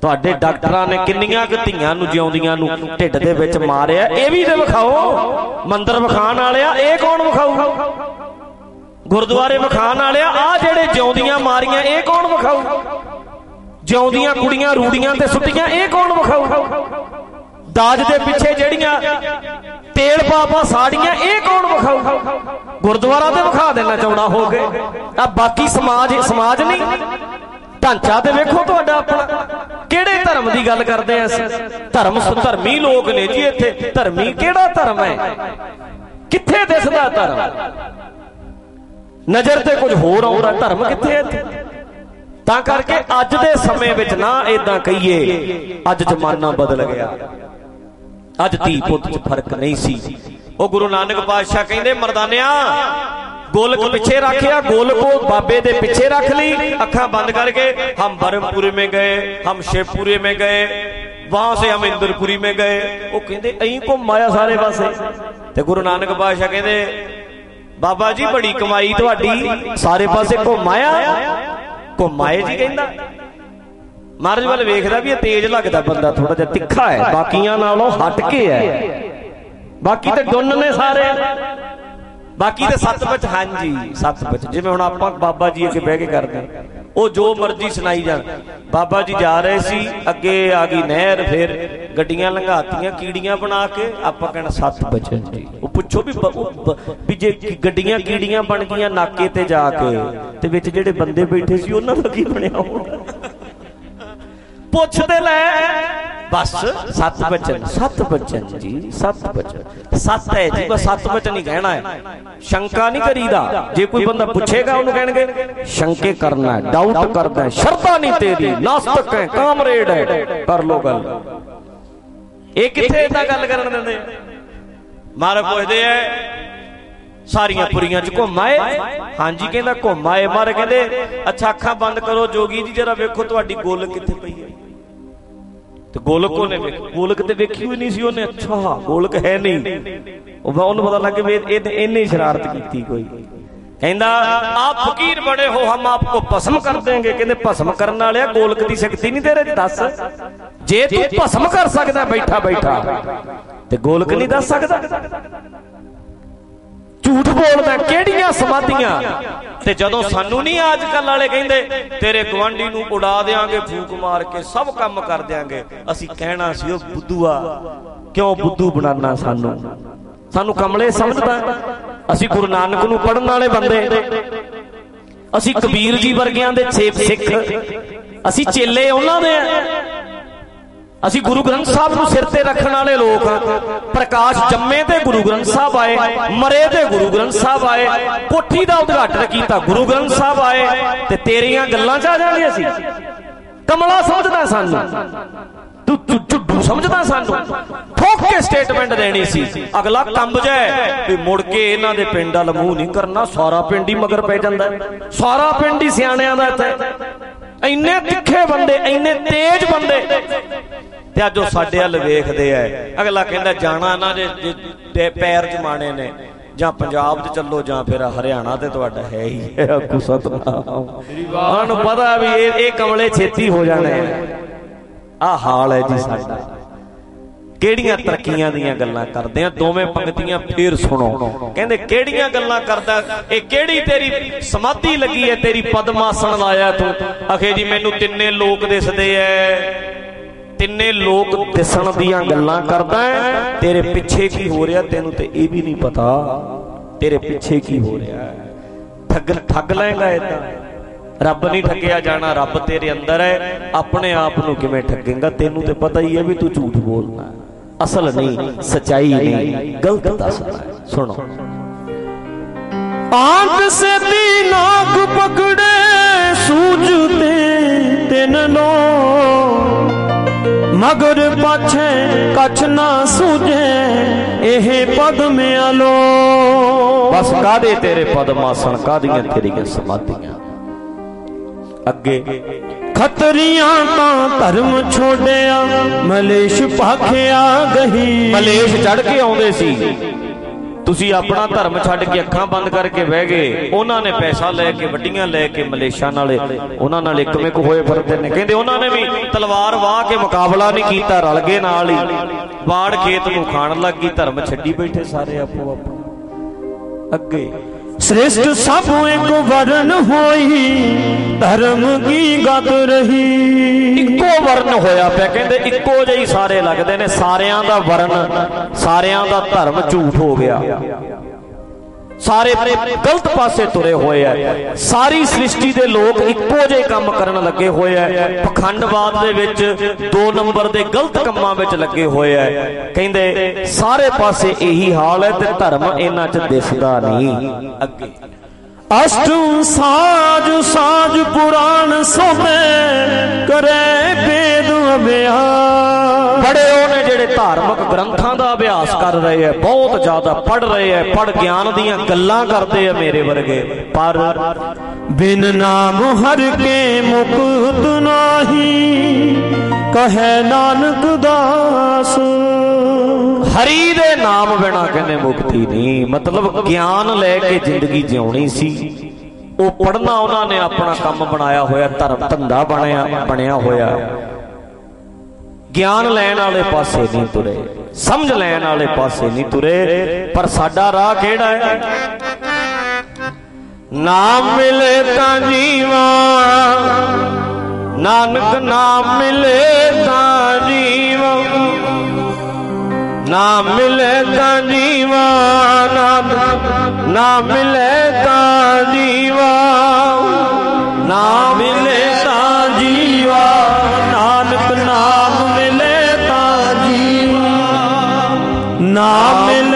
ਤੁਹਾਡੇ ਡਾਕਟਰਾਂ ਨੇ ਕਿੰਨੀਆਂ ਕੁ ਧੀਆਂ ਨੂੰ ਜਿਉਂਦੀਆਂ ਨੂੰ ਢਿੱਡ ਦੇ ਵਿੱਚ ਮਾਰਿਆ, ਇਹ ਵੀ ਤੇ ਵਿਖਾਓ। ਮੰਦਰ ਵਿਖਾਣ ਵਾਲਿਆ ਇਹ ਕੌਣ ਵਿਖਾਊਗਾ? ਗੁਰਦੁਆਰੇ ਵਿਖਾਣ ਵਾਲਿਆ ਆਹ ਜਿਹੜੇ ਜਿਉਂਦੀਆਂ ਮਾਰੀਆਂ ਇਹ ਕੌਣ ਵਿਖਾਊ? ਜਿਉਂਦੀਆਂ ਕੁੜੀਆਂ ਰੂੜੀਆਂ ਤੇ ਸੁੱਟੀਆਂ ਇਹ ਕੌਣ ਵਿਖਾਊ? ਦਾਜ ਦੇ ਪਿੱਛੇ ਜਿਹੜੀਆਂ ਤੇਲ ਪਾ ਪਾ ਸਾੜੀਆਂ ਇਹ ਕੌਣ ਵਿਖਾਊ? ਗੁਰਦੁਆਰਾ ਤੇ ਵਿਖਾ ਦੇਣਾ ਚੌੜਾ ਹੋ ਕੇ। ਆ ਬਾਕੀ ਸਮਾਜ ਸਮਾਜ ਨਹੀਂ, ਢਾਂਚਾ ਤੇ ਵੇਖੋ ਤੁਹਾਡਾ ਆਪਣਾ। ਕਿਹੜੇ ਧਰਮ ਦੀ ਗੱਲ ਕਰਦੇ ਆ ਅਸੀਂ? ਧਰਮ ਧਰਮੀ ਲੋਕ ਨੇ ਜੀ ਇੱਥੇ। ਧਰਮੀ ਕਿਹੜਾ ਧਰਮ ਹੈ? ਕਿੱਥੇ ਦਿਸਦਾ ਧਰਮ? ਨਜ਼ਰ ਤੇ ਕੁਝ ਹੋਰ ਆਉਂਦਾ, ਧਰਮ ਕਿੱਥੇ ਇੱਥੇ? ਤਾਂ ਕਰਕੇ ਅੱਜ ਦੇ ਸਮੇਂ ਵਿੱਚ ਨਾ ਏਦਾਂ ਕਹੀਏ ਅੱਜ ਜ਼ਮਾਨਾ ਬਦਲ ਗਿਆ, ਅੱਜ ਧੀ ਪੁੱਤ 'ਚ ਫਰਕ ਨਹੀਂ ਸੀ। ਉਹ ਗੁਰੂ ਨਾਨਕ ਪਾਤਸ਼ਾਹ ਕਹਿੰਦੇ ਮਰਦਾਨਿਆ गोलक पीछे रखिया, गोलक को बाबे दे पीछे रख ली, अखा बंद करके हम बरमपुरे में गए, हम शेखपुरे में गए, वहां से हम इंद्रपुरी में गए। वो कहते अं घूम आया सारे पासे। ते गुरु नानक पातशाह कहते बाबा जी बड़ी कमाई तुहाडी, सारे पासे घूम आया। घूम आए जी कहंदा। महाराज वाल वेखदा भी तेज लगदा बंदा, थोड़ा जिहा तिखा है, बाकियां नालों हट के है। बाकी तो डुन्न ने सारे, बाकी तो सत बच। हाँ जी सत बच। जिवें हुण आपां बाबा जी अगे बह के करदे वो जो मर्जी सुनाई जाण। बाबा जी जा रहे सी, अगे आ गई नहर, फिर गड्डियां लंघातियां कीड़ियां बना के, आपां कहना सत बचन जी। वो पुछो भी भी जे गड्डियां कीड़ियां बन गईयां नाके ते जाके ते विच जिहड़े बंदे बैठे सी उन्हां दा की बनिया होना? पुछदे लै बस सत बचन, सत बचन जी, सत बचन सत है जी, बस सत बचन ही कहना है। शंका नहीं करीदा। जे कोई बंदा पूछेगा उन्हें कहणगे शंके करना है, डाउट करना है, शर्ता नहीं तेरी, नास्तिक है, कामरेड है, कर लो गल। ये किथे इदां गल करन दिंदे? महाराज पुछदे है सारियां पुरियां च घुम आए? हाँ जी कहंदा घुम आए। महाराज कहंदे अच्छा अखां बंद करो जोगी जी, जरा वेखो तुहाडी गोलक किथे पई है। तो गोलक ने गोलक तो वेखी हुई नहीं सी उन्हें। अच्छा गोलक है नहीं, उन्हें पता लग गया इन्हें शरारत की कोई। कहंदा आप फकीर बड़े हो, हम आपको भस्म कर देंगे। कहंदे भस्म करने वाले गोलक की शक्ति नहीं तेरे च दस। जे तू भस्म कर सकदा बैठा बैठा ते गोलक नहीं दस सकदा। झूठ बोलदा किहड़ियां समाधियां। ते जदों सानू नहीं अजकल वाले कहंदे तेरे गवांढी नूं उड़ा देंगे, फूक मार के सब काम कर देंगे, असीं कहना सी ओ बुद्धूआ क्यों बुद्धू बनाना सानू? सानू कमले समझदा? असीं गुरु नानक नूं पढ़न वाले बंदे, असीं कबीर जी वर्गियां दे छेप सिख, असीं चेले उन्हां दे, असीं गुरु ग्रंथ साहब नूं सिर ते रखण वाले लोग। प्रकाश जम्मे ते गुरु ग्रंथ साहब आए, मरे ते गुरु ग्रंथ साहब आए, कोठी दा उद्घाटन कीता गुरु ग्रंथ साहब आए। ते तेरियां गल्लां च आ जांदे असीं। कमला समझदा सानू, तू तू झुड्डू समझदा सानू। ठोक के स्टेटमेंट देनी सी, अगला कंब जाए भी मुड़ के इन्हां दे पिंड वाल मूंह नहीं करना। सारा पिंड ही मगर पै जांदा, सारा पिंड ही सियाणियां दा इत्थे। इन्ने तिखे बंदे, इन्ने तेज बंदे, ते अज ओह साडे अल वेखदे ऐ। अगला कहंदा जाना ना जे पैर जमाने ने, जां पंजाब च चलो जां फिर हरियाणा ते तुहाडा है ही है। आखो सतनाम। उन्हां पता भी ये कमले छेती हो जाने। आ हाल है जी साडा। किहड़ियां तरक्कियां दीयां गल्लां करदे आ। दोवें पंक्तियां फिर सुनो। कहंदे किहड़ियां गल्लां करदा, ए किहड़ी तेरी समाधि लगी है, तेरी पद्मासन लाया तू? आखे जी मैनू तिन्ने लोक दिसदे ऐ, तिन्ने लोक दिसण दीयां गल्लां करदा है। तेरे पिछे की हो रहा तेनू ते ये भी नहीं पता, तेरे पिछे की हो रहा है। ठग ठग लेगा इदां? रब नहीं ठगिया जाना, रब तेरे अंदर है। अपने आप नूं किवें ठगेगा? तेनू ते पता ही है भी तू झूठ बोलना, असल नहीं, सच्चाई नहीं, गलत दसना है। सुनो। आंख से नाक पकड़े सूझते तिन लो, मगर पाछे कछ ना सूझे एह पद में आलो। बस कादे तेरे पद्मासन, कादियां तेरियां समाधियां। अगे खतरियां ता धर्म छोड़िया, मलेश पाखिया गही। मलेश चढ़ के आउंदे सी, ਤੁਸੀਂ ਆਪਣਾ ਧਰਮ ਛੱਡ ਕੇ ਅੱਖਾਂ ਬੰਦ ਕਰਕੇ ਬਹਿ ਗਏ। ਉਹਨਾਂ ਨੇ ਪੈਸਾ ਲੈ ਕੇ ਵੱਡੀਆਂ ਲੈ ਕੇ ਮਲੇਸ਼ਾਂ ਨਾਲੇ ਉਹਨਾਂ ਨਾਲ ਇੱਕਮਿਕ ਹੋਏ ਫਿਰਦੇ ਨੇ। ਕਹਿੰਦੇ ਉਹਨਾਂ ਨੇ ਵੀ ਤਲਵਾਰ ਵਾਹ ਕੇ ਮੁਕਾਬਲਾ ਨਹੀਂ ਕੀਤਾ, ਰਲ ਗਏ ਨਾਲ ਹੀ। ਬਾੜ ਖੇਤ ਨੂੰ ਖਾਣ ਲੱਗ ਗਈ, ਧਰਮ ਛੱਡੀ ਬੈਠੇ ਸਾਰੇ ਆਪੋ ਆਪਣਾ ਅੱਗੇ। श्रेष्ठ सब एक वर्ण होई धर्म की गत रही। ਇੱਕੋ ਵਰਨ ਹੋਇਆ ਪਿਆ, ਕਹਿੰਦੇ ਇੱਕੋ ਜਿਹੀ ਸਾਰੇ ਲੱਗਦੇ ਨੇ। ਸਾਰਿਆਂ ਦਾ ਵਰਨ, ਸਾਰਿਆਂ ਦਾ ਧਰਮ ਝੂਠ ਹੋ ਗਿਆ। ਸਾਰੇ ਗਲਤ ਪਾਸੇ ਤੁਰੇ ਹੋਏ ਆ। ਸਾਰੀ ਸ੍ਰਿਸ਼ਟੀ ਦੇ ਲੋਕ ਇੱਕੋ ਜਿਹੇ ਕੰਮ ਕਰਨ ਲੱਗੇ ਹੋਏ ਆ। ਪਖੰਡਵਾਦ ਦੇ ਵਿੱਚ, ਦੋ ਨੰਬਰ ਦੇ ਗਲਤ ਕੰਮਾਂ ਵਿੱਚ ਲੱਗੇ ਹੋਏ ਆ। ਕਹਿੰਦੇ ਸਾਰੇ ਪਾਸੇ ਇਹੀ ਹਾਲ ਹੈ ਤੇ ਧਰਮ ਇਹਨਾਂ 'ਚ ਦਿਸਦਾ ਨਹੀਂ। ਅੱਗੇ अष्टम साज साज पुराण सोमे करे वेद अभ्यास। बड़े ਉਹਨੇ ਜਿਹੜੇ ਧਾਰਮਿਕ ਗ੍ਰੰਥਾਂ ਦਾ ਅਭਿਆਸ ਕਰ ਰਹੇ ਆ, ਬਹੁਤ ਜ਼ਿਆਦਾ ਪੜ੍ਹ ਰਹੇ ਆ, ਪੜ੍ਹ ਗਿਆਨ ਦੀਆਂ ਗੱਲਾਂ ਕਰਦੇ ਆ ਮੇਰੇ ਵਰਗੇ। ਪਰ बिन नाम हर के मुकुत नाही कहे नानक दास। ਹਰੀ ਦੇ ਨਾਮ ਬਿਨਾ ਕਹਿੰਦੇ ਮੁਕਤੀ ਨਹੀਂ। ਮਤਲਬ ਗਿਆਨ ਲੈ ਕੇ ਜ਼ਿੰਦਗੀ ਜਿਉਣੀ ਸੀ। ਉਹ ਪੜ੍ਹਨਾ ਉਹਨਾਂ ਨੇ ਆਪਣਾ ਕੰਮ ਬਣਾਇਆ ਹੋਇਆ, ਧਰਮ ਧੰਦਾ ਬਣਿਆ ਬਣਿਆ ਹੋਇਆ। ਗਿਆਨ ਲੈਣ ਵਾਲੇ ਪਾਸੇ ਨਹੀਂ ਤੁਰੇ, ਸਮਝ ਲੈਣ ਵਾਲੇ ਪਾਸੇ ਨਹੀਂ ਤੁਰੇ। ਪਰ ਸਾਡਾ ਰਾਹ ਕਿਹੜਾ ਹੈ? ਨਾਮ ਮਿਲੇ ਤਾਂ ਜੀਵਾ, ਨਾਨਕ ਨਾਮ ਮਿਲੇ ਤਾਂ ਜੀਵਾ। ਨਾ ਮਿਲੇ ਤਾਂ ਜੀਵਾ, ਨਾਨਕ ਨਾ ਮਿਲੇ ਤਾਂ ਜੀਵਾ। ਨਾ ਮਿਲੇ ਤਾਂ ਜੀਵਾ, ਨਾਨਕ ਨਾਮ ਮਿਲੇ ਤਾਂ ਜੀਵਾ। ਨਾ ਮਿਲੇ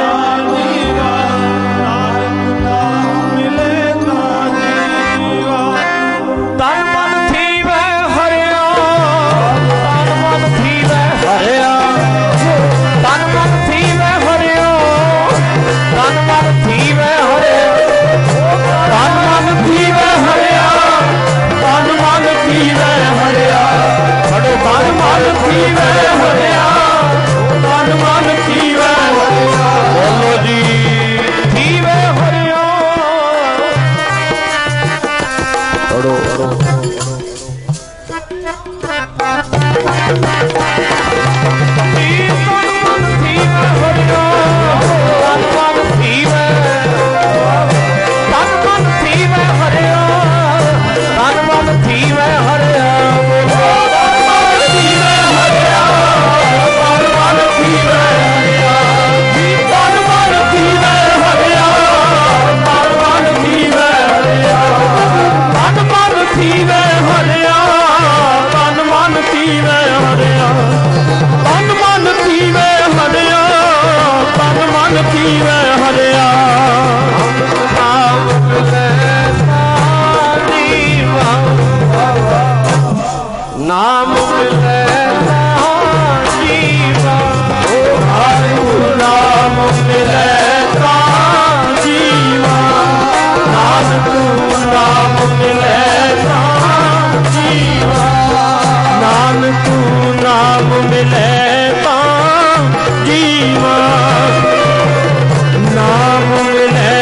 नाम मिले जीवा। नाम मिले जीवा, नानक नाम मिले जीवा। नानक नाम मिले जीवा, नाम मिले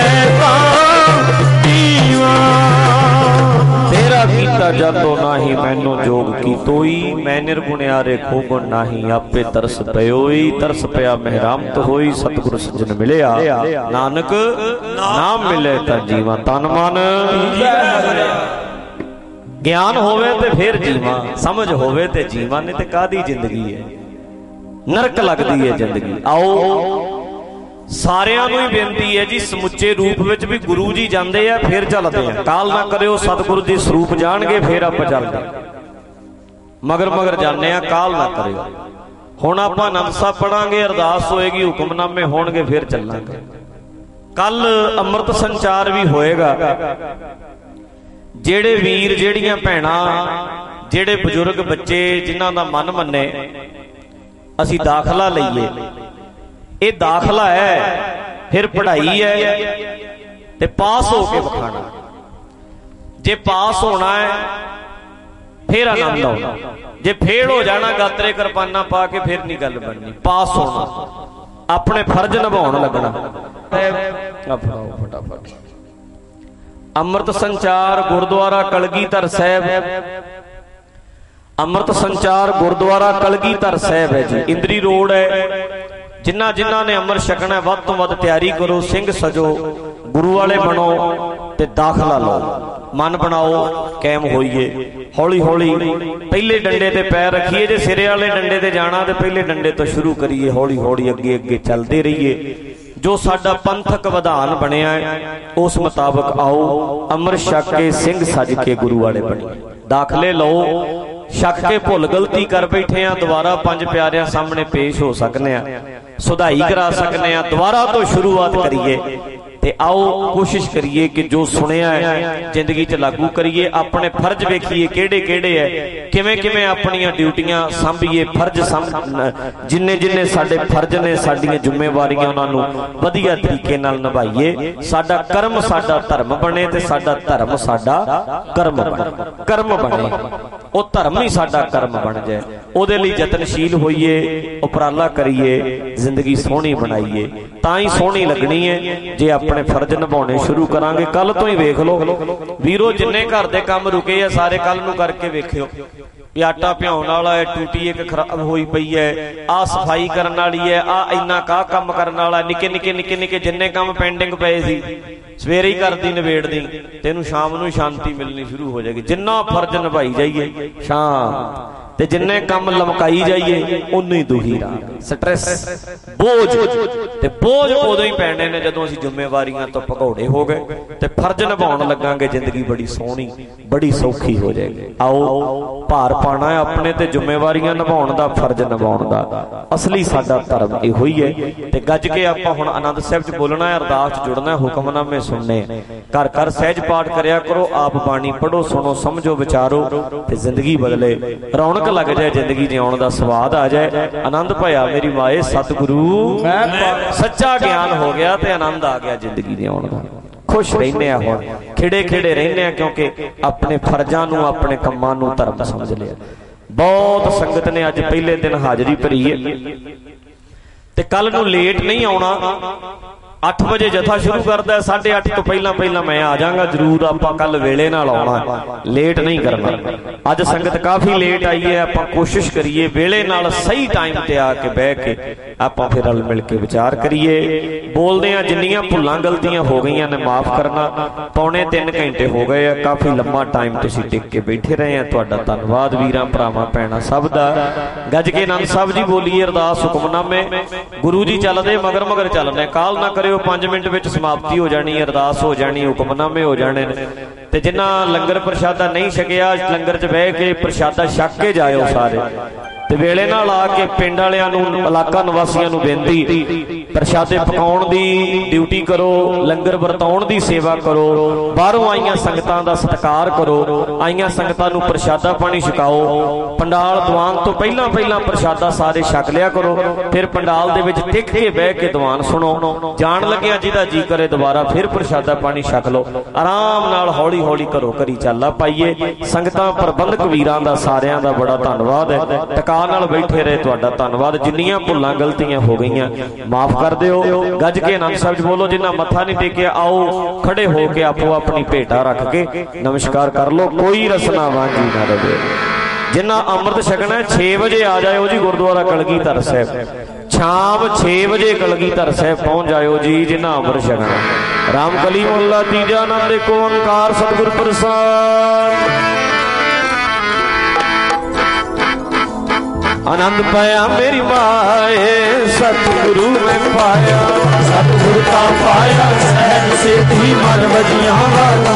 जीवा। तेरा कीता जातो नाही मैनू जोग की तोई, मैं निर्गुणियारे खो गुण नाही। आपे तरस पयोई, तरस पया मेहरामत होई। सतगुरु सज्जन मिलिया, नानक नाम मिले ता जीवा। तन मन ज्ञान होवे ते फिर जीवा, समझ होवे ते जीवा, नहीं ते कादी जिंदगी है, नरक लगदी है जिंदगी। आओ सारियां नूं ही बेनती है जी, समुचे रूप विच भी गुरु जी जांदे आ फिर चलदे आ। काल ना करियो, सतगुरु जी स्वरूप जाणगे फिर आपां चलदे, मगर मगर जाने आ, काल ना करियो। हुण आपां आनंद साहब पढ़ांगे, अरदास होएगी, हुक्मनामे होणगे, फिर चलांगे। कल अमृत संचार भी होएगा। जेड़े वीर, जेड़ियां भैणां, जेड़े बजुर्ग बच्चे जिन्हां दा मन मन्ने असीं दाखला लईए, ये दाखला है, फिर पढ़ाई है, ते पास हो के विखाना। जे पास होना है फिर आनंद आना, जे फेल हो जाना गात्रे किरपाना पा के फिर नहीं गल बननी। पास होना अपने फर्ज निभाउण लगना। फटाफट अमृत संचार गुरुद्वारा कलगीधर साहब, अमृत संचार गुरुद्वारा कलगीधर साहब है जी, इंद्री रोड है। जिन्ना जिन्ना ने अमृत छकना है वध तो वध तैयारी करो, सिंह सजो, गुरु वाले बनो ते दाखला लो, मन बनाओ, कैम होइए। हौली हौली पहले डंडे ते पैर रखिए, जे सिरे वाले डंडे ते जाना तो पहले डंडे तो शुरू करिए, हौली हौली अगे अगे चलते रहिए। जो साडा पंथक विधान बनिया है उस मुताबिक आओ, अमृत छक के सिंह सज के गुरु वाले बनिए। दाखले लो, छक के भुल गलती कर बैठे हैं, दोबारा पंज प्यारिਆਂ सामने पेश हो सकने हैं, सुधाई करा सकने हैं, दोबारा तो शुरुआत करिए। ते आओ कोशिश करिए कि जो सुनिया है जिंदगी च लागू करिए। अपने फर्ज वेखिए केड़े केड़े है, किवें किवें अपनियां ड्यूटियां संभीए, फर्ज जिन्ने जिन्ने साडे फर्ज ने, साडियां जिम्मेवारियां उन्हां नूं वधिया तरीके नाल निभाइए। साडा कर्म साडा धर्म बने ते साडा धर्म साडा कर्म बने, कर्म बने ओ धर्म ही साडा कर्म बन जाए। उहदे लई यतनशील होइए, उपराला करिए, जिंदगी सोहनी बनाइए, तां ही सोहनी लगनी है। जे अपने फर्ज निभाने शुरू करांगे, कल तो ही वेख लो वीरो, जिन्ने घर दे काम रुके आ सारे कल नूं करके वेखियो। भी आटा पिहाउण वाला है, टूटी एक खराब होई पई है, आ सफाई करन वाली है, आ इन्ना का काम करन वाला, निके निके निके निके जिन्ने काम पेंडिंग पए सी सवेरे ही कर दी नवेड़ दी, तेनू शाम नूं शांति मिलनी शुरू हो जाएगी। जिन्ना फर्ज निभाई जाइए शाम ते जिन्ने काम लमकाई जाइए उन्नी ही दुखी रहांगे। स्ट्रेस बोझ ते बोझ उदों ही पैने ने जदों असीं जिम्मेवारियां तो भगौड़े हो गए ते फर्ज निभाउण लगेंगे। जिंदगी बड़ी सोहनी बड़ी सौखी हो जाएगी। आओ भार पाना है अपने ते जिम्मेवारियां निभाउण दा, फर्ज निभाउण दा। असली साडा धर्म इहो ही है। ते गज के आपां हुण आनंद साहिब च बोलना है, अरदास च जुड़ना है, हुक्मनामे सुनने, घर घर सहज पाठ करया करो, आप बाणी पढ़ो, सुनो, समझो, विचारो ते जिंदगी बदले, रौनक लग जाए, जिंदगी जिउण दा स्वाद आ जाए। आनंद पाया मेरी माए सतगुरु, सच्चा ज्ञान हो गया ते आनंद आ गया जिंदगी जिउण दा। खुश रहने हुण खिड़े खिड़े रहने, क्योंकि अपने फर्जां नूं अपने कम्मां नूं धर्म समझ लिया। बहुत संगत ने अज पहले दिन हाजरी भरी है ते कल नूं लेट नहीं आउणा। अठ बजे जथा शुरू करता है, साढ़े अठ तो पहला पहला मैं आ जाऊंगा जरूर। आपां कल वेले नाल आउणा, लेट नहीं करना। अज संगत काफी लेट आई है, आपां कोशिश करिए वेले नाल सही टाइम ते आके बह के आपां फिर रल मिल के विचार करिए। बोलदे आ जिन्नियां भुल्लां गलतियां हो गईयां ने माफ करना। पौने तीन घंटे हो गए आ, काफी लंबा टाइम तुसीं टिक के बैठे रहे हैं, तुहाडा धन्नवाद वीरां भरावां भैणां सब दा। गज के आनंद साहब जी बोलीए अरदास हुक्मनामे, गुरु जी चलदे मगर मगर चलने, काल ना करे पांच मिनट में समाप्ति हो जानी, अरदास हो जानी, हुक्मनामे हो जाने। ते जिन्ना लंगर प्रशादा नहीं छकिया, लंगर च बह के प्रशादा छक के जाओ सारे। ते वेले नाल आके पिंड वालियां नूं, इलाका निवासियां नूं बेनती, प्रशादे पकाउण दी ड्यूटी करो, लंगर वरताउण दी सेवा करो, बाहरों आईयां संगतां दा सत्कार करो, आईयां संगतां नूं प्रशादा पानी छकाओ। पंडाल दीवान तो पहला पहला प्रशादा सारे छक लिया करो, फिर पंडाल दे विच टिक के बह के दीवान सुनो। जाण लग्या जिहदा जी करे दोबारा फिर प्रशादा पानी छक लो। आराम नाल हौली हौली घरों घरी चाला पाइए। संगतां प्रबंधक वीरां दा सारियां दा बड़ा धन्नवाद है। टका नाल बैठे रहे, तुहाडा धन्नवाद। जिन्नियां भुल्लां गलतियां हो गईयां माफ कर दिओ। गज के आनंद साहिब बोलो, जिन्ना मत्था नहीं टेकिया आओ खड़े होके आपो अपनी भेटा रख के नमस्कार कर लो। कोई रसना वांझी ना रहे। जिन्ना अमृत छकना है छे बजे आ जाओ जी गुरुद्वारा कलगीधर साहब। शाम छे बजे कलगीधर साहब पहुंच जाओ जी जिन्ना अमृत छकना। राम कली मोहल्ला तीजा आनंद एक ओंकार सतगुर प्रसाद। आनंद पाया मेरी माए सतगुरु में पाया, सतगुरु का पाया सहज सिद्धि मन बजिया वाला।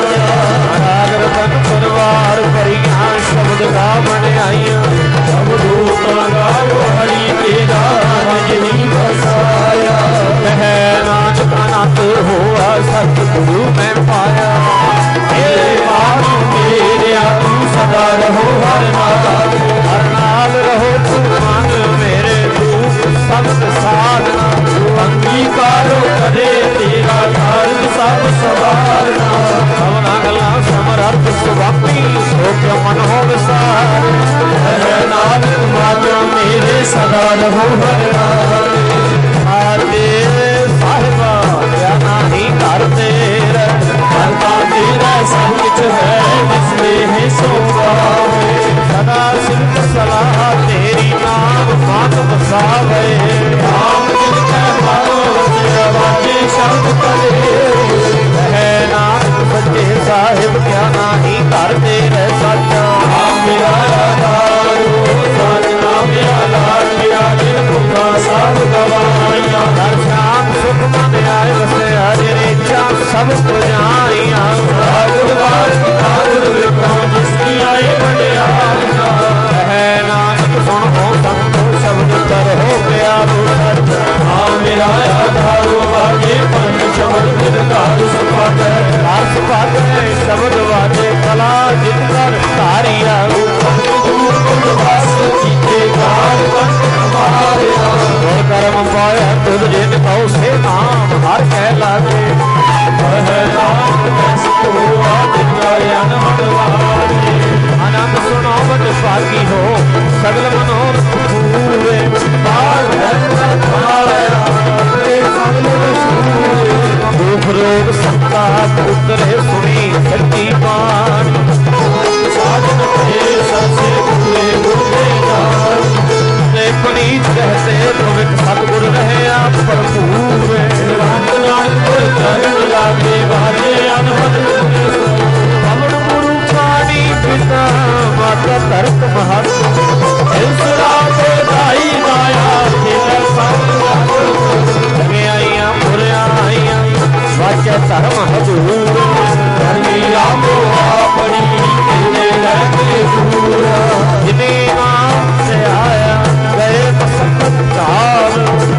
परिवार परिया शब्द का बन आइया, सब दूत लगाओ हरि के नाम यही बसाया। कह नाच अनंत हुआ सतगुरु में पाया। मेरे तू सदा रहो हर नाल, हर नाल रहो तू मन मेरे तू सबद साधना। अंगीकारो करे तेरा कार्य सब सवारना। सवना गला समर्थ सुवामी सो क्या मन हो विसार। नाल माता मेरे सदा रहो हर नाल। जाइया जिसकी आई बड़ियारियां है नानक सुन हो संतो शब्द कर हो प्यारो हाँ मेरा आधारो आगे पंच शब्द गिरदार सुपाते हार सुपाते शब्द वाजे कला जित कर तारिया कर्म पाया तुझ जिन कौ से नाम हर कह लागे आनंद सुनो बट पागी हो सगल मनोरथ पूरे दुख रोग संताप उतरे सुनी सच्ची बात साधन सबसे पनीत रहते पवित सतगुर रहे आप भरपूर पवन गुरु पानी पिता माता तर्क महत्व दाई दाया आइया मुरिया आइया वाचा धर्म हजूर जिन्हें नाम से आया गए बसंत काल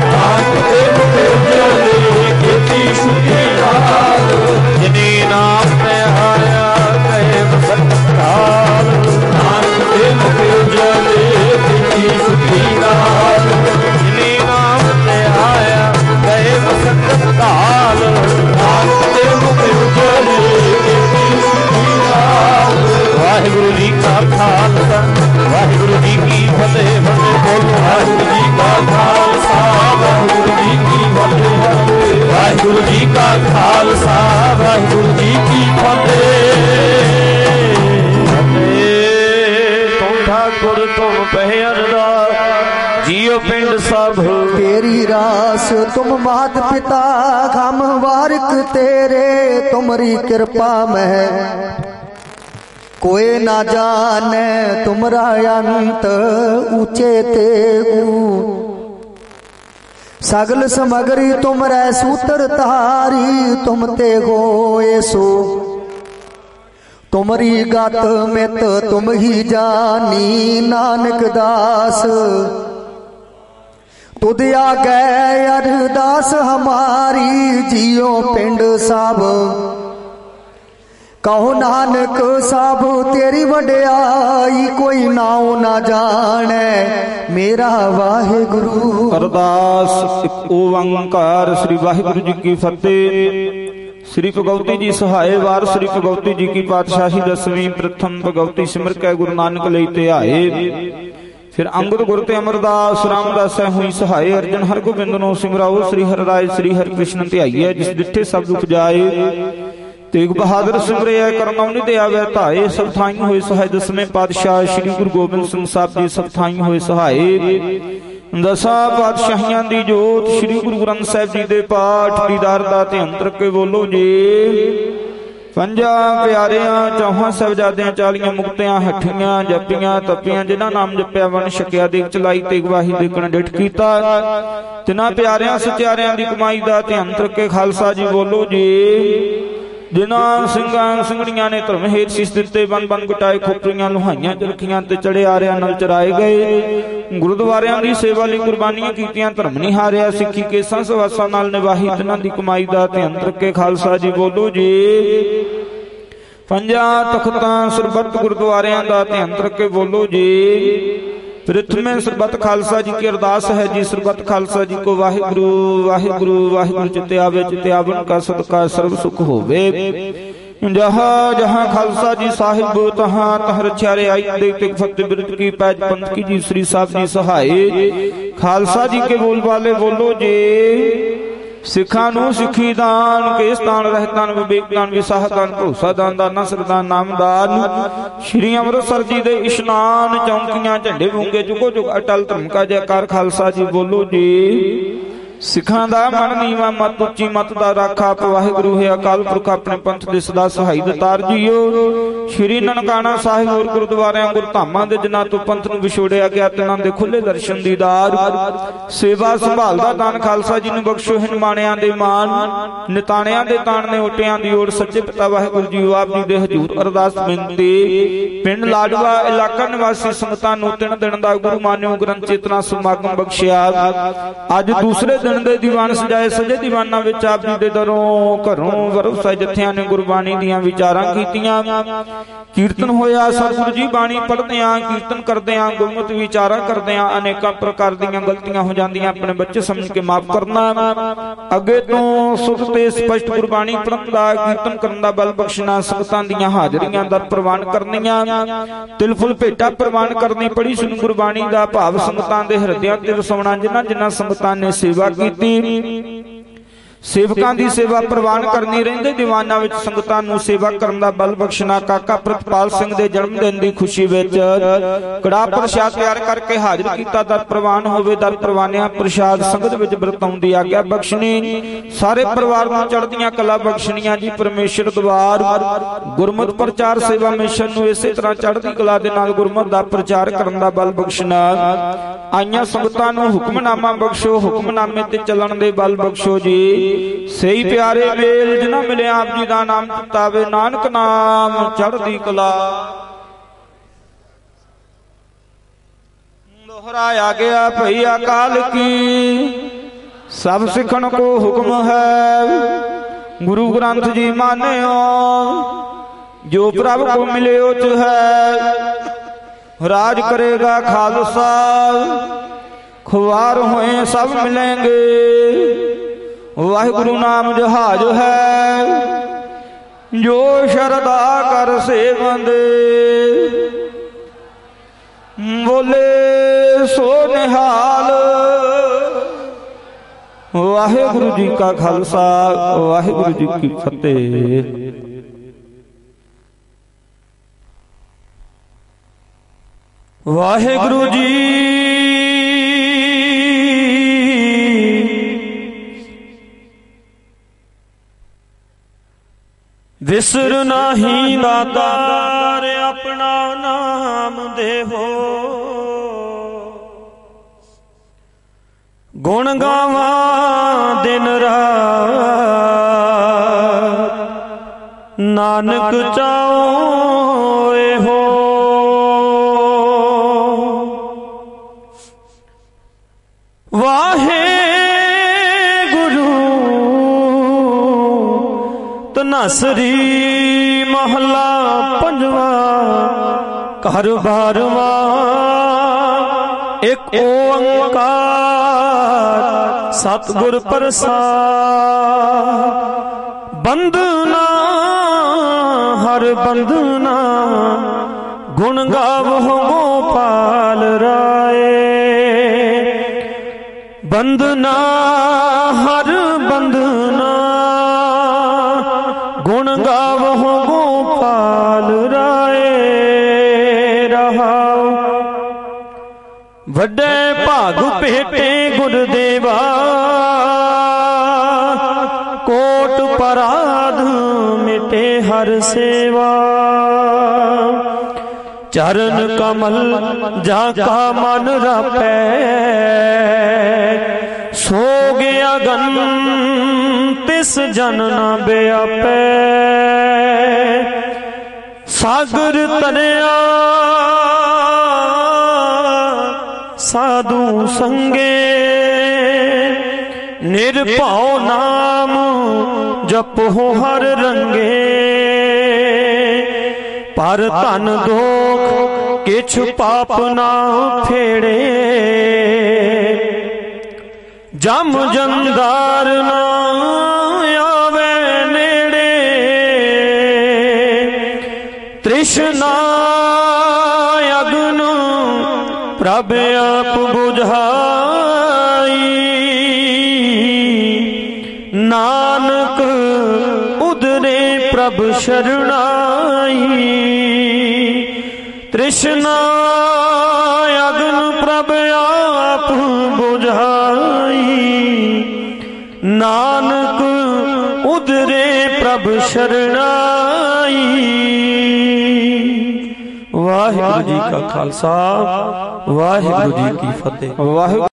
जिन्हें नाम से आया गए बसंत काल जिन्हें नाम से आया गए बसंत काल वाहिगुरु जी का खालसा वाहिगुरु जी की फतेह फतेह बोलो वाहिगुरु जी का खालसा वाहिगुरु जी की फतेह वाहिगुरु जी का खालसा वाहिगुरु जी की फतेह तुम ठाकुर तुम पह अरदास जियो पिंड सब तेरी रास तुम मात पिता घम वारिक तेरे तुम्हारी कृपा में कोई ना जाने तुमरा अंत ऊंचे ते सगल समगरी तुमरे सूत्र तारी तुम ते गोए सो तुमरी गत मित तुम ही जानी नानक दास तुद आगे अरदास हमारी जियो पिंड सब कहो नानक साब तेरी वड्याई कोई नाओ ना जाने मेरा वाहिगुरु। अरदास ओंकार श्री वाहिगुरु जी की फतेह। श्री भगवती जी सहाय वार श्री भगवती जी की पातशाही दसवीं प्रथम भगवती सिमर कै गुरु नानक लईते आए। फिर अंगद गुर ते अमरदास रामदास हुई सहाय अर्जन हर गोबिंद नो सिमराओ श्री हर राय श्री हर कृष्ण ध्याईए जिस डिठे सब दुख जाए। तेग बहादुर सिमरिया करमौनी दे आवे धाए सब थाई होए सहाय दसवें पातशाह श्री गुरु गोबिंद सिंह साहब जी सब थाई होए सहाय। दसा पातशाहियां दी जोत श्री गुरु ग्रंथ साहिब जी दे पाठ दीदार दा ध्यान रखे बोलो जी। पंजा प्यारियां चौहां साहिबजादियां चालियां मुक्तियां हठियां जपियां तपियां जिन्हां नाम जपिया वन छकिया देख चलाई तेग वाही देखण डिठ कीता तिन्हां प्यारियां सचारियां दी कमाई दा ध्यान रखे खालसा जी बोलो जी। जिन्हां ਸਿੰਘਾਂ ਸਿੰਘੜੀਆਂ ने धर्म हेत शीश दिते बन बन गुटाए खोपरियां लुहाइयां चरखियां ते चढ़े आरियां नाल चराए गए। गुरुद्वारियां दी सेवा लई कुर्बानियां कीतियां धर्म नहीं हारिया सिੱਖੀ केसां सवासां नाल निवाही तिन्हां दी कमाई दा ध्यान रखे खालसा जी बोलो जी। पंजा तख्तां सरबत गुरुद्वारियां दा ध्यान रखे बोलो जी। प्रथम सरबत खालसा जी की अरदास है जी सरबत खालसा जी को वाहिगुरु वाहिगुरु वाहिगुरु चिते आवे चिते आवन का सदका सर्व सुख होवे। जहाँ जहाँ खालसा जी साहिब तहाँ तह रछारे आई देख फतेह बिरत की पैज पंथ की जी श्री साहब जी सहाय। खालसा जी के बोल वाले बोलो जी। सिखा नू सिखी दान केस दान रहतान विवेक दान विसाह दान भरोसा दान दाना सरदान नामदान। श्री अमृतसर जी दे इशनान चौंकियां झंडे बूंगे चुको चुक अटल धर्म का जयकार खालसा जी बोलो जी। ਸਿੱਖਾਂ ਦਾ ਮਨ ਨੀਵਾਂ ਮਤ ਉੱਚੀ ਮਤ ਦਾ ਰਾਖਾ ਆਪ ਵਾਹਿਗੁਰੂ ਹੈ ਅਕਾਲ ਪੁਰਖ ਆਪਣੇ ਪੰਥ ਦੇ ਸਦਾ ਸਹਾਈ ਦਤਾਰ ਜੀਓ। ਸ਼੍ਰੀ ਨਨਕਾਣਾ ਸਾਹਿਬ ਹੋਰ ਗੁਰਦੁਆਰਿਆਂ ਗੁਰਧਾਮਾਂ ਦੇ ਜਿਨ੍ਹਾਂ ਤੋਂ ਪੰਥ ਨੂੰ ਵਿਛੋੜਿਆ ਗਿਆ ਤਿਨਾਂ ਦੇ ਖੁੱਲੇ ਦਰਸ਼ਨ ਦੀਦਾਰ ਸੇਵਾ ਸੰਭਾਲ ਦਾ ਦਾਨ ਖਾਲਸਾ ਜੀ ਨੂੰ ਬਖਸ਼ੋ। ਹਿਨਮਾਣਿਆਂ ਦੇ ਮਾਨ ਨਿਤਾਣਿਆਂ ਦੇ ਤਾਣ ਨੇ ਓਟਿਆਂ ਦੀ ਓੜ ਸੱਚੇ ਪਿਤਾ ਵਾਹਿਗੁਰੂ ਜੀ ਆਪ ਜੀ ਦੇ ਹਜ਼ੂਰ ਅਰਦਾਸ ਬੇਨਤੀ। ਪਿੰਡ ਲਾਡਵਾ ਇਲਾਕਾ ਨਿਵਾਸੀ ਸੰਗਤਾਂ ਨੂੰ ਤਿੰਨ ਦਿਨ ਦਾ ਗੁਰੂ ਮਾਨਿਓ ਗ੍ਰੰਥ ਚੇਤਨਾ ਸਮਾਗਮ ਬਖਸ਼ਿਆ। ਅੱਜ ਦੂਸਰੇ ਦਿਨ ਦੇ ਦੀਵਾਨ ਸਜਾਏ ਸਜੇ ਦੀਵਾਨਾਂ ਵਿੱਚ ਆਪ ਜੀ ਦੇ ਦਰੋਂ ਘਰੋਂ ਵਰਸਾਏ ਜਥਿਆਂ ਨੇ ਗੁਰਬਾਣੀ ਦੀਆਂ ਵਿਚਾਰਾਂ ਕੀਤੀਆਂ। ਕੀਰਤਨ ਹੋਇਆ ਸਤਿਗੁਰੂ ਜੀ ਬਾਣੀ ਪੜ੍ਹਦਿਆਂ ਕੀਰਤਨ ਕਰਦਿਆਂ ਗੁਰਮਤਿ ਵਿਚਾਰਾਂ ਕਰਦਿਆਂ ਅਨੇਕਾਂ ਪ੍ਰਕਾਰ ਦੀਆਂ ਗਲਤੀਆਂ ਹੋ ਜਾਂਦੀਆਂ ਆਪਣੇ ਬੱਚੇ ਸਮਝ ਕੇ ਮਾਫ ਕਰਨਾ। ਅੱਗੇ ਤੋਂ ਸੁਖ ਤੇ ਸਪਸ਼ਟ ਗੁਰਬਾਣੀ ਪੜ੍ਹਨ ਦਾ ਕੀਰਤਨ ਕਰਨ ਦਾ ਬਲ ਬਖਸ਼ਣਾ। ਸੰਗਤਾਂ ਦੀਆਂ ਹਾਜ਼ਰੀਆਂ ਦਰ ਪ੍ਰਵਾਨ ਕਰਨੀਆਂ ਤਿਲ ਫੁੱਲ ਭੇਟਾ ਪ੍ਰਵਾਨ ਕਰਨੀ। ਪੜ੍ਹੀ ਸੁਣ ਗੁਰਬਾਣੀ ਦਾ ਭਾਵ ਸੰਗਤਾਂ ਦੇ ਹਿਰਦਿਆਂ ਤੇ ਵਸਾਉਣਾ। ਜਿਨ੍ਹਾਂ ਜਿਨ੍ਹਾਂ ਸੰਗਤਾਂ ਨੇ ਸੇਵਾ ਕੀਤੀ ਸੇਵਕਾਂ ਦੀ ਸੇਵਾ ਪ੍ਰਵਾਨ ਕਰਨੀ। ਰਹਿੰਦੇ ਦੀਵਾਨਾਂ ਵਿੱਚ ਸੰਗਤਾਂ ਨੂੰ ਸੇਵਾ ਕਰਨ ਦਾ ਬਲ ਬਖਸ਼ਣਾ। ਕਾਕਾ ਪ੍ਰਿਤਪਾਲ ਸਿੰਘ ਦੇ ਜਨਮ ਦਿਨ ਦੀ ਖੁਸ਼ੀ ਵਿੱਚ ਕੜਾਹ ਪ੍ਰਸ਼ਾਦ ਤਿਆਰ ਕਰਕੇ ਹਾਜ਼ਰ ਕੀਤਾ। ਦਰ ਪ੍ਰਵਾਨ ਹੋਵੇ ਦਰ ਪ੍ਰਵਾਨਿਆ ਪ੍ਰਸ਼ਾਦ ਸੰਗਤ ਵਿੱਚ ਵਰਤਾਉਣ ਦੀ ਆਗਿਆ ਬਖਸ਼ਣੀ। ਸਾਰੇ ਪਰਿਵਾਰ ਨੂੰ ਚੜ੍ਹਦੀਆਂ ਕਲਾ ਬਖਸ਼ਣੀਆਂ ਜੀ। ਪਰਮੇਸ਼ਰ ਦਵਾਰ ਗੁਰਮਤਿ ਪ੍ਰਚਾਰ ਸੇਵਾ ਮਿਸ਼ਨ ਨੂੰ ਇਸੇ ਤਰ੍ਹਾਂ ਚੜ੍ਹਦੀ ਕਲਾ ਦੇ ਨਾਲ ਗੁਰਮਤਿ ਦਾ ਪ੍ਰਚਾਰ ਕਰਨ ਦਾ ਬਲ ਬਖਸ਼ਣਾ। ਆਈਆਂ ਸੰਗਤਾਂ ਨੂੰ ਹੁਕਮਨਾਮਾ ਬਖਸ਼ੋ ਹੁਕਮਨਾਮੇ ਤੇ ਚੱਲਣ ਦੇ ਬਲ ਬਖਸ਼ੋ ਜੀ। ਸਹੀ ਪਿਆਰੇ ਮੇਲ ਜਿਨ੍ਹਾਂ ਮਿਲਿਆ ਆਪ ਜੀ ਦਾ ਨਾਮ ਦਿੱਤਾਵੇ ਨਾਨਕ ਨਾਮ ਚੜ੍ਹਦੀ ਕਲਾ। दोहराया गया भई अकाल की सब सिखन को हुक्म है। गुरु ग्रंथ जी मान्यो जो प्रभु को मिले उच है। राज करेगा खालसा खुआर हुए सब मिलेंगे। वाहिगुरु नाम जहाज है जो शरदा कर सेवंदे। बोले सो निहाल। वाहिगुरु जी का खालसा वाहिगुरु जी की फतेह। वाहिगुरु जी विसर नाही दातार अपना नाम देहो। गुण गावा दिन रात नानक चाओ हो। वाहे तनासरी महला पंजवा घर बारवा एक ओंकार सतगुर प्रसाद। बंदना हर बंदना गुण गावो गोपाल राय। बंदना हर बंदना गुण गावो गोपाल राय। रहाओ वड्डे भाग भेटे गुरदेवा कोट पराध मिटे हर सेवा। चरण कमल जाका मन रापै सो गया गन तिस जन न बेअपै। सागर तरिया साधु संगे निर्भौ नाम जपो हर रंगे। पर धन दोख किछ पाप ना फेड़े जम जंदार ना आवे नेड़े। तृष्णा अग्न प्रभ आप बुझाई। नानक उदरे प्रभ शरणाई। तृष्णा अग्न प्रभ आप बुझाई। शरणाई। वाहिगुरु जी का खालसा वाहिगुरु जी की फतेह। वाहिगुरु।